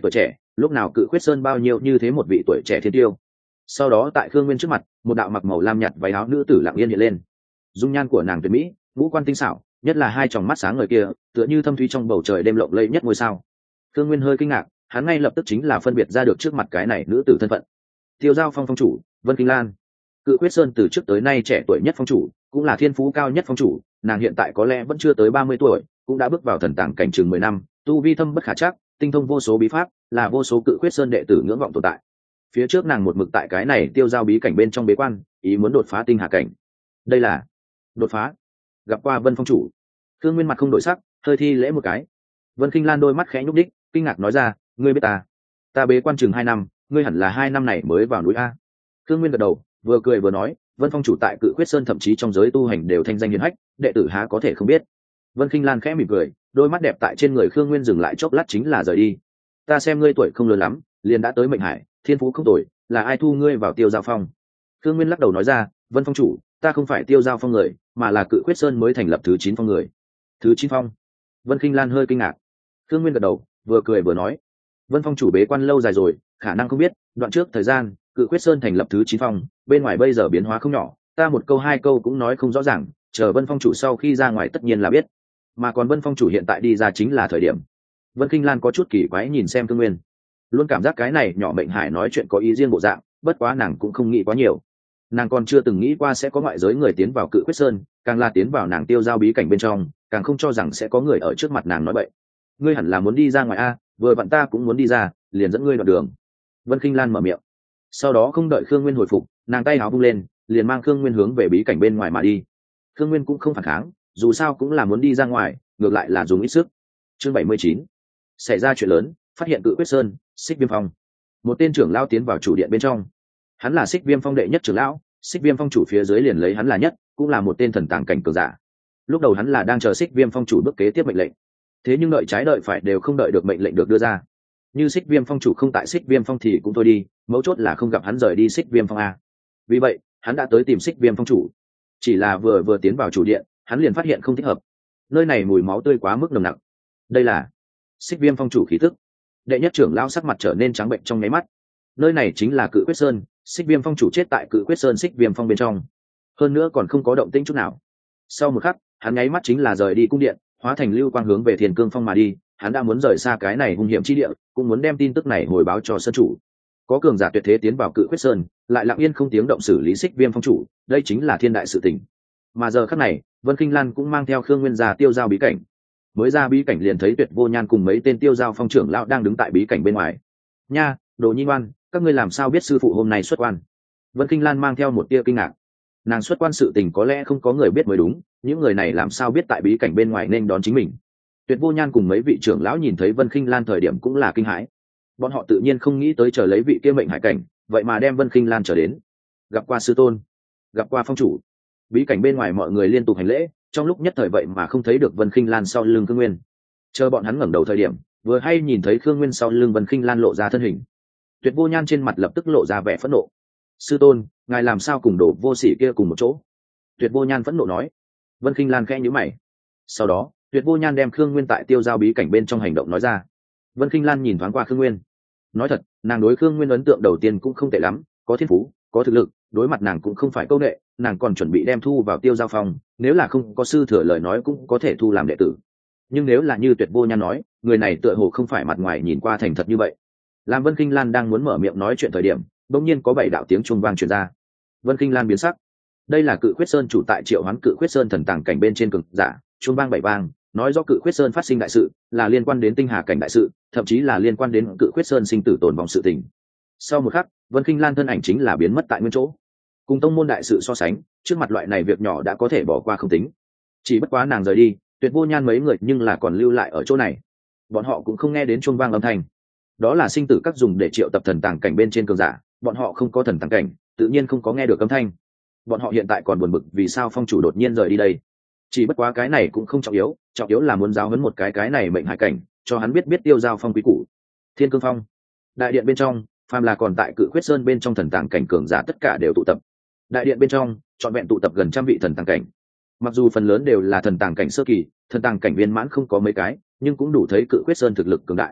lúc nào cự khuyết sơn bao nhiêu như thế một vị tuổi trẻ thiên tiêu. Sau đó tại Khương Nguyên trước mặt, một đạo mặc màu lam nhạt váy áo nữ tử lặng yên hiện lên. Dung nhan của nàng tuyệt mỹ, ngũ quan tinh xảo, nhất là hai tròng mắt sáng ngời kia, tựa như thâm thúy trong bầu trời đêm lộng lẫy nhất ngôi sao. Khương Nguyên hơi kinh ngạc, hắn ngay lập tức chính là phân biệt ra được trước mặt cái này nữ tử thân phận. Tiêu Giao Phong phong chủ, Vân Kinh Lan. Cự Quyết Sơn từ trước tới nay trẻ tuổi nhất phong chủ, cũng là thiên phú cao nhất phong chủ, nàng hiện tại có lẽ vẫn chưa tới 30 tuổi, cũng đã bước vào thần tàng cảnh chừng 10 năm, tu vi thâm bất khả trắc, tinh thông vô số bí pháp, là vô số Cự Quyết Sơn đệ tử ngưỡng vọng tồn tại. Phía trước nàng một mực tại cái này tiêu giao bí cảnh bên trong bế quan, ý muốn đột phá tinh hà cảnh. Đây là đột phá. Gặp qua Vân phong chủ. Khương Nguyên mặt không đổi sắc, hơi thi lễ một cái. Vân Kinh Lan đôi mắt khẽ nhúc đích, kinh ngạc nói ra, ngươi biết ta bế quan chừng 2 năm, ngươi hẳn là 2 năm này mới vào núi a. Khương Nguyên gật đầu, vừa cười vừa nói, Vân phong chủ tại Cự Quyết Sơn thậm chí trong giới tu hành đều thanh danh hiển hách, đệ tử há có thể không biết. Vân Kinh Lan khẽ mỉm cười, đôi mắt đẹp tại trên người Khương Nguyên dừng lại chốc lát chính là rời đi. Ta xem ngươi tuổi không lớn lắm, liền đã tới mệnh hải, thiên phú không tồi, là ai thu ngươi vào Tiêu Giao Phong? Khương Nguyên lắc đầu nói ra, Vân phong chủ, ta không phải Tiêu Giao Phong người, mà là Cự Quyết Sơn mới thành lập thứ 9 phong người. Thứ 9 phong? Vân Kinh Lan hơi kinh ngạc. Khương Nguyên gật đầu, vừa cười vừa nói, Vân phong chủ bế quan lâu dài rồi, khả năng không biết, đoạn trước thời gian Cự Quyết Sơn thành lập thứ 9 phong, bên ngoài bây giờ biến hóa không nhỏ, ta một câu hai câu cũng nói không rõ ràng, chờ Vân phong chủ sau khi ra ngoài tất nhiên là biết. Mà còn Vân phong chủ hiện tại đi ra chính là thời điểm. Vân Kinh Lan có chút kỳ quái nhìn xem Khương Nguyên, luôn cảm giác cái này nhỏ mệnh hải nói chuyện có ý riêng bộ dạng, bất quá nàng cũng không nghĩ quá nhiều. Nàng còn chưa từng nghĩ qua sẽ có ngoại giới người tiến vào Cự Quyết Sơn, càng là tiến vào nàng tiêu giao bí cảnh bên trong, càng không cho rằng sẽ có người ở trước mặt nàng nói bậy. Ngươi hẳn là muốn đi ra ngoài a, vừa vặn ta cũng muốn đi ra, liền dẫn ngươi đoạn đường. Vân Kinh Lan mở miệng. Sau đó không đợi Khương Nguyên hồi phục, nàng tay áo vung lên, liền mang Khương Nguyên hướng về bí cảnh bên ngoài mà đi. Khương Nguyên cũng không phản kháng, dù sao cũng là muốn đi ra ngoài, ngược lại là dùng ít sức. Chương 79. Xảy ra chuyện lớn, phát hiện Cự Quyết Sơn, Xích Viêm Phong. Một tên trưởng lão tiến vào chủ điện bên trong. Hắn là Xích Viêm Phong đệ nhất trưởng lão, Xích Viêm Phong chủ phía dưới liền lấy hắn là nhất, cũng là một tên thần tàng cảnh cường giả. Lúc đầu hắn là đang chờ Xích Viêm Phong chủ bước kế tiếp mệnh lệnh. Thế nhưng đợi trái đợi phải đều không đợi được mệnh lệnh được đưa ra. Như Xích Viêm Phong chủ không tại Xích Viêm Phong thì cũng thôi đi, mấu chốt là không gặp hắn rời đi Xích Viêm Phong a. Vì vậy, hắn đã tới tìm Xích Viêm Phong chủ. Chỉ là vừa tiến vào chủ điện, hắn liền phát hiện không thích hợp. Nơi này mùi máu tươi quá mức nồng nặc. Đây là Xích Viêm Phong chủ khí tức. Đệ nhất trưởng lão sắc mặt trở nên trắng bệnh trong nháy mắt. Nơi này chính là Cự Quyết Sơn, Xích Viêm Phong chủ chết tại Cự Quyết Sơn Xích Viêm Phong bên trong. Hơn nữa còn không có động tĩnh chút nào. Sau một khắc, hắn nháy mắt chính là rời đi cung điện, hóa thành lưu quang hướng về Thiên Cương Phong mà đi. Hắn đã muốn rời xa cái này hung hiểm chi địa, cũng muốn đem tin tức này hồi báo cho sơn chủ. Có cường giả tuyệt thế tiến vào Cự Quyết Sơn, lại lặng yên không tiếng động xử lý Xích Viêm Phong chủ, đây chính là thiên đại sự tình. Mà giờ khắc này, Vân Kinh Lan cũng mang theo Khương Nguyên ra tiêu giao bí cảnh. Mới ra bí cảnh liền thấy Tuyệt Vô Nhan cùng mấy tên tiêu giao phong trưởng lão đang đứng tại bí cảnh bên ngoài. Nha, Đồ Nhi Ngoan, các ngươi làm sao biết sư phụ hôm nay xuất quan? Vân Kinh Lan mang theo một tia kinh ngạc. Nàng xuất quan sự tình có lẽ không có người biết mới đúng, những người này làm sao biết tại bí cảnh bên ngoài nên đón chính mình? Tuyệt Vô Nhan cùng mấy vị trưởng lão nhìn thấy Vân Kinh Lan thời điểm cũng là kinh hãi. Bọn họ tự nhiên không nghĩ tới chờ lấy vị kia mệnh hải cảnh, vậy mà đem Vân Kinh Lan trở đến. Gặp qua sư tôn, gặp qua phong chủ. Bí cảnh bên ngoài mọi người liên tục hành lễ, trong lúc nhất thời vậy mà không thấy được Vân Kinh Lan sau lưng Khương Nguyên. Chờ bọn hắn ngẩng đầu thời điểm, vừa hay nhìn thấy Khương Nguyên sau lưng Vân Kinh Lan lộ ra thân hình. Tuyệt Vô Nhan trên mặt lập tức lộ ra vẻ phẫn nộ. Sư tôn, ngài làm sao cùng Đồ vô sỉ kia cùng một chỗ? Tuyệt Vô Nhan phẫn nộ nói. Vân Kinh Lan khẽ nhíu mày. Sau đó, Tuyệt Vô Nhan đem Khương Nguyên tại tiêu giao bí cảnh bên trong hành động nói ra. Vân Kinh Lan nhìn thoáng qua Khương Nguyên. Nói thật, nàng đối Khương Nguyên ấn tượng đầu tiên cũng không tệ lắm, có thiên phú, có thực lực, đối mặt nàng cũng không phải câu nệ, nàng còn chuẩn bị đem thu vào tiêu giao phòng, nếu là không có sư thừa lời nói cũng có thể thu làm đệ tử. Nhưng nếu là như Tuyệt Vô Nhan nói, người này tựa hồ không phải mặt ngoài nhìn qua thành thật như vậy. Làm Vân Kinh Lan đang muốn mở miệng nói chuyện thời điểm, bỗng nhiên có 7 đạo tiếng chuông vang truyền ra. Vân Kinh Lan biến sắc. Đây là Cự Quyết Sơn chủ tại triệu hoán Cự Quyết Sơn thần tàng cảnh bên trên cường giả, chuông vang 7 vang, nói rõ Cự Quyết Sơn phát sinh đại sự, là liên quan đến tinh hà cảnh đại sự, thậm chí là liên quan đến Cự Quyết Sơn sinh tử tồn vong sự tình. Sau một khắc, Vân Kinh Lan thân ảnh chính là biến mất tại nguyên chỗ. Cùng tông môn đại sự so sánh, trước mặt loại này việc nhỏ đã có thể bỏ qua không tính. Chỉ bất quá nàng rời đi, Tuyệt Vô Nhan mấy người nhưng là còn lưu lại ở chỗ này. Bọn họ cũng không nghe đến chuông vang âm thanh. Đó là sinh tử các dùng để triệu tập thần tàng cảnh bên trên cường giả, bọn họ không có thần tàng cảnh, tự nhiên không có nghe được âm thanh. Bọn họ hiện tại còn buồn bực vì sao phong chủ đột nhiên rời đi đây. Chỉ bất quá cái này cũng không trọng yếu là muốn giáo huấn một cái này mệnh hải cảnh, cho hắn biết tiêu giao phong quý củ. Thiên Cương Phong, đại điện bên trong, phàm là còn tại Cự Quyết Sơn bên trong thần tàng cảnh cường giả tất cả đều tụ tập. Đại điện bên trong trọn vẹn tụ tập gần 100 vị thần tàng cảnh. Mặc dù phần lớn đều là thần tàng cảnh sơ kỳ, thần tàng cảnh viên mãn không có mấy cái, nhưng cũng đủ thấy Cự Quyết Sơn thực lực cường đại.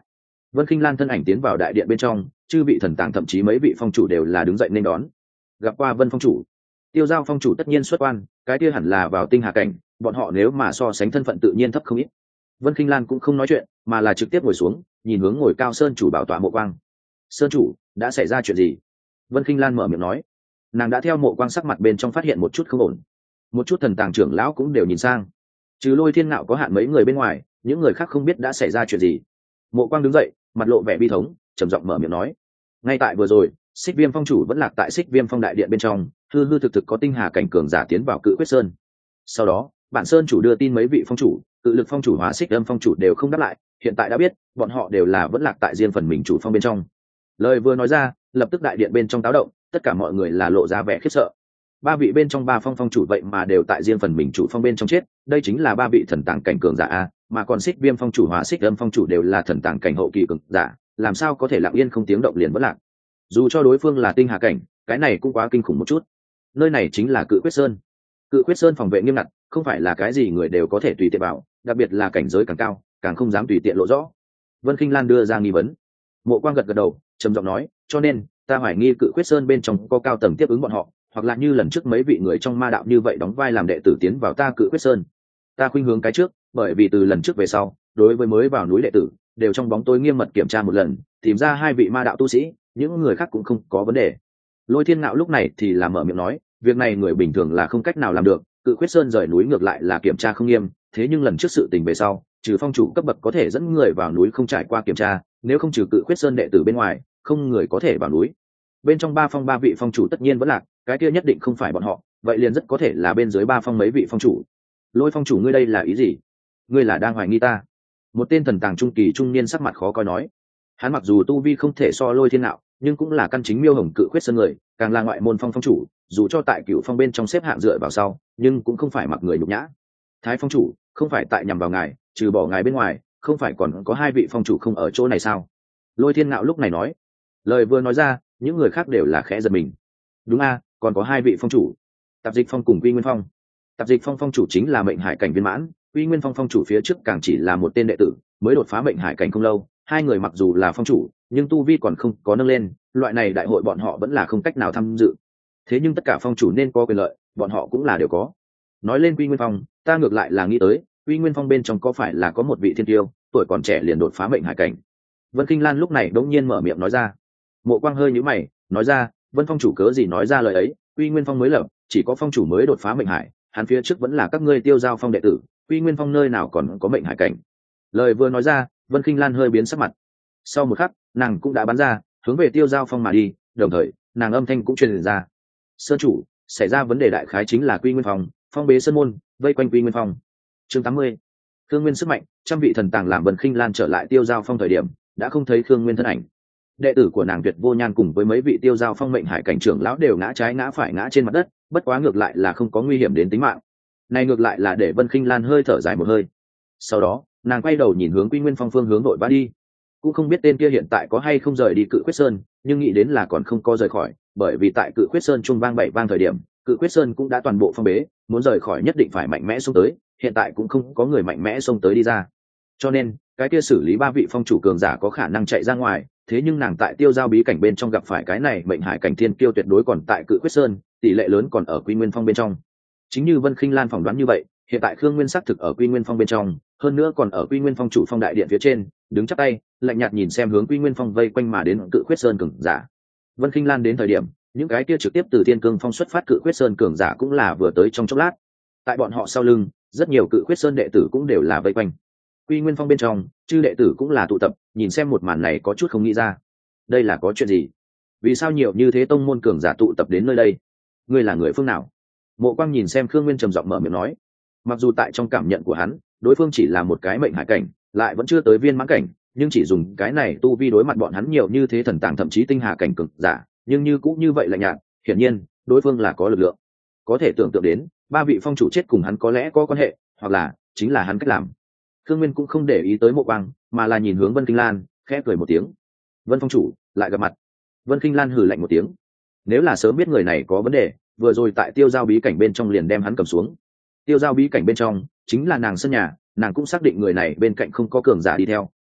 Vân Khinh Lan thân ảnh tiến vào đại điện bên trong, chư vị thần tàng thậm chí mấy vị phong chủ đều là đứng dậy nên đón. Gặp qua Vân phong chủ. Tiêu Giao phong chủ tất nhiên xuất quan, cái kia hẳn là vào tinh hà cảnh, bọn họ nếu mà so sánh thân phận tự nhiên thấp không ít. Vân Khinh Lan cũng không nói chuyện, mà là trực tiếp ngồi xuống, nhìn hướng ngồi cao sơn chủ bảo tọa Mộ Quang. Sơn chủ, đã xảy ra chuyện gì? Vân Khinh Lan mở miệng nói. Nàng đã theo Mộ Quang sắc mặt bên trong phát hiện một chút không ổn. Một chút thần tàng trưởng lão cũng đều nhìn sang. Trừ Lôi Thiên Ngạo có hạn mấy người bên ngoài, những người khác không biết đã xảy ra chuyện gì. Mộ Quang đứng dậy, mặt lộ vẻ bi thống, trầm giọng mở miệng nói. Ngay tại vừa rồi, Xích Viêm phong chủ vẫn lạc tại Xích Viêm phong đại điện bên trong, hư hư thực thực có tinh hà cảnh cường giả tiến vào Cự Quyết Sơn. Sau đó, bản sơn chủ đưa tin mấy vị phong chủ, Cự Lực phong chủ Hóa Xích Âm phong chủ đều không đáp lại, hiện tại đã biết, bọn họ đều là vẫn lạc tại riêng phần mình chủ phong bên trong. Lời vừa nói ra, lập tức đại điện bên trong táo động, tất cả mọi người là lộ ra vẻ khiếp sợ. Ba vị bên trong ba phong phong chủ vậy mà đều tại riêng phần mình chủ phong bên trong chết, đây chính là ba vị thần tàng cảnh cường giả a, mà còn Xích Viêm phong chủ Hóa Xích Âm phong chủ đều là thần tàng cảnh hậu kỳ cường giả, làm sao có thể lặng yên không tiếng động liền vẫn lạc? Dù cho đối phương là tinh hà cảnh, cái này cũng quá kinh khủng một chút. Nơi này chính là Cự Quyết Sơn. Cự Quyết Sơn phòng vệ nghiêm ngặt, không phải là cái gì người đều có thể tùy tiện vào, đặc biệt là cảnh giới càng cao, càng không dám tùy tiện lộ rõ. Vân Khinh Lan đưa ra nghi vấn. Mộ Quang gật gật đầu, trầm giọng nói, cho nên ta hoài nghi Cự Quyết Sơn bên trong có cao tầng tiếp ứng bọn họ, hoặc là như lần trước mấy vị người trong ma đạo như vậy đóng vai làm đệ tử tiến vào ta Cự Quyết Sơn. Ta khuynh hướng cái trước, bởi vì từ lần trước về sau, đối với mới vào núi đệ tử, đều trong bóng tối nghiêm mật kiểm tra một lần, tìm ra hai vị ma đạo tu sĩ, những người khác cũng không có vấn đề. Lôi Thiên Ngạo lúc này thì là mở miệng nói, việc này người bình thường là không cách nào làm được, Cự Quyết Sơn rời núi ngược lại là kiểm tra không nghiêm, thế nhưng lần trước sự tình về sau, trừ phong chủ cấp bậc có thể dẫn người vào núi không trải qua kiểm tra, nếu không trừ Cự Quyết Sơn đệ tử bên ngoài, không người có thể vào núi. Bên trong ba phong ba vị phong chủ tất nhiên vẫn lạc, cái kia nhất định không phải bọn họ, vậy liền rất có thể là bên dưới ba phong mấy vị phong chủ. Lôi phong chủ ngươi đây là ý gì? Ngươi là đang hoài nghi ta? Một tên thần tàng trung kỳ trung niên sắc mặt khó coi nói. Hắn mặc dù tu vi không thể so Lôi Thiên Ngạo, nhưng cũng là căn chính Miêu Hồng Cự Quyết Sơn người, càng là ngoại môn phong phong chủ, dù cho tại Cựu phong bên trong xếp hạng dựa vào sau, nhưng cũng không phải mặc người nhục nhã. Thái phong chủ, không phải tại nhằm vào ngài, trừ bỏ ngài bên ngoài, không phải còn có hai vị phong chủ không ở chỗ này sao? Lôi Thiên Ngạo lúc này nói. Lời vừa nói ra, những người khác đều là khẽ giật mình. Đúng a, còn có hai vị phong chủ. Tạp Dịch Phong cùng Quy Nguyên Phong. Tạp Dịch Phong phong chủ chính là mệnh hải cảnh viên mãn, Quy Nguyên Phong phong chủ phía trước càng chỉ là một tên đệ tử, mới đột phá mệnh hải cảnh không lâu, hai người mặc dù là phong chủ, nhưng tu vi còn không có nâng lên, loại này đại hội bọn họ vẫn là không cách nào tham dự. Thế nhưng tất cả phong chủ nên có quyền lợi, bọn họ cũng là đều có. Nói lên Quy Nguyên Phong, ta ngược lại là nghĩ tới, Quy Nguyên Phong bên trong có phải là có một vị thiên tiêu, tuổi còn trẻ liền đột phá mệnh hải cảnh. Vân Khinh Lan lúc này đống nhiên mở miệng nói ra. Mộ Quang hơi nhíu mày, nói ra, Vân phong chủ cớ gì nói ra lời ấy, Quy Nguyên Phong mới lập, chỉ có phong chủ mới đột phá mệnh hải, hắn phía trước vẫn là các ngươi Tiêu Giao Phong đệ tử, Quy Nguyên Phong nơi nào còn có mệnh hải cảnh. Lời vừa nói ra, Vân Khinh Lan hơi biến sắc mặt. Sau một khắc, nàng cũng đã bắn ra, hướng về Tiêu Giao Phong mà đi, đồng thời, nàng âm thanh cũng truyền ra. Sơn chủ, xảy ra vấn đề đại khái chính là Quy Nguyên Phong, phong bế sơn môn, vây quanh Quy Nguyên Phong. Chương 80. Khương Nguyên sức mạnh, trăm vị thần tàng làm Vân Khinh Lan trở lại Tiêu Giao Phong thời điểm, đã không thấy Khương Nguyên thân ảnh. Đệ tử của nàng Tuyệt Vô Nhan cùng với mấy vị Tiêu Giao Phong mệnh hải cảnh trưởng lão đều ngã trái ngã phải ngã trên mặt đất, bất quá ngược lại là không có nguy hiểm đến tính mạng. Này ngược lại là để Vân Khinh Lan hơi thở dài một hơi. Sau đó, nàng quay đầu nhìn hướng Quy Nguyên Phong phương hướng đội vã đi. Cũng không biết tên kia hiện tại có hay không rời đi Cự Quyết Sơn, nhưng nghĩ đến là còn không có rời khỏi, bởi vì tại Cự Quyết Sơn trung vang bảy vang thời điểm, Cự Quyết Sơn cũng đã toàn bộ phong bế, muốn rời khỏi nhất định phải mạnh mẽ xông tới, hiện tại cũng không có người mạnh mẽ xông tới đi ra. Cho nên, cái kia xử lý ba vị phong chủ cường giả có khả năng chạy ra ngoài, thế nhưng nàng tại Tiêu Giao bí cảnh bên trong gặp phải cái này mệnh hải cảnh thiên kiêu tuyệt đối còn tại Cự Quyết Sơn, tỷ lệ lớn còn ở Quy Nguyên Phong bên trong. Chính như Vân Khinh Lan phỏng đoán như vậy, hiện tại Khương Nguyên xác thực ở Quy Nguyên Phong bên trong, hơn nữa còn ở Quy Nguyên Phong chủ phong đại điện phía trên, đứng chắp tay, lạnh nhạt nhìn xem hướng Quy Nguyên Phong vây quanh mà đến Cự Quyết Sơn cường giả. Vân Khinh Lan đến thời điểm, những cái kia trực tiếp từ Thiên Cương Phong xuất phát Cự Quyết Sơn cường giả cũng là vừa tới trong chốc lát. Tại bọn họ sau lưng, rất nhiều Cự Quyết Sơn đệ tử cũng đều là vây quanh. Quy Nguyên Phong bên trong, chư đệ tử cũng là tụ tập, nhìn xem một màn này có chút không nghĩ ra. Đây là có chuyện gì? Vì sao nhiều như thế tông môn cường giả tụ tập đến nơi đây? Ngươi là người phương nào? Mộ Quang nhìn xem Khương Nguyên trầm giọng mở miệng nói. Mặc dù tại trong cảm nhận của hắn, đối phương chỉ là một cái mệnh hải cảnh, lại vẫn chưa tới viên mãn cảnh, nhưng chỉ dùng cái này tu vi đối mặt bọn hắn nhiều như thế thần tàng thậm chí tinh hà cảnh cường giả, nhưng như cũng như vậy lạnh nhạt, hiển nhiên, đối phương là có lực lượng. Có thể tưởng tượng đến, ba vị phong chủ chết cùng hắn có lẽ có quan hệ, hoặc là chính là hắn cách làm. Khương Nguyên cũng không để ý tới Mộ Quang, mà là nhìn hướng Vân Kinh Lan, khẽ cười một tiếng. Vân phong chủ, lại gặp mặt. Vân Kinh Lan hừ lạnh một tiếng. Nếu là sớm biết người này có vấn đề, vừa rồi tại Tiêu Giao bí cảnh bên trong liền đem hắn cầm xuống. Tiêu Giao bí cảnh bên trong chính là nàng sân nhà, nàng cũng xác định người này bên cạnh không có cường giả đi theo,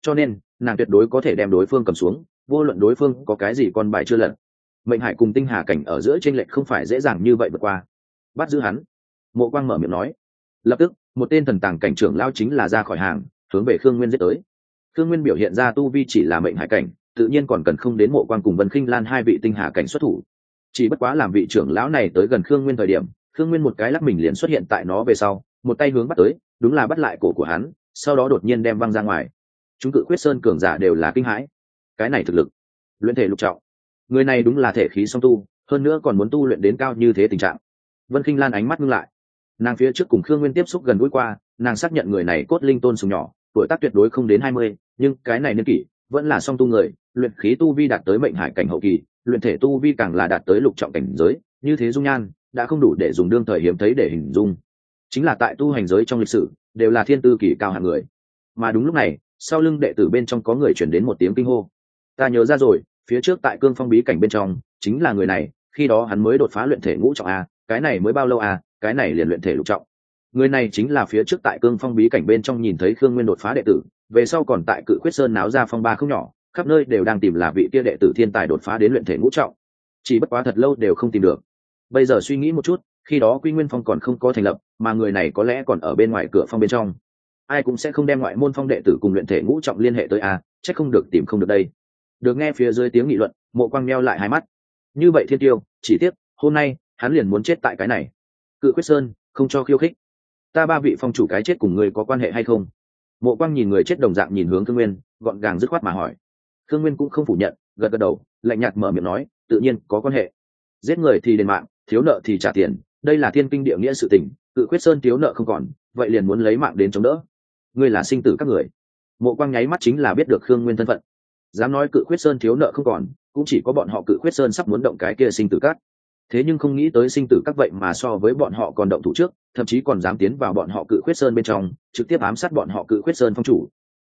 cho nên nàng tuyệt đối có thể đem đối phương cầm xuống, vô luận đối phương có cái gì con bài chưa lật. Mệnh hải cùng tinh hà cảnh ở giữa chênh lệch không phải dễ dàng như vậy vượt qua. Bắt giữ hắn. Mộ Quang mở miệng nói. Lập tức một tên thần tàng cảnh trưởng lao chính là ra khỏi hàng, hướng về Khương Nguyên giết tới. Khương Nguyên biểu hiện ra tu vi chỉ là mệnh hải cảnh, tự nhiên còn cần không đến Mộ Quang cùng Vân Khinh Lan hai vị tinh hà cảnh xuất thủ. Chỉ bất quá làm vị trưởng lão này tới gần Khương Nguyên thời điểm, Khương Nguyên một cái lắc mình liền xuất hiện tại nó về sau, một tay hướng bắt tới, đúng là bắt lại cổ của hắn, sau đó đột nhiên đem văng ra ngoài. Chúng Cự Khuyết Sơn cường giả đều là kinh hãi. Cái này thực lực, luyện thể lục trọng, người này đúng là thể khí song tu, hơn nữa còn muốn tu luyện đến cao như thế tình trạng. Vân Khinh Lan ánh mắt ngưng lại, nàng phía trước cùng Khương Nguyên tiếp xúc gần gũi qua, nàng xác nhận người này cốt linh tôn sùng nhỏ, tuổi tác tuyệt đối không đến 20, nhưng cái này niên kỷ vẫn là song tu người, luyện khí tu vi đạt tới mệnh hải cảnh hậu kỳ, luyện thể tu vi càng là đạt tới lục trọng cảnh giới, như thế dung nhan đã không đủ để dùng đương thời hiếm thấy để hình dung. Chính là tại tu hành giới trong lịch sử đều là thiên tư kỳ cao hạng người. Mà đúng lúc này, sau lưng đệ tử bên trong có người chuyển đến một tiếng kinh hô. Ta nhớ ra rồi, phía trước tại Cương Phong bí cảnh bên trong chính là người này, khi đó hắn mới đột phá luyện thể ngũ trọng a, cái này mới bao lâu a, cái này liền luyện thể lục trọng. Người này chính là phía trước tại Cương Phong bí cảnh bên trong nhìn thấy Khương Nguyên đột phá đệ tử, về sau còn tại Cự Khuyết Sơn náo ra phong ba không nhỏ, khắp nơi đều đang tìm là vị kia đệ tử thiên tài đột phá đến luyện thể ngũ trọng. Chỉ bất quá thật lâu đều không tìm được. Bây giờ suy nghĩ một chút, khi đó Quy Nguyên Phong còn không có thành lập, mà người này có lẽ còn ở bên ngoài cửa phong bên trong. Ai cũng sẽ không đem ngoại môn phong đệ tử cùng luyện thể ngũ trọng liên hệ tới a, chắc không được tìm không được đây. Được nghe phía dưới tiếng nghị luận, Mộ Quang meo lại hai mắt. Như vậy thiên tiêu, chỉ tiếc hôm nay hắn liền muốn chết tại cái này. Cự Khuyết Sơn không cho khiêu khích. Ta ba vị phong chủ cái chết cùng người có quan hệ hay không? Mộ Quang nhìn người chết đồng dạng nhìn hướng Thương Nguyên, gọn gàng dứt khoát mà hỏi. Thương Nguyên cũng không phủ nhận, gật gật đầu, lạnh nhạt mở miệng nói, tự nhiên có quan hệ. Giết người thì đền mạng, thiếu nợ thì trả tiền, đây là thiên kinh địa nghĩa sự tình. Cự Khuyết Sơn thiếu nợ không còn, vậy liền muốn lấy mạng đến chống đỡ. Ngươi là sinh tử các người. Mộ Quang nháy mắt chính là biết được Khương Nguyên thân phận. Dám nói Cự Khuyết Sơn thiếu nợ không còn, cũng chỉ có bọn họ Cự Khuyết Sơn sắp muốn động cái kia sinh tử các. Thế nhưng không nghĩ tới sinh tử các vậy mà so với bọn họ còn động thủ trước, thậm chí còn dám tiến vào bọn họ Cự Khuyết Sơn bên trong, trực tiếp ám sát bọn họ Cự Khuyết Sơn phong chủ.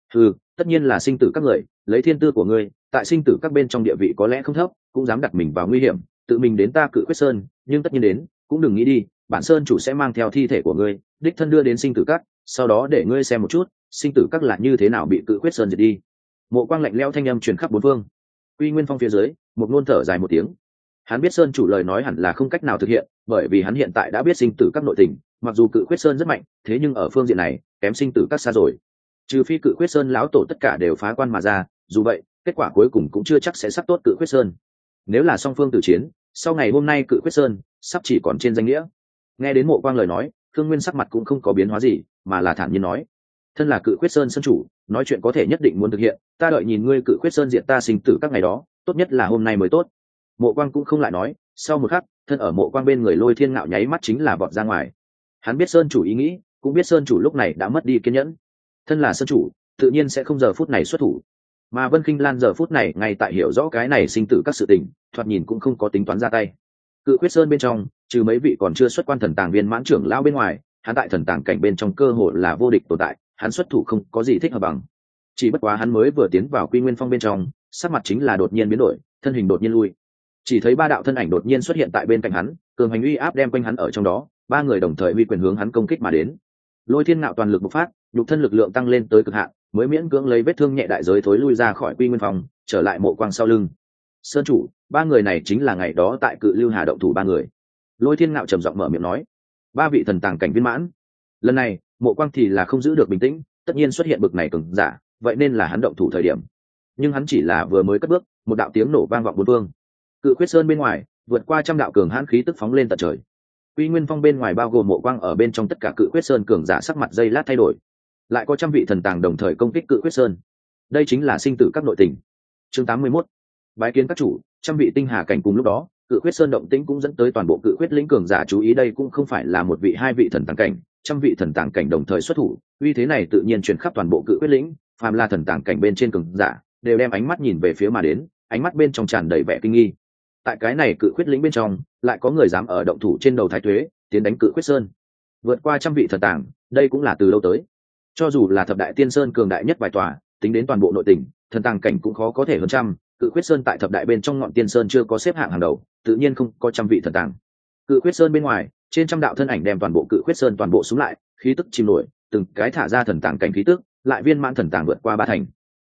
Tất nhiên là sinh tử các người, lấy thiên tư của ngươi, tại sinh tử các bên trong địa vị có lẽ không thấp, cũng dám đặt mình vào nguy hiểm, tự mình đến ta Cự Khuyết Sơn, nhưng tất nhiên đến, cũng đừng nghĩ đi, bản sơn chủ sẽ mang theo thi thể của ngươi, đích thân đưa đến sinh tử các, sau đó để ngươi xem một chút, sinh tử các là như thế nào bị Cự Khuyết Sơn diệt đi. Mộ Quang lạnh lẽo thanh âm truyền khắp bốn phương. Quy Nguyên Phong phía dưới, một ngôn thở dài một tiếng. Hắn biết sơn chủ lời nói hẳn là không cách nào thực hiện, bởi vì hắn hiện tại đã biết sinh tử các nội tình, mặc dù Cự Khuyết Sơn rất mạnh, thế nhưng ở phương diện này kém sinh tử các xa rồi. Trừ phi Cự Khuyết Sơn lão tổ tất cả đều phá quan mà ra, dù vậy kết quả cuối cùng cũng chưa chắc sẽ sắp tốt Cự Khuyết Sơn. Nếu là song phương tử chiến, sau ngày hôm nay Cự Khuyết Sơn sắp chỉ còn trên danh nghĩa. Nghe đến Mộ Quang lời nói, Thương Nguyên sắc mặt cũng không có biến hóa gì, mà là thản nhiên nói: thân là Cự Khuyết Sơn sơn chủ, nói chuyện có thể nhất định muốn thực hiện, ta đợi nhìn ngươi Cự Khuyết Sơn diện ta sinh tử các ngày đó, tốt nhất là hôm nay mới tốt. Mộ Quang cũng không lại nói, sau một khắc, thân ở Mộ Quang bên người Lôi Thiên Ngạo nháy mắt chính là vọt ra ngoài. Hắn biết sơn chủ ý nghĩ, cũng biết sơn chủ lúc này đã mất đi kiên nhẫn. Thân là sơn chủ, tự nhiên sẽ không giờ phút này xuất thủ. Mà Vân Khinh Lan giờ phút này ngay tại hiểu rõ cái này sinh tử các sự tình, thoạt nhìn cũng không có tính toán ra tay. Cự Khuyết Sơn bên trong, trừ mấy vị còn chưa xuất quan thần tàng viên mãn trưởng lão bên ngoài, hắn tại thần tàng cảnh bên trong cơ hội là vô địch tồn tại, hắn xuất thủ không có gì thích hợp bằng. Chỉ bất quá hắn mới vừa tiến vào Quy Nguyên Phong bên trong, sắc mặt chính là đột nhiên biến đổi, thân hình đột nhiên lui. Chỉ thấy ba đạo thân ảnh đột nhiên xuất hiện tại bên cạnh hắn, cường hành uy áp đem quanh hắn ở trong đó, ba người đồng thời uy quyền hướng hắn công kích mà đến. Lôi Thiên Ngạo toàn lực bộc phát, nhục thân lực lượng tăng lên tới cực hạn, mới miễn cưỡng lấy vết thương nhẹ đại giới thối lui ra khỏi Quy Nguyên Phong, trở lại Mộ Quang sau lưng. Sơn chủ, ba người này chính là ngày đó tại Cự Lưu Hà động thủ ba người. Lôi Thiên Ngạo trầm giọng mở miệng nói, ba vị thần tàng cảnh viên mãn. Lần này, Mộ Quang thì là không giữ được bình tĩnh, tất nhiên xuất hiện bực này cường giả, vậy nên là hắn động thủ thời điểm. Nhưng hắn chỉ là vừa mới cất bước, một đạo tiếng nổ vang vọng bốn phương. Cự Khuyết Sơn bên ngoài, vượt qua trăm đạo cường hãn khí tức phóng lên tận trời. Quy Nguyên Phong bên ngoài bao gồm Mộ Quang ở bên trong tất cả Cự Khuyết Sơn cường giả sắc mặt giây lát thay đổi. Lại có trăm vị thần tàng đồng thời công kích Cự Khuyết Sơn. Đây chính là sinh tử các nội tình. Chương 81. Bái kiến các chủ, trăm vị tinh hà cảnh cùng lúc đó, Cự Khuyết Sơn động tĩnh cũng dẫn tới toàn bộ Cự Khuyết lĩnh cường giả chú ý, đây cũng không phải là một vị hai vị thần tàng cảnh, trăm vị thần tàng cảnh đồng thời xuất thủ, uy thế này tự nhiên truyền khắp toàn bộ Cự Khuyết lĩnh, phàm là thần tàng cảnh bên trên cường giả, đều đem ánh mắt nhìn về phía mà đến, ánh mắt bên trong tràn đầy vẻ kinh nghi. Tại cái này Cự Khuyết lĩnh bên trong, lại có người dám ở động thủ trên đầu Thái Tuế, tiến đánh Cự Khuyết Sơn. Vượt qua trăm vị thần tàng, đây cũng là từ lâu tới. Cho dù là thập đại tiên sơn cường đại nhất vài tòa, tính đến toàn bộ nội tình, thần tàng cảnh cũng khó có thể hơn trăm. Cự Khuyết Sơn tại thập đại bên trong ngọn tiên sơn chưa có xếp hạng hàng đầu, tự nhiên không có trăm vị thần tàng. Cự Khuyết Sơn bên ngoài, trên trăm đạo thân ảnh đem toàn bộ Cự Khuyết Sơn toàn bộ xuống lại, khí tức chìm nổi, từng cái thả ra thần tàng cảnh khí tức, lại viên mãn thần tàng vượt qua ba thành.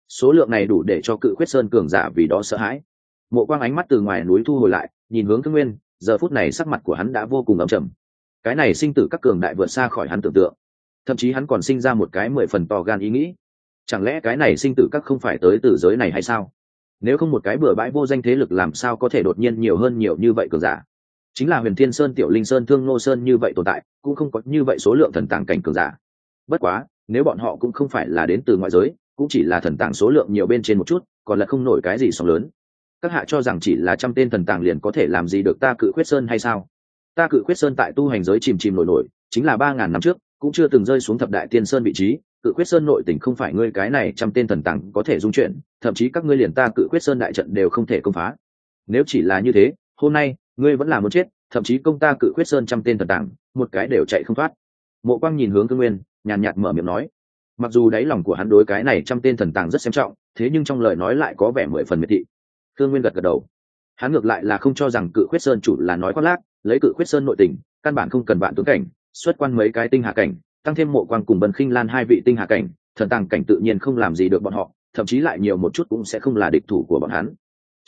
số lượng này đủ để cho Cự Khuyết Sơn cường giả vì đó sợ hãi. Mộ Quang ánh mắt từ ngoài núi thu hồi lại, nhìn hướng Thương Nguyên, giờ phút này sắc mặt của hắn đã vô cùng âm trầm. Cái này sinh tử các cường đại vượt xa khỏi hắn tưởng tượng, thậm chí hắn còn sinh ra một cái 10 phần to gan ý nghĩ. Chẳng lẽ cái này sinh tử các không phải tới từ giới này hay sao? Nếu không một cái bừa bãi vô danh thế lực làm sao có thể đột nhiên nhiều hơn nhiều như vậy cường giả? Chính là Huyền Thiên Sơn, Tiểu Linh Sơn, Thương Nô Sơn như vậy tồn tại, cũng không có như vậy số lượng thần tàng cảnh cường giả. Bất quá, nếu bọn họ cũng không phải là đến từ ngoại giới, cũng chỉ là thần tàng số lượng nhiều bên trên một chút, còn là không nổi cái gì sóng lớn. Các hạ cho rằng chỉ là 100 tên thần tàng liền có thể làm gì được ta Cự Khuyết Sơn hay sao? Ta Cự Khuyết Sơn tại tu hành giới chìm chìm nổi nổi, chính là 3000 năm trước, cũng chưa từng rơi xuống thập đại tiên sơn vị trí. Cự Khuyết Sơn nội tình không phải ngươi cái này 100 tên thần tàng có thể dung chuyển, thậm chí các ngươi liền ta Cự Khuyết Sơn đại trận đều không thể công phá. Nếu chỉ là như thế, hôm nay ngươi vẫn là muốn chết, thậm chí công ta Cự Khuyết Sơn 100 tên thần tàng, một cái đều chạy không thoát. Mộ Quang nhìn hướng Thương Nguyên, nhàn nhạt mở miệng nói. Mặc dù đáy lòng của hắn đối cái này 100 tên thần tàng rất xem trọng, thế nhưng trong lời nói lại có vẻ 10 phần miệt thị. Thương Nguyên gật gật đầu. Hắn ngược lại là không cho rằng Cự Khuyết Sơn chủ là nói khoác lác, lấy Cự Khuyết Sơn nội tình, căn bản không cần vạn tướng cảnh, xuất quan mấy cái tinh hạ cảnh, tăng thêm Mộ Quang cùng Bần Khinh Lan 2 vị tinh hạ cảnh, thần tàng cảnh tự nhiên không làm gì được bọn họ, thậm chí lại nhiều một chút cũng sẽ không là địch thủ của bọn hắn.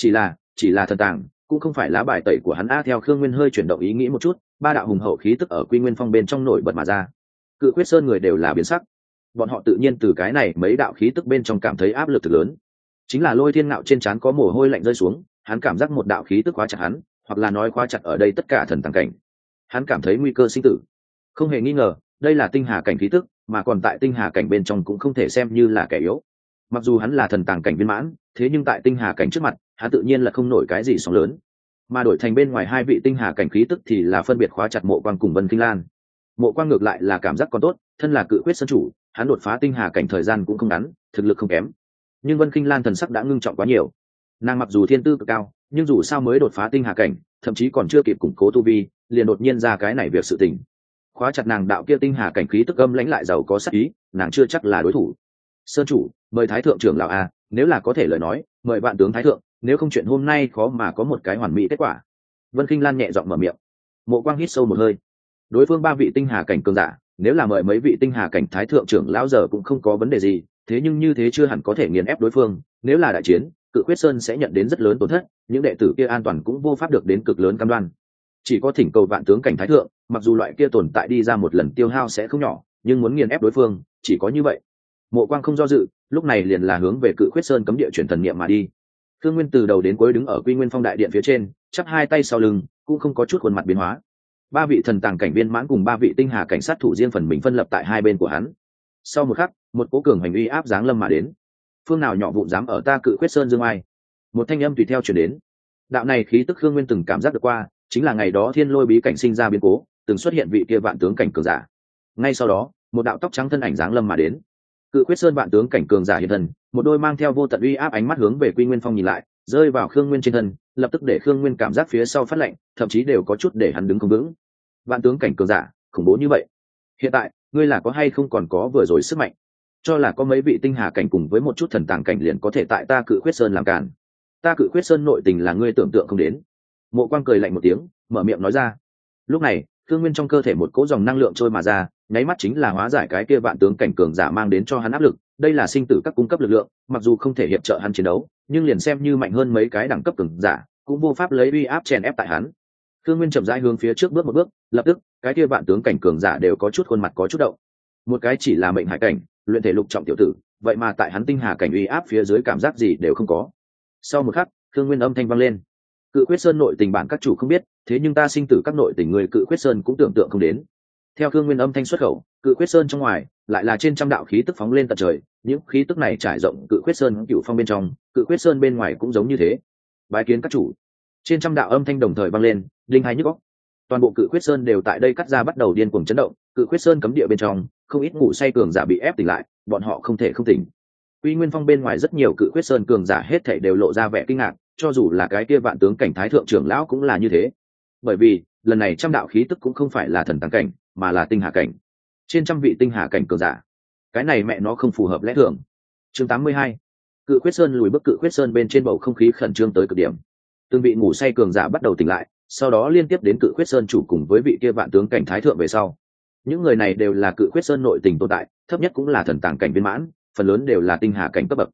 Chỉ là thần tàng, cũng không phải lá bài tẩy của hắn a. Theo Khương Nguyên hơi chuyển động ý nghĩ một chút, ba đạo hùng hậu khí tức ở Quy Nguyên Phong bên trong nổi bật mà ra. Cự Khuyết Sơn người đều là biến sắc. Bọn họ tự nhiên từ cái này mấy đạo khí tức bên trong cảm thấy áp lực thực lớn. Chính là Lôi Thiên Ngạo trên trán có mồ hôi lạnh rơi xuống, hắn cảm giác một đạo khí tức khóa chặt hắn, hoặc là nói khóa chặt ở đây tất cả thần tàng cảnh. Hắn cảm thấy nguy cơ sinh tử. Không hề nghi ngờ, đây là tinh hà cảnh khí tức, mà còn tại tinh hà cảnh bên trong cũng không thể xem như là kẻ yếu. Mặc dù hắn là thần tàng cảnh viên mãn, thế nhưng tại tinh hà cảnh trước mặt, hắn tự nhiên là không nổi cái gì sóng lớn. Mà đổi thành bên ngoài 2 vị tinh hà cảnh khí tức thì là phân biệt khóa chặt Mộ Quang cùng Vân Kinh Lan. Mộ Quang ngược lại là cảm giác còn tốt, thân là Cự Khuyết Sơn chủ, hắn đột phá tinh hà cảnh thời gian cũng không ngắn, thực lực không kém. Nhưng Vân Kinh Lan thần sắc đã ngưng trọng quá nhiều. Nàng mặc dù thiên tư cực cao, nhưng dù sao mới đột phá tinh hà cảnh, thậm chí còn chưa kịp củng cố tu vi, liền đột nhiên ra cái này việc sự tình. Khóa chặt nàng đạo kia tinh hà cảnh khí tức âm lãnh lại giàu có sát ý, nàng chưa chắc là đối thủ. Sơn chủ, mời Thái thượng trưởng lão a, nếu là có thể lời nói, mời vạn tướng Thái thượng, nếu không chuyện hôm nay khó mà có một cái hoàn mỹ kết quả. Vân Kinh Lan nhẹ giọng mở miệng. Mộ Quang hít sâu một hơi. Đối phương 3 vị tinh hà cảnh cường giả, nếu là mời mấy vị tinh hà cảnh Thái thượng trưởng lão giờ cũng không có vấn đề gì, thế nhưng như thế chưa hẳn có thể nghiền ép đối phương. Nếu là đại chiến, Cự Khuyết Sơn sẽ nhận đến rất lớn tổn thất, những đệ tử kia an toàn cũng vô pháp được đến cực lớn cam đoan. Chỉ có thỉnh cầu vạn tướng cảnh Thái thượng, mặc dù loại kia tồn tại đi ra một lần tiêu hao sẽ không nhỏ, nhưng muốn nghiền ép đối phương, chỉ có như vậy. Mộ Quang không do dự, lúc này liền là hướng về Cự Khuyết Sơn cấm địa chuyển thần niệm mà đi. Thương Nguyên từ đầu đến cuối đứng ở Quy Nguyên Phong đại điện phía trên, chắp hai tay sau lưng, cũng không có chút khuôn mặt biến hóa. 3 vị thần tàng cảnh viên mãn cùng 3 vị tinh hà cảnh sát thủ riêng phần mình phân lập tại hai bên của hắn. Sau một khắc, một cố cường hành uy áp giáng lâm mà đến. Phương nào nhỏ vụn dám ở ta Cự Khuyết Sơn dương ai? Một thanh âm tùy theo truyền đến. Đạo này khí tức Khương Nguyên từng cảm giác được qua, chính là ngày đó Thiên Lôi bí cảnh sinh ra biến cố, từng xuất hiện vị kia vạn tướng cảnh cường giả. Ngay sau đó, một đạo tóc trắng thân ảnh giáng lâm mà đến. Cự Khuyết Sơn vạn tướng cảnh cường giả hiện thân, một đôi mang theo vô tận uy áp ánh mắt hướng về Quy Nguyên Phong nhìn lại, rơi vào Khương Nguyên trên thân, lập tức để Khương Nguyên cảm giác phía sau phát lạnh, thậm chí đều có chút để hắn đứng không vững. Vạn tướng cảnh cường giả, khủng bố như vậy. Hiện tại, ngươi là có hay không còn có vừa rồi sức mạnh? Cho là có mấy vị tinh hà cảnh cùng với một chút thần tàng cảnh liền có thể tại ta Cự Khuyết Sơn làm cản. Ta Cự Khuyết Sơn nội tình là ngươi tưởng tượng không đến. Mộ Quang cười lạnh một tiếng, mở miệng nói ra. Lúc này, Khương Nguyên trong cơ thể một cỗ dòng năng lượng trôi mà ra, nháy mắt chính là hóa giải cái kia vạn tướng cảnh cường giả mang đến cho hắn áp lực. Đây là sinh tử các cung cấp lực lượng, mặc dù không thể hiệp trợ hắn chiến đấu, nhưng liền xem như mạnh hơn mấy cái đẳng cấp cường giả, cũng vô pháp lấy uy áp chèn ép tại hắn. Khương Nguyên chậm rãi hướng phía trước bước một bước, lập tức, cái kia vạn tướng cảnh cường giả đều có chút khuôn mặt có chút động. Một cái chỉ là mệnh hải cảnh, luyện thể lục trọng tiểu tử, vậy mà tại hắn tinh hà cảnh uy áp phía dưới cảm giác gì đều không có. Sau một khắc, Khương Nguyên âm thanh vang lên. Cự Khuyết Sơn nội tình bản các chủ không biết, thế nhưng ta sinh tử các nội tình người Cự Khuyết Sơn cũng tưởng tượng không đến. Theo Khương Nguyên âm thanh xuất khẩu, Cự Khuyết Sơn trong ngoài lại là trên trăm đạo khí tức phóng lên tận trời, những khí tức này trải rộng Cự Khuyết Sơn cựu phong bên trong, Cự Khuyết Sơn bên ngoài cũng giống như thế. Bái kiến các chủ. Trên trăm đạo âm thanh đồng thời vang lên, linh hai nhức óc. Toàn bộ Cự Khuyết Sơn đều tại đây cắt ra bắt đầu điên cuồng chấn động, Cự Khuyết Sơn cấm địa bên trong, không ít ngủ say cường giả bị ép tỉnh lại, bọn họ không thể không tỉnh. Quy Nguyên Phong bên ngoài rất nhiều Cự Khuyết Sơn cường giả hết thảy đều lộ ra vẻ kinh ngạc, cho dù là cái kia vạn tướng cảnh Thái thượng trưởng lão cũng là như thế. Bởi vì, lần này trăm đạo khí tức cũng không phải là thần tàng cảnh, mà là tinh hà cảnh. Trên trăm vị tinh hà cảnh cường giả. Cái này mẹ nó không phù hợp lẽ thường. Chương 82. Cự Khuyết Sơn lùi bước. Cự Khuyết Sơn bên trên bầu không khí khẩn trương tới cực điểm. Từng vị ngủ say cường giả bắt đầu tỉnh lại, sau đó liên tiếp đến Cự Khuyết Sơn chủ cùng với vị kia vạn tướng cảnh Thái thượng về sau. Những người này đều là Cự Khuyết Sơn nội tình tồn tại, thấp nhất cũng là thần tàng cảnh viên mãn, phần lớn đều là tinh hà cảnh cấp bậc.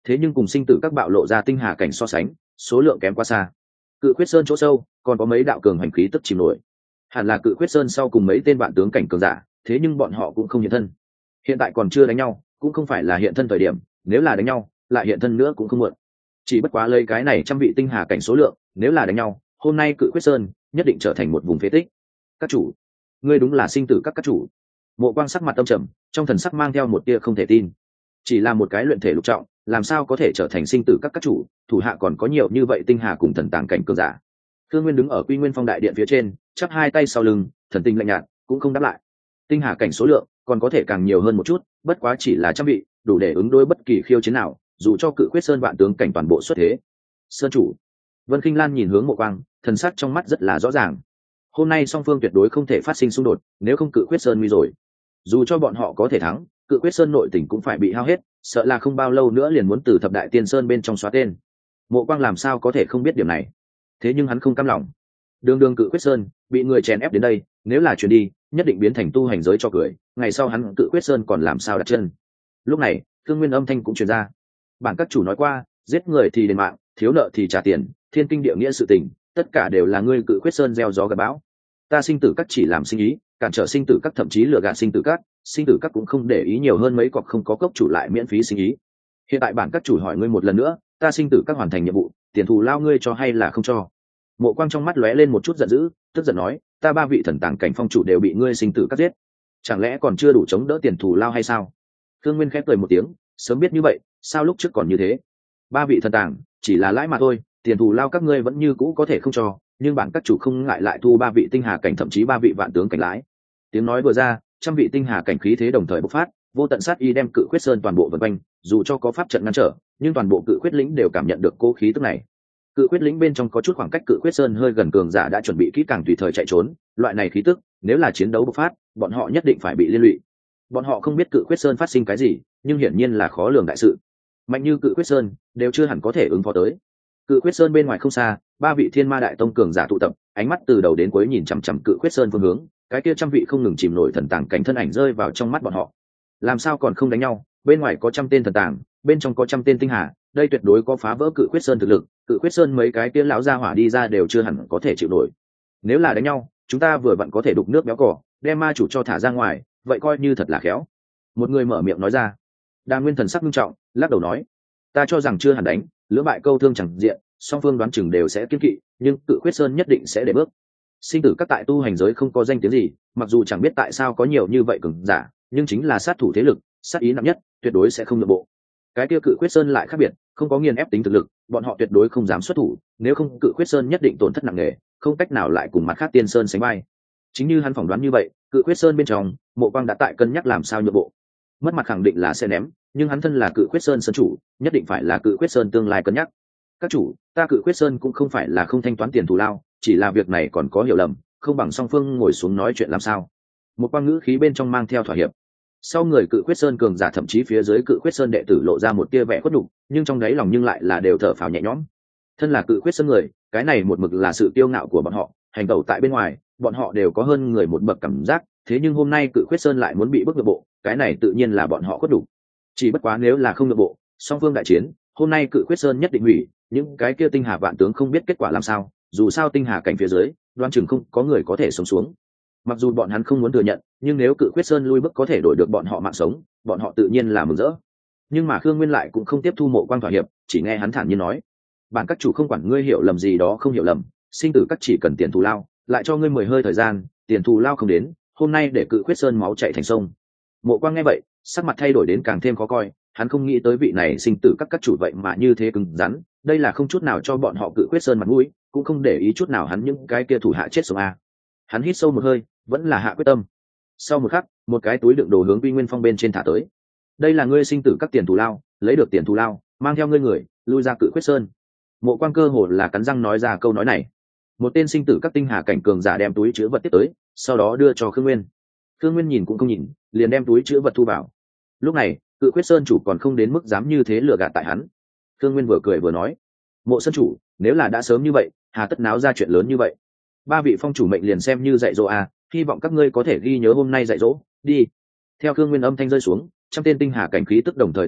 thế nhưng cùng sinh tử các bạo lộ ra tinh hà cảnh so sánh, số lượng kém quá xa. Cự Quyết Sơn chỗ sâu còn có mấy đạo cường hành khí tức chìm nổi, hẳn là Cự Quyết Sơn sau cùng mấy tên vạn tướng cảnh cường giả, thế nhưng bọn họ cũng không hiện thân. Hiện tại còn chưa đánh nhau, cũng không phải là hiện thân thời điểm, nếu là đánh nhau lại hiện thân nữa cũng không muộn. Chỉ bất quá lấy cái này trăm vị tinh hà cảnh số lượng, nếu là đánh nhau hôm nay Cự Quyết Sơn nhất định trở thành một vùng phế tích. Các chủ, ngươi đúng là sinh tử các chủ. Mộ Quang sắc mặt âm trầm, trong thần sắc mang theo một tia không thể tin. Chỉ là một cái luyện thể lục trọng, làm sao có thể trở thành sinh tử các chủ, thủ hạ còn có nhiều như vậy tinh hà cùng thần tàng cảnh cường giả. Thương Nguyên đứng ở Quy Nguyên Phong đại điện phía trên, chắp hai tay sau lưng, thần tinh lạnh nhạt, cũng không đáp lại. Tinh hà cảnh số lượng còn có thể càng nhiều hơn một chút, bất quá chỉ là trăm vị, đủ để ứng đối bất kỳ khiêu chiến nào, dù cho Cự Quyết Sơn vạn tướng cảnh toàn bộ xuất thế. Sơn chủ. Vân Khinh Lan nhìn hướng Mộ Quang, thần sắc trong mắt rất là rõ ràng. Hôm nay song phương tuyệt đối không thể phát sinh xung đột, nếu không Cự Quyết Sơn nguy rồi. Dù cho bọn họ có thể thắng, Cự Quyết Sơn nội tình cũng phải bị hao hết, sợ là không bao lâu nữa liền muốn từ Thập Đại Tiên Sơn bên trong xóa tên. Mộ Quang làm sao có thể không biết điểm này? Thế nhưng hắn không cam lòng. Đường Cự Quyết Sơn bị người chèn ép đến đây, nếu là chuyển đi, nhất định biến thành tu hành giới cho cười, ngày sau hắn Cự Quyết Sơn còn làm sao đặt chân. Lúc này, Thương Nguyên âm thanh cũng truyền ra. Bản các chủ nói qua, giết người thì đền mạng, thiếu nợ thì trả tiền, thiên kinh địa nghĩa sự tình, tất cả đều là ngươi Cự Quyết Sơn gieo gió gặt bão. Ta sinh tử các chỉ làm sinh ý, cản trở sinh tử các, thậm chí lừa gạt sinh tử các cũng không để ý nhiều hơn mấy cọc không có cốc chủ lại miễn phí sinh ý. Hiện tại bản các chủ hỏi ngươi một lần nữa, ta sinh tử các hoàn thành nhiệm vụ, tiền thù lao ngươi cho hay là không cho? Mộ Quang trong mắt lóe lên một chút giận dữ, tức giận nói, ta ba vị thần tàng cảnh phong chủ đều bị ngươi sinh tử các giết, chẳng lẽ còn chưa đủ chống đỡ tiền thù lao hay sao? Thương Nguyên khép cười một tiếng, sớm biết như vậy, sao lúc trước còn như thế? Ba vị thần tàng chỉ là lãi mà thôi, tiền thù lao các ngươi vẫn như cũ có thể không cho, nhưng bản các chủ không ngại lại thu ba vị tinh hà cảnh, thậm chí ba vị vạn tướng cảnh lãi. Tiếng nói vừa ra, trăm vị tinh hà cảnh khí thế đồng thời bộc phát, vô tận sát y đem Cự Quyết Sơn toàn bộ vần quanh, dù cho có pháp trận ngăn trở, nhưng toàn bộ Cự Quyết lĩnh đều cảm nhận được cố khí tức này. Cự Quyết lĩnh bên trong có chút khoảng cách Cự Quyết Sơn hơi gần cường giả đã chuẩn bị kỹ càng tùy thời chạy trốn, loại này khí tức, nếu là chiến đấu bộc phát, bọn họ nhất định phải bị liên lụy. Bọn họ không biết Cự Quyết Sơn phát sinh cái gì, nhưng hiển nhiên là khó lường đại sự. Mạnh như Cự Quyết Sơn, đều chưa hẳn có thể ứng phó tới. Cự Quyết Sơn bên ngoài không xa, ba vị Thiên Ma Đại Tông cường giả tụ tập, ánh mắt từ đầu đến cuối nhìn chằm chằm Cự Quyết Sơn phương hướng, cái kia trăm vị không ngừng chìm nổi thần tàng cảnh thân ảnh rơi vào trong mắt bọn họ. Làm sao còn không đánh nhau? Bên ngoài có trăm tên thần tàng, bên trong có trăm tên tinh hà, đây tuyệt đối có phá vỡ Cự Quyết Sơn thực lực. Cự Quyết Sơn mấy cái kia lão gia hỏa đi ra đều chưa hẳn có thể chịu nổi. Nếu là đánh nhau, chúng ta vừa vặn có thể đục nước béo cỏ, đem ma chủ cho thả ra ngoài, vậy coi như thật là khéo. Một người mở miệng nói ra. Đa Nguyên thần sắc nghiêm trọng, lắc đầu nói, ta cho rằng chưa hẳn đánh, lưỡng bại câu thương chẳng diện, song phương đoán chừng đều sẽ kiên kỵ, nhưng Cự Quyết Sơn nhất định sẽ để bước. Sinh tử các tại tu hành giới không có danh tiếng gì, mặc dù chẳng biết tại sao có nhiều như vậy cường giả, nhưng chính là sát thủ thế lực, sát ý nặng nhất, tuyệt đối sẽ không nhượng bộ. Cái kia Cự Quyết Sơn lại khác biệt, không có nghiền ép tính thực lực, bọn họ tuyệt đối không dám xuất thủ, nếu không Cự Quyết Sơn nhất định tổn thất nặng nề, không cách nào lại cùng mặt khác Tiên Sơn sánh vai. Chính như hắn phỏng đoán như vậy, Cự Quyết Sơn bên trong, Mộ Quang đã tại cân nhắc làm sao nhượng bộ. Mất mặt khẳng định là sẽ ném, nhưng hắn thân là Cự Quyết Sơn sơn chủ, nhất định phải là Cự Quyết Sơn tương lai cân nhắc. Các chủ, ta Cự Quyết Sơn cũng không phải là không thanh toán tiền thù lao, chỉ là việc này còn có hiểu lầm, không bằng song phương ngồi xuống nói chuyện làm sao. Một quang ngữ khí bên trong mang theo thỏa hiệp. Sau người Cự Quyết Sơn cường giả thậm chí phía dưới Cự Quyết Sơn đệ tử lộ ra một tia vẻ khuất nhục, nhưng trong đáy lòng nhưng lại là đều thở phào nhẹ nhõm. Thân là Cự Quyết Sơn người, cái này một mực là sự kiêu ngạo của bọn họ, hành tẩu tại bên ngoài, bọn họ đều có hơn người một bậc cảm giác, thế nhưng hôm nay Cự Quyết Sơn lại muốn bị bức nhượng bộ, cái này tự nhiên là bọn họ khuất nhục. Chỉ bất quá nếu là không nhượng bộ, song phương đại chiến, hôm nay Cự Quyết Sơn nhất định hủy, những cái kia tinh hà vạn tướng không biết kết quả làm sao, dù sao tinh hà cảnh phía dưới, đoan chừng không có người có thể sống xuống. Mặc dù bọn hắn không muốn thừa nhận, nhưng nếu Cự Quyết Sơn lui bước có thể đổi được bọn họ mạng sống, bọn họ tự nhiên là mừng rỡ. Nhưng mà Khương Nguyên lại cũng không tiếp thu Mộ Quang thỏa hiệp, chỉ nghe hắn thản nhiên nói, bản các chủ không quản ngươi hiểu lầm gì đó không hiểu lầm, sinh tử các chỉ cần tiền thù lao, lại cho ngươi 10 hơi thời gian, tiền thù lao không đến, hôm nay để Cự Quyết Sơn máu chảy thành sông. Mộ Quang nghe vậy, sắc mặt thay đổi đến càng thêm khó coi, hắn không nghĩ tới vị này sinh tử các chủ vậy mà như thế cứng rắn, đây là không chút nào cho bọn họ Cự Quyết Sơn mặt mũi, cũng không để ý chút nào hắn những cái kia thủ hạ chết sống a. Hắn hít sâu một hơi, vẫn là hạ quyết tâm. Sau một khắc, một cái túi đựng đồ hướng Quy Nguyên Phong bên trên thả tới. Đây là ngươi sinh tử các tiền thù lao, lấy được tiền thù lao, mang theo ngươi người, lui ra Cự Quyết Sơn. Mộ Quang cơ hồ là cắn răng nói ra câu nói này. Một tên sinh tử các tinh hà cảnh cường giả đem túi chứa vật tiếp tới, sau đó đưa cho Khương Nguyên. Khương Nguyên nhìn cũng không nhìn, liền đem túi chứa vật thu vào. Lúc này, Cự Quyết Sơn chủ còn không đến mức dám như thế lừa gạt tại hắn. Khương Nguyên vừa cười vừa nói, Mộ sơn chủ, nếu là đã sớm như vậy, hà tất náo ra chuyện lớn như vậy. Ba vị phong chủ mệnh liền xem như dạy dỗ à, hy vọng các ngươi có thể ghi nhớ hôm nay dạy dỗ, đi. Theo Khương Nguyên âm thanh rơi xuống, trăm tên tinh hà cảnh khí tức đồng thời thu lại,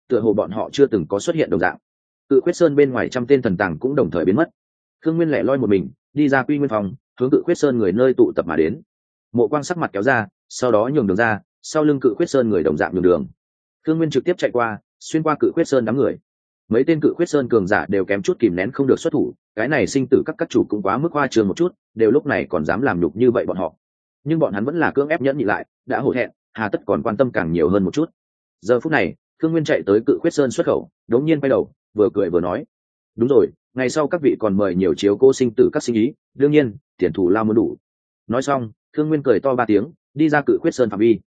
tựa hồ bọn họ chưa từng có xuất hiện đồng dạng. Cự Khuyết Sơn bên ngoài trăm tên thần tàng cũng đồng thời biến mất. Khương Nguyên lẻ loi một mình đi ra Quy Nguyên phòng, hướng Cự Khuyết Sơn người nơi tụ tập mà đến. Mộ Quang sắc mặt kéo ra, sau đó nhường đường ra, sau lưng Cự Khuyết Sơn người đồng dạng nhường đường. Khương Nguyên trực tiếp chạy qua, xuyên qua Cự Khuyết Sơn đám người. Mấy tên Cự Khuyết Sơn cường giả đều kém chút kìm nén không được xuất thủ, cái này sinh tử các chủ cũng quá mức hoa trường một chút, đều lúc này còn dám làm nhục như vậy bọn họ. Nhưng bọn hắn vẫn là cưỡng ép nhẫn nhị lại, đã hổ thẹn, hà tất còn quan tâm càng nhiều hơn một chút. Giờ phút này, Khương Nguyên chạy tới Cự Khuyết Sơn xuất khẩu, đống nhiên quay đầu, vừa cười vừa nói: "Đúng rồi, ngày sau các vị còn mời nhiều chiếu cố sinh tử các sinh ý, đương nhiên, tiền thù lao muốn đủ." Nói xong, Khương Nguyên cười to 3 tiếng, đi ra Cự Khuyết Sơn phạm vi.